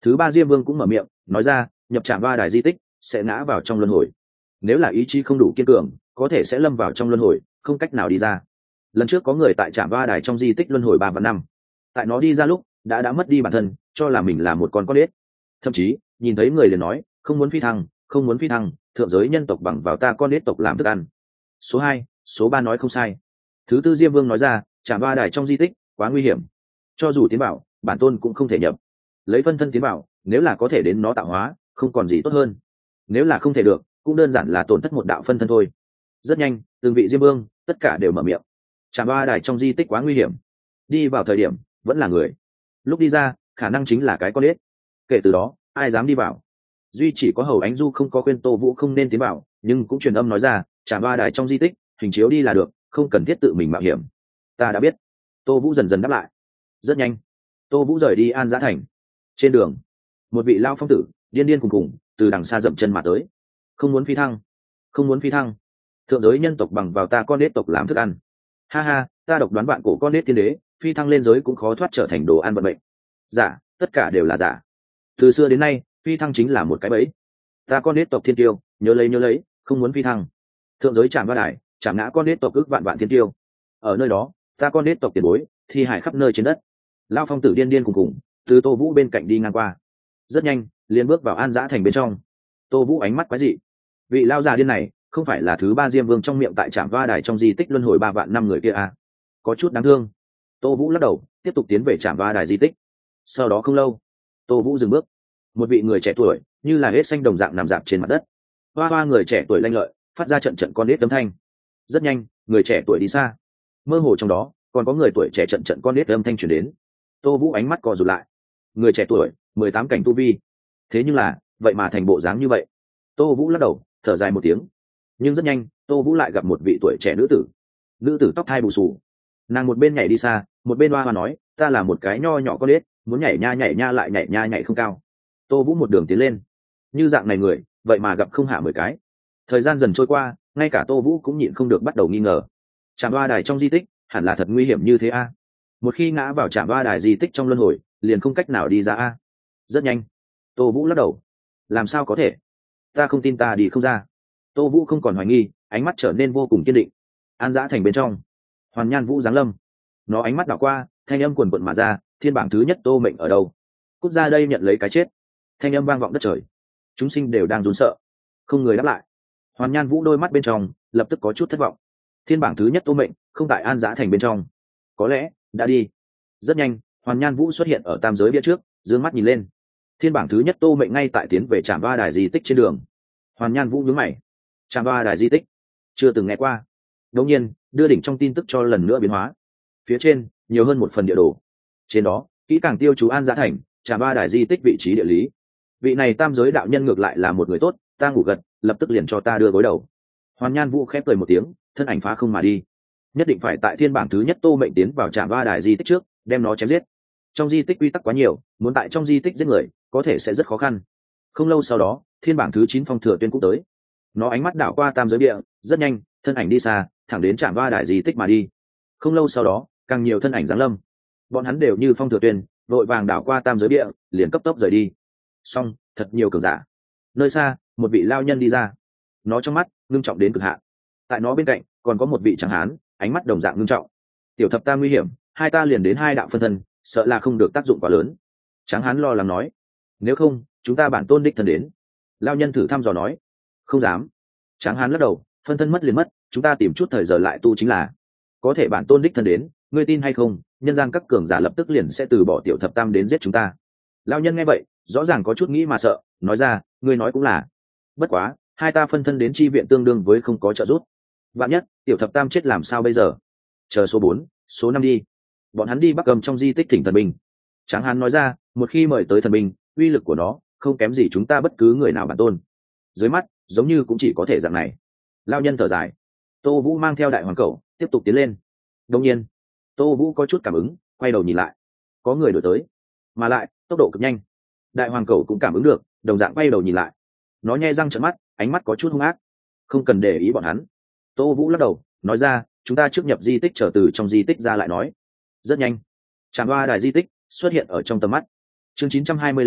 Thứ ba Diêm Vương cũng mở miệng nói ra, nhập Trạm Va Đài di tích sẽ ngã vào trong luân hồi, nếu là ý chí không đủ kiên cường có thể sẽ lâm vào trong luân hồi, không cách nào đi ra. Lần trước có người tại Trạm Va Đài trong di tích luân hồi 3 vạn năm, tại nó đi ra lúc đã mất đi bản thân, cho là mình là một con ếch, thậm chí nhìn thấy người liền nói không muốn phi thăng, không muốn phi thăng, thượng giới nhân tộc bằng vào ta con ếch tộc làm thức ăn. Số 2, số 3 nói không sai. Thứ tư Diêm Vương nói ra, Trạm Va Đài trong di tích quá nguy hiểm, cho dù tiến bảo bản tôn cũng không thể nhập. Lấy phân thân tiến bảo, nếu là có thể đến nó tạo hóa không còn gì tốt hơn, nếu là không thể được cũng đơn giản là tổn thất một đạo phân thân thôi. Rất nhanh từng vị Diêm Vương tất cả đều mở miệng. Trạm Va Đài trong di tích quá nguy hiểm, đi vào thời điểm vẫn là người, lúc đi ra khả năng chính là cái con ếch. Kể từ đó ai dám đi vào? Duy chỉ có Hầu Ánh Du không có khuyên Tô Vũ không nên tiến vào, nhưng cũng truyền âm nói ra, Trạm Va Đài trong di tích hình chiếu đi là được, không cần thiết tự mình mạo hiểm. Ta đã biết. Tô Vũ dần dần đáp lại. Rất nhanh Tô Vũ rời đi An Giã Thành. Trên đường một vị lao phong tử điên điên cùng cùng từ đằng xa dậm chân mà tới. Không muốn phi thăng, không muốn phi thăng, thượng giới nhân tộc bằng vào ta con nết tộc làm thức ăn. Ha ha, ta độc đoán bạn cổ con nết tiên đế phi thăng lên giới cũng khó thoát trở thành đồ ăn vận mệnh. Giả, tất cả đều là giả. Từ xưa đến nay phi thăng chính là một cái bẫy. Ta con nết tộc thiên tiêu, nhớ lấy, không muốn phi thăng. Thượng giới Trạm Va Đài chạm ngã con nết tộc ước vạn vạn thiên tiêu, ở nơi đó ta con nết tộc tiền bối thi hải khắp nơi trên đất. Lao phong tử điên điên cùng cùng từ Tô Vũ bên cạnh đi ngang qua, rất nhanh liền bước vào An Giã Thành bên trong. Tô Vũ ánh mắt quái dị, vị lao già điên này không phải là thứ ba Diêm Vương trong miệng tại Trạm Va Đài trong di tích luân hồi 3 vạn năm người kia à? Có chút đáng thương. Tô Vũ lắc đầu tiếp tục tiến về Trạm Va Đài di tích. Sau đó không lâu Tô Vũ dừng bước. Một vị người trẻ tuổi như là hết xanh đồng dạng nằm dạp trên mặt đất. Hoa hoa người trẻ tuổi lanh lợi phát ra trận trận con nết âm thanh. Rất nhanh người trẻ tuổi đi xa, mơ hồ trong đó còn có người tuổi trẻ trận trận con nết âm thanh chuyển đến. Tô Vũ ánh mắt co rụt lại. Người trẻ tuổi 18 cảnh tu vi, thế nhưng là vậy mà thành bộ dáng như vậy. Tô Vũ lắc đầu thở dài một tiếng. Nhưng rất nhanh Tô Vũ lại gặp một vị tuổi trẻ nữ tử. Nữ tử tóc thai bù xù, nàng một bên nhảy đi xa một bên hoa hoa nói, ta là một cái nho nhỏ con nết, muốn nhảy nha lại nhảy nha nhảy không cao. Tô Vũ một đường tiến lên, như dạng này người vậy mà gặp không hạ 10 cái. Thời gian dần trôi qua, ngay cả Tô Vũ cũng nhịn không được bắt đầu nghi ngờ, Trạm Va Đài trong di tích hẳn là thật nguy hiểm như thế a? Một khi ngã vào Trạm Va Đài di tích trong luân hồi liền không cách nào đi ra a? Rất nhanh Tô Vũ lắc đầu, làm sao có thể, ta không tin ta đi không ra. Tô Vũ không còn hoài nghi, ánh mắt trở nên vô cùng kiên định. An Giã Thành bên trong, Hoàn Nhan Vũ giáng lâm. Nó ánh mắt đảo qua, thanh âm quần quận mà ra, thiên bảng thứ nhất Tô Mệnh ở đâu? Cút ra đây nhận lấy cái chết. Thanh âm vang vọng đất trời, chúng sinh đều đang run sợ, không người đáp lại. Hoàn Nhan Vũ đôi mắt bên trong lập tức có chút thất vọng. Thiên bảng thứ nhất Tô Mệnh không tại An Giã Thành bên trong, có lẽ đã đi. Rất nhanh Hoàn Nhan Vũ xuất hiện ở tam giới bia trước, dương mắt nhìn lên. Thiên bảng thứ nhất Tô Mệnh ngay tại tiến về Trạm Va Đài di tích trên đường. Hoàn Nhan Vũ nhướng mày, Trạm Va Đài di tích chưa từng nghe qua. Đột nhiên đưa đỉnh trong tin tức cho lần nữa biến hóa, phía trên nhiều hơn một phần địa đồ. Trên đó kỹ càng tiêu chú An Giã Thành, Trạm Va Đài di tích vị trí địa lý. Vị này tam giới đạo nhân ngược lại là một người tốt, ta ngủ gật lập tức liền cho ta đưa gối đầu. Hoàn Nhan Vũ khép cười một tiếng, thân ảnh phá không mà đi. Nhất định phải tại thiên bảng thứ nhất Tô Mệnh tiến vào Trạm Va Đài di tích trước đem nó chém giết. Trong di tích quy tắc quá nhiều, muốn tại trong di tích giết người có thể sẽ rất khó khăn. Không lâu sau đó thiên bảng thứ 9 Phong Thừa Tuyên cũng tới. Nó ánh mắt đảo qua tam giới địa, rất nhanh thân ảnh đi xa, thẳng đến Trạm Va Đài di tích mà đi. Không lâu sau đó càng nhiều thân ảnh giáng lâm, bọn hắn đều như Phong Thừa Tuyên vội vàng đảo qua tam giới địa, liền cấp tốc rời đi. Xong thật nhiều cường giả. Nơi xa một vị lao nhân đi ra, nó trong mắt ngưng trọng đến cực hạn. Tại nó bên cạnh còn có một vị tráng hán, ánh mắt đồng dạng ngưng trọng. Tiểu thập tam nguy hiểm, hai ta liền đến hai đạo phân thân, sợ là không được tác dụng quá lớn. Tráng hán lo lắng nói, nếu không chúng ta bản tôn đích thân đến. Lao nhân thử thăm dò nói, không dám. Tráng hán lắc đầu, phân thân mất liền mất, chúng ta tìm chút thời giờ lại tu chính là. Có thể bản tôn đích thân đến, ngươi tin hay không, nhân gian các cường giả lập tức liền sẽ từ bỏ tiểu thập tam đến giết chúng ta. Lao nhân nghe vậy rõ ràng có chút nghĩ mà sợ, nói ra, ngươi nói cũng là. Bất quá hai ta phân thân đến chi viện tương đương với không có trợ giúp. Vạn nhất tiểu thập tam chết làm sao bây giờ? Chờ số 4, số 5 đi. Bọn hắn đi Bắc Âm trong di tích thỉnh thần binh. Tráng hán nói ra, một khi mời tới thần binh, uy lực của nó không kém gì chúng ta bất cứ người nào bản tôn. Dưới mắt giống như cũng chỉ có thể dạng này. Lao nhân thở dài. Tô Vũ mang theo đại hoàng cẩu tiếp tục tiến lên. Đương nhiên Tô Vũ có chút cảm ứng, quay đầu nhìn lại, có người đuổi tới, mà lại tốc độ cực nhanh. Đại hoàng cẩu cũng cảm ứng được, đồng dạng quay đầu nhìn lại. Nó nhe răng trợn mắt, ánh mắt có chút hung ác. Không cần để ý bọn hắn. Tô Vũ lắc đầu nói ra, chúng ta trước nhập di tích, trở từ trong di tích ra lại nói. Rất nhanh Trạm Va Đài di tích xuất hiện ở trong tầm mắt. Chương 925,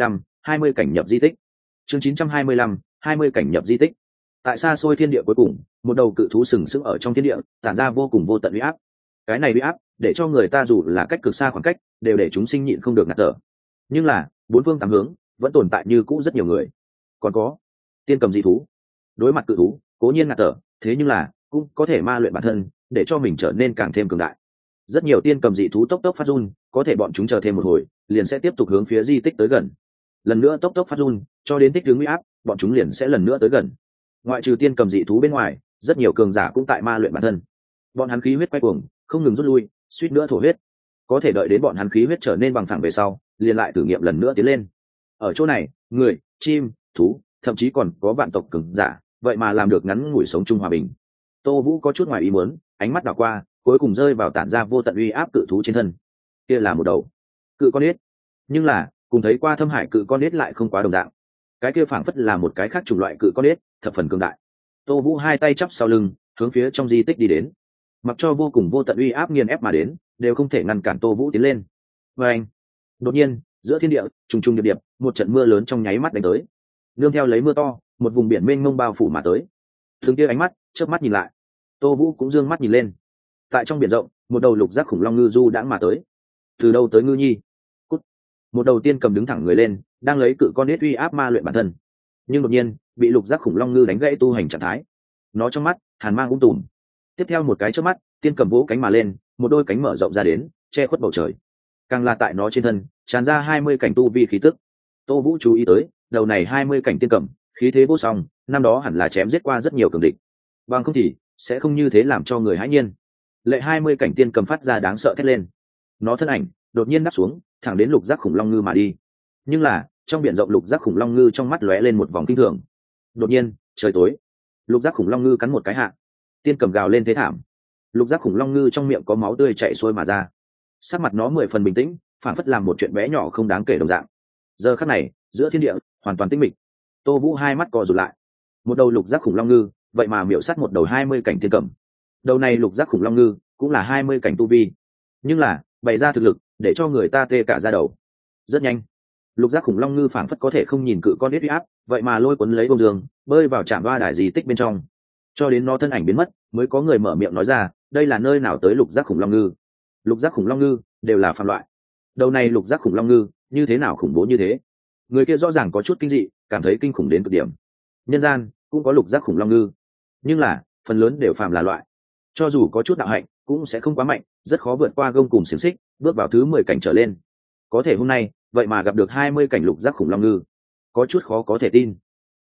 20 cảnh nhập di tích. Chương 925, 20 cảnh nhập di tích. Tại xa xôi thiên địa cuối cùng, một đầu cự thú sừng sững ở trong thiên địa, tản ra vô cùng vô tận uy áp. Cái này uy áp, để cho người ta dù là cách cực xa khoảng cách, đều để chúng sinh nhịn không được ngạt thở. Nhưng là, bốn phương tám hướng, vẫn tồn tại như cũ rất nhiều người. Còn có tiên cầm dị thú. Đối mặt cự thú, cố nhiên ngạt thở, thế nhưng là cũng có thể ma luyện bản thân, để cho mình trở nên càng thêm cường đại. Rất nhiều tiên cầm dị thú tốc tốc phát run, có thể bọn chúng chờ thêm một hồi, liền sẽ tiếp tục hướng phía di tích tới gần. Lần nữa tốc tốc phát run, cho đến tích hướng uy áp, bọn chúng liền sẽ lần nữa tới gần. Ngoại trừ tiên cầm dị thú bên ngoài, rất nhiều cường giả cũng tại ma luyện bản thân. Bọn hắn khí huyết quay cuồng, không ngừng rút lui, suýt nữa thổ huyết. Có thể đợi đến bọn hắn khí huyết trở nên bằng phẳng về sau, liền lại thử nghiệm lần nữa tiến lên. Ở chỗ này, người, chim, thú, thậm chí còn có vạn tộc cường giả, vậy mà làm được ngắn ngủi sống chung hòa bình. Tô Vũ có chút ngoài ý muốn, ánh mắt đảo qua, cuối cùng rơi vào tản ra vô tận uy áp cự thú trên thân. Kia là một đầu cự con ếch, nhưng là cùng thấy qua thâm hải cự con ếch lại không quá đồng dạng. Cái kia phảng phất là một cái khác chủng loại cự con ếch, thập phần cường đại. Tô Vũ hai tay chắp sau lưng, hướng phía trong di tích đi đến. Mặc cho vô cùng vô tận uy áp nghiền ép mà đến, đều không thể ngăn cản Tô Vũ tiến lên. Và anh, đột nhiên, giữa thiên địa, trùng trùng điệp điệp, một trận mưa lớn trong nháy mắt đánh tới. Nương theo lấy mưa to, một vùng biển mênh mông bao phủ mà tới. Thường kia ánh mắt, chớp mắt nhìn lại. Tô Vũ cũng dương mắt nhìn lên. Tại trong biển rộng, một đầu lục giác khủng long ngư du đãng mà tới. Từ đâu tới ngư nhi? Cút. Một đầu tiên cầm đứng thẳng người lên, đang lấy cự con nết uy áp ma luyện bản thân. Nhưng đột nhiên, bị lục giác khủng long ngư đánh gãy tu hành trạng thái. Nó trong mắt, hàn mang tùm. Tiếp theo một cái chớp mắt, tiên cầm vỗ cánh mà lên, một đôi cánh mở rộng ra đến, che khuất bầu trời. Càng là tại nó trên thân, tràn ra 20 cảnh tu vi khí tức. Tô Vũ chú ý tới, đầu này 20 cảnh tiên cầm, khí thế vô song, năm đó hẳn là chém giết qua rất nhiều cường địch. Bằng không thì sẽ không như thế làm cho người hãi nhiên. Lệ 20 cảnh tiên cầm phát ra đáng sợ thét lên. Nó thân ảnh đột nhiên đáp xuống, thẳng đến lục giác khủng long ngư mà đi. Nhưng là, trong biển rộng lục giác khủng long ngư trong mắt lóe lên một vòng kinh thường. Đột nhiên, trời tối. Lục giác khủng long ngư cắn một cái hạ. Tiên cầm gào lên thế thảm. Lục giác khủng long ngư trong miệng có máu tươi chảy xuôi mà ra. Sắc mặt nó 10 phần bình tĩnh, phản phất làm một chuyện bé nhỏ không đáng kể đồng dạng. Giờ khắc này, giữa thiên địa hoàn toàn tĩnh mịch. Tô Vũ hai mắt co rụt lại. Một đầu lục giác khủng long ngư, vậy mà miểu sát một đầu 20 cảnh tiên cầm. Đầu này lục giác khủng long ngư cũng là 20 cảnh tu vi, nhưng là bày ra thực lực để cho người ta tê cả da đầu. Rất nhanh, lục giác khủng long ngư phảng phất có thể không nhìn cự con đít uy áp, vậy mà lôi cuốn lấy bông giường bơi vào trạm va đài di tích bên trong, cho đến nó thân ảnh biến mất mới có người mở miệng nói ra, đây là nơi nào tới lục giác khủng long ngư. Lục giác khủng long ngư đều là phàm loại, đầu này lục giác khủng long ngư như thế nào khủng bố như thế? Người kia rõ ràng có chút kinh dị, cảm thấy kinh khủng đến cực điểm. Nhân gian cũng có lục giác khủng long ngư, nhưng là phần lớn đều phàm là loại, cho dù có chút đạo hạnh cũng sẽ không quá mạnh, rất khó vượt qua gông cùng xiềng xích bước vào thứ 10 cảnh trở lên. Có thể hôm nay vậy mà gặp được 20 cảnh lục giác khủng long ngư, có chút khó có thể tin.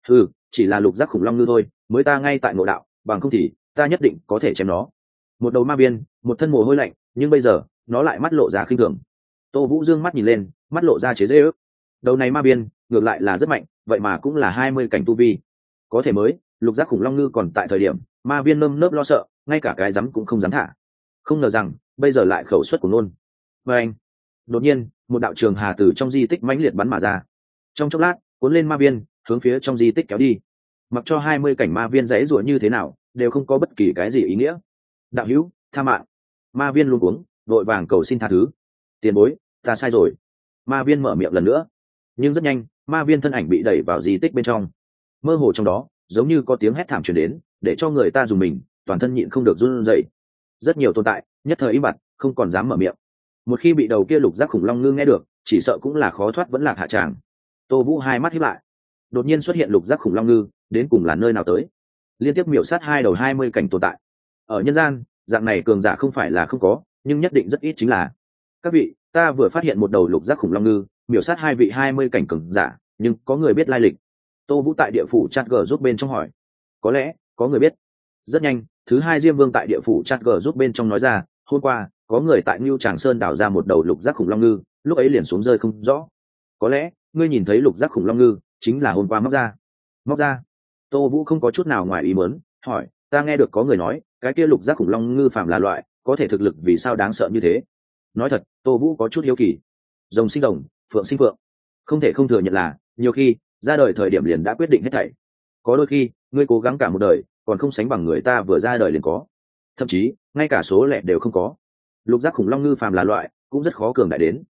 Chỉ là lục giác khủng long ngư thôi, mới ta ngay tại ngộ đạo, bằng không thì ta nhất định có thể chém nó. Một đầu ma viên, một thân mồ hôi lạnh, nhưng bây giờ nó lại mắt lộ ra khinh thường. Tô Vũ dương mắt nhìn lên, mắt lộ ra chế giễu. Đầu này ma viên ngược lại là rất mạnh, vậy mà cũng là 20 cảnh tu vi. Có thể mới lục giác khủng long ngư còn tại thời điểm ma viên nơm nớp lo sợ, ngay cả cái rắm cũng không dám thả. Không ngờ rằng bây giờ lại khẩu suất của nôn. Và anh, đột nhiên một đạo trường hà từ trong di tích mãnh liệt bắn mà ra, trong chốc lát cuốn lên ma viên hướng phía trong di tích kéo đi. Mặc cho 20 cảnh ma viên giãy giụa như thế nào đều không có bất kỳ cái gì ý nghĩa. Đạo hữu, tha mạng. Ma viên luôn cuống vội vàng cầu xin tha thứ. Tiền bối, ta sai rồi. Ma viên mở miệng lần nữa, nhưng rất nhanh ma viên thân ảnh bị đẩy vào di tích bên trong. Mơ hồ trong đó giống như có tiếng hét thảm truyền đến, để cho người ta dùng mình toàn thân nhịn không được run rẩy. Rất nhiều tồn tại nhất thời im bặt, không còn dám mở miệng. Một khi bị đầu kia lục giác khủng long ngư nghe được, chỉ sợ cũng là khó thoát vẫn lạc hạ tràng. Tô Vũ hai mắt híp lại. Đột nhiên xuất hiện lục giác khủng long ngư, đến cùng là nơi nào tới? Liên tiếp miểu sát hai đầu 20 cảnh tồn tại. Ở nhân gian, dạng này cường giả không phải là không có, nhưng nhất định rất ít chính là. Các vị, ta vừa phát hiện một đầu lục giác khủng long ngư, miểu sát hai vị 20 cảnh cường giả, nhưng có người biết lai lịch. Tô Vũ tại địa phủ chat g giúp bên trong hỏi. Có lẽ có người biết. Rất nhanh, thứ hai Diêm Vương tại địa phủ chat g giúp bên trong nói ra, hôm qua có người tại Ngưu Tràng Sơn đào ra một đầu lục giác khủng long ngư, lúc ấy liền xuống rơi không rõ. Có lẽ ngươi nhìn thấy lục giác khủng long ngư chính là hôm qua móc ra. Móc ra? Tô Vũ không có chút nào ngoài ý muốn, hỏi, ta nghe được có người nói cái kia lục giác khủng long ngư phàm là loại, có thể thực lực vì sao đáng sợ như thế? Nói thật, Tô Vũ có chút hiếu kỳ. Rồng sinh rồng, phượng sinh phượng, không thể không thừa nhận là nhiều khi ra đời thời điểm liền đã quyết định hết thảy. Có đôi khi ngươi cố gắng cả một đời còn không sánh bằng người ta vừa ra đời liền có, thậm chí ngay cả số lẻ đều không có. Lục giác khủng long ngư phàm là loại cũng rất khó cường đại đến.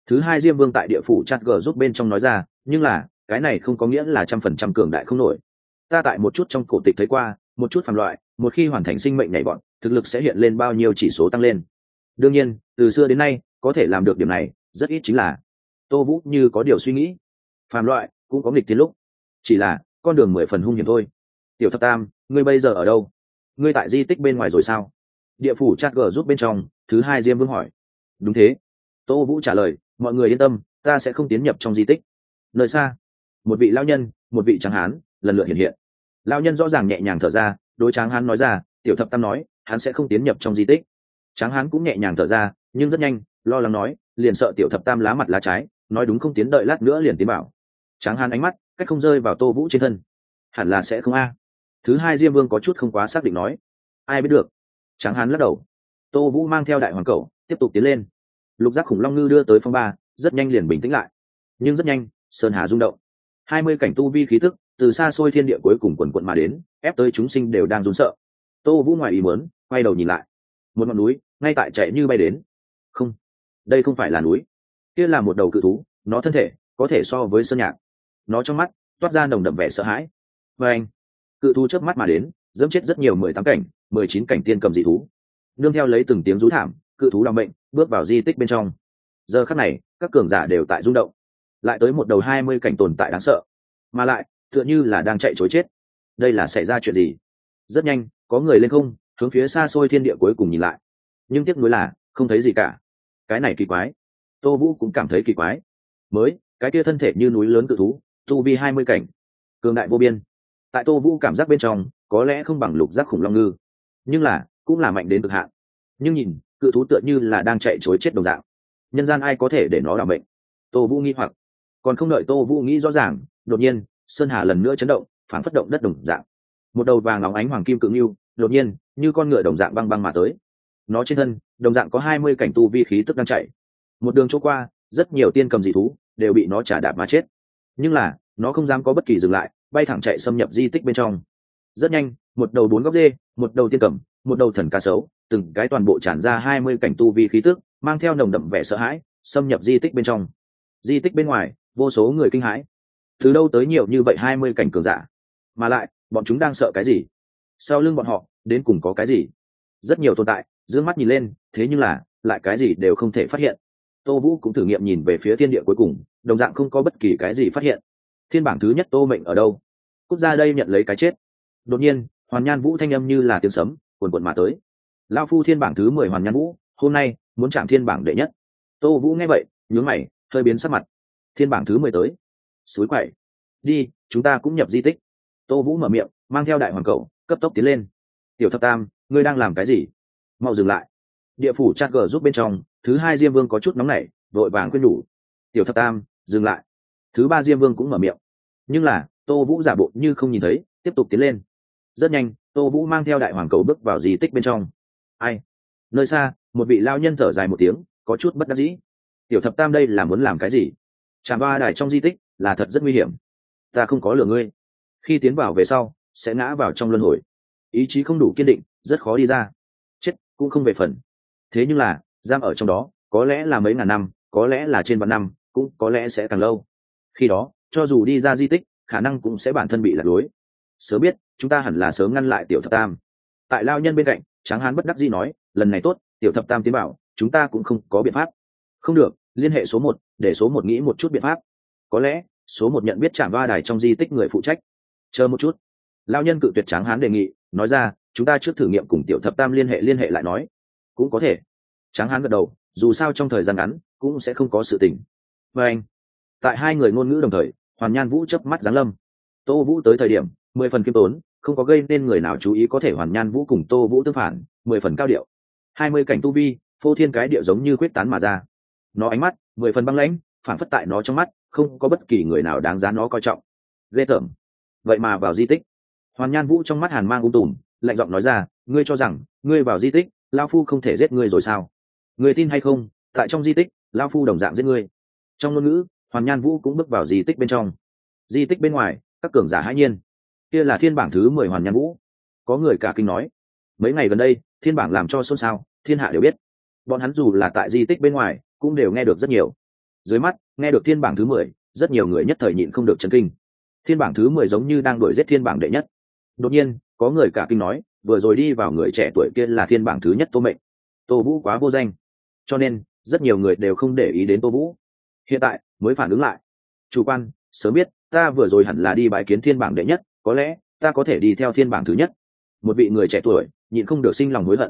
Thứ hai Diêm Vương tại địa phủ chat g giúp bên trong nói ra, nhưng là cái này không có nghĩa là 100% cường đại không nổi. Ta tại một chút trong cổ tịch thấy qua, một chút phàm loại, một khi hoàn thành sinh mệnh nhảy vọt, thực lực sẽ hiện lên bao nhiêu chỉ số tăng lên. Đương nhiên, từ xưa đến nay, có thể làm được điểm này, rất ít chính là. Tô Vũ như có điều suy nghĩ. Phàm loại cũng có nghịch tiến lúc, chỉ là con đường 10 phần hung hiểm thôi. Tiểu Thập Tam, ngươi bây giờ ở đâu? Ngươi tại di tích bên ngoài rồi sao? Địa phủ chat g giúp bên trong, thứ hai Diêm Vương hỏi. Đúng thế. Tô Vũ trả lời, mọi người yên tâm, ta sẽ không tiến nhập trong di tích. Nơi xa, một vị lão nhân, một vị tráng hán lần lượt hiện hiện. Lão nhân rõ ràng nhẹ nhàng thở ra, đối tráng hán nói ra, Tiểu Thập Tam nói hắn sẽ không tiến nhập trong di tích. Tráng hán cũng nhẹ nhàng thở ra, nhưng rất nhanh lo lắng nói, liền sợ Tiểu Thập Tam lá mặt lá trái, nói đúng không tiến, đợi lát nữa liền tiến bảo. Tráng hán ánh mắt cách không rơi vào Tô Vũ trên thân. Hẳn là sẽ không a. Thứ hai Diêm Vương có chút không quá xác định nói. Ai biết được. Tráng hán lắc đầu. Tô Vũ mang theo đại hoàng cẩu tiếp tục tiến lên. Lục giác khủng long ngư đưa tới phong ba, rất nhanh liền bình tĩnh lại. Nhưng rất nhanh sơn hà rung động. 20 cảnh tu vi khí tức từ xa xôi thiên địa cuối cùng quần quận mà đến, ép tới chúng sinh đều đang run sợ. Tô Vũ ngoài ý muốn quay đầu nhìn lại, một ngọn núi ngay tại chạy như bay đến. Không, đây không phải là núi, kia là một đầu cự thú, nó thân thể có thể so với sơn nhạc. Nó trong mắt toát ra nồng đậm vẻ sợ hãi. Và anh, cự thú chớp mắt mà đến, dẫm chết rất nhiều 18 cảnh 19 cảnh tiên cầm dị thú. Nương theo lấy từng tiếng rú thảm, cự thú đang bệnh bước vào di tích bên trong. Giờ khắc này các cường giả đều tại rung động. Lại tới một đầu 20 cảnh tồn tại đáng sợ, mà lại tựa như là đang chạy trối chết. Đây là xảy ra chuyện gì? Rất nhanh có người lên không, hướng phía xa xôi thiên địa cuối cùng nhìn lại, nhưng tiếc nuối là không thấy gì cả. Cái này kỳ quái. Tô Vũ cũng cảm thấy kỳ quái. Mới cái kia thân thể như núi lớn cự thú, tu vi 20 cảnh, cường đại vô biên. Tại Tô Vũ cảm giác bên trong có lẽ không bằng lục giác khủng long ngư, nhưng là cũng là mạnh đến cực hạn. Nhưng nhìn cự thú tựa như là đang chạy trối chết đồng dạng, nhân gian ai có thể để nó đảm bệnh? Tô Vũ nghi hoặc. Còn không đợi Tô Vũ nghĩ rõ ràng, đột nhiên sơn hà lần nữa chấn động, phản phất động đất đồng dạng. Một đầu vàng óng ánh hoàng kim cự ngưu đột nhiên như con ngựa đồng dạng băng băng mà tới. Nó trên thân đồng dạng có 20 cảnh tu vi khí tức đang chạy. Một đường chỗ qua, rất nhiều tiên cầm dị thú đều bị nó trả đạp mà chết. Nhưng là nó không dám có bất kỳ dừng lại, bay thẳng chạy xâm nhập di tích bên trong. Rất nhanh, một đầu 4 góc dê, một đầu tiên cầm, một đầu thần cá sấu, từng cái toàn bộ tràn ra 20 cảnh tu vi khí tức, mang theo nồng đậm vẻ sợ hãi, xâm nhập di tích bên trong. Di tích bên ngoài, vô số người kinh hãi. Từ đâu tới nhiều như vậy 20 cảnh cường giả? Mà lại, bọn chúng đang sợ cái gì? Sau lưng bọn họ, đến cùng có cái gì? Rất nhiều tồn tại, dương mắt nhìn lên, thế nhưng là, lại cái gì đều không thể phát hiện. Tô Vũ cũng thử nghiệm nhìn về phía thiên địa cuối cùng, đồng dạng không có bất kỳ cái gì phát hiện. Thiên bảng thứ nhất Tô Mệnh ở đâu? Cút ra đây nhận lấy cái chết. Đột nhiên, Hoàn Nhan Vũ thanh âm như là tiếng sấm, cuồn cuộn mà tới. Lão phu thiên bảng thứ 10 Hoàn Nhan Vũ, hôm nay muốn chạm thiên bảng đệ nhất. Tô Vũ nghe vậy, nhướng mày, hơi biến sắc mặt. Thiên bảng thứ 10 tới. Suối quậy. Đi, chúng ta cũng nhập di tích. Tô Vũ mở miệng, mang theo đại hoàng cẩu, cấp tốc tiến lên. Tiểu Thập Tam, ngươi đang làm cái gì? Mau dừng lại. Địa phủ chat g giúp bên trong, thứ hai Diêm Vương có chút nóng nảy, vội vàng khuyên nhủ. Tiểu Thập Tam, dừng lại. Thứ ba Diêm Vương cũng mở miệng. Nhưng là Tô Vũ giả bộ như không nhìn thấy, tiếp tục tiến lên. Rất nhanh, Tô Vũ mang theo đại hoàng cẩu bước vào di tích bên trong. Ai? Nơi xa, một vị lao nhân thở dài một tiếng, có chút bất đắc dĩ. Tiểu Thập Tam đây là muốn làm cái gì? Tràn ba đài trong di tích là thật rất nguy hiểm. Ta không có lừa ngươi. Khi tiến vào về sau, sẽ ngã vào trong luân hồi. Ý chí không đủ kiên định, rất khó đi ra. Chết cũng không về phần. Thế nhưng là, giam ở trong đó, có lẽ là mấy ngàn năm, có lẽ là trên vạn năm, cũng có lẽ sẽ càng lâu. Khi đó, cho dù đi ra di tích, khả năng cũng sẽ bản thân bị lạc lối. Sớm biết, chúng ta hẳn là sớm ngăn lại Tiểu Thập Tam. Tại lao nhân bên cạnh, Tráng Hán bất đắc dĩ nói, lần này tốt, Tiểu Thập Tam tiến bảo, chúng ta cũng không có biện pháp. Không được, liên hệ số 1, để số 1 nghĩ một chút biện pháp. Có lẽ số 1 nhận biết Trạm Va Đài trong di tích người phụ trách. Chờ một chút. Lao nhân cự tuyệt Tráng Hán đề nghị, nói ra, chúng ta trước thử nghiệm cùng Tiểu Thập Tam liên hệ lại nói. Cũng có thể. Tráng Hán gật đầu, dù sao trong thời gian ngắn cũng sẽ không có sự tình. Và anh, tại hai người ngôn ngữ đồng thời, Hoàn Nhan Vũ chớp mắt giáng lâm. Tô Vũ tới thời điểm 10 phần kiêm tốn, không có gây nên người nào chú ý, có thể Hoàn Nhan Vũ cùng Tô Vũ tương phản, 10 phần cao điệu. 20 cảnh tu vi, phô thiên cái điệu giống như quyết tán mà ra. Nó ánh mắt 10 phần băng lãnh, phản phất tại nó trong mắt không có bất kỳ người nào đáng giá nó coi trọng. Ghê tởm. Vậy mà vào di tích. Hoàn Nhan Vũ trong mắt hàn mang tùm, lạnh giọng nói ra, ngươi cho rằng ngươi vào di tích, lão phu không thể giết ngươi rồi sao? Ngươi tin hay không, tại trong di tích, lão phu đồng dạng giết ngươi. Trong ngôn ngữ, Hoàn Nhan Vũ cũng bước vào di tích bên trong. Di tích bên ngoài, các cường giả hãi nhiên. Kia là thiên bảng thứ 10 Hoàn Nhan Vũ. Có người cả kinh nói, mấy ngày gần đây, thiên bảng làm cho xôn xao, thiên hạ đều biết. Bọn hắn dù là tại di tích bên ngoài, cũng đều nghe được rất nhiều. Dưới mắt nghe được thiên bảng thứ 10, rất nhiều người nhất thời nhịn không được chấn kinh. Thiên bảng thứ 10 giống như đang đuổi giết thiên bảng đệ nhất. Đột nhiên có người cả kinh nói, vừa rồi đi vào người trẻ tuổi kia là thiên bảng thứ nhất Tô Mệnh. Tô Vũ quá vô danh, cho nên rất nhiều người đều không để ý đến Tô Vũ. Hiện tại mới phản ứng lại, chủ quan sớm biết ta vừa rồi hẳn là đi bái kiến thiên bảng đệ nhất, có lẽ ta có thể đi theo thiên bảng thứ nhất. Một vị người trẻ tuổi nhịn không được sinh lòng hối hận.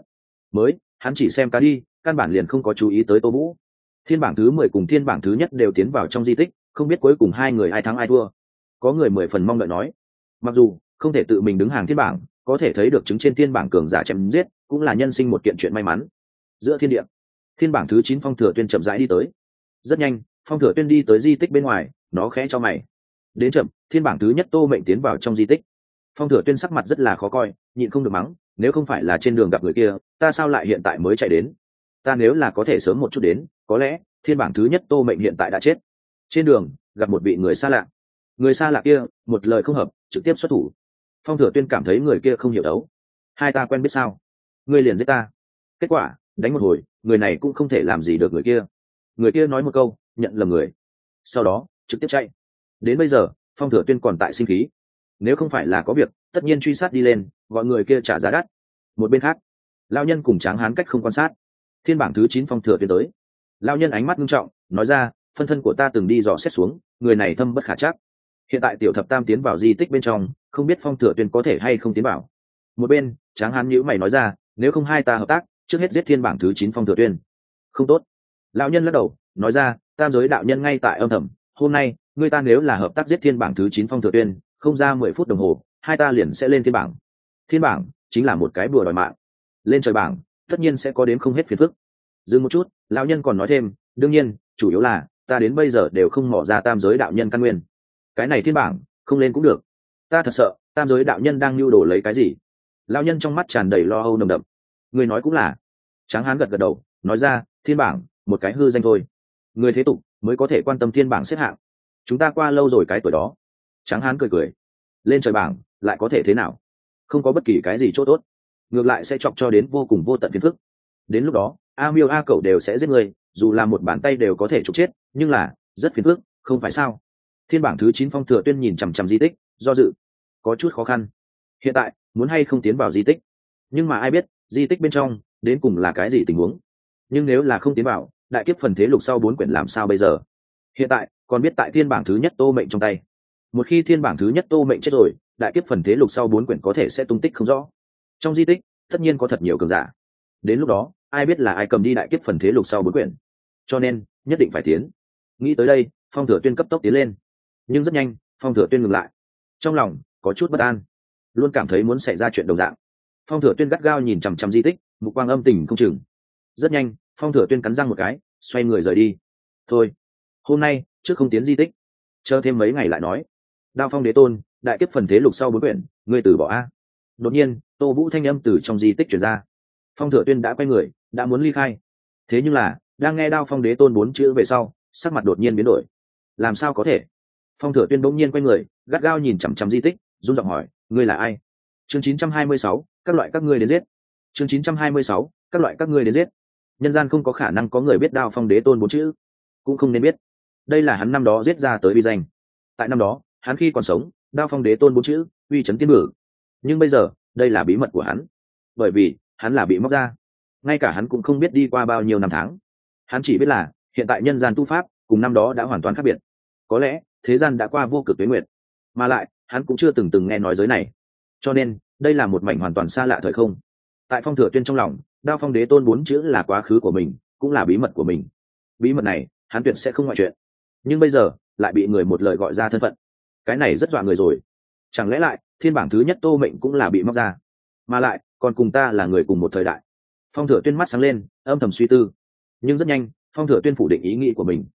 Hắn chỉ xem cá đi, căn bản liền không có chú ý tới Tô Vũ. Thiên bảng thứ 10 cùng thiên bảng thứ nhất đều tiến vào trong di tích, không biết cuối cùng hai người ai thắng ai thua. Có người 10 phần mong đợi nói, mặc dù không thể tự mình đứng hàng thiên bảng, có thể thấy được chứng trên thiên bảng cường giả chém giết, cũng là nhân sinh một kiện chuyện may mắn. Giữa thiên địa, thiên bảng thứ 9 Phong Thừa Tuyên chậm rãi đi tới. Rất nhanh, Phong Thừa Tuyên đi tới di tích bên ngoài, nó khẽ cho mày. Đến chậm, thiên bảng thứ nhất Tô Mệnh tiến vào trong di tích. Phong Thừa Tuyên sắc mặt rất là khó coi, nhịn không được mắng, nếu không phải là trên đường gặp người kia, ta sao lại hiện tại mới chạy đến? Ta nếu là có thể sớm một chút đến, có lẽ thiên bảng thứ nhất Tô Mệnh hiện tại đã chết. Trên đường gặp một vị người xa lạ, người xa lạ kia một lời không hợp trực tiếp xuất thủ. Phong Thừa Tuyên cảm thấy người kia không hiểu đấu, hai ta quen biết sao, ngươi liền giết ta. Kết quả đánh một hồi, người này cũng không thể làm gì được người kia. Người kia nói một câu nhận lầm người, sau đó trực tiếp chạy. Đến bây giờ Phong Thừa Tuyên còn tại sinh khí, nếu không phải là có việc tất nhiên truy sát đi lên, gọi người kia trả giá đắt. Một bên khác, lão nhân cùng Tráng Hán cách không quan sát. Thiên bảng thứ 9 Phong Thừa Tuyên tới. Lão nhân ánh mắt nghiêm trọng nói ra, phân thân của ta từng đi dò xét xuống, người này thâm bất khả trắc. Hiện tại tiểu thập tam tiến vào di tích bên trong, không biết Phong Thừa Tuyên có thể hay không tiến vào. Một bên Tráng Hán nhíu mày nói ra, nếu không hai ta hợp tác, trước hết giết thiên bảng thứ 9 Phong Thừa Tuyên. Không tốt. Lão nhân lắc đầu nói ra, tam giới đạo nhân ngay tại âm thầm, hôm nay người ta nếu là hợp tác giết thiên bảng thứ 9 Phong Thừa Tuyên, không ra 10 phút đồng hồ, hai ta liền sẽ lên thiên bảng. Thiên bảng chính là một cái bùa đòi mạng, lên trời bảng tất nhiên sẽ có đến không hết phiền phức. Dừng một chút, lão nhân còn nói thêm, đương nhiên chủ yếu là ta đến bây giờ đều không mò ra tam giới đạo nhân căn nguyên, cái này thiên bảng không lên cũng được. Ta thật sợ tam giới đạo nhân đang nhu đồ lấy cái gì. Lão nhân trong mắt tràn đầy lo âu nồng đậm. Người nói cũng là. Tráng Hán gật gật đầu nói ra, thiên bảng một cái hư danh thôi, người thế tục mới có thể quan tâm thiên bảng xếp hạng, chúng ta qua lâu rồi cái tuổi đó. Tráng Hán cười cười, lên trời bảng lại có thể thế nào, không có bất kỳ cái gì chỗ tốt, ngược lại sẽ chọc cho đến vô cùng vô tận phiền phức. Đến lúc đó a miêu a cẩu đều sẽ giết người, dù là một bàn tay đều có thể trục chết, nhưng là rất phiền phức, không phải sao? Thiên bảng thứ 9 Phong Thừa Tuyên nhìn chằm chằm di tích, do dự, có chút khó khăn. Hiện tại muốn hay không tiến vào di tích, nhưng mà ai biết di tích bên trong đến cùng là cái gì tình huống. Nhưng nếu là không tiến vào, đại kiếp phần thế lục sau 4 quyển làm sao bây giờ? Hiện tại còn biết tại thiên bảng thứ nhất Tô Mệnh trong tay, một khi thiên bảng thứ nhất Tô Mệnh chết rồi, đại kiếp phần thế lục sau 4 quyển có thể sẽ tung tích không rõ. Trong di tích tất nhiên có thật nhiều cường giả, đến lúc đó ai biết là ai cầm đi đại kiếp phần thế lục sau 4 quyển, cho nên nhất định phải tiến. Nghĩ tới đây, Phong Thừa Tuyên cấp tốc tiến lên, nhưng rất nhanh Phong Thừa Tuyên ngừng lại, trong lòng có chút bất an, luôn cảm thấy muốn xảy ra chuyện đồng dạng. Phong Thừa Tuyên gắt gao nhìn chằm chằm di tích, mục quang âm tình không chừng. Rất nhanh Phong Thừa Tuyên cắn răng một cái, xoay người rời đi. Thôi, hôm nay trước không tiến di tích, chờ thêm mấy ngày lại nói. Đao Phong Đế Tôn, đại kiếp phần thế lục sau 4 quyển, ngươi từ bỏ a. Đột nhiên Tô Vũ thanh âm từ trong di tích truyền ra. Phong Thừa Tuyên đã quay người, đã muốn ly khai. Thế nhưng là đang nghe Đao Phong Đế Tôn 4 chữ về sau, sắc mặt đột nhiên biến đổi. Làm sao có thể? Phong Thừa Tuyên bỗng nhiên quay người, gắt gao nhìn chằm chằm di tích, run giọng hỏi, ngươi là ai? Chương 926, các loại các ngươi đến giết. Chương 926, các loại các ngươi đến giết. Nhân gian không có khả năng có người biết Đao Phong Đế Tôn 4 chữ, cũng không nên biết. Đây là hắn năm đó giết ra tới uy danh. Tại năm đó, hắn khi còn sống, Đao Phong Đế Tôn 4 chữ, uy chấn tiên bử. Nhưng bây giờ, đây là bí mật của hắn, bởi vì hắn là bị móc ra. Ngay cả hắn cũng không biết đi qua bao nhiêu năm tháng. Hắn chỉ biết là hiện tại nhân gian tu pháp cùng năm đó đã hoàn toàn khác biệt. Có lẽ thế gian đã qua vô cực tuế nguyệt, mà lại hắn cũng chưa từng nghe nói giới này, cho nên đây là một mảnh hoàn toàn xa lạ thời không. Tại Phong Thừa Tuyên trong lòng, Đao Phong Đế Tôn 4 chữ là quá khứ của mình, cũng là bí mật của mình. Bí mật này hắn tuyệt sẽ không ngoại chuyện, nhưng bây giờ lại bị người một lời gọi ra thân phận, cái này rất dọa người rồi. Chẳng lẽ lại thiên bảng thứ nhất Tô Mệnh cũng là bị móc ra, mà lại còn cùng ta là người cùng một thời đại? Phong Thừa Tuyên mắt sáng lên, âm thầm suy tư, nhưng rất nhanh Phong Thừa Tuyên phủ định ý nghĩ của mình.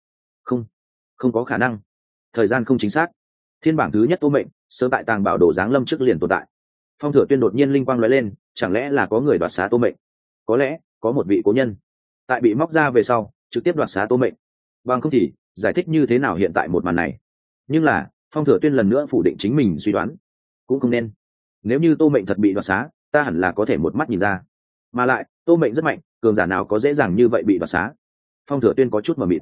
Không có khả năng, thời gian không chính xác. Thiên bảng thứ nhất Tô Mệnh sớm tại tàng bảo đồ giáng lâm trước liền tồn tại. Phong Thừa Tuyên đột nhiên linh quang lóe lên, chẳng lẽ là có người đoạt xá Tô Mệnh? Có lẽ có một vị cố nhân tại bị móc ra về sau trực tiếp đoạt xá Tô Mệnh. Bằng không thì giải thích như thế nào hiện tại một màn này? Nhưng là Phong Thừa Tuyên lần nữa phủ định chính mình suy đoán, cũng không nên. Nếu như Tô Mệnh thật bị đoạt xá, ta hẳn là có thể một mắt nhìn ra. Mà lại Tô Mệnh rất mạnh, cường giả nào có dễ dàng như vậy bị đoạt xá? Phong Thừa Tuyên có chút mờ mịt.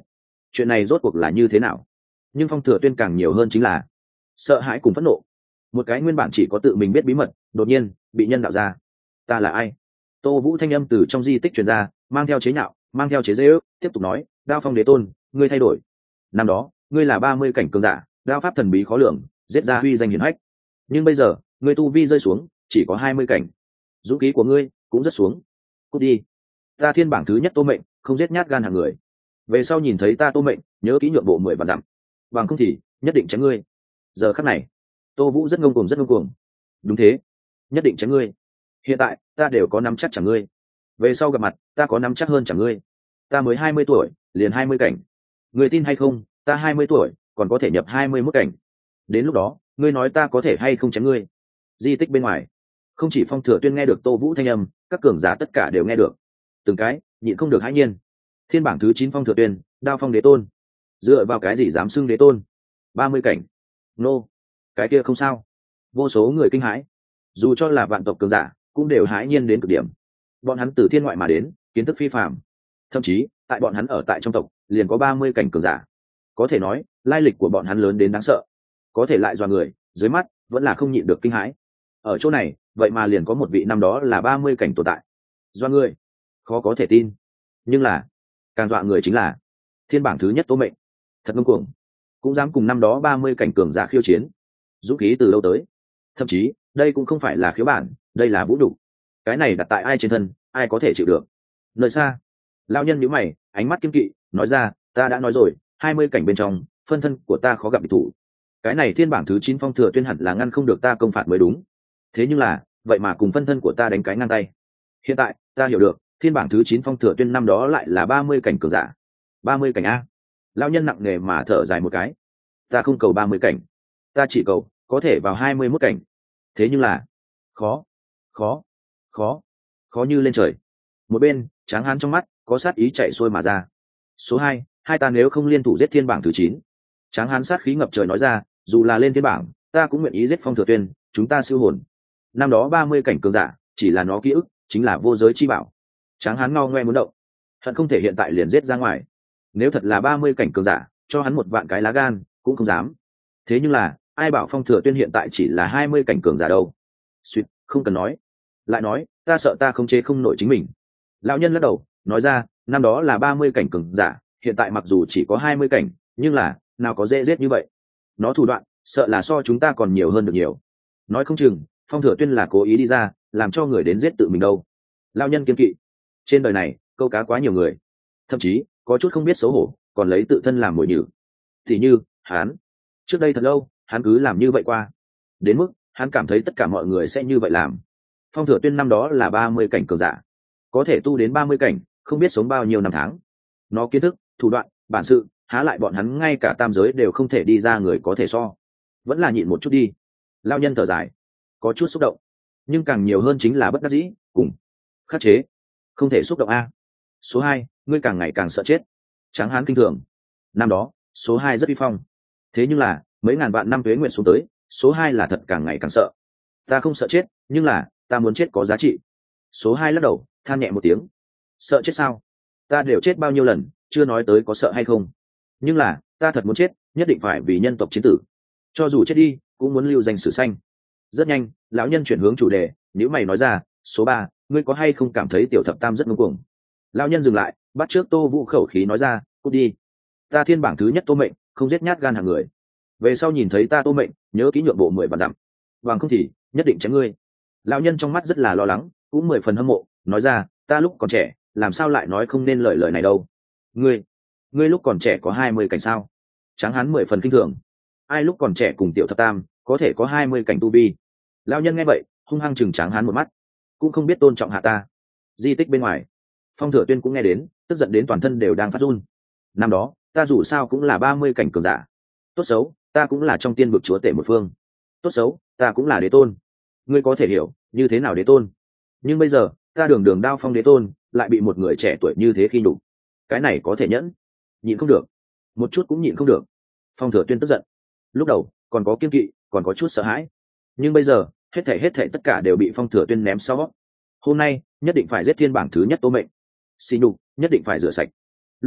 chuyện này rốt cuộc là như thế nào? Nhưng Phong Thừa Tuyên càng nhiều hơn chính là sợ hãi cùng phẫn nộ. Một cái nguyên bản chỉ có tự mình biết bí mật, đột nhiên bị nhân đạo ra. Ta là ai? Tô Vũ thanh âm từ trong di tích truyền ra, mang theo chế nhạo, mang theo chế giễu, tiếp tục nói, Đao Phong Đế Tôn, ngươi thay đổi. Năm đó, ngươi là 30 cảnh cường giả, đao pháp thần bí khó lường, giết ra huy danh hiển hách. Nhưng bây giờ, ngươi tu vi rơi xuống, chỉ có 20 cảnh. Dũng khí của ngươi cũng rất xuống. Cút đi. Ta thiên bảng thứ nhất Tô Mệnh, không giết nhát gan hàng người. Về sau nhìn thấy ta Tô Mệnh, nhớ kỹ nhượng bộ 10 vạn dặm. Bằng không thì, nhất định chém ngươi. Giờ khắc này, Tô Vũ rất ngông cuồng rất ngông cuồng. Đúng thế, nhất định chém ngươi. Hiện tại, ta đều có nắm chắc chẳng ngươi. Về sau gặp mặt, ta có nắm chắc hơn chẳng ngươi. Ta mới 20 tuổi, liền 20 cảnh. Ngươi tin hay không, ta 20 tuổi, còn có thể nhập 21 cảnh. Đến lúc đó, ngươi nói ta có thể hay không chém ngươi. Di tích bên ngoài, không chỉ Phong Thừa Tuyên nghe được Tô Vũ thanh âm, các cường giả tất cả đều nghe được. Từng cái, nhịn không được hãi nhiên. Thiên bảng thứ 9 Phong Thừa Tuyên, Đao Phong Đế Tôn. Dựa vào cái gì dám xưng đế tôn? 30 cảnh. Nô, cái kia không sao. Vô số người kinh hãi. Dù cho là vạn tộc cường giả, cũng đều hãi nhiên đến cực điểm. Bọn hắn từ thiên ngoại mà đến, kiến thức phi phàm. Thậm chí, tại bọn hắn ở tại trong tộc, liền có 30 cảnh cường giả. Có thể nói, lai lịch của bọn hắn lớn đến đáng sợ. Có thể lại dọa người, dưới mắt vẫn là không nhịn được kinh hãi. Ở chỗ này, vậy mà liền có một vị năm đó là 30 cảnh tồn tại. Dọa người, khó có thể tin. Nhưng là, càng dọa người chính là thiên bảng thứ nhất Tô Mệnh. Thật ngông cuồng, cũng dám cùng năm đó 30 cảnh cường giả khiêu chiến. Dũng khí từ đâu tới? Thậm chí, đây cũng không phải là khiếu bản, đây là vũ đủ. Cái này đặt tại ai trên thân, ai có thể chịu được? Nơi xa, lão nhân nhíu mày, ánh mắt kiên kỵ, nói ra, ta đã nói rồi, 20 cảnh bên trong, phân thân của ta khó gặp địch thủ. Cái này thiên bảng thứ 9 Phong Thừa Tuyên hẳn là ngăn không được ta công phạt mới đúng. Thế nhưng là, vậy mà cùng phân thân của ta đánh cái ngang tay. Hiện tại, ta hiểu được, thiên bảng thứ 9 Phong Thừa Tuyên năm đó lại là 30 cảnh cường giả. 30 cảnh a. Lão nhân nặng nề mà thở dài một cái. Ta không cầu 30 cảnh, ta chỉ cầu có thể vào 21 cảnh. Thế nhưng là, khó, khó, khó, khó như lên trời. Một bên, Tráng Hán trong mắt có sát ý chạy xuôi mà ra. Số 2, hai ta nếu không liên thủ giết thiên bảng thứ 9. Tráng Hán sát khí ngập trời nói ra, dù là lên thiên bảng, ta cũng nguyện ý giết Phong Thừa Tuyên, chúng ta siêu hồn. Năm đó 30 cảnh cường giả, chỉ là nó ký ức, chính là vô giới chi bảo. Tráng Hán ngao ngoe muốn động, hận không thể hiện tại liền giết ra ngoài. Nếu thật là 30 cảnh cường giả, cho hắn một vạn cái lá gan, cũng không dám. Thế nhưng là, ai bảo Phong Thừa Tuyên hiện tại chỉ là 20 cảnh cường giả đâu? Suýt, không cần nói. Lại nói, ta sợ ta không chế không nổi chính mình. Lão nhân lắc đầu, nói ra, năm đó là 30 cảnh cường giả, hiện tại mặc dù chỉ có 20 cảnh, nhưng là, nào có dễ giết như vậy. Nó thủ đoạn, sợ là so chúng ta còn nhiều hơn được nhiều. Nói không chừng, Phong Thừa Tuyên là cố ý đi ra, làm cho người đến giết tự mình đâu. Lão nhân kiên kỵ. Trên đời này, câu cá quá nhiều người. Thậm chí, có chút không biết xấu hổ, còn lấy tự thân làm mồi nhử. Thì như, hắn. Trước đây thật lâu, hắn cứ làm như vậy qua. Đến mức, hắn cảm thấy tất cả mọi người sẽ như vậy làm. Phong Thừa Tuyên năm đó là 30 cảnh cường giả. Có thể tu đến 30 cảnh, không biết sống bao nhiêu năm tháng. Nó kiến thức, thủ đoạn, bản sự, há lại bọn hắn ngay cả tam giới đều không thể đi ra người có thể so. Vẫn là nhịn một chút đi. Lao nhân thở dài, có chút xúc động. Nhưng càng nhiều hơn chính là bất đắc dĩ, cùng khắc chế. Không thể xúc động a. Số 2, ngươi càng ngày càng sợ chết. Tráng Hán kinh thường. Năm đó, số 2 rất uy phong. Thế nhưng là, mấy ngàn vạn năm tuế nguyện xuống tới, số 2 là thật càng ngày càng sợ. Ta không sợ chết, nhưng là, ta muốn chết có giá trị. Số 2 lắc đầu, than nhẹ một tiếng. Sợ chết sao? Ta đều chết bao nhiêu lần, chưa nói tới có sợ hay không. Nhưng là, ta thật muốn chết, nhất định phải vì nhân tộc chiến tử. Cho dù chết đi, cũng muốn lưu danh sử xanh. Rất nhanh, lão nhân chuyển hướng chủ đề, nếu mày nói ra, số 3, ngươi có hay không cảm thấy tiểu thập tam rất ngông cuồng? Lão nhân dừng lại, bắt trước Tô Vũ khẩu khí nói ra, cút đi. Ta thiên bảng thứ nhất Tô Mệnh, không giết nhát gan hàng người. Về sau nhìn thấy ta Tô Mệnh, nhớ kỹ nhượng bộ 10 vạn dặm. Bằng không thì, nhất định chém ngươi. Lão nhân trong mắt rất là lo lắng, cũng 10 phần hâm mộ, nói ra, ta lúc còn trẻ, làm sao lại nói không nên lời này đâu. Ngươi lúc còn trẻ có 20 cảnh sao? Tráng Hán 10 phần kinh thường. Ai lúc còn trẻ cùng tiểu thập tam, có thể có 20 cảnh tu vi? Lão nhân nghe vậy, hung hăng chừng Tráng Hán một mắt, cũng không biết tôn trọng hạ ta. Di tích bên ngoài, Phong Thừa Tuyên cũng nghe đến, tức giận đến toàn thân đều đang phát run. Năm đó, ta dù sao cũng là 30 cảnh cường giả. Tốt xấu, ta cũng là trong tiên vực chúa tể một phương. Tốt xấu, ta cũng là đế tôn. Ngươi có thể hiểu, như thế nào đế tôn? Nhưng bây giờ, ta đường đường Đao Phong đế tôn, lại bị một người trẻ tuổi như thế khi nhục. Cái này có thể nhẫn, nhịn không được. Một chút cũng nhịn không được. Phong Thừa Tuyên tức giận. Lúc đầu, còn có kiên kỵ, còn có chút sợ hãi. Nhưng bây giờ, hết thảy tất cả đều bị Phong Thừa Tuyên ném sau. Hôm nay, nhất định phải giết thiên bảng thứ nhất Tô Mệnh. Xin nhục, nhất định phải rửa sạch. Lúc này,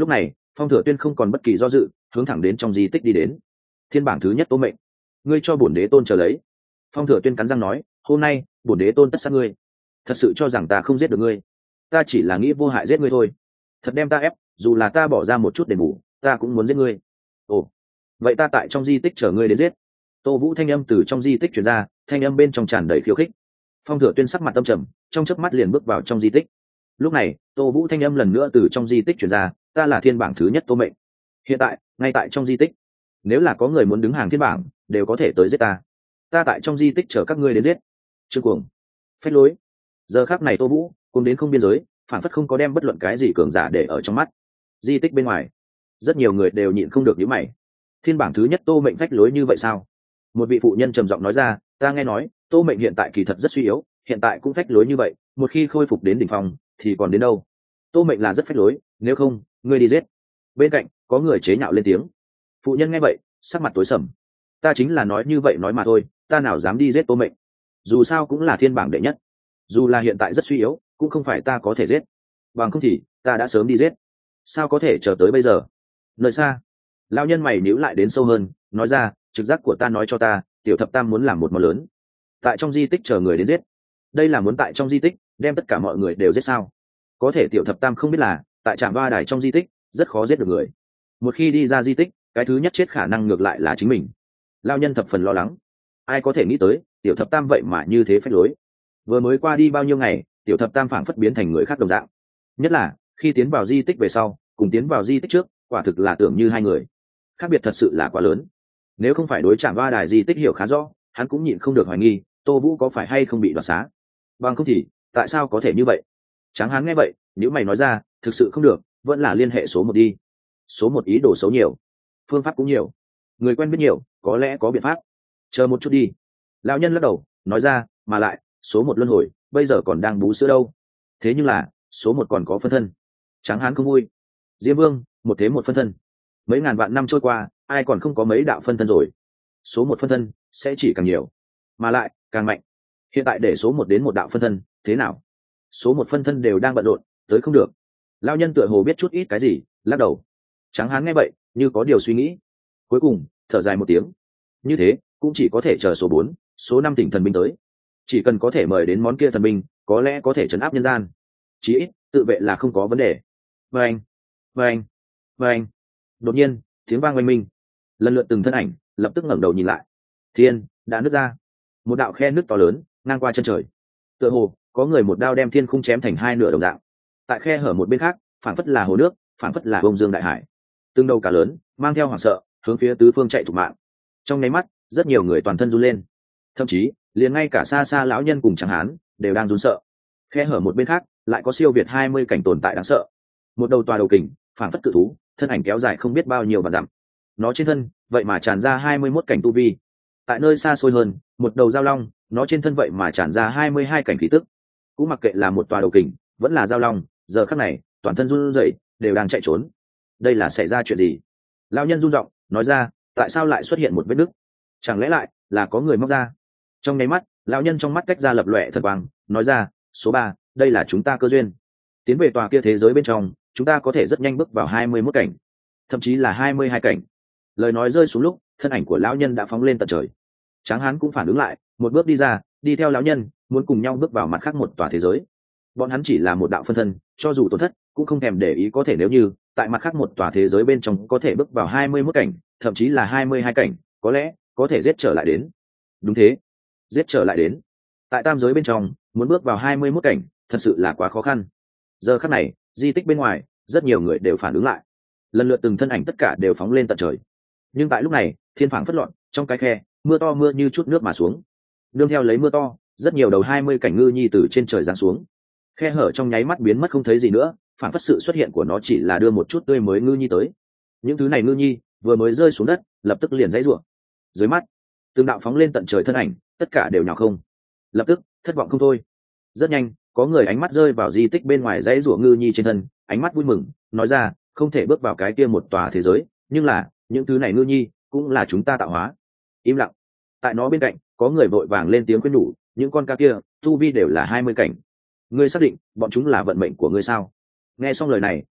Phong Thừa Tuyên không còn bất kỳ do dự, hướng thẳng đến trong di tích đi đến. Thiên bảng thứ nhất Tô Mệnh, ngươi cho bổn đế tôn chờ lấy. Phong Thừa Tuyên cắn răng nói, hôm nay bổn đế tôn tất sát ngươi. Thật sự cho rằng ta không giết được ngươi? Ta chỉ là nghĩ vô hại giết ngươi thôi. Thật đem ta ép, dù là ta bỏ ra một chút đền bù, ta cũng muốn giết ngươi. Ồ, vậy ta tại trong di tích chờ ngươi đến giết. Tô Vũ thanh âm từ trong di tích truyền ra, thanh âm bên trong tràn đầy khiêu khích. Phong Thừa Tuyên sắc mặt âm trầm, trong chớp mắt liền bước vào trong di tích. Lúc này, Tô Vũ thanh âm lần nữa từ trong di tích truyền ra, ta là thiên bảng thứ nhất Tô Mệnh. Hiện tại, ngay tại trong di tích, nếu là có người muốn đứng hàng thiên bảng, đều có thể tới giết ta. Ta tại trong di tích chờ các ngươi đến giết. Trương Cuồng, phách lối. Giờ khắc này Tô Vũ cùng đến không biên giới, phản phất không có đem bất luận cái gì cường giả để ở trong mắt. Di tích bên ngoài, rất nhiều người đều nhịn không được nhíu mày. Thiên bảng thứ nhất Tô Mệnh phách lối như vậy sao? Một vị phụ nhân trầm giọng nói ra, ta nghe nói Tô Mệnh hiện tại kỳ thật rất suy yếu, hiện tại cũng phách lối như vậy, một khi khôi phục đến đỉnh phong thì còn đến đâu. Tô Mệnh là rất phách lối, nếu không ngươi đi giết. Bên cạnh có người chế nhạo lên tiếng. Phụ nhân nghe vậy sắc mặt tối sầm. Ta chính là nói như vậy nói mà thôi, ta nào dám đi giết Tô Mệnh. Dù sao cũng là thiên bảng đệ nhất, dù là hiện tại rất suy yếu cũng không phải ta có thể giết, bằng không thì ta đã sớm đi giết, sao có thể chờ tới bây giờ. Nơi xa, lão nhân mày níu lại đến sâu hơn, nói ra, trực giác của ta nói cho ta, tiểu thập tam muốn làm một món lớn, tại trong di tích chờ người đến giết. Đây là muốn tại trong di tích đem tất cả mọi người đều giết sao? Có thể tiểu thập tam không biết là tại trạm ba đài trong di tích rất khó giết được người, một khi đi ra di tích cái thứ nhất chết khả năng ngược lại là chính mình. Lão nhân thập phần lo lắng, ai có thể nghĩ tới tiểu thập tam vậy mà như thế phách lối. Vừa mới qua đi bao nhiêu ngày, tiểu thập tam phảng phất biến thành người khác đồng dạng, nhất là khi tiến vào di tích về sau cùng tiến vào di tích trước, quả thực là tưởng như hai người, khác biệt thật sự là quá lớn. Nếu không phải đối chạm ba đài di tích hiểu khá rõ, hắn cũng nhịn không được hoài nghi Tô Vũ có phải hay không bị đoạt xá, bằng không thì tại sao có thể như vậy. Tráng Hán nghe vậy nếu mày nói ra, thực sự không được vẫn là liên hệ số một đi. Số một ý đồ xấu nhiều, phương pháp cũng nhiều, người quen biết nhiều, có lẽ có biện pháp. Chờ một chút đi. Lão nhân lắc đầu nói ra, mà lại số một luân hồi bây giờ còn đang bú sữa đâu. Thế nhưng là số một còn có phân thân. Tráng Hán không vui. Diêm Vương một thế một phân thân, mấy ngàn vạn năm trôi qua ai còn không có mấy đạo phân thân rồi. Số một phân thân sẽ chỉ càng nhiều, mà lại càng mạnh. Hiện tại để số một đến một đạo phân thân thế nào? Số một phân thân đều đang bận rộn, tới không được. Lão nhân tựa hồ biết chút ít cái gì, lắc đầu. Tráng Hán nghe vậy như có điều suy nghĩ, cuối cùng thở dài một tiếng. Như thế cũng chỉ có thể chờ số 4, số 5 tỉnh thần binh tới. Chỉ cần có thể mời đến món kia thần binh, có lẽ có thể trấn áp nhân gian, chí ít tự vệ là không có vấn đề. Vâng, vâng, vâng. Đột nhiên tiếng vang oanh minh, lần lượt từng thân ảnh lập tức ngẩng đầu nhìn lại. Thiên đã nứt ra, một đạo khe nứt to lớn ngang qua chân trời, tựa hồ có người một đao đem thiên khung chém thành hai nửa đồng dạng. Tại khe hở một bên khác, phảng phất là hồ nước, phảng phất là bông dương đại hải, từng đầu cá lớn mang theo hoảng sợ hướng phía tứ phương chạy thục mạng. Trong nháy mắt rất nhiều người toàn thân run lên, thậm chí liền ngay cả xa xa lão nhân cùng Tráng Hán đều đang run sợ. Khe hở một bên khác lại có siêu việt 20 cảnh tồn tại đáng sợ, một đầu tòa đầu kình phảng phất cự thú, thân ảnh kéo dài không biết bao nhiêu vạn dặm. Nó trên thân vậy mà tràn ra 21 cảnh tu vi. Tại nơi xa xôi hơn, một đầu giao long, nó trên thân vậy mà tràn ra 22 cảnh khí tức. Cũng mặc kệ là một tòa đầu kình vẫn là giao long, giờ khắc này toàn thân run rẩy, đều đang chạy trốn. Đây là xảy ra chuyện gì? Lão nhân run giọng nói ra, tại sao lại xuất hiện một vết nứt? Chẳng lẽ lại là có người móc ra? Trong nháy mắt lão nhân trong mắt cách ra lập lòe thần quang, nói ra, số 3, đây là chúng ta cơ duyên. Tiến về tòa kia thế giới bên trong, chúng ta có thể rất nhanh bước vào 21 cảnh, thậm chí là 22 cảnh. Lời nói rơi xuống lúc, thân ảnh của lão nhân đã phóng lên tận trời. Tráng Hán cũng phản ứng lại, một bước đi ra, đi theo lão nhân, muốn cùng nhau bước vào mặt khác một tòa thế giới. Bọn hắn chỉ là một đạo phân thân, cho dù tổn thất cũng không thèm để ý, có thể nếu như tại mặt khác một tòa thế giới bên trong có thể bước vào 21 cảnh, thậm chí là 22 cảnh, có lẽ có thể giết trở lại đến. Đúng thế, giết trở lại đến. Tại tam giới bên trong, muốn bước vào 21 cảnh, thật sự là quá khó khăn. Giờ khắc này, di tích bên ngoài, rất nhiều người đều phản ứng lại. Lần lượt từng thân ảnh tất cả đều phóng lên tận trời. Nhưng tại lúc này, thiên phảng phất loạn, trong cái khe, mưa to mưa như chút nước mà xuống. Nương theo lấy mưa to, rất nhiều đầu 20 cảnh ngư nhi từ trên trời giáng xuống. Khe hở trong nháy mắt biến mất không thấy gì nữa, phản phất sự xuất hiện của nó chỉ là đưa một chút tươi mới ngư nhi tới. Những thứ này ngư nhi vừa mới rơi xuống đất, lập tức liền dãy rủa. Dưới mắt, từng đạo phóng lên tận trời thân ảnh, tất cả đều nhào không. Lập tức, thất vọng không thôi. Rất nhanh, có người ánh mắt rơi vào di tích bên ngoài dãy rủa ngư nhi trên thân, ánh mắt vui mừng, nói ra, không thể bước vào cái kia một tòa thế giới, nhưng là, những thứ này ngư nhi cũng là chúng ta tạo hóa. Im lặng. Tại nó bên cạnh, có người vội vàng lên tiếng khuyên nhủ, những con cá kia, tu vi đều là 20 cảnh. Ngươi xác định bọn chúng là vận mệnh của ngươi sao? Nghe xong lời này,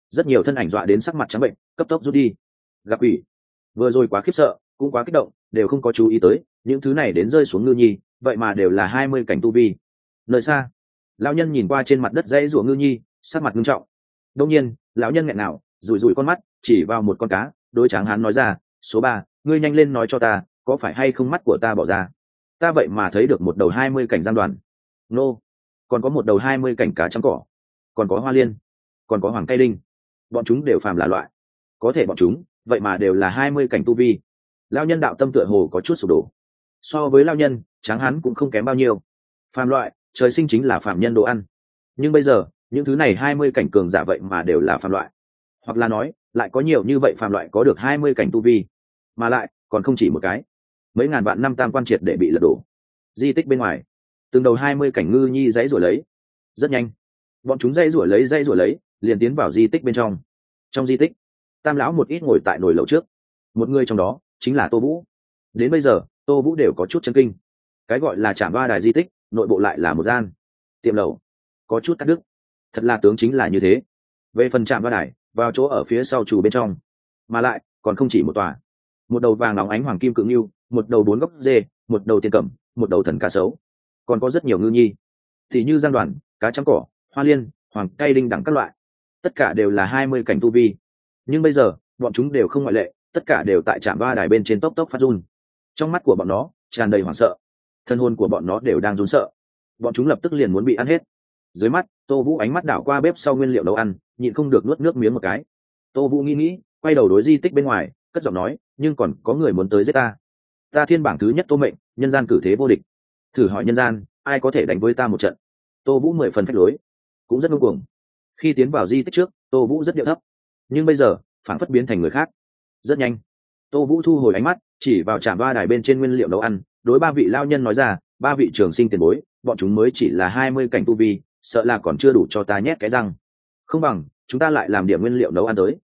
rất nhiều thân ảnh dọa đến sắc mặt trắng bệnh, cấp tốc rút đi. Gặp quỷ, vừa rồi quá khiếp sợ, cũng quá kích động, đều không có chú ý tới những thứ này đến rơi xuống ngư nhi, vậy mà đều là 20 cảnh tu vi. Nơi xa, lão nhân nhìn qua trên mặt đất dãy rủa ngư nhi, sắc mặt nghiêm trọng. Đương nhiên, lão nhân nghẹn nào, rủi rủi con mắt, chỉ vào một con cá, đối Tráng Hán nói ra, số 3, ngươi nhanh lên nói cho ta, có phải hay không mắt của ta bỏ ra? Ta vậy mà thấy được một đầu 20 cảnh giang đoàn. Nô, còn có một đầu 20 cảnh cá trắng cỏ, còn có hoa liên, còn có hoàng cây đinh. Bọn chúng đều phàm là loại, có thể bọn chúng vậy mà đều là 20 cảnh tu vi. Lão nhân đạo tâm tựa hồ có chút sụp đổ. So với lão nhân, Tráng Hán cũng không kém bao nhiêu. Phàm loại, trời sinh chính là phàm nhân đồ ăn. Nhưng bây giờ, những thứ này 20 cảnh cường giả vậy mà đều là phàm loại. Hoặc là nói, lại có nhiều như vậy phàm loại có được 20 cảnh tu vi, mà lại còn không chỉ một cái. Mấy ngàn vạn năm tam quan triệt để bị lật đổ. Di tích bên ngoài, từng đầu 20 cảnh ngư nhi dãy rủa lấy. Rất nhanh, bọn chúng dãy rủa lấy, liền tiến vào di tích bên trong. Trong di tích, Tam lão một ít ngồi tại nồi lẩu trước. Một người trong đó chính là Tô Vũ. Đến bây giờ, Tô Vũ đều có chút chấn kinh. Cái gọi là Trảm Ba Đài di tích, nội bộ lại là một gian tiệm lẩu, có chút cắt đứt. Thật là tướng chính là như thế. Về phần Trảm Ba Đài, vào chỗ ở phía sau trù bên trong, mà lại còn không chỉ một tòa. Một đầu vàng óng ánh hoàng kim cự ngưu, một đầu 4 góc dê, một đầu tiên cẩm, một đầu thần cá sấu, còn có rất nhiều ngư nhi, thì như giang đoàn, cá trắng cỏ, hoa liên, hoàng cây đinh đẳng các loại, tất cả đều là 20 cảnh tu vi. Nhưng bây giờ bọn chúng đều không ngoại lệ, tất cả đều tại Trạm Ba Đài bên trên tốc tốc phát run. Trong mắt của bọn nó tràn đầy hoảng sợ, thân hồn của bọn nó đều đang run sợ. Bọn chúng lập tức liền muốn bị ăn hết. Dưới mắt, Tô Vũ ánh mắt đảo qua bếp sau nguyên liệu nấu ăn, nhịn không được nuốt nước miếng một cái. Tô Vũ nghĩ, quay đầu đối di tích bên ngoài, cất giọng nói, nhưng còn có người muốn tới giết ta. Ta thiên bảng thứ nhất Tô Mệnh, nhân gian cử thế vô địch. Thử hỏi nhân gian, ai có thể đánh với ta một trận? Tô Vũ 10 phần phách lối, cũng rất ngông cuồng. Khi tiến vào di tích trước, Tô Vũ rất điệu thấp, nhưng bây giờ phản phất biến thành người khác. Rất nhanh, Tô Vũ thu hồi ánh mắt, chỉ vào Trạm Ba Đài bên trên nguyên liệu nấu ăn, đối 3 vị lao nhân nói ra, 3 vị trường sinh tiền bối, bọn chúng mới chỉ là 20 cảnh tu vi, sợ là còn chưa đủ cho ta nhét cái răng. Không bằng chúng ta lại làm điểm nguyên liệu nấu ăn tới.